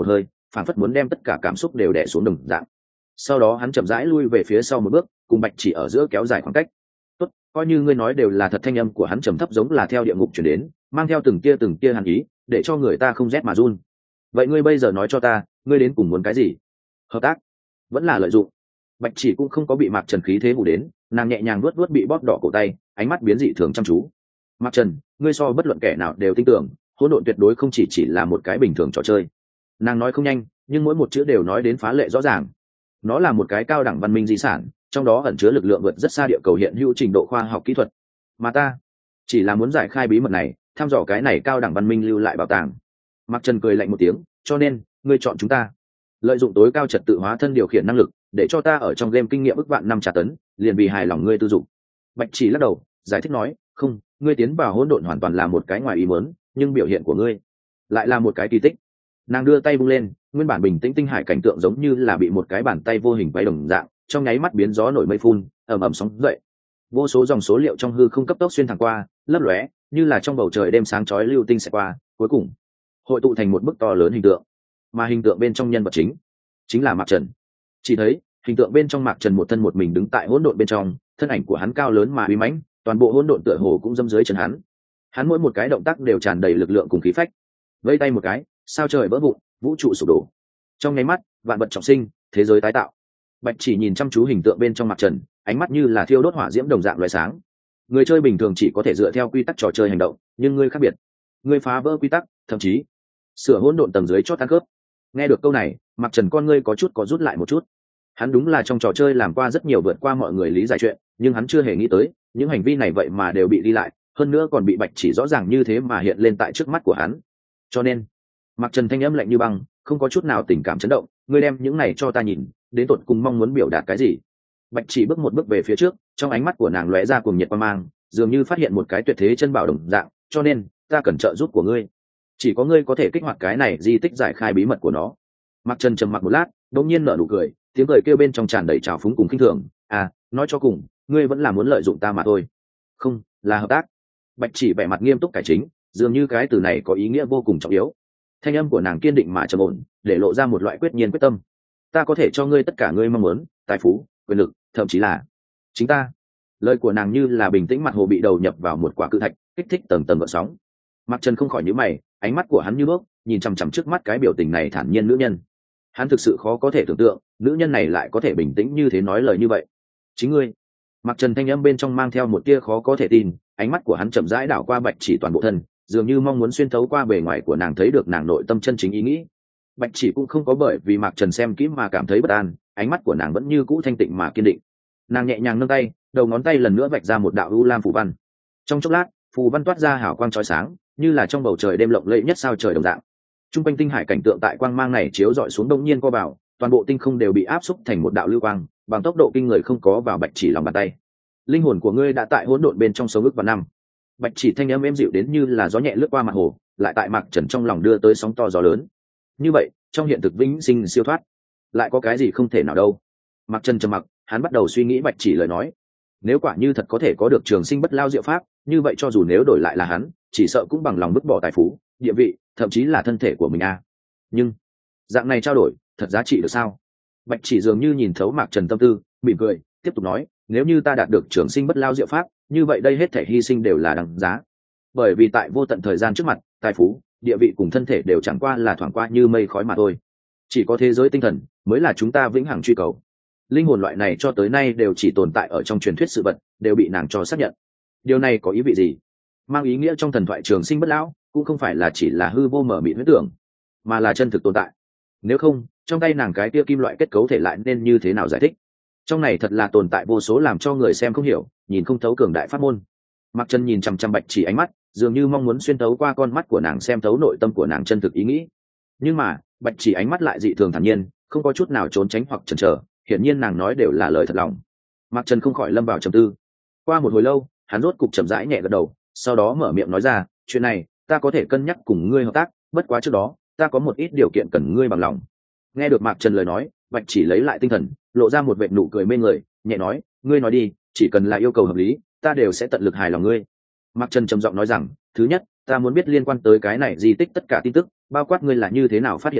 phản phất muốn đem tất cả cảm xúc đều đè xuống đồng dạng. Sau đó hắn chậm rãi lui về phía sau một bước, cùng Bạch Chỉ ở giữa kéo dài khoảng cách. Tốt, coi như ngươi nói đều là thật. Thanh âm của hắn trầm thấp giống là theo địa ngục truyền đến, mang theo từng tia hàn ý, để cho người ta không rét mà run. Vậy ngươi bây giờ nói cho ta, ngươi đến cùng muốn cái gì? Hợp tác vẫn là lợi dụng? Bạch Chỉ cũng không có bị Mạc Trần khí thế hù đến, nàng nhẹ nhàng vuốt bị bóp đỏ cổ tay, ánh mắt biến dị thường chăm chú. Mạc Trần, ngươi so bất luận kẻ nào đều tin tưởng, hỗn độn tuyệt đối không chỉ là một cái bình thường trò chơi. Nàng nói không nhanh, nhưng mỗi một chữ đều nói đến phá lệ rõ ràng. Nó là một cái cao đẳng văn minh di sản, trong đó ẩn chứa lực lượng vượt rất xa địa cầu hiện hữu trình độ khoa học kỹ thuật. Mà ta chỉ là muốn giải khai bí mật này, thăm dò cái này cao đẳng văn minh lưu lại bảo tàng. Mạc Trần cười lạnh một tiếng, cho nên ngươi chọn chúng ta, lợi dụng tối cao trật tự hóa thân điều khiển năng lực, để cho ta ở trong game kinh nghiệm ức vạn năm tra tấn, liền vì hài lòng ngươi tư dụng. Bạch Chỉ lắc đầu, giải thích nói, không, ngươi tiến vào hỗn độn hoàn toàn là một cái ngoài ý muốn, nhưng biểu hiện của ngươi lại là một cái kỳ tích. Nàng đưa tay vung lên, nguyên bản bình tĩnh tinh hải cảnh tượng giống như là bị một cái bàn tay vô hình quay đồng dạng, trong nháy mắt biến gió nổi mây phun, ầm ầm sóng dậy. Vô số dòng số liệu trong hư không cấp tốc xuyên thẳng qua, lấp lóe, như là trong bầu trời đêm sáng chói lưu tinh sẽ qua, cuối cùng hội tụ thành một bức to lớn hình tượng. Mà hình tượng bên trong nhân vật chính là Mạc Trần. Chỉ thấy hình tượng bên trong Mạc Trần một thân một mình đứng tại hỗn độn bên trong, thân ảnh của hắn cao lớn mà uy mãnh, toàn bộ hỗn độn tựa hồ cũng dẫm dưới chân hắn. Hắn mỗi một cái động tác đều tràn đầy lực lượng cùng khí phách. Vẫy tay một cái, sao trời vỡ vụn, vũ trụ sụp đổ. Trong nháy mắt, vạn vật trọng sinh, thế giới tái tạo. Bạch Chỉ nhìn chăm chú hình tượng bên trong Mạc Trần, ánh mắt như là thiêu đốt hỏa diễm đồng dạng lóe sáng. Người chơi bình thường chỉ có thể dựa theo quy tắc trò chơi hành động, nhưng ngươi khác biệt. Ngươi phá vỡ quy tắc, thậm chí sửa hỗn độn tầng dưới chót tan cướp. Nghe được câu này, Mạc Trần con ngươi có rút lại một chút. Hắn đúng là trong trò chơi làm qua rất nhiều vượt qua mọi người lý giải chuyện, nhưng hắn chưa hề nghĩ tới những hành vi này vậy mà đều bị đi lại, hơn nữa còn bị Bạch Chỉ rõ ràng như thế mà hiện lên tại trước mắt của hắn. Cho nên Mạc Trần thanh âm lạnh như băng, không có chút nào tình cảm chấn động, ngươi đem những này cho ta nhìn, đến tột cùng mong muốn biểu đạt cái gì? Bạch Chỉ bước một bước về phía trước, trong ánh mắt của nàng lóe ra cuồng nhiệt quang mang, dường như phát hiện một cái tuyệt thế chân bảo đồng dạng, cho nên ta cần trợ giúp của ngươi. Chỉ có ngươi có thể kích hoạt cái này di tích, giải khai bí mật của nó. Mạc Trần trầm mặc một lát, đột nhiên nở nụ cười, tiếng cười kêu bên trong tràn đầy trào phúng cùng khinh thường. À, nói cho cùng, ngươi vẫn là muốn lợi dụng ta mà thôi. Không, là hợp tác. Bạch Chỉ vẻ mặt nghiêm túc cải chính, dường như cái từ này có ý nghĩa vô cùng trọng yếu. Thanh âm của nàng kiên định mà trầm ổn, để lộ ra một loại quyết nhiên quyết tâm. Ta có thể cho ngươi tất cả ngươi mong muốn, tài phú, quyền lực, thậm chí là chính ta. Lời của nàng như là bình tĩnh mặt hồ bị đầu nhập vào một quả cự thạch, kích thích tầng tầng gợn sóng. Mạc Trần không khỏi nhíu mày, ánh mắt của hắn như đuốc, nhìn chằm chằm trước mắt cái biểu tình này thản nhiên nữ nhân. Hắn thực sự khó có thể tưởng tượng, nữ nhân này lại có thể bình tĩnh như thế nói lời như vậy. Chính ngươi. Mạc Trần thanh âm bên trong mang theo một tia khó có thể tin, ánh mắt của hắn chậm rãi đảo qua Bạch Chỉ toàn bộ thân, dường như mong muốn xuyên thấu qua bề ngoài của nàng thấy được nàng nội tâm chân chính ý nghĩ. Bạch Chỉ cũng không có bởi vì Mạc Trần xem kỹ mà cảm thấy bất an, ánh mắt của nàng vẫn như cũ thanh tịnh mà kiên định. Nàng nhẹ nhàng nâng tay, đầu ngón tay lần nữa vạch ra một đạo u lam phù văn. Trong chốc lát, phù văn toát ra hào quang chói sáng, như là trong bầu trời đêm lộng lẫy nhất sao trời đồng dạng. Trung quanh tinh hải cảnh tượng tại quang mang này chiếu rọi xuống đông nhiên co vào, toàn bộ tinh không đều bị áp xúc thành một đạo lưu quang, bằng tốc độ kinh người không có vào Bạch Chỉ lòng bàn tay. Linh hồn của ngươi đã tại hỗn độn bên trong sống ức vạn năm. Bạch Chỉ thanh âm êm dịu đến như là gió nhẹ lướt qua mặt hồ, lại tại Mạc Trần trong lòng đưa tới sóng to gió lớn. Như vậy, trong hiện thực vĩnh sinh siêu thoát, lại có cái gì không thể nào đâu? Mạc Trần trầm mặc, hắn bắt đầu suy nghĩ Bạch Chỉ lời nói. Nếu quả như thật có thể có được trường sinh bất lao diệu pháp, như vậy cho dù nếu đổi lại là hắn, chỉ sợ cũng bằng lòng vứt bỏ tài phú, địa vị, thậm chí là thân thể của mình a. Nhưng dạng này trao đổi, thật giá trị được sao? Bạch Chỉ dường như nhìn thấu Mạc Trần tâm tư, mỉm cười, tiếp tục nói, nếu như ta đạt được trường sinh bất lao diệu pháp, như vậy đây hết thảy hy sinh đều là đằng giá. Bởi vì tại vô tận thời gian trước mặt, tài phú, địa vị cùng thân thể đều chẳng qua là thoảng qua như mây khói mà thôi. Chỉ có thế giới tinh thần mới là chúng ta vĩnh hằng truy cầu. Linh hồn loại này cho tới nay đều chỉ tồn tại ở trong truyền thuyết sự vật, đều bị nàng cho xác nhận. Điều này có ý vị gì? Mang ý nghĩa trong thần thoại trường sinh bất lão cũng không phải là chỉ là hư vô mở mịt huyễn tưởng, mà là chân thực tồn tại. Nếu không, trong tay nàng cái kia kim loại kết cấu thể lại nên như thế nào giải thích? Trong này thật là tồn tại vô số làm cho người xem không hiểu, nhìn không thấu cường đại pháp môn. Mạc Trần nhìn chằm chằm Bạch Chỉ ánh mắt, dường như mong muốn xuyên thấu qua con mắt của nàng xem thấu nội tâm của nàng chân thực ý nghĩ. Nhưng mà, Bạch Chỉ ánh mắt lại dị thường thản nhiên, không có chút nào trốn tránh hoặc chần chờ, hiển nhiên nàng nói đều là lời thật lòng. Mạc Trần không khỏi lâm vào trầm tư. Qua một hồi lâu, hắn rốt cục chậm rãi nhẹ gật đầu, sau đó mở miệng nói ra, chuyện này ta có thể cân nhắc cùng ngươi hợp tác, bất quá trước đó ta có một ít điều kiện cần ngươi bằng lòng. Nghe được Mạc Trần lời nói, Bạch Chỉ lấy lại tinh thần, lộ ra một vệt nụ cười mê người, nhẹ nói, ngươi nói đi, chỉ cần là yêu cầu hợp lý, ta đều sẽ tận lực hài lòng ngươi. Mạc Trần trầm giọng nói rằng, thứ nhất, ta muốn biết liên quan tới cái này di tích tất cả tin tức, bao quát ngươi là như thế nào phát hiện nó,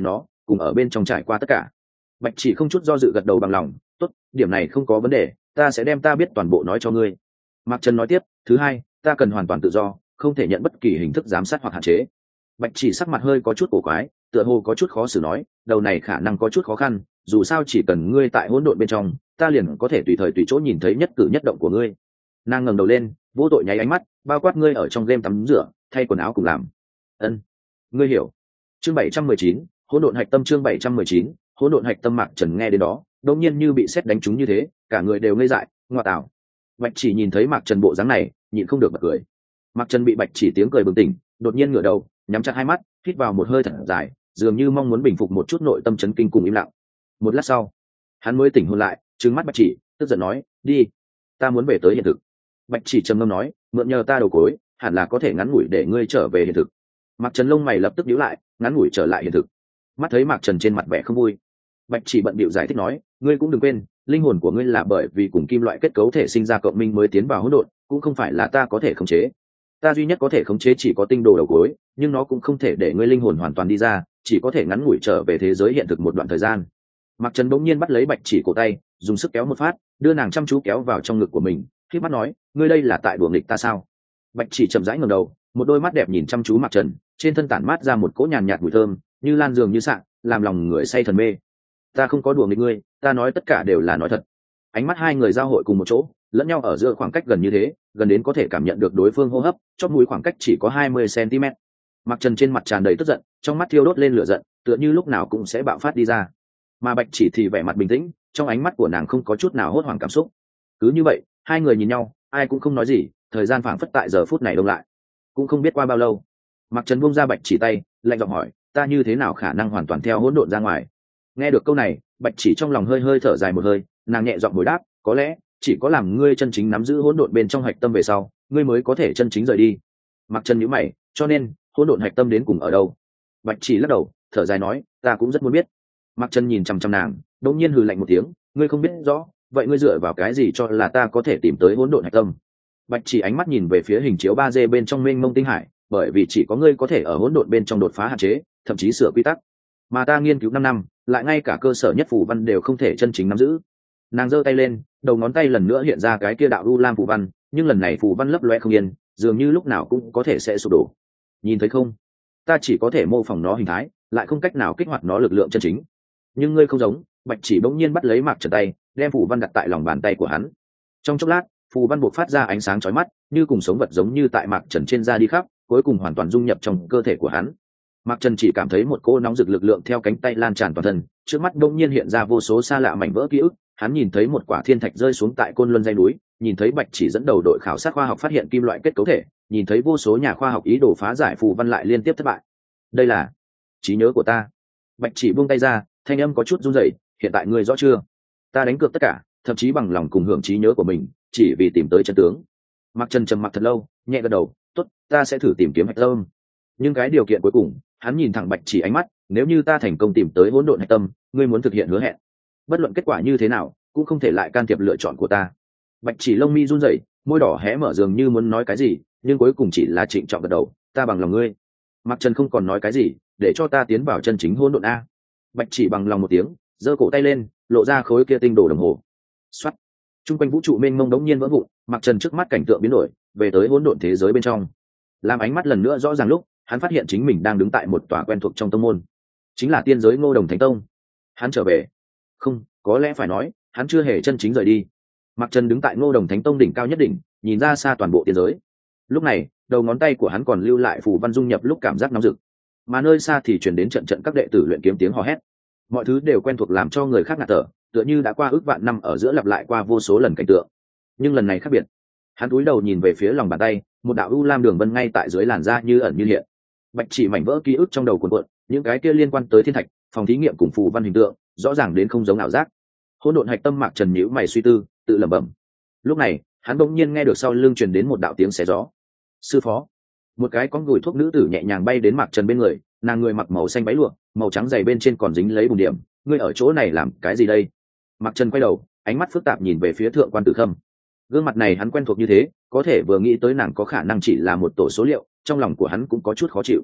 cùng ở bên trong trải qua tất cả. Bạch Chỉ không chút do dự gật đầu bằng lòng, tốt, điểm này không có vấn đề, ta sẽ đem ta biết toàn bộ nói cho ngươi. Mạc Trần nói tiếp, thứ hai, ta cần hoàn toàn tự do, không thể nhận bất kỳ hình thức giám sát hoặc hạn chế. Bạch Chỉ sắc mặt hơi có chút cổ quái, tựa hồ có chút khó xử nói, đầu này khả năng có chút khó khăn, dù sao chỉ cần ngươi tại hỗn độn bên trong, ta liền có thể tùy thời tùy chỗ nhìn thấy nhất cử nhất động của ngươi. Nàng ngẩng đầu lên, vô tội nháy ánh mắt, bao quát ngươi ở trong game tắm rửa, thay quần áo cùng làm. Ân, ngươi hiểu. Chương 719, hỗn độn hạch tâm. Chương 719, hỗn độn hạch tâm. Mạc Trần nghe đến đó, đột nhiên như bị sét đánh trúng như thế, cả người đều ngây dại, ngoa tạo. Bạch Chỉ nhìn thấy Mạc Trần bộ dáng này, nhịn không được bật cười. Mạc Trần bị Bạch Chỉ tiếng cười bừng tỉnh, đột nhiên ngửa đầu, nhắm chặt hai mắt, hít vào một hơi thật dài, dường như mong muốn bình phục một chút nội tâm chấn kinh cùng im lặng. Một lát sau, hắn mới tỉnh hồn lại, trừng mắt Bạch Chỉ, tức giận nói, đi, ta muốn về tới hiện thực. Bạch Chỉ trầm ngâm nói, mượn nhờ ta đầu cối, hẳn là có thể ngắn ngủi để ngươi trở về hiện thực. Mạc Trần lông mày lập tức nhíu lại, ngắn ngủi trở lại hiện thực. Mắt thấy Mạc Trần trên mặt vẻ không vui, Bạch Chỉ bận bịu giải thích nói, ngươi cũng đừng quên, linh hồn của ngươi là bởi vì cùng kim loại kết cấu thể sinh ra cộng minh mới tiến vào hỗn độn, cũng không phải là ta có thể khống chế. Ta duy nhất có thể khống chế chỉ có tinh đồ đầu cối, nhưng nó cũng không thể để ngươi linh hồn hoàn toàn đi ra, chỉ có thể ngắn ngủi trở về thế giới hiện thực một đoạn thời gian. Mạc Trần bỗng nhiên bắt lấy Bạch Chỉ cổ tay, dùng sức kéo một phát, đưa nàng chăm chú kéo vào trong ngực của mình, khép mắt nói, ngươi đây là tại đùa nghịch ta sao? Bạch Chỉ chậm rãi ngẩng đầu, một đôi mắt đẹp nhìn chăm chú Mạc Trần, trên thân tản mát ra một cỗ nhàn nhạt mùi thơm, như lan dường như sạng, làm lòng người say thần mê. Ta không có đùa nghịch ngươi, ta nói tất cả đều là nói thật. Ánh mắt hai người giao hội cùng một chỗ, lẫn nhau ở giữa khoảng cách gần như thế, gần đến có thể cảm nhận được đối phương hô hấp, chóp mũi khoảng cách chỉ có 20 cm. Mạc Trần trên mặt tràn đầy tức giận, trong mắt thiêu đốt lên lửa giận, tựa như lúc nào cũng sẽ bạo phát đi ra. Mà Bạch Chỉ thì vẻ mặt bình tĩnh, trong ánh mắt của nàng không có chút nào hốt hoảng cảm xúc. Cứ như vậy, hai người nhìn nhau, ai cũng không nói gì, thời gian phảng phất tại giờ phút này đông lại. Cũng không biết qua bao lâu, Mạc Trần buông ra Bạch Chỉ tay, lạnh giọng hỏi, ta như thế nào khả năng hoàn toàn theo hỗn độn ra ngoài? Nghe được câu này, Bạch Chỉ trong lòng hơi hơi thở dài một hơi, nàng nhẹ giọng hồi đáp, có lẽ chỉ có làm ngươi chân chính nắm giữ hỗn độn bên trong hạch tâm về sau, ngươi mới có thể chân chính rời đi. Mạc Trần nhíu mày, cho nên hỗn độn hạch tâm đến cùng ở đâu? Bạch Chỉ lắc đầu, thở dài nói, ta cũng rất muốn biết. Mạc Trần nhìn chằm chằm nàng, đột nhiên hừ lạnh một tiếng, ngươi không biết rõ, vậy ngươi dựa vào cái gì cho là ta có thể tìm tới hỗn độn hạch tâm? Bạch Chỉ ánh mắt nhìn về phía hình chiếu 3D bên trong mênh mông tinh hải, bởi vì chỉ có ngươi có thể ở hỗn độn bên trong đột phá hạn chế, thậm chí sửa quy tắc. Mà ta nghiên cứu 5 năm, lại ngay cả cơ sở nhất phù văn đều không thể chân chính nắm giữ. Nàng giơ tay lên, đầu ngón tay lần nữa hiện ra cái kia đạo u lam phù văn, nhưng lần này phù văn lấp loe không yên, dường như lúc nào cũng có thể sẽ sụp đổ. Nhìn thấy không? Ta chỉ có thể mô phỏng nó hình thái, lại không cách nào kích hoạt nó lực lượng chân chính. Nhưng ngươi không giống. Bạch Chỉ bỗng nhiên bắt lấy Mạc Trần tay, đem phù văn đặt tại lòng bàn tay của hắn. Trong chốc lát, phù văn buộc phát ra ánh sáng chói mắt, như cùng sống vật giống như tại Mạc Trần trên da đi khắp, cuối cùng hoàn toàn dung nhập trong cơ thể của hắn. Mạc Trần chỉ cảm thấy một cỗ nóng rực lực lượng theo cánh tay lan tràn toàn thân, trước mắt bỗng nhiên hiện ra vô số xa lạ mảnh vỡ ký ức. Hắn nhìn thấy một quả thiên thạch rơi xuống tại Côn Luân dãy núi, nhìn thấy Bạch Chỉ dẫn đầu đội khảo sát khoa học phát hiện kim loại kết cấu thể, nhìn thấy vô số nhà khoa học ý đồ phá giải phù văn lại liên tiếp thất bại. Đây là trí nhớ của ta. Bạch Chỉ buông tay ra, thanh âm có chút run rẩy, hiện tại ngươi rõ chưa? Ta đánh cược tất cả, thậm chí bằng lòng cùng hưởng trí nhớ của mình, chỉ vì tìm tới chân tướng. Mạc Trần trầm mặc thật lâu, nhẹ gật đầu, tốt, ta sẽ thử tìm kiếm hạch tâm. Nhưng cái điều kiện cuối cùng, hắn nhìn thẳng Bạch Chỉ ánh mắt, nếu như ta thành công tìm tới hỗn độn hạch tâm, ngươi muốn thực hiện hứa hẹn. Bất luận kết quả như thế nào, cũng không thể lại can thiệp lựa chọn của ta. Bạch Chỉ lông mi run rẩy, môi đỏ hé mở dường như muốn nói cái gì, nhưng cuối cùng chỉ là trịnh trọng gật đầu, ta bằng lòng ngươi. Mạc Trần không còn nói cái gì, để cho ta tiến vào chân chính hỗn độn a. Bạch Chỉ bằng lòng một tiếng, giơ cổ tay lên, lộ ra khối kia tinh đồ đồng hồ. Soát. Trung quanh vũ trụ mênh mông đống nhiên vỡ vụn, Mạc Trần trước mắt cảnh tượng biến đổi, về tới hỗn độn thế giới bên trong. Làm ánh mắt lần nữa rõ ràng lúc, hắn phát hiện chính mình đang đứng tại một tòa quen thuộc trong tông môn, chính là tiên giới Ngô Đồng Thánh Tông. Hắn trở về. Không, có lẽ phải nói, hắn chưa hề chân chính rời đi. Mạc Trần đứng tại Ngô Đồng Thánh Tông đỉnh cao nhất đỉnh, nhìn ra xa toàn bộ tiên giới. Lúc này, đầu ngón tay của hắn còn lưu lại phù văn dung nhập lúc cảm giác nóng rực, mà nơi xa thì truyền đến trận trận các đệ tử luyện kiếm tiếng hò hét. Mọi thứ đều quen thuộc làm cho người khác ngạt thở, tựa như đã qua ước vạn năm ở giữa lặp lại qua vô số lần cảnh tượng. Nhưng lần này khác biệt. Hắn cúi đầu nhìn về phía lòng bàn tay, một đạo u lam đường vân ngay tại dưới làn da như ẩn như hiện. Bạch Chỉ mảnh vỡ ký ức trong đầu cuộn cuộn, những cái kia liên quan tới thiên thạch, phòng thí nghiệm cùng phù văn hình tượng, rõ ràng đến không giống ảo giác. Hỗn độn hạch tâm. Mạc Trần nhíu mày suy tư, tự lẩm bẩm. Lúc này, hắn bỗng nhiên nghe được sau lưng truyền đến một đạo tiếng xé gió. Sư phó. Một cái con gùi thuốc nữ tử nhẹ nhàng bay đến Mạc Trần bên người, nàng người mặc màu xanh váy lụa, màu trắng dày bên trên còn dính lấy bùn điểm. Ngươi ở chỗ này làm cái gì đây? Mạc Trần quay đầu, ánh mắt phức tạp nhìn về phía Thượng quan Tử Khâm. Gương mặt này hắn quen thuộc như thế, có thể vừa nghĩ tới nàng có khả năng chỉ là một tổ số liệu, trong lòng của hắn cũng có chút khó chịu.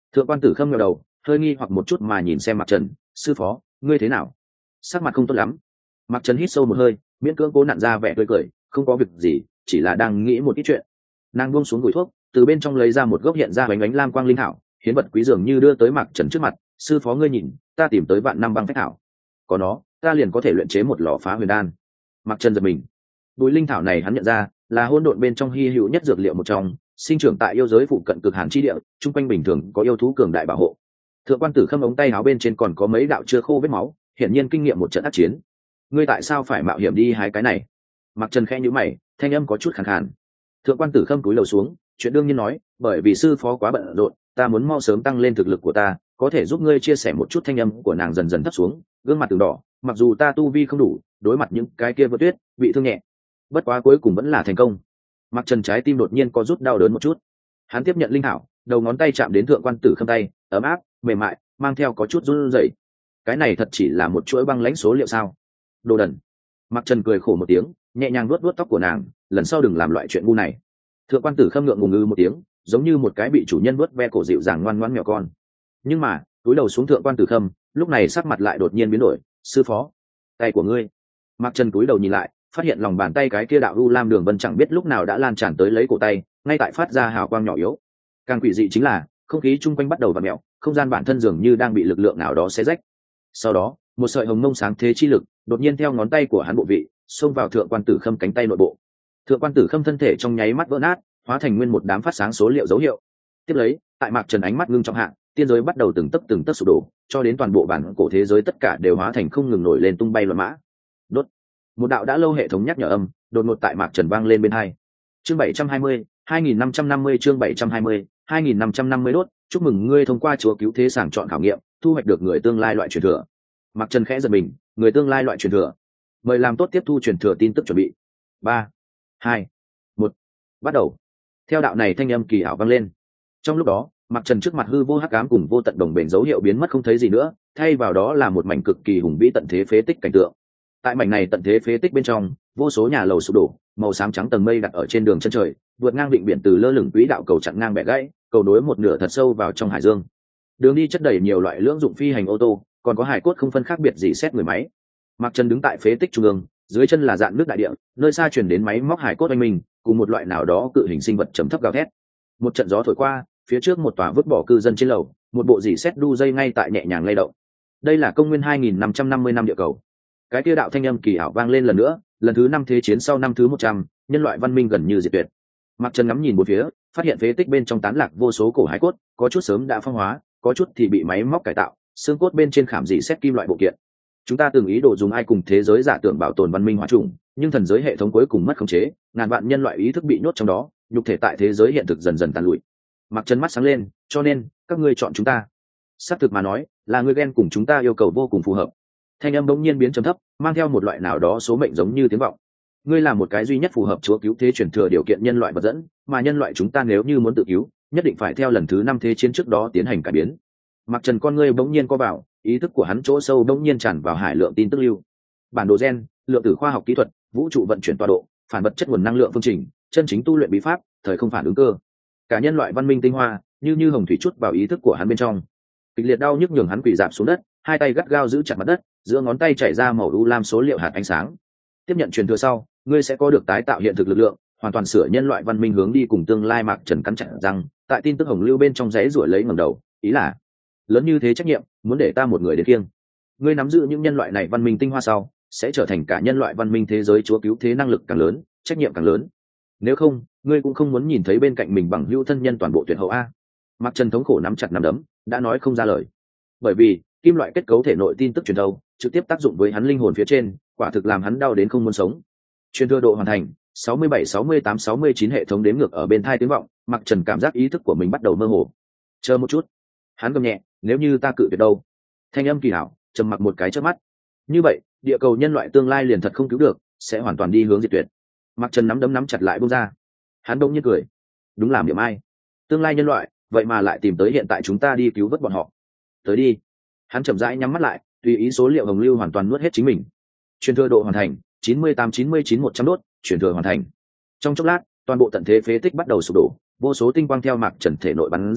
Thượng quan Tử Khâm ngẩng đầu, hơi nghi hoặc một chút mà nhìn xem Mạc Trần. Sư phó, ngươi thế nào? Sắc mặt không tốt lắm. Mạc Trần hít sâu một hơi, miễn cưỡng cố nặn ra vẻ tươi cười, không có việc gì, chỉ là đang nghĩ một ít chuyện. Nàng buông xuống gùi thuốc, từ bên trong lấy ra một gốc hiện ra bánh ánh lam quang linh thảo, hiến vật quý dường như đưa tới Mạc Trần trước mặt. Sư phó ngươi nhìn, ta tìm tới vạn năm băng phách thảo, có nó, ta liền có thể luyện chế một lò phá huyền đan. Mạc Trần giật mình. Bùi linh thảo này hắn nhận ra là hỗn độn bên trong hi hữu nhất dược liệu một trong, sinh trưởng tại yêu giới phụ cận cực hàn chi địa, chung quanh bình thường có yêu thú cường đại bảo hộ. Thượng quan Tử Khâm ống tay áo bên trên còn có mấy đạo chưa khô vết máu, hiển nhiên kinh nghiệm một trận ác chiến. Ngươi tại sao phải mạo hiểm đi hái cái này? Mạc Trần khẽ nhíu mày, thanh âm có chút khàn khàn. Thượng quan Tử Khâm cúi đầu xuống, chuyện đương nhiên nói, bởi vì sư phó quá bận rộn, ta muốn mau sớm tăng lên thực lực của ta, có thể giúp ngươi chia sẻ một chút. Thanh âm của nàng dần dần thấp xuống, gương mặt từng đỏ, mặc dù ta tu vi không đủ, đối mặt những cái kia vỡ tuyết, bị thương nhẹ, bất quá cuối cùng vẫn là thành công. Mạc Trần trái tim đột nhiên có rút đau đớn một chút. Hắn tiếp nhận linh thảo, đầu ngón tay chạm đến Thượng quan Tử Khâm tay, ấm áp, mềm mại, mang theo có chút run rẩy. Cái này thật chỉ là một chuỗi băng lãnh số liệu sao? Đồ đần. Mạc Trần cười khổ một tiếng, nhẹ nhàng vuốt vuốt tóc của nàng, lần sau đừng làm loại chuyện ngu này. Thượng quan Tử Khâm ngượng ngùng ngư một tiếng, giống như một cái bị chủ nhân vuốt ve cổ dịu dàng ngoan ngoãn mèo con. Nhưng mà, túi đầu xuống Thượng quan Tử Khâm, lúc này sắc mặt lại đột nhiên biến đổi. Sư phó, tay của ngươi. Mạc Trần túi đầu nhìn lại, phát hiện lòng bàn tay cái kia đạo u lam đường vân chẳng biết lúc nào đã lan tràn tới lấy cổ tay, ngay tại phát ra hào quang nhỏ yếu. Càng quỷ dị chính là không khí chung quanh bắt đầu vặn mèo, không gian bản thân dường như đang bị lực lượng nào đó xé rách. Sau đó, một sợi hồng mông sáng thế chi lực đột nhiên theo ngón tay của hắn bộ vị xông vào Thượng quan Tử Khâm cánh tay nội bộ. Thượng quan Tử Khâm thân thể trong nháy mắt vỡ nát, hóa thành nguyên một đám phát sáng số liệu dấu hiệu. Tiếp lấy, tại Mạc Trần ánh mắt ngưng trọng hạ, tiên giới bắt đầu từng tấc sụp đổ, cho đến toàn bộ bản cổ thế giới tất cả đều hóa thành không ngừng nổi lên tung bay loạn mã. Đốt. Một đạo đã lâu hệ thống nhắc nhở âm đột ngột tại Mạc Trần vang lên bên hai. Chương 720, 2550 chương 720, 2550 đốt, chúc mừng ngươi thông qua chúa cứu thế sàng chọn khảo nghiệm, thu hoạch được người tương lai loại truyền thừa. Mạc Trần khẽ giật mình, người tương lai loại truyền thừa. Mời làm tốt tiếp thu truyền thừa tin tức chuẩn bị. 3, 2, 1, bắt đầu. Theo đạo này thanh âm kỳ ảo vang lên. Trong lúc đó, Mạc Trần trước mặt hư vô hắc ám cùng vô tận đồng bền dấu hiệu biến mất không thấy gì nữa, thay vào đó là một mảnh cực kỳ hùng vĩ tận thế phế tích cảnh tượng. Tại mảnh này tận thế phế tích bên trong, vô số nhà lầu sụp đổ, màu xám trắng tầng mây đặt ở trên đường chân trời, vượt ngang vịnh biển từ lơ lửng quỹ đạo cầu chặn ngang bẻ gãy, cầu nối một nửa thật sâu vào trong hải dương. Đường đi chất đầy nhiều loại lưỡng dụng phi hành ô tô, còn có hải cốt không phân khác biệt gì xét người máy. Mạc Trần đứng tại phế tích trung ương, dưới chân là dạn nước đại địa, nơi xa truyền đến máy móc hải cốt oanh minh, cùng một loại nào đó cự hình sinh vật trầm thấp gào thét. Một trận gió thổi qua, phía trước một tòa vứt bỏ cư dân trên lầu, một bộ dỉ xét đu dây ngay tại nhẹ nhàng lay động. Đây là công nguyên 2550 năm địa cầu. Cái kia đạo thanh âm kỳ ảo vang lên lần nữa, lần thứ 5 thế chiến sau năm thứ 100, nhân loại văn minh gần như diệt tuyệt. Mạc Trần ngắm nhìn bốn phía, phát hiện phế tích bên trong tán lạc vô số cổ hải cốt, có chút sớm đã phong hóa, có chút thì bị máy móc cải tạo, xương cốt bên trên khảm dỉ xét kim loại bộ kiện. Chúng ta từng ý đồ dùng ai cùng thế giới giả tưởng bảo tồn văn minh hóa trùng, nhưng thần giới hệ thống cuối cùng mất khống chế, ngàn vạn nhân loại ý thức bị nhốt trong đó, nhục thể tại thế giới hiện thực dần dần tàn lụi. Mạc Trần mắt sáng lên, cho nên các ngươi chọn chúng ta. Xác thực mà nói, là ngươi ghen cùng chúng ta yêu cầu vô cùng phù hợp. Thanh âm bỗng nhiên biến trầm thấp, mang theo một loại nào đó số mệnh giống như tiếng vọng. Ngươi là một cái duy nhất phù hợp chúa cứu thế truyền thừa điều kiện nhân loại vật dẫn, mà nhân loại chúng ta nếu như muốn tự cứu, nhất định phải theo lần thứ 5 thế chiến trước đó tiến hành cải biến. Mạc Trần con ngươi bỗng nhiên co vào, ý thức của hắn chỗ sâu bỗng nhiên tràn vào hải lượng tin tức lưu. Bản đồ gen, lượng tử khoa học kỹ thuật, vũ trụ vận chuyển tọa độ, phản vật chất nguồn năng lượng phương trình, chân chính tu luyện bí pháp, thời không phản ứng cơ. Cả nhân loại văn minh tinh hoa, như hồng thủy chút vào ý thức của hắn bên trong. Kịch liệt đau nhức nhường hắn quỳ rạp xuống đất, hai tay gắt gao giữ chặt mặt đất, giữa ngón tay chảy ra màu u lam số liệu hạt ánh sáng. Tiếp nhận truyền thừa sau, ngươi sẽ có được tái tạo hiện thực lực lượng, hoàn toàn sửa nhân loại văn minh hướng đi cùng tương lai. Mạc Trần cắn chặt răng, tại tin tức hồng lưu bên trong giấy ruổi lấy ngẩng đầu, ý là lớn như thế trách nhiệm, muốn để ta một người đến kiêng. Ngươi nắm giữ những nhân loại này văn minh tinh hoa sau, sẽ trở thành cả nhân loại văn minh thế giới chúa cứu thế, năng lực càng lớn, trách nhiệm càng lớn. Nếu không, ngươi cũng không muốn nhìn thấy bên cạnh mình bằng hữu thân nhân toàn bộ tuyệt hậu a. Mạc Trần thống khổ nắm chặt nắm đấm, đã nói không ra lời. Bởi vì kim loại kết cấu thể nội tin tức truyền thâu trực tiếp tác dụng với hắn linh hồn phía trên, quả thực làm hắn đau đến không muốn sống. Truyền thừa độ hoàn thành 67, 68, 69 hệ thống đếm ngược ở bên tai tiếng vọng. Mạc Trần cảm giác ý thức của mình bắt đầu mơ hồ. Chờ một chút, hắn gầm nhẹ, nếu như ta cự tuyệt đâu? Thanh âm kỳ hảo trầm mặc một cái chớp mắt. Như vậy địa cầu nhân loại tương lai liền thật không cứu được, sẽ hoàn toàn đi hướng diệt tuyệt. Mạc Trần nắm đấm nắm chặt lại buông ra. Hắn đông như cười, đúng làm điểm ai, tương lai nhân loại vậy mà lại tìm tới hiện tại chúng ta đi cứu vớt bọn họ. Tới đi. Hắn chậm rãi nhắm mắt lại, tùy ý số liệu hồng lưu hoàn toàn nuốt hết chính mình. Truyền thừa độ hoàn thành 98, 99, 100 đốt, truyền thừa hoàn thành. Trong chốc lát, toàn bộ tận thế phế tích bắt đầu sụp đổ, vô số tinh quang theo Mạc Trần thể nội bắn ra,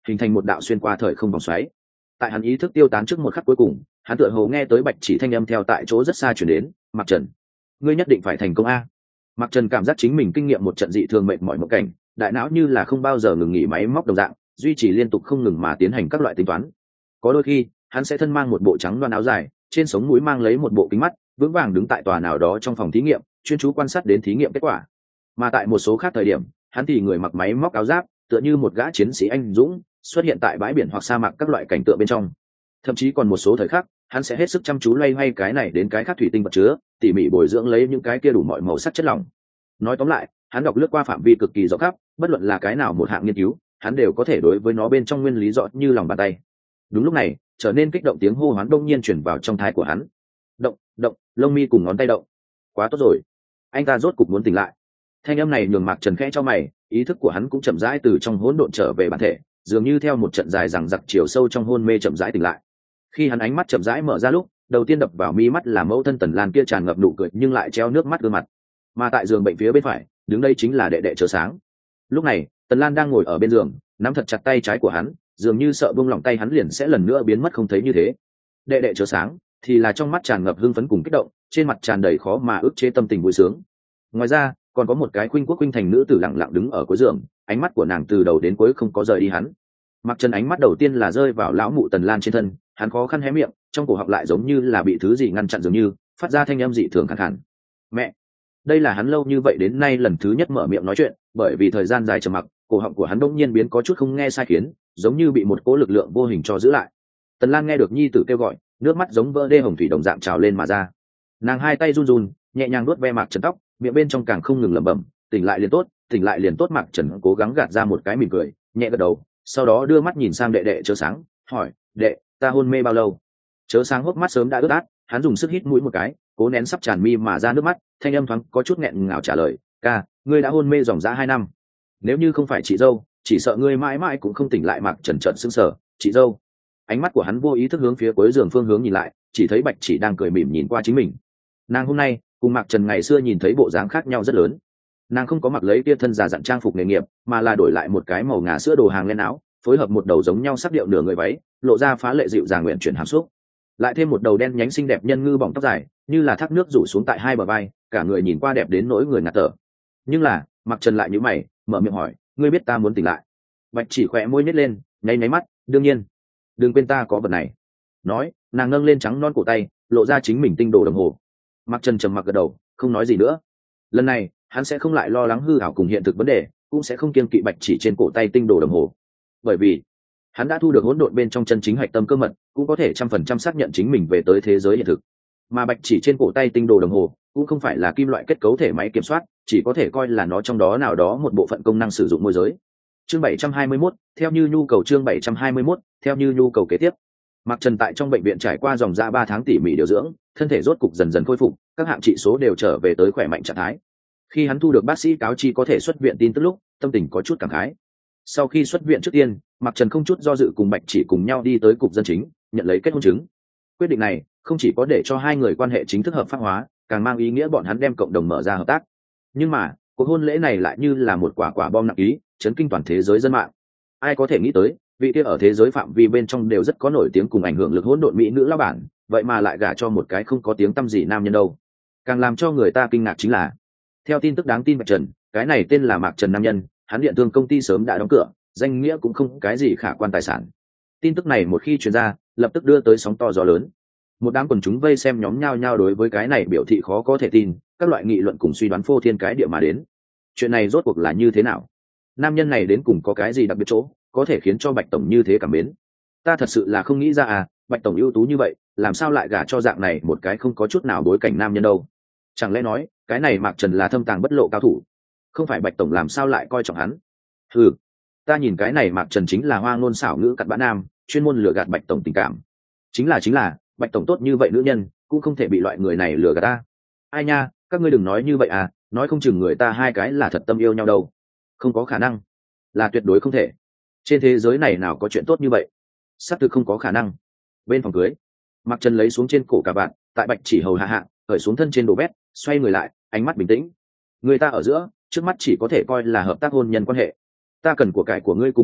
hình thành một đạo xuyên qua thời không vòng xoáy. Tại hắn ý thức tiêu tán trước một khắc cuối cùng, hắn tựa hồ nghe tới Bạch Chỉ thanh âm theo tại chỗ rất xa chuyển đến, Mạc Trần, ngươi nhất định phải thành công a. Mạc Trần cảm giác chính mình kinh nghiệm một trận dị thường mệt mỏi một cảnh, đại não như là không bao giờ ngừng nghỉ máy móc đồng dạng, duy trì liên tục không ngừng mà tiến hành các loại tính toán. Có đôi khi, hắn sẽ thân mang một bộ trắng đoan áo dài, trên sống mũi mang lấy một bộ kính mắt, vững vàng đứng tại tòa nào đó trong phòng thí nghiệm, chuyên chú quan sát đến thí nghiệm kết quả. Mà tại một số khác thời điểm, hắn thì người mặc máy móc áo giáp, tựa như một gã chiến sĩ anh dũng, xuất hiện tại bãi biển hoặc sa mạc các loại cảnh tượng bên trong. Thậm chí còn một số thời khắc, hắn sẽ hết sức chăm chú loay hoay cái này đến cái khác thủy tinh vật chứa, tỉ mỉ bồi dưỡng lấy những cái kia đủ mọi màu sắc chất lỏng. Nói tóm lại, hắn đọc lướt qua phạm vi cực kỳ rộng khắp, bất luận là cái nào một hạng nghiên cứu, hắn đều có thể đối với nó bên trong nguyên lý rõ như lòng bàn tay. Đúng lúc này, trở nên kích động tiếng hô hoán đông nhiên chuyển vào trong tai của hắn. Động, động, lông mi cùng ngón tay động. Quá tốt rồi, anh ta rốt cục muốn tỉnh lại. Thanh âm này nhường Mạc Trần khẽ cho mày, ý thức của hắn cũng chậm rãi từ trong hỗn độn trở về bản thể, dường như theo một trận dài rằng giặc chiều sâu trong hôn mê chậm rãi tỉnh lại. Khi hắn ánh mắt chậm rãi mở ra lúc, đầu tiên đập vào mi mắt là mẫu thân Tần Lan kia tràn ngập nụ cười nhưng lại treo nước mắt gương mặt. Mà tại giường bệnh phía bên phải, đứng đây chính là đệ đệ Chớ Sáng. Lúc này, Tần Lan đang ngồi ở bên giường, nắm thật chặt tay trái của hắn, dường như sợ buông lỏng tay hắn liền sẽ lần nữa biến mất không thấy như thế. Đệ đệ Chớ Sáng thì là trong mắt tràn ngập hưng phấn cùng kích động, trên mặt tràn đầy khó mà ức chế tâm tình vui sướng. Ngoài ra, còn có một cái khuynh quốc khuynh thành nữ tử lặng lặng đứng ở cuối giường, ánh mắt của nàng từ đầu đến cuối không có rời đi hắn. Mặc Trần ánh mắt đầu tiên là rơi vào lão mụ Tần Lan trên thân, hắn khó khăn hé miệng, trong cổ họng lại giống như là bị thứ gì ngăn chặn dường như, phát ra thanh âm dị thường khàn khàn. Mẹ! Đây là hắn lâu như vậy đến nay lần thứ nhất mở miệng nói chuyện, bởi vì thời gian dài trầm mặc, cổ họng của hắn đột nhiên biến có chút không nghe sai khiến, giống như bị một cỗ lực lượng vô hình cho giữ lại. Tần Lan nghe được nhi tử kêu gọi, nước mắt giống vỡ đê hồng thủy đồng dạng trào lên mà ra. Nàng hai tay run run, nhẹ nhàng vuốt ve Mạc Trần tóc, miệng bên trong càng không ngừng lẩm bẩm, tỉnh lại liền tốt, tỉnh lại liền tốt. Mạc Trần cố gắng gạt ra một cái mỉm cười, nhẹ gật đầu, sau đó đưa mắt nhìn sang đệ đệ Chớ Sáng, hỏi, đệ, ta hôn mê bao lâu? Chớ Sáng hốc mắt sớm đã ướt át, hắn dùng sức hít mũi một cái, cố nén sắp tràn mi mà ra nước mắt, thanh âm thoáng có chút nghẹn ngào trả lời, ca, ngươi đã hôn mê dòng dã 2 năm. Nếu như không phải chị dâu, chỉ sợ ngươi mãi mãi cũng không tỉnh lại. Mạc Trần trợn sững sờ, chị dâu? Ánh mắt của hắn vô ý thức hướng phía cuối giường phương hướng nhìn lại, chỉ thấy Bạch Chỉ đang cười mỉm nhìn qua chính mình. Nàng hôm nay cùng Mạc Trần ngày xưa nhìn thấy bộ dáng khác nhau rất lớn. Nàng không có mặc lấy tia thân già dặn trang phục nghề nghiệp, mà là đổi lại một cái màu ngà sữa đồ hàng len áo, phối hợp một đầu giống nhau sắc điệu nửa người váy, lộ ra phá lệ dịu dàng nguyện chuyển hàm xúc. Lại thêm một đầu đen nhánh xinh đẹp nhân ngư bỏng tóc dài, như là thác nước rủ xuống tại hai bờ vai, cả người nhìn qua đẹp đến nỗi người ngạt thở. Nhưng là, Mạc Trần lại nhíu mày, mở miệng hỏi, ngươi biết ta muốn tỉnh lại? Bạch Chỉ khỏe môi nhếch lên, nháy nháy mắt, đương nhiên, đừng quên ta có vật này. Nói, nàng nâng lên trắng non cổ tay, lộ ra chính mình tinh đồ đồng hồ. Mạc Trần trầm mặc gật đầu, không nói gì nữa. Lần này, hắn sẽ không lại lo lắng hư ảo cùng hiện thực vấn đề, cũng sẽ không kiêng kỵ Bạch Chỉ trên cổ tay tinh đồ đồng hồ, bởi vì hắn đã thu được hỗn độn bên trong chân chính hạch tâm cơ mật, cũng có thể 100% xác nhận chính mình về tới thế giới hiện thực. Mà Bạch Chỉ trên cổ tay tinh đồ đồng hồ cũng không phải là kim loại kết cấu thể máy kiểm soát, chỉ có thể coi là nó trong đó nào đó một bộ phận công năng sử dụng môi giới. Chương 721, theo như nhu cầu. Chương 721, theo như nhu cầu kế tiếp. Mạc Trần tại trong bệnh viện trải qua dòng ra 3 tháng tỉ mỉ điều dưỡng, thân thể rốt cục dần dần khôi phục, các hạng trị số đều trở về tới khỏe mạnh trạng thái. Khi hắn thu được bác sĩ cáo chi có thể xuất viện tin tức lúc, tâm tình có chút cảm khái. Sau khi xuất viện trước tiên, Mạc Trần không chút do dự cùng Bạch Chỉ cùng nhau đi tới cục dân chính, nhận lấy kết hôn chứng. Quyết định này không chỉ có để cho hai người quan hệ chính thức hợp pháp hóa, càng mang ý nghĩa bọn hắn đem cộng đồng mở ra hợp tác. Nhưng mà, cuộc hôn lễ này lại như là một quả bom nặng ký, chấn kinh toàn thế giới dân mạng. Ai có thể nghĩ tới, vị kia ở thế giới phạm vi bên trong đều rất có nổi tiếng cùng ảnh hưởng lực hỗn độn mỹ nữ lão bản, vậy mà lại gả cho một cái không có tiếng tăm gì nam nhân đâu. Càng làm cho người ta kinh ngạc chính là, theo tin tức đáng tin Bạch Trần, cái này tên là Mạc Trần nam nhân, hắn điện thương công ty sớm đã đóng cửa, danh nghĩa cũng không cái gì khả quan tài sản. Tin tức này một khi truyền ra, lập tức đưa tới sóng to gió lớn. Một đám quần chúng vây xem nhóm nhao nhao đối với cái này biểu thị khó có thể tin, các loại nghị luận cùng suy đoán phô thiên cái địa mà đến. Chuyện này rốt cuộc là như thế nào? Nam nhân này đến cùng có cái gì đặc biệt chỗ, có thể khiến cho Bạch tổng như thế cảm mến? Ta thật sự là không nghĩ ra à, Bạch tổng ưu tú như vậy, làm sao lại gả cho dạng này một cái không có chút nào bối cảnh nam nhân đâu? Chẳng lẽ nói, cái này Mạc Trần là thâm tàng bất lộ cao thủ? Không phải Bạch tổng làm sao lại coi trọng hắn? Ừ, ta nhìn cái này Mạc Trần chính là hoa ngôn xảo ngữ cặn bã nam, chuyên môn lừa gạt Bạch tổng tình cảm. Chính là Bạch tổng tốt như vậy nữ nhân, cũng không thể bị loại người này lừa gạt ta. Ai nha, các ngươi đừng nói như vậy à, nói không chừng người ta hai cái là thật tâm yêu nhau đâu. Không có khả năng, là tuyệt đối không thể. Trên thế giới này nào có chuyện tốt như vậy? Xác thực không có khả năng. Bên phòng cưới, Mạc Trần lấy xuống trên cổ cả bạn, tại Bạch Chỉ hầu hạ cởi xuống thân trên đồ vét, xoay người lại, ánh mắt bình tĩnh. Người ta ở giữa, trước mắt chỉ có thể coi là hợp tác hôn nhân quan hệ. Ta cần của cải của ngươi cùng nhân mạch,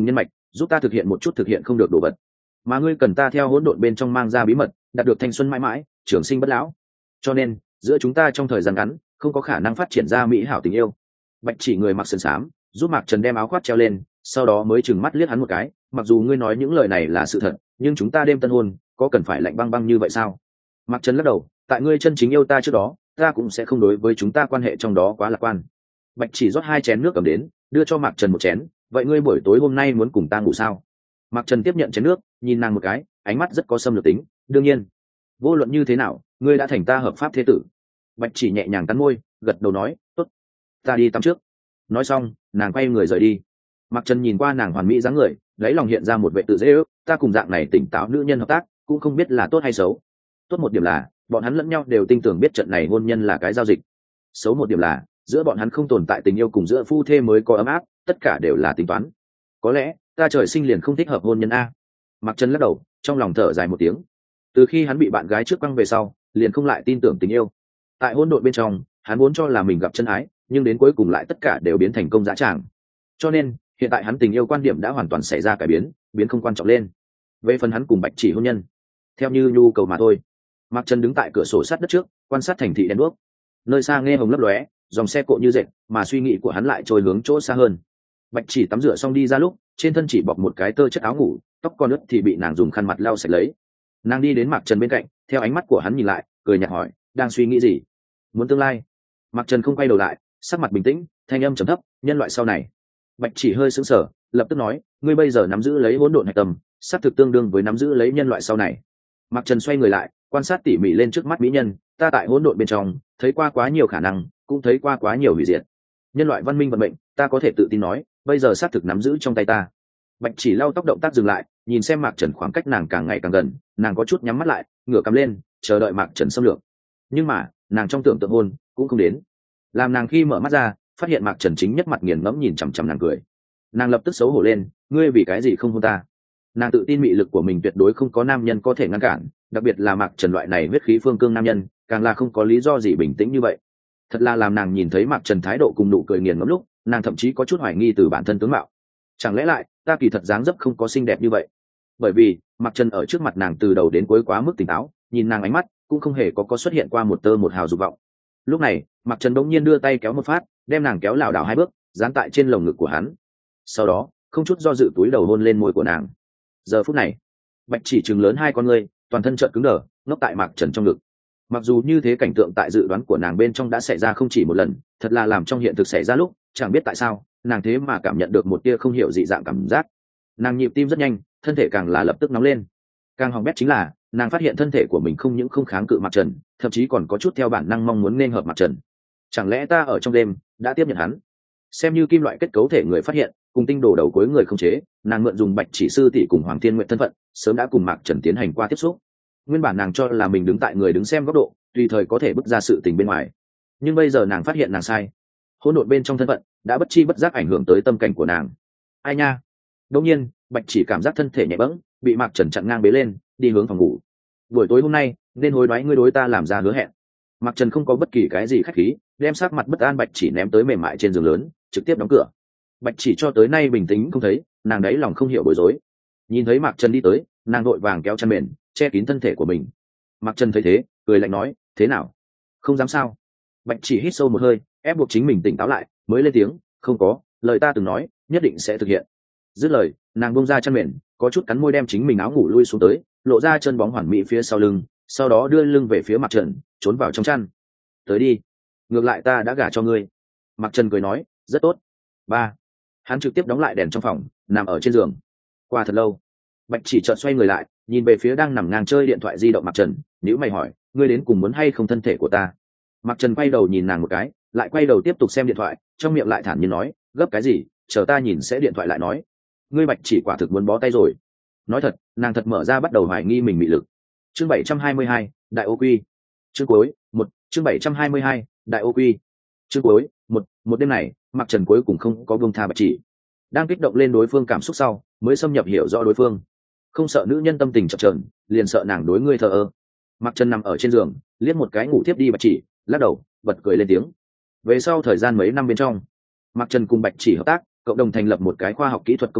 giúp ta thực hiện một chút thực hiện không được đồ vật, mà ngươi cần ta theo hỗn độn bên trong mang ra bí mật, đạt được thanh xuân mãi mãi, trường sinh bất lão. Cho nên giữa chúng ta trong thời gian ngắn không có khả năng phát triển ra mỹ hảo tình yêu. Bạch Chỉ người mặc sườn xám giúp Mạc Trần đem áo khoác treo lên, sau đó mới trừng mắt liếc hắn một cái. Mặc dù ngươi nói những lời này là sự thật, nhưng chúng ta đêm tân hôn có cần phải lạnh băng băng như vậy sao? Mạc Trần lắc đầu, tại ngươi chân chính yêu ta trước đó, ta cũng sẽ không đối với chúng ta quan hệ trong đó quá lạc quan. Bạch Chỉ rót 2 chén nước cầm đến, đưa cho Mạc Trần một chén. Vậy ngươi buổi tối hôm nay muốn cùng ta ngủ sao? Mạc Trần tiếp nhận chén nước, nhìn nàng một cái, ánh mắt rất có xâm lược tính. Đương nhiên, vô luận như thế nào, ngươi đã thành ta hợp pháp thế tử. Bạch Chỉ nhẹ nhàng cắn môi, gật đầu nói, tốt, ta đi tắm trước. Nói xong, nàng quay người rời đi. Mạc Trần nhìn qua nàng hoàn mỹ dáng người, lấy lòng hiện ra một vẻ tự dễ ước. Ta cùng dạng này tỉnh táo nữ nhân hợp tác, cũng không biết là tốt hay xấu. Tốt một điểm là bọn hắn lẫn nhau đều tin tưởng biết trận này hôn nhân là cái giao dịch. Xấu một điểm là giữa bọn hắn không tồn tại tình yêu, cùng giữa phu thê mới có ấm áp, tất cả đều là tính toán. Có lẽ ta trời sinh liền không thích hợp hôn nhân a. Mạc Trần lắc đầu, trong lòng thở dài một tiếng. Từ khi hắn bị bạn gái trước quăng về sau, liền không lại tin tưởng tình yêu. Tại hỗn độn bên trong, hắn muốn cho là mình gặp chân ái, nhưng đến cuối cùng lại tất cả đều biến thành công dã tràng. Cho nên hiện tại hắn tình yêu quan điểm đã hoàn toàn xảy ra cải biến, biến không quan trọng lên. Về phần hắn cùng Bạch Chỉ hôn nhân, theo như nhu cầu mà thôi. Mạc Trần đứng tại cửa sổ sát đất trước, quan sát thành thị đèn đuốc. Nơi xa nghe hồng lấp lóe, dòng xe cộ như dệt, mà suy nghĩ của hắn lại trôi hướng chỗ xa hơn. Bạch Chỉ tắm rửa xong đi ra lúc, trên thân chỉ bọc một cái tơ chất áo ngủ, tóc còn ướt thì bị nàng dùng khăn mặt lau sạch lấy. Nàng đi đến Mạc Trần bên cạnh, theo ánh mắt của hắn nhìn lại, cười nhạt hỏi, đang suy nghĩ gì? Muốn tương lai? Mạc Trần không quay đầu lại, sắc mặt bình tĩnh, thanh âm trầm thấp, nhân loại sau này. Bạch Chỉ hơi sững sờ, lập tức nói, ngươi bây giờ nắm giữ lấy hỗn độn hạch tâm, sát thực tương đương với nắm giữ lấy nhân loại sau này. Mạc Trần xoay người lại, quan sát tỉ mỉ lên trước mắt mỹ nhân. Ta tại hỗn độn bên trong thấy qua quá nhiều khả năng, cũng thấy qua quá nhiều hủy diệt. Nhân loại văn minh vận mệnh, ta có thể tự tin nói, bây giờ sát thực nắm giữ trong tay ta. Bạch Chỉ lau tóc, động tác dừng lại, nhìn xem Mạc Trần, khoảng cách nàng càng ngày càng gần, nàng có chút nhắm mắt lại, ngửa cằm lên, chờ đợi Mạc Trần xâm lược. Nhưng mà nàng trong tưởng tượng hôn cũng không đến. Làm nàng khi mở mắt ra, phát hiện Mạc Trần chính nhất mặt nghiền ngẫm nhìn chằm chằm nàng cười. Nàng lập tức xấu hổ lên, ngươi vì cái gì không hôn ta? Nàng tự tin mị lực của mình tuyệt đối không có nam nhân có thể ngăn cản, đặc biệt là Mạc Trần loại này huyết khí phương cương nam nhân, càng là không có lý do gì bình tĩnh như vậy. Thật là làm nàng nhìn thấy Mạc Trần thái độ cùng nụ cười nghiền ngẫm lúc, nàng thậm chí có chút hoài nghi từ bản thân tướng mạo. Chẳng lẽ lại ta kỳ thật dáng dấp không có xinh đẹp như vậy? Bởi vì Mạc Trần ở trước mặt nàng từ đầu đến cuối quá mức tỉnh táo, nhìn nàng ánh mắt cũng không hề có xuất hiện qua một tơ một hào dục vọng. Lúc này Mạc Trần bỗng nhiên đưa tay kéo một phát, đem nàng kéo lảo đảo 2 bước, dán tại trên lồng ngực của hắn. Sau đó không chút do dự túi đầu hôn lên môi của nàng. Giờ phút này Bạch Chỉ trừng lớn 2 con ngươi, toàn thân trợn cứng đờ, ngốc tại Mạc Trần trong ngực. Mặc dù như thế cảnh tượng tại dự đoán của nàng bên trong đã xảy ra không chỉ một lần, thật là làm trong hiện thực xảy ra lúc, chẳng biết tại sao nàng thế mà cảm nhận được một tia không hiểu dị dạng cảm giác. Nàng nhịp tim rất nhanh, thân thể càng là lập tức nóng lên. Càng hỏng bét chính là nàng phát hiện thân thể của mình không những không kháng cự Mạc Trần, thậm chí còn có chút theo bản năng mong muốn nên hợp Mạc Trần. Chẳng lẽ ta ở trong đêm đã tiếp nhận hắn? Xem như kim loại kết cấu thể người phát hiện, cùng tinh đồ đầu cuối người không chế, nàng mượn dùng Bạch Chỉ sư tỷ cùng Hoàng Thiên Nguyện thân phận, sớm đã cùng Mạc Trần tiến hành qua tiếp xúc. Nguyên bản nàng cho là mình đứng tại người đứng xem góc độ, tùy thời có thể bứt ra sự tình bên ngoài. Nhưng bây giờ nàng phát hiện nàng sai. Hỗn độn bên trong thân phận đã bất chi bất giác ảnh hưởng tới tâm cảnh của nàng. Ai nha? Đột nhiên, Bạch Chỉ cảm giác thân thể nhẹ bẫng, bị Mạc Trần chặn ngang bế lên, đi hướng phòng ngủ. Buổi tối hôm nay, nên hối đoái ngươi đối ta làm ra hứa hẹn. Mạc Trần không có bất kỳ cái gì khách khí, đem sắc mặt bất an Bạch Chỉ ném tới mềm mại trên giường lớn, trực tiếp đóng cửa. Bạch Chỉ cho tới nay bình tĩnh không thấy, nàng đấy lòng không hiểu bối rối. Nhìn thấy Mạc Trần đi tới, nàng vội vàng kéo chăn mền, che kín thân thể của mình. Mạc Trần thấy thế, cười lạnh nói, thế nào? Không dám sao? Bạch Chỉ hít sâu một hơi, ép buộc chính mình tỉnh táo lại, mới lên tiếng, không có, lời ta từng nói, nhất định sẽ thực hiện. Dứt lời, nàng bông ra chăn mền, có chút cắn môi đem chính mình áo ngủ lui xuống tới, lộ ra chân bóng hoàn mỹ phía sau lưng, sau đó đưa lưng về phía Mạc Trần, trốn vào trong chăn. Tới đi, ngược lại ta đã gả cho ngươi. Mạc Trần cười nói, rất tốt. 3. Hắn trực tiếp đóng lại đèn trong phòng, nằm ở trên giường. Qua thật lâu, Bạch Chỉ chợt xoay người lại, nhìn về phía đang nằm ngang chơi điện thoại di động Mạc Trần, nhíu mày hỏi, ngươi đến cùng muốn hay không thân thể của ta? Mạc Trần quay đầu nhìn nàng một cái, lại quay đầu tiếp tục xem điện thoại, trong miệng lại thản nhiên nói, gấp cái gì, chờ ta nhìn sẽ điện thoại lại nói. Ngươi Bạch Chỉ quả thực muốn bó tay rồi. Nói thật, nàng thật mở ra bắt đầu hoài nghi mình mị lực. Chương 722, Đại Ô Quy. Chương cuối, 1, chương 722, Đại Ô Quy. Chương cuối, 1, một đêm này, Mạc Trần cuối cùng không có buông tha Bạch Chỉ. Đang kích động lên đối phương cảm xúc sau, mới xâm nhập hiểu rõ đối phương. Không sợ nữ nhân tâm tình chập chờn, liền sợ nàng đối ngươi thờ ơ. Mạc Trần nằm ở trên giường, liếc một cái ngủ thiếp đi Bạch Chỉ, lắc đầu, bật cười lên tiếng. Về sau thời gian mấy năm bên trong, Mạc Trần cùng Bạch Chỉ hợp tác, cộng đồng thành lập một cái khoa học kỹ thuật công ty,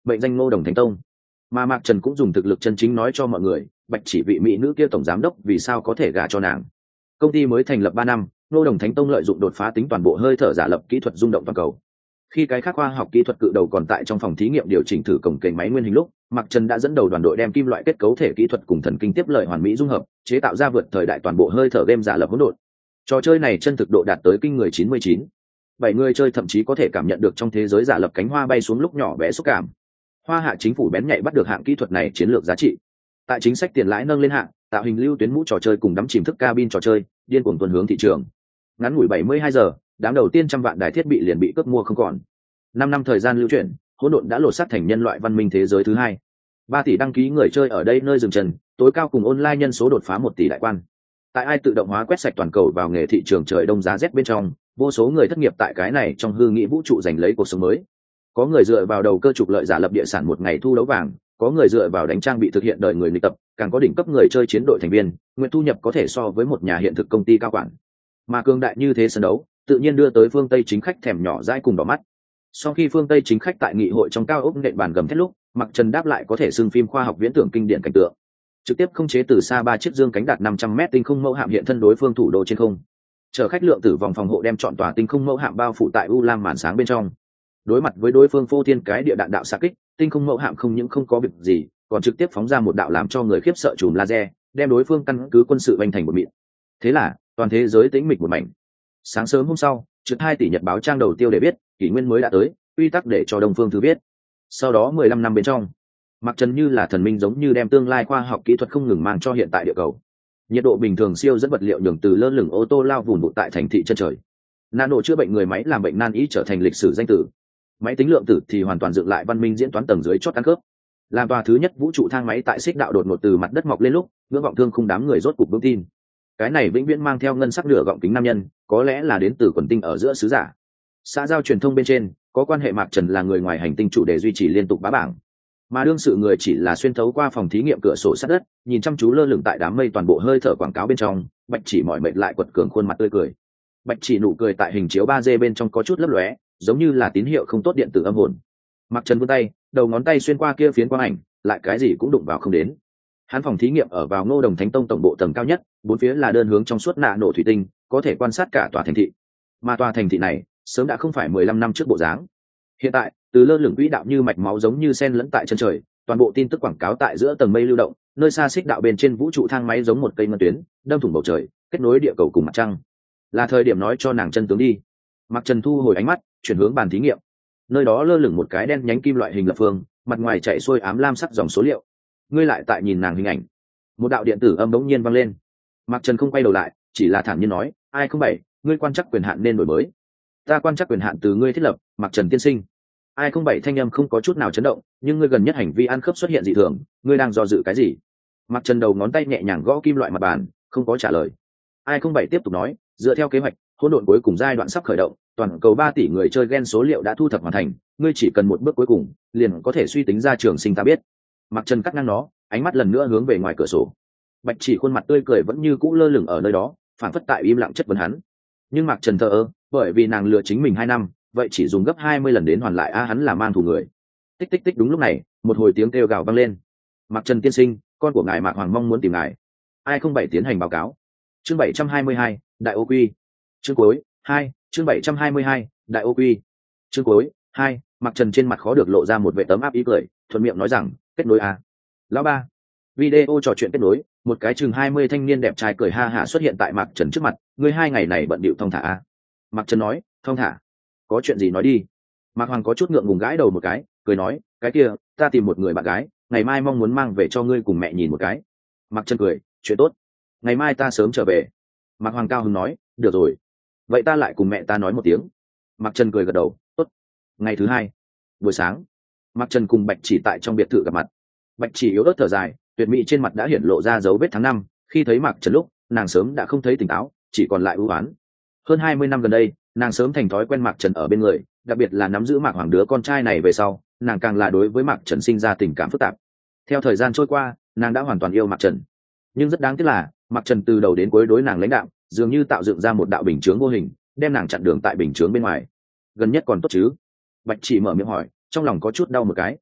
mệnh danh Ngô Đồng Thánh Tông. Mà Mạc Trần cũng dùng thực lực chân chính nói cho mọi người Bạch Chỉ vị mỹ nữ kia tổng giám đốc vì sao có thể gả cho nàng. Công ty mới thành lập 3 năm, Ngô Đồng Thánh Tông lợi dụng đột phá tính toàn bộ hơi thở giả lập kỹ thuật rung động toàn cầu. Khi cái khác khoa học kỹ thuật cự đầu còn tại trong phòng thí nghiệm điều chỉnh thử cổng kềnh máy nguyên hình lúc, Mạc Trần đã dẫn đầu đoàn đội đem kim loại kết cấu thể kỹ thuật cùng thần kinh tiếp lợi hoàn mỹ dung hợp, chế tạo ra vượt thời đại toàn bộ hơi thở game giả lập hỗn độn. Trò chơi này chân thực độ đạt tới kinh người 99. 7 người chơi thậm chí có thể cảm nhận được trong thế giới giả lập cánh hoa bay xuống lúc nhỏ bé xúc cảm. Hoa Hạ chính phủ bén nhạy bắt được hạng kỹ thuật này chiến lược giá trị. Tại chính sách tiền lãi nâng lên hạng, tạo hình lưu tuyến mũ trò chơi cùng đắm chìm thức cabin trò chơi, điên cuồng tuần hướng thị trường. Ngắn ngủi 72 giờ, đám đầu tiên trăm vạn đài thiết bị liền bị cướp mua không còn. 5 năm thời gian lưu chuyển, hỗn độn đã lột xác thành nhân loại văn minh thế giới thứ hai. 3 tỷ đăng ký người chơi ở đây nơi dừng chân, tối cao cùng online nhân số đột phá 1 tỷ đại quan. Tại ai tự động hóa quét sạch toàn cầu vào nghề thị trường trời đông giá rét bên trong, vô số người thất nghiệp tại cái này trong hư nghĩ vũ trụ giành lấy cuộc sống mới. Có người dựa vào đầu cơ trục lợi giả lập địa sản một ngày thu đấu vàng, có người dựa vào đánh trang bị thực hiện đời người nghịch tập, càng có đỉnh cấp người chơi chiến đội thành viên, nguyện thu nhập có thể so với một nhà hiện thực công ty cao quản. Mà cường đại như thế sân đấu, tự nhiên đưa tới phương Tây chính khách thèm nhỏ dãi cùng đỏ mắt. Sau khi phương Tây chính khách tại nghị hội trong cao ốc nện bàn gầm thét lúc, Mạc Trần đáp lại có thể xưng phim khoa học viễn tưởng kinh điển cảnh tượng. Trực tiếp không chế từ xa 3 chiếc dương cánh đạt 500m tinh không mẫu hạm hiện thân đối phương thủ đô trên không. Chở khách lượng tử vòng phòng hộ đem chọn tòa tinh không mẫu hạm bao phủ tại u lam màn sáng bên trong. Đối mặt với đối phương phô thiên cái địa đạn đạo xạ kích, tinh không mẫu hạm không những không có việc gì, còn trực tiếp phóng ra một đạo làm cho người khiếp sợ chùm laser, đem đối phương căn cứ quân sự vành thành một mịn. Thế là toàn thế giới tĩnh mịch một mảnh. Sáng sớm hôm sau, trực 2 tỷ nhật báo trang đầu tiêu để biết kỷ nguyên mới đã tới, quy tắc để cho Đông Phương Thư viết. Sau đó 15 năm bên trong, Mạc Trần như là thần minh giống như đem tương lai khoa học kỹ thuật không ngừng mang cho hiện tại địa cầu. Nhiệt độ bình thường siêu dẫn vật liệu nhường từ lơ lửng ô tô lao vùn vụt tại thành thị chân trời. Nano chữa bệnh người máy làm bệnh nan y trở thành lịch sử danh tử. Máy tính lượng tử thì hoàn toàn dựng lại văn minh diễn toán tầng dưới chót ăn cướp. Làm tòa thứ nhất vũ trụ thang máy tại xích đạo đột ngột từ mặt đất mọc lên lúc, ngưỡng vọng thương không đám người rốt cục vững tin. Cái này vĩnh viễn mang theo ngân sắc nửa gọng kính nam nhân, có lẽ là đến từ quần tinh ở giữa sứ giả. Xã giao truyền thông bên trên có quan hệ Mạc Trần là người ngoài hành tinh chủ đề duy trì liên tục bá bảng, mà đương sự người chỉ là xuyên thấu qua phòng thí nghiệm cửa sổ sát đất, nhìn chăm chú lơ lửng tại đám mây toàn bộ hơi thở quảng cáo bên trong. Bạch Chỉ mỏi mệt lại quật cường khuôn mặt tươi cười. Bạch Chỉ nụ cười tại hình chiếu 3D bên trong có chút lấp lóe, giống như là tín hiệu không tốt điện tử âm hồn. Mạc Trần vươn tay, đầu ngón tay xuyên qua kia phiến quang ảnh, lại cái gì cũng đụng vào không đến. Hắn phòng thí nghiệm ở vào Ngô Đồng Thánh Tông tổng bộ tầng cao nhất, bốn phía là đơn hướng trong suốt nạ nổ thủy tinh, có thể quan sát cả tòa thành thị. Mà tòa thành thị này sớm đã không phải 15 năm trước bộ dáng. Hiện tại, từ lơ lửng quỹ đạo như mạch máu giống như sen lẫn tại chân trời, toàn bộ tin tức quảng cáo tại giữa tầng mây lưu động, nơi xa xích đạo bên trên vũ trụ thang máy giống một cây ngân tuyến, đâm thủng bầu trời, kết nối địa cầu cùng mặt trăng. Là thời điểm nói cho nàng chân tướng đi. Mạc Trần thu hồi ánh mắt, chuyển hướng bàn thí nghiệm. Nơi đó lơ lửng một cái đen nhánh kim loại hình lập phương, mặt ngoài chạy xuôi ám lam sắc dòng số liệu. Ngươi lại tại nhìn nàng hình ảnh. Một đạo điện tử âm bỗng nhiên vang lên. Mạc Trần không quay đầu lại, chỉ là thản nhiên nói, ai không bảy, ngươi quan chắc quyền hạn nên đổi mới. Ta quan chắc quyền hạn từ ngươi thiết lập, Mạc Trần tiên sinh. Ai không bảy thanh âm không có chút nào chấn động, nhưng ngươi gần nhất hành vi ăn khớp xuất hiện dị thường, ngươi đang do dự cái gì? Mạc Trần đầu ngón tay nhẹ nhàng gõ kim loại mặt bàn, không có trả lời. Ai không bảy tiếp tục nói, dựa theo kế hoạch, hỗn độn cuối cùng giai đoạn sắp khởi động, toàn cầu 3 tỷ người chơi gen số liệu đã thu thập hoàn thành, ngươi chỉ cần một bước cuối cùng, liền có thể suy tính ra trường sinh ta biết. Mạc Trần cắt ngang nó, ánh mắt lần nữa hướng về ngoài cửa sổ. Bạch Chỉ khuôn mặt tươi cười vẫn như cũ lơ lửng ở nơi đó, phản phất tại im lặng chất vấn hắn. Nhưng Mạc Trần thờ ơ, bởi vì nàng lừa chính mình 2 năm, vậy chỉ dùng gấp 20 lần đến hoàn lại hắn là mang thù người. Tích tích tích, đúng lúc này, một hồi tiếng kêu gào vang lên. Mạc Trần tiên sinh, con của ngài Mạc Hoàng mong muốn tìm ngài. Ai không bảy tiến hành báo cáo. Chương 722, Đại Ô Quy. Chương cuối 2, chương 722, Đại Ô Quy. Chương cuối 2, Mạc Trần trên mặt khó được lộ ra một vẻ tấm áp ý cười, thuận miệng nói rằng, kết nối à. Lão ba. Video trò chuyện kết nối, một cái chừng 20 thanh niên đẹp trai cười ha hả xuất hiện tại Mạc Trần trước mặt, ngươi 2 ngày này bận bịu thong thả à. Mạc Trần nói, thong thả. Có chuyện gì nói đi. Mạc Hoàng có chút ngượng ngùng gãi đầu một cái, cười nói, cái kia, ta tìm một người bạn gái, ngày mai mong muốn mang về cho ngươi cùng mẹ nhìn một cái. Mạc Trần cười, chuyện tốt. Ngày mai ta sớm trở về. Mạc Hoàng cao hứng nói, được rồi. Vậy ta lại cùng mẹ ta nói một tiếng. Mạc Trần cười gật đầu, tốt. Ngày thứ 2, buổi sáng, Mạc Trần cùng Bạch Chỉ tại trong biệt thự gặp mặt. Bạch Chỉ yếu ớt thở dài, tuyệt mỹ trên mặt đã hiển lộ ra dấu vết tháng năm. Khi thấy Mạc Trần lúc, nàng sớm đã không thấy tỉnh táo, chỉ còn lại ưu ái. Hơn 20 năm gần đây, nàng sớm thành thói quen Mạc Trần ở bên người, đặc biệt là nắm giữ Mạc Hoàng đứa con trai này về sau, nàng càng là đối với Mạc Trần sinh ra tình cảm phức tạp. Theo thời gian trôi qua, nàng đã hoàn toàn yêu Mạc Trần. Nhưng rất đáng tiếc là, Mạc Trần từ đầu đến cuối đối nàng lãnh đạm, dường như tạo dựng ra một đạo bình chướng vô hình, đem nàng chặn đường tại bình chướng bên ngoài. Gần nhất còn tốt chứ? Bạch Chỉ mở miệng hỏi, trong lòng có chút đau một cái.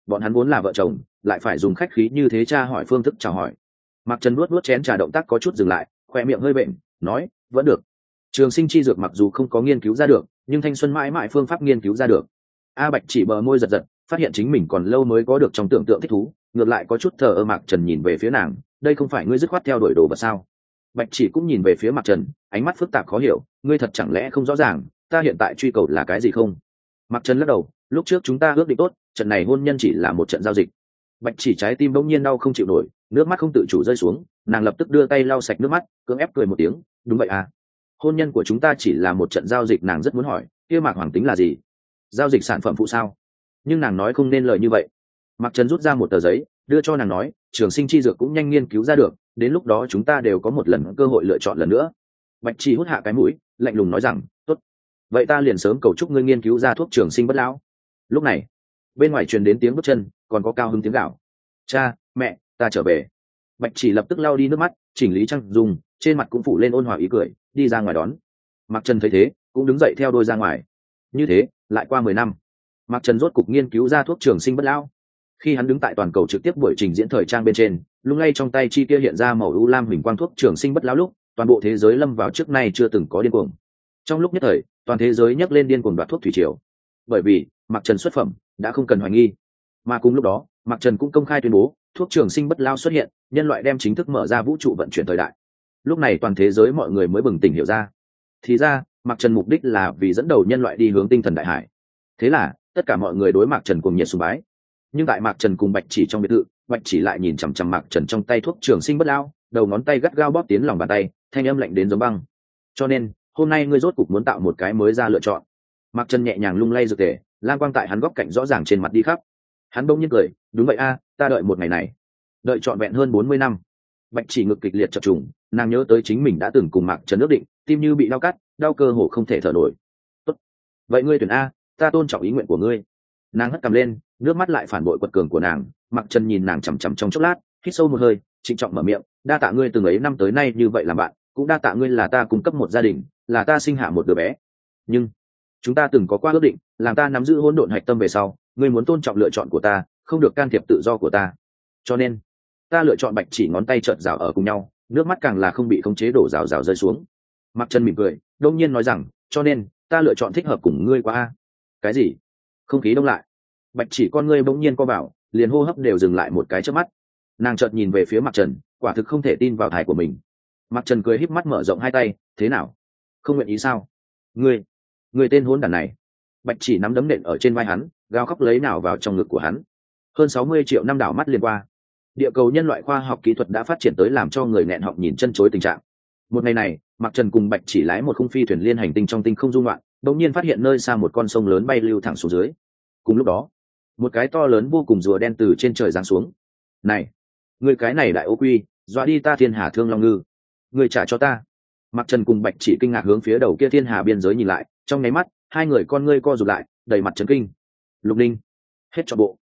bọn hắn vốn là vợ chồng lại phải dùng khách khí như thế tra hỏi phương thức chào hỏi. Mạc Trần nuốt chén trà động tác có chút dừng lại, khoe miệng hơi bệnh nói vẫn được. Trường sinh chi dược mặc dù không có nghiên cứu ra được, nhưng thanh xuân mãi mãi phương pháp nghiên cứu ra được. A Bạch chỉ bờ môi giật giật, phát hiện chính mình còn lâu mới có được trong tưởng tượng thích thú, ngược lại có chút thờ ơ. Mạc Trần nhìn về phía nàng, đây không phải ngươi dứt khoát theo đuổi đồ vật sao? Bạch chỉ cũng nhìn về phía Mạc Trần, ánh mắt phức tạp khó hiểu, ngươi thật chẳng lẽ không rõ ràng ta hiện tại truy cầu là cái gì không? Mạc Trần lắc đầu, lúc trước chúng ta ước định tốt, trận này hôn nhân chỉ là một trận giao dịch. Bạch chỉ trái tim bỗng nhiên đau không chịu nổi, nước mắt không tự chủ rơi xuống, nàng lập tức đưa tay lau sạch nước mắt, cưỡng ép cười một tiếng, đúng vậy à, hôn nhân của chúng ta chỉ là một trận giao dịch. Nàng rất muốn hỏi, kia Mạc Hoàng tính là gì? Giao dịch sản phẩm phụ sao? Nhưng nàng nói không nên lời như vậy. Mạc Trần rút ra một tờ giấy, đưa cho nàng nói, trường sinh chi dược cũng nhanh nghiên cứu ra được, đến lúc đó chúng ta đều có một lần cơ hội lựa chọn lần nữa. Bạch chỉ hút hạ cái mũi, lạnh lùng nói rằng, tốt, vậy ta liền sớm cầu chúc ngươi nghiên cứu ra thuốc trường sinh bất lão. Lúc này bên ngoài truyền đến tiếng bước chân, còn có cao hứng tiếng gạo, cha mẹ ta trở về. Bạch chỉ lập tức lau đi nước mắt, chỉnh lý trang dùng, trên mặt cũng phủ lên ôn hòa ý cười, đi ra ngoài đón. Mạc Trần thấy thế cũng đứng dậy theo đôi ra ngoài. Như thế lại qua 10 năm, Mạc Trần rốt cục nghiên cứu ra thuốc trường sinh bất lão. Khi hắn đứng tại toàn cầu trực tiếp buổi trình diễn thời trang bên trên, lung lay trong tay chi kia hiện ra màu u lam huỳnh quang thuốc trường sinh bất lão lúc, toàn bộ thế giới lâm vào trước nay chưa từng có điên cuồng. Trong lúc nhất thời, toàn thế giới nhấc lên điên cuồng đoạt thuốc thủy triều. Bởi vì Mạc Trần xuất phẩm đã không cần hoài nghi, mà cùng lúc đó Mạc Trần cũng công khai tuyên bố thuốc trường sinh bất lao xuất hiện, nhân loại đem chính thức mở ra vũ trụ vận chuyển thời đại. Lúc này toàn thế giới mọi người mới bừng tỉnh hiểu ra, thì ra Mạc Trần mục đích là vì dẫn đầu nhân loại đi hướng tinh thần đại hải. Thế là tất cả mọi người đối Mạc Trần cùng nhiệt sùng bái. Nhưng tại Mạc Trần cùng Bạch chỉ trong biệt thự, Bạch chỉ lại nhìn chằm chằm Mạc Trần trong tay thuốc trường sinh bất lao, đầu ngón tay gắt gao bóp tiến lòng bàn tay, thanh âm lạnh đến giống băng. Cho nên hôm nay ngươi rốt cục muốn tạo một cái mới ra lựa chọn. Mạc Trần nhẹ nhàng lung lay dược tề, lam quang tại hắn góc cạnh rõ ràng trên mặt đi khắp. Hắn bỗng nhiên cười, đúng vậy a, ta đợi một ngày này, đợi trọn vẹn hơn 40 năm. Bạch chỉ ngực kịch liệt chập trùng, nàng nhớ tới chính mình đã từng cùng Mạc Trần ước định, tim như bị đau cắt, đau cơ hồ không thể thở nổi. Tốt, vậy ngươi tuyển a, ta tôn trọng ý nguyện của ngươi. Nàng hất cằm lên, nước mắt lại phản bội quật cường của nàng. Mạc Trần nhìn nàng chằm chằm trong chốc lát, hít sâu một hơi, trịnh trọng mở miệng, đa tạ ngươi từng ấy năm tới nay như vậy làm bạn, cũng đa tạ ngươi là ta cung cấp một gia đình, là ta sinh hạ một đứa bé. Nhưng chúng ta từng có qua ước định, làm ta nắm giữ hỗn độn hạch tâm về sau, ngươi muốn tôn trọng lựa chọn của ta, không được can thiệp tự do của ta. Cho nên ta lựa chọn. Bạch chỉ ngón tay trợn rào ở cùng nhau, nước mắt càng là không bị khống chế đổ rào rào rơi xuống. Mạc Trần mỉm cười, đông nhiên nói rằng, cho nên ta lựa chọn thích hợp cùng ngươi qua a. Cái gì? Không khí đông lại. Bạch chỉ con ngươi bỗng nhiên co vào, liền hô hấp đều dừng lại một cái chớp mắt. Nàng chợt nhìn về phía Mạc Trần, quả thực không thể tin vào thai của mình. Mạc Trần cười híp mắt mở rộng hai tay, thế nào, không nguyện ý sao? Ngươi tên hỗn đản này. Bạch chỉ nắm đấm nện ở trên vai hắn, gào khóc lấy nào vào trong ngực của hắn. Hơn 60 triệu năm đảo mắt liền qua, địa cầu nhân loại khoa học kỹ thuật đã phát triển tới làm cho người nghẹn họng nhìn chân chối tình trạng. Một ngày này, Mạc Trần cùng Bạch chỉ lái một khung phi thuyền liên hành tinh trong tinh không dung loạn, đột nhiên phát hiện nơi xa một con sông lớn bay lưu thẳng xuống dưới. Cùng lúc đó, một cái to lớn vô cùng rùa đen từ trên trời giáng xuống. Này, người cái này đại ô quy, dọa đi ta thiên hà thương long ngư, người trả cho ta. Mạc Trần cùng Bạch chỉ kinh ngạc hướng phía đầu kia thiên hà biên giới nhìn lại, trong nháy mắt hai người con ngươi co rụt lại, đầy mặt chấn kinh. Lục Ninh, hết cho bộ.